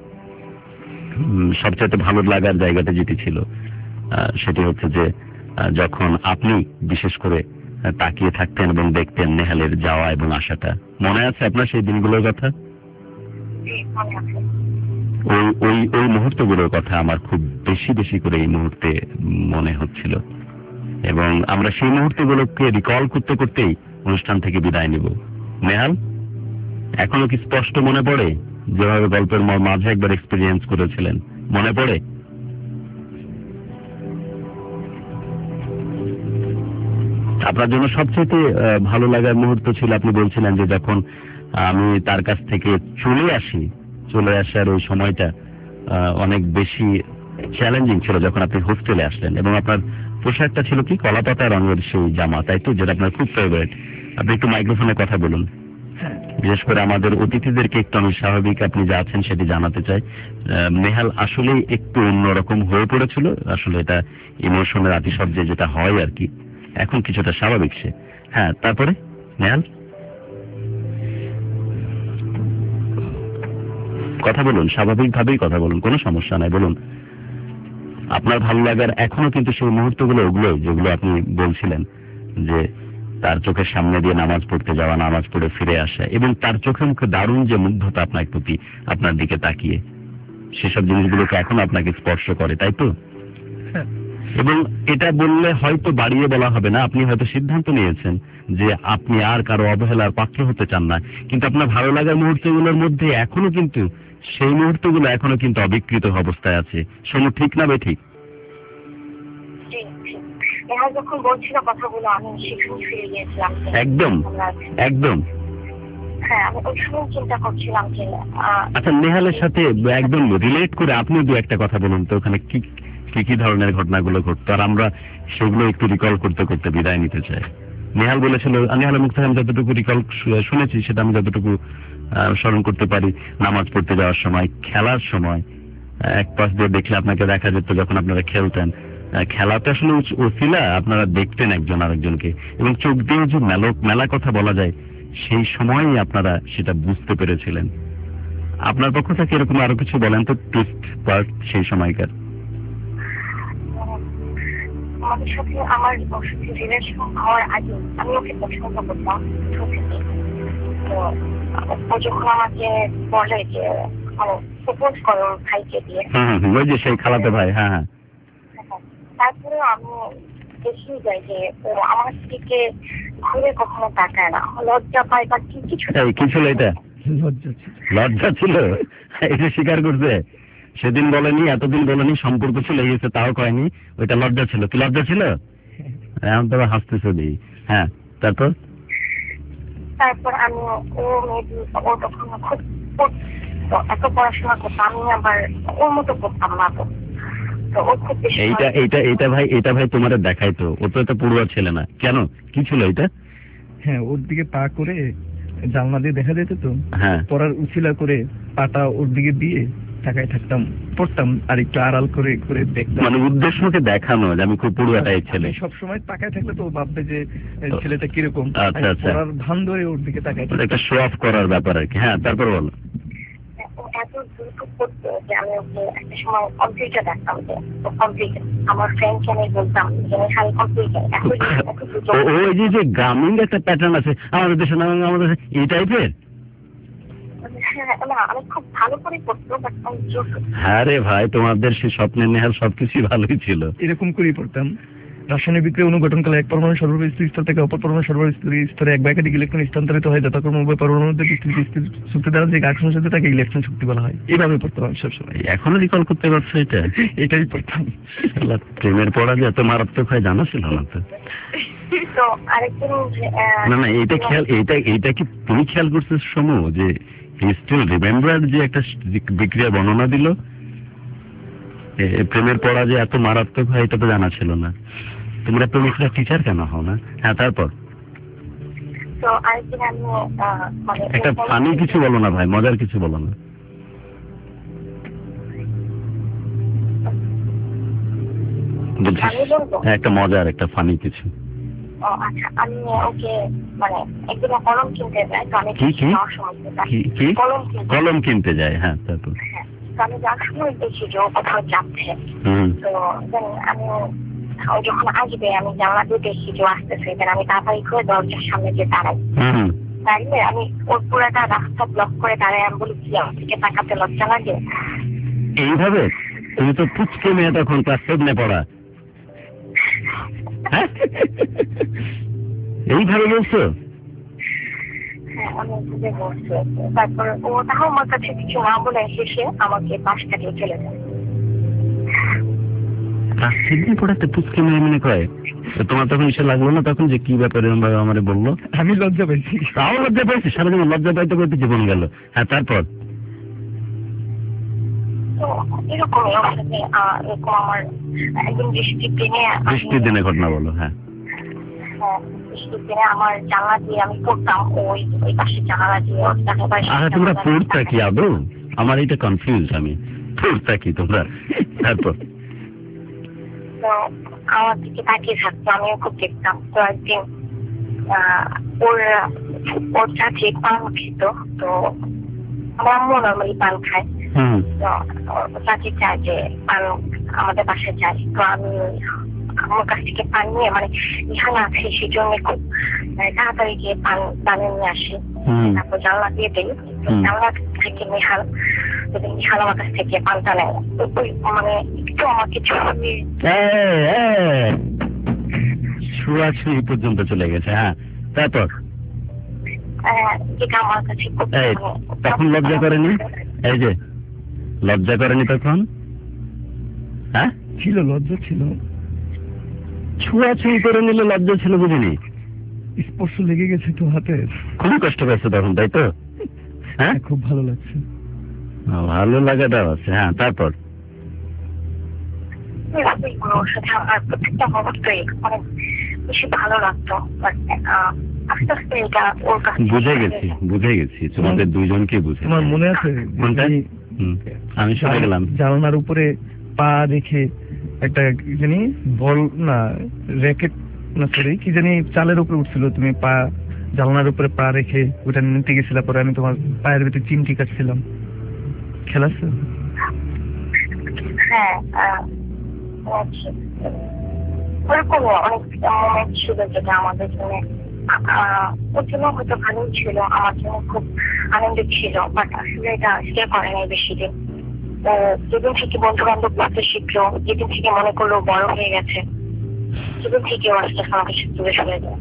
সবচেয়ে ভালো লাগার জায়গাটা যেটি ছিল সেটি হচ্ছে যে যখন আপনি বিশেষ করে তাকিয়ে থাকতেন এবং দেখতেন নেহালের যাওয়া এবং আসাটা। মনে আছে আপনার সেই দিনগুলোর কথা? ওই ওই ওই মুহূর্তগুলোর কথা আমার খুব বেশি বেশি করে এই মুহূর্তে মনে হচ্ছিল, এবং আমরা সেই মুহূর্তগুলোকে রিকল করতে করতেই অনুষ্ঠান থেকে বিদায় নিব। নেহাল, এখনো কি স্পষ্ট মনে পড়ে যেভাবে গল্পের মাঝে একবার এক্সপিরিয়েন্স করেছিলেন? মনে পড়ে? আপনার জন্য সবচেয়ে ভালো লাগার মুহূর্ত ছিল, আপনি বলছিলেন যে যখন আমি তার কাছ থেকে চলে আসার ওই সময়টা অনেক বেশি চ্যালেঞ্জিং ছিল যখন আপনি হোস্টেলে আসলেন, এবং আপনার পোশাকটা ছিল কি কলাপাতা রঙের সেই জামা, তাই তো, যেটা আপনার খুব ফেভারিট। আপনি একটু মাইক্রোফোনে কথা বলুন। বিশেষ করে আমাদের অতিথিদেরকে একটু আমি স্বাভাবিক আপনি যা আছেন সেটি জানাতে চাই। নেহাল আসলে একটু অন্যরকম হয়ে পড়েছিল, আসলে এটা ইমোশনের আতিশব্দে যেটা হয় আর কি, এখন কিছুটা স্বাভাবিক সে। হ্যাঁ, তারপরে নেহাল কথা বলুন, স্বাভাবিকভাবেই কথা বলুন, কোনো সমস্যা নাই, বলুন। আপনার ভালো লাগার এখনো কিন্তু সেই মুহূর্তগুলো ওগুলো যেগুলো আপনি বলছিলেন যে তার চোখের সামনে দিয়ে নামাজ পড়তে যাওয়া, নামাজ পড়ে ফিরে আসা, এবং তার চোখে মুখে দারুণ যে মুগ্ধতা আপনার প্রতি, আপনার দিকে তাকিয়ে, সেসব জিনিসগুলোকে এখন আপনাকে স্পর্শ করে, তাই তো? এবং এটা বললে হয়তো বাড়িয়ে বলা হবে না, আপনি হয়তো সিদ্ধান্ত নিয়েছেন যে আপনি আর কারো অবহেলার পাত্র হতে চান না, কিন্তু আপনার ভালো লাগার মুহূর্তগুলোর মধ্যে এখনো কিন্তু সেই মুহূর্তগুলো এখনো কিন্তু অবিকৃত অবস্থায় আছে। শোনো, ঠিক না বেঠিক? যখন বলছিল কথাগুলো আমি সেখানে ফিরে গিয়েছিলাম। একদম। হ্যাঁ, আমি ওই সময় চিন্তা করছিলাম যে আচ্ছা, নেহালের সাথে একদম রিলেট করে আপনি দু একটা কথা বলুন তো, ওখানে কি কি ধরনের ঘটনাগুলো ঘটতো, আর আমরা সেগুলো একটু রিকল করতে করতে বিদায় নিতে চাই। নেহাল বলেছিল, নেহালের মুখ থেকে আমি যতটুকু রিকল শুনেছি সেটা আমি যতটুকু স্মরণ করতে পারি, নামাজ পড়তে যাওয়ার সময়, খেলার সময় এক পাশ দিয়ে দেখলে আপনাকে দেখা যেত যখন আপনারা খেলতেন, খেলাতে আসলে ওসিলা আপনারা দেখতেন একজন আরেকজনকে, এবং চোখ দিয়ে যে মেলা কথা বলা যায় সেই সময়ই আপনারা সেটা বুঝতে পেরেছিলেন। আপনার পক্ষ থেকে এরকম আরো কিছু বলেন তো, টুইস্ট পার্ট সেই সময়কার। আমাদের সাথে আমার রিলেশন হওয়ার আগে আমি ওকে পছন্দ করতাম, তো যখন আমাকে বলে যে প্রপোজ করো ভাইকে দিয়ে, ওই যে সেই খালাতে ভাই, হ্যাঁ, তারপরে আমি দেখি যাই যে ও আমার দিকে ঘুরে কখনো তাকায় না, লজ্জা পায় বা কিছু। কি ছিল এটা? লজ্জা ছিল, এটা স্বীকার করছে। সেদিন বলেনি, এতদিন বলেনি, সম্পর্ক ছিল এই হচ্ছে তাও কয়নি, ওইটা লজ্জা ছিল। কি লজ্জা ছিল? এখন তো হাসতেছে দিই। হ্যাঁ, তারপর আমি ও তখন খুব এত পড়াশোনা করতাম, আমি আবার ওর মতো করতাম না, তো ও খুব বেশি। এইটা ভাই তোমার দেখাইতো, ও তো একটা পড়ুয়া ছেলে না। কেন, কি ছিল এটা? হ্যাঁ, ওর দিকে পা করে জানলা দিয়ে দেখা যেত তো, হ্যাঁ, পড়ার উছিলা করে পাটা ওর দিকে দিয়ে তাকায় থাকতাম, পড়তাম আর একটু আড়াল করে করে দেখতাম, মানে উদ্দেশ্যকে দেখানো যে আমি খুব পড়ুয়াটাই ছেলে। সবসময় তাকায় থাকলে তো ভাববে যে ছেলেটা কিরকম, আচ্ছা আচ্ছা, পড়ার ভান ধরে ওর দিকে তাকায়, একটা শো অফ করার ব্যাপার আর কি। হ্যাঁ, তারপর বলো। এত দ্রুত করতো যে আমি ওকে একটা সময় কম্পিউটার দেখতাম, যে কম্পিউটার আমার ফ্রেন্ডকে আমি বলতাম যে খালি কম্পিউটার। ওই যে গ্রামীণ একটা প্যাটার্ন আছে আমাদের দেশে, আমাদের এই টাইপের। আমি খুব ভালো করে করতো, বাট হ্যাঁ রে ভাই, তোমাদের সেই স্বপ্নের নেহাল সবকিছু ভালোই ছিল। এরকম করেই পড়তাম। রাসায়নিক বিক্রিয়া অনুঘটনকালে এক পরমাণু সর্বব্যাপী স্তর থেকে অপর পরমাণু সর্বব্যাপী স্তরে এক বা একাধিক ইলেকট্রন স্থানান্তরিত হয়, যথাক্রমে উভয় পরমাণুর মধ্যে শক্তি দ্বারা যে আকর্ষণ সাথে তাকে ইলেকট্রন শক্তি বলা হয়। এইভাবে পড়তাম আমি সবসময়। এখনো রিকল করতে পারছো এটা? এটাই পড়তাম। প্রেমের পড়া যে এত মারাত্মক হয় জানা ছিল না তো। না, এইটা কি তুমি খেয়াল করছো সমু, যে স্টিল রিমেম্বার যে একটা বিক্রিয়া বর্ণনা দিল, প্রেমের পড়া যে এত মারাত্মক হয় এটা তো জানা ছিল না। তোমরা প্রেমিকরা টিচার কেন হও না? হ্যাঁ, তারপর একটা ফানি কিছু বলো না ভাই, মজার কিছু বলো না। একটা মজার, একটা ফানি কিছু। আচ্ছা, আমি ওকে মানে একদিন কলম কিনতে যাই, তো আমি কলম কিনতে যাই। হ্যাঁ, তারপর আমি যার সময় দেখি যে ও কোথাও যাচ্ছে, তো আমি ও যখন আসবে আমি জানলা দিয়ে দেখি যে আসতেছে, দেন আমি তাড়াতাড়ি করে দরজার সামনে যে দাঁড়াই, দাঁড়িয়ে আমি ওর পুরাটা রাস্তা ব্লক করে দাঁড়াই। আমি বলি কি আমার দিকে তাকাতে লজ্জা লাগে? এইভাবে? তুমি তো পুচকে মেয়ে, তখন ক্লাস 7 পড়া। এইভাবে বলছো? হ্যাঁ, আমি বুঝে বলছি। তারপর ও তাও আমার কাছে কিছু না বলে হেসে আমাকে পাশ কাটিয়ে চলে যায়। ক্লাস 7 পড়াতে পুচকে মেয়ে মনে করে? তোমার তখন এসে লাগলো না তখন যে কি ব্যাপারে আমারে বললো? আমি লজ্জা পাইছি। তাও লজ্জা পাইছি? সারা জীবন লজ্জা পাইতে পাইতে জীবন গেল। হ্যাঁ, তারপর? তো এরকমই এরকম আমার একদম বৃষ্টির দিনে ঘটনা বলো। হ্যাঁ, বৃষ্টির দিনে আমার জানলা দিয়ে আমি পড়তাম, ওই পাশে জানালা দিয়ে। তোমরা পড়তা কি আদৌ? আমার এটা কনফিউজ, আমি পড়তা কি তোমরা? তারপর? তো আমার দিকে তাকিয়ে থাকতো, আমিও খুব দেখতাম। তো একদিন ওর চাচি পান খেত, তো আমার আম্মু নর্মালি পান খায়, তো চাচি চায় যে পান আমাদের বাসায় চাই। তো আমি আমার কাছ থেকে পান নিয়ে, মানে নিহাল আছে সেই জন্য খুব তাড়াতাড়ি গিয়ে পানে নিয়ে আসি। তারপর জানলা দিয়ে দিই, জানলা থেকে নিহাল আমার কাছ থেকে পানটা নেয়। মানে একটু আমাকে ছুঁড়াছুঁড়ি পর্যন্ত চলে গেছে। হ্যাঁ, তারপর? যেটা আমার কাছে তখন লজ্জা করেনি? এই যে লজ্জা করেনি তখন? হ্যাঁ, ছিল, লজ্জা ছিল। ছুঁয়াছুঁই করে নিলে লজ্জা ছিল, বুঝিনি। স্পর্শ লেগে গেছে তো হাতে, খুবই কষ্ট পাচ্ছে তখন, তাই তো? হ্যাঁ, খুব ভালো লাগছে। ভালো লাগাটাও আছে। হ্যাঁ, তারপর? ওর সাথে আমার প্রত্যেকটা মুহূর্তই অনেক বেশি ভালো লাগতো। আস্তে আস্তে এটা ওর কাছে বুঝে গেছি তোমাদের দুইজনকে বুঝে। তোমার মনে আছে আমি শুনে গেলাম জানলার উপরে পা রেখে একটা কি জানি বল না র্যাকেট না সরি কি জানি চালের উপরে উঠছিল, তুমি পা জানলার উপরে পা রেখে ওটা নিতে গেছিলা, পরে আমি তোমার পায়ের ভিতরে চিমটি কাটছিলাম, খেলাছো? হ্যাঁ, ওরকম অনেক মোমেন্ট ছিল যেটা আমাদের জন্য, ওর জন্য হয়তো ভালোই ছিল, আমার জন্য খুব আনন্দের ছিল। বাট আসলে এটা শেয়ার করে নাই বেশি দিন। যেদিন থেকে বন্ধু বান্ধব বলতে শিখলো, যেদিন থেকে মনে করলো বড় হয়ে গেছে, সেদিন থেকে ও আস্তে আস্তে আমাকে দূরে সরে যায়।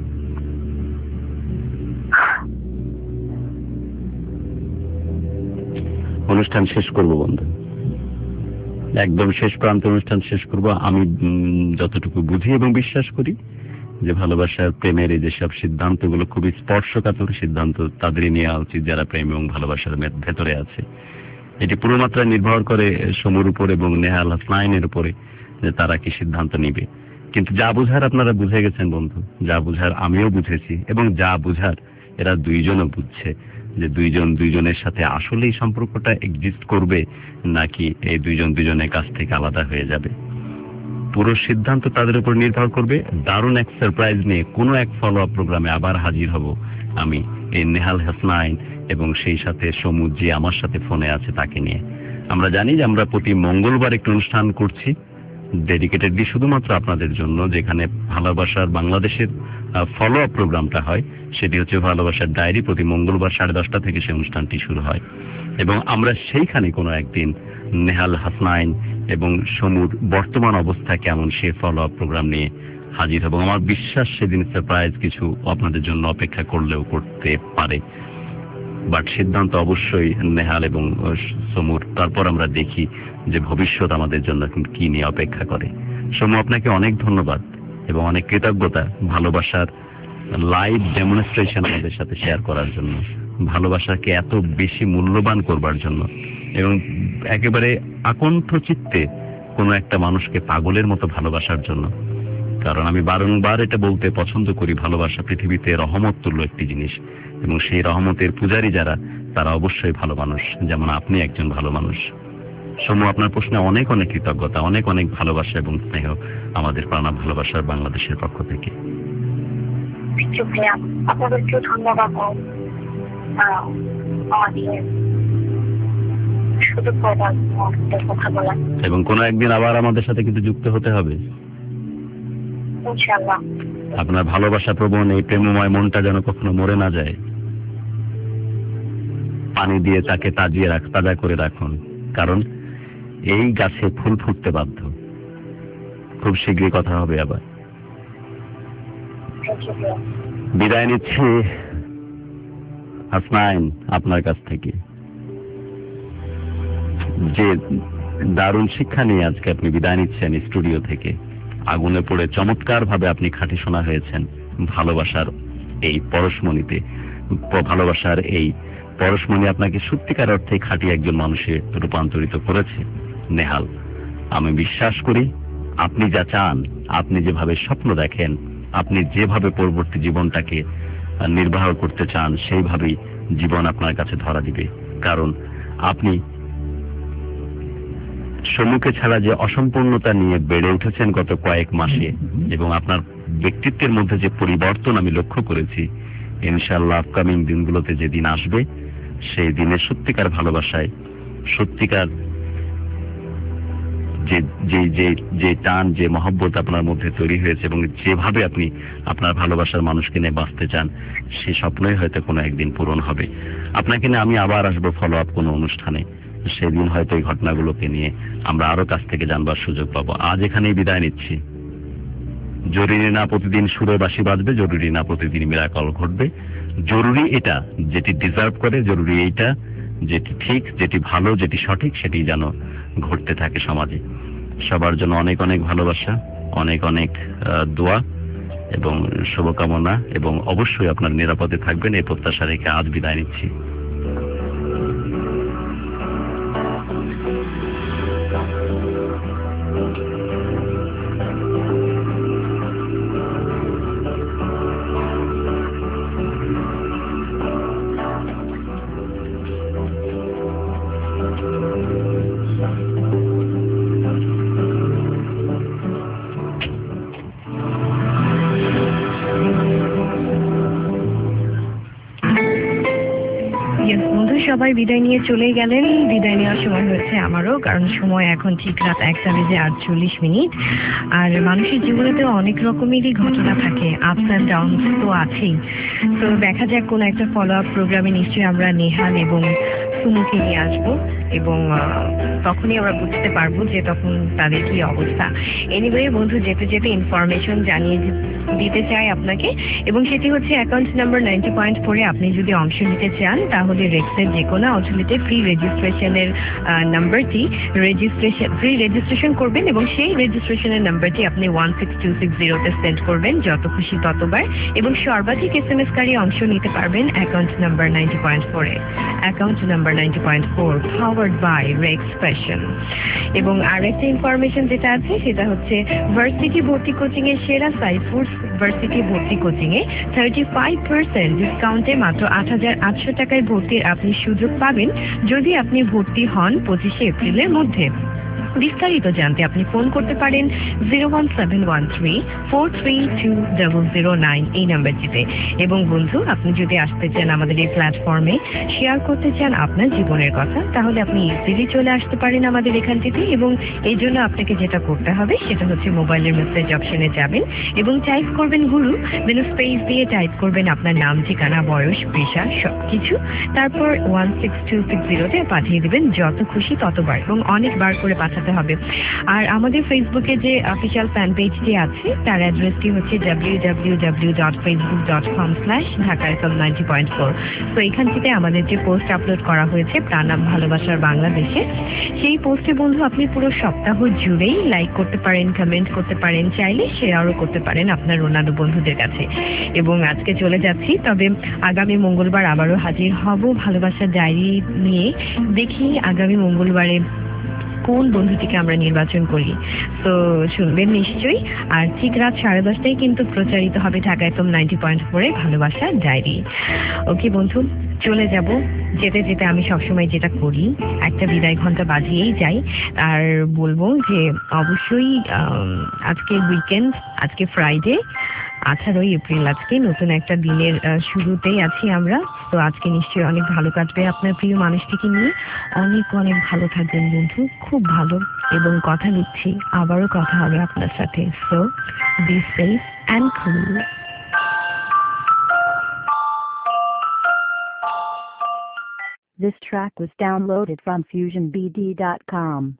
অনুষ্ঠান শেষ করবো বন্ধু, একদম শেষ প্রান্তে অনুষ্ঠান শেষ করব। আমি যতটুকু বুঝি এবং বিশ্বাস করি যে ভালোবাসার প্রেমের এই যেসব সিদ্ধান্তগুলো খুবই স্পর্শকাতর সিদ্ধান্ত, তাদেরই নেওয়া উচিত যারা প্রেম এবং ভালোবাসার ভেতরে আছে। এটি পুরো মাত্রায় নির্ভর করে সমুর উপর এবং নেহাল হাসনাইনের উপরে যে তারা কি সিদ্ধান্ত নিবে। কিন্তু যা বুঝার আপনারা বুঝে গেছেন বন্ধু, যা বুঝার আমিও বুঝেছি, এবং যা বুঝার এরা দুইজনও বুঝছে যে দুইজন দুইজনের সাথে আসলেই সম্পর্কটা এক্সিস্ট করবে নাকি এই দুইজন দুইজনের কাছ থেকে আলাদা হয়ে যাবে। পুরো সিদ্ধান্ত তাদের উপর নির্ভর করবে। দারুণ এক সারপ্রাইজ নিয়ে কোনো এক ফলো আপ প্রোগ্রামে আবার হাজির হব আমি, এই নেহাল হাসনাইন এবং সেই সাথে সমুদ যে আমার সাথে ফোনে আছে তাকে নিয়ে। আমরা জানি যে আমরা প্রতি মঙ্গলবার একটি অনুষ্ঠান করছি ডেডিকেটেডলি শুধুমাত্র আপনাদের জন্য, যেখানে ভালোবাসার বাংলাদেশের ফলো আপ প্রোগ্রামটা হয়। সেটি হচ্ছে ভালোবাসার ডায়েরি। প্রতি মঙ্গলবার 10:30 থেকে সেই অনুষ্ঠানটি শুরু হয় এবং আমরা সেইখানে কোনো একদিন নেহাল হাসনাইন এবং সমুর বর্তমান অবস্থা কেমন সে ফলো আপ প্রোগ্রাম নিয়ে হাজির হব। আমার বিশ্বাস সেদিন সারপ্রাইজ কিছু আপনাদের জন্য অপেক্ষা করলেও করতে পারে, বাট সিদ্ধান্ত অবশ্যই নেহাল এবং সমুর। তারপর আমরা দেখি যে ভবিষ্যৎ আমাদের জন্য কি নিয়ে অপেক্ষা করে। সমু, আপনাকে অনেক ধন্যবাদ এবং অনেক কৃতজ্ঞতা ভালোবাসার লাইভ ডেমনস্ট্রেশন আমাদের সাথে শেয়ার করার জন্য, ভালোবাসাকে এত বেশি মূল্যবান করবার জন্য এবং একেবারে আকণ্ঠ চিত্তে কোনো একটা মানুষকে পাগলের মতো ভালোবাসার জন্য। কারণ আমি বারংবার এটা বলতে পছন্দ করি, ভালোবাসা পৃথিবীতে রহমত তুল্য একটি জিনিস এবং সেই রহমতের পূজারী যারা, তারা অবশ্যই ভালো মানুষ, যেমন আপনি একজন ভালো মানুষ। সমু, আপনার প্রশ্নে অনেক অনেক কৃতজ্ঞতা, অনেক অনেক ভালোবাসা এবং স্নেহ আমাদের প্রাণা ভালোবাসার বাংলাদেশের পক্ষ থেকে। আপনাদেরকেও ধন্যবাদ এবং কোনো একদিন আবার আমাদের সাথে কিন্তু যুক্ত হতে হবে। ইনশাআল্লাহ। আপনার ভালোবাসা প্রবণ এই প্রেমময় মনটা যেন কখনো মরে না যায়। পানি দিয়ে তাকে তাজা করে রাখুন, কারণ এই গাছে ফুল ফুটতে বাধ্য। খুব শীঘ্রই কথা হবে আবার। বিদায় নিচ্ছি হাসনাইন আপনার কাছ থেকে। যে দারুণ শিক্ষা নিয়ে আজকে আপনি বিদায় নিচ্ছেন স্টুডিও থেকে, আগুনে পড়ে চমৎকার ভাবে আপনি খাঁটি শোনা হয়েছেন ভালোবাসার এই পরশমণিতে। ভালোবাসার এই পরশমণি আপনাকে সত্যিকার অর্থে খাঁটি একজন মানুষে রূপান্তরিত করেছে। নেহাল, আমি বিশ্বাস করি আপনি যা চান, আপনি যেভাবে স্বপ্ন দেখেন, আপনি যেভাবে পরবর্তী জীবনটাকে নির্বাহ করতে চান, সেইভাবেই জীবন আপনার কাছে ধরা দিবে। কারণ আপনি সম্মুখে ছাড়া যে অসম্পূর্ণতা নিয়ে বেড়ে উঠেছেন গত কয়েক মাসে, এবং আপনার ব্যক্তিত্বের মধ্যে যে পরিবর্তন আমি লক্ষ্য করেছি, ইনশাআল্লাহ আপকামিং দিনগুলোতে যেদিন আসবে, সেই দিনে সত্যিকার ভালোবাসায়, সত্যিকার যে টান, যে মহব্বত আপনার মধ্যে তৈরি হয়েছে, এবং যেভাবে আপনি আপনার ভালোবাসার মানুষকে নিয়ে বাঁচতে চান, সেই স্বপ্নই হয়তো কোনো একদিন পূরণ হবে। আপনাকে নিয়ে আমি আবার আসবো ফলো আপ কোনো অনুষ্ঠানে, সেদিন হয়তো এই ঘটনাগুলোকে নিয়ে আমরা আরো কাছ থেকে জানবার সুযোগ পাবো। আজ এখানেই বিদায় নিচ্ছি। জরুরি না প্রতিদিন সুরে বাঁশি বাজবে, জরুরি না প্রতিদিন মিরাকল ঘটবে। জরুরি এটা যেটি ডিজার্ভ করে, জরুরি এইটা যেটি ঠিক, যেটি ভালো, যেটি সঠিক, সেটি যেন ঘটতে থাকে সমাজে। সবার জন্য অনেক অনেক ভালোবাসা, অনেক অনেক দোয়া এবং শুভকামনা, এবং অবশ্যই আপনার নিরাপদে থাকবেন এই প্রত্যাশা রেখে আজ বিদায় নিচ্ছি। সবাই বিদায় নিয়ে চলে গেলেন। বিদায় নেওয়ার সময় হয়েছে আমারও, কারণ সময় এখন ঠিক রাত 1:48। আর মানুষের জীবনেতেও অনেক রকমেরই ঘটনা থাকে, আপস অ্যান্ড ডাউনস তো আছেই। তো দেখা যাক কোন একটা ফলো আপ প্রোগ্রামে নিশ্চয়ই আমরা নেহাল এবং সুমুকে নিয়ে আসবো, এবং তখনই আমরা বুঝতে পারবো যে তখন তাদের কি অবস্থা। এনিওয়ে বন্ধু, যেতে যেতে ইনফরমেশন জানিয়ে দিতে চাই আপনাকে, এবং সেটি হচ্ছে অ্যাকাউন্ট নাম্বার 90.4 আপনি যদি অংশ নিতে চান, তাহলে রেক্সের যে কোনো অঞ্চলেতে ফ্রি রেজিস্ট্রেশনের নাম্বারটি ফ্রি রেজিস্ট্রেশন করবেন, এবং সেই রেজিস্ট্রেশনের নাম্বারটি আপনি 16260-তে সেন্ড করবেন, যত খুশি ততবার, এবং সর্বাধিক SMS কারী অংশ নিতে পারবেন অ্যাকাউন্ট নাম্বার 90.4-এ। Account number 90.4 powered by Rex fashion. এবং আরেকটা ইনফরমেশন যেটা আছে সেটা হচ্ছে ভার্সিটি ভর্তি কোচিং এর সেরা সাইফুডস ভার্সিটি ভর্তি কোচিং এ 35% ডিসকাউন্টে মাত্র 8,800 টাকায় ভর্তির আপনি সুযোগ পাবেন যদি আপনি ভর্তি হন 25 এপ্রিলের মধ্যে। বিস্তারিত জানতে আপনি ফোন করতে পারেন 01713-432-009 এই নাম্বারটিতে। এবং বন্ধু, আপনি যদি আসতে চান আমাদের এই প্ল্যাটফর্মে, শেয়ার করতে চান আপনার জীবনের কথা, তাহলে আপনি ইজিলি চলে আসতে পারেন আমাদের এখানটিতে। এবং এই জন্য আপনাকে যেটা করতে হবে সেটা হচ্ছে মোবাইলের মেসেজ অপশনে যাবেন এবং টাইপ করবেন গুরু, দেন স্পেস দিয়ে টাইপ করবেন আপনার নাম, ঠিকানা, বয়স, পেশা সবকিছু, তারপর 16260-তে পাঠিয়ে দিবেন, যত খুশি ততবার, এবং অনেকবার করে পাঠাতে হবে। আর আমাদের ফেসবুকে যে অফিসিয়াল ফ্যান পেজটি আছে তার অ্যাড্রেসটি হচ্ছে www.facebook.com/dhaka-90.4। তো এখান থেকে আমাদের যে পোস্ট আপলোড করা হয়েছে প্রাণাম ভালোবাসার বাংলাদেশে, সেই পোস্টে বন্ধু আপনি পুরো সপ্তাহ জুড়েই লাইক করতে পারেন, কমেন্ট করতে পারেন, চাইলে শেয়ারও করতে পারেন আপনার অন্যান্য বন্ধুদের কাছে। এবং আজকে চলে যাচ্ছি, তবে আগামী মঙ্গলবার আবারও হাজির হব ভালোবাসার ডায়েরি নিয়ে। দেখি আগামী মঙ্গলবারে কোন বন্ধুটিকে আমরা নির্বাচন করি, তো শুনবেন নিশ্চয়ই। আর ঠিক রাত 10:30টায় কিন্তু প্রচারিত হবে ঢাকা FM 90.4 ভালোবাসা ডায়েরি। ওকে বন্ধু, চলে যাব। যেতে যেতে আমি সবসময় যেটা করি, একটা বিদায় ঘন্টা বাজিয়েই যাই, আর বলবো যে অবশ্যই আজকে উইকেন্ড, আজকে ফ্রাইডে, 18ই এপ্রিল আজকে নতুন একটা দিনের শুরুতেই আছি আমরা। তো আজকে নিশ্চয়ই অনেক ভালো কাটবে আপনার প্রিয় মানুষটিকে নিয়ে। অনেক অনেক ভালো থাকবেন বন্ধু, খুব ভালো। এবং কথা দিচ্ছি আবারও কথা হবে আপনার সাথে। So be safe and cool. This track was downloaded from FusionBD.com.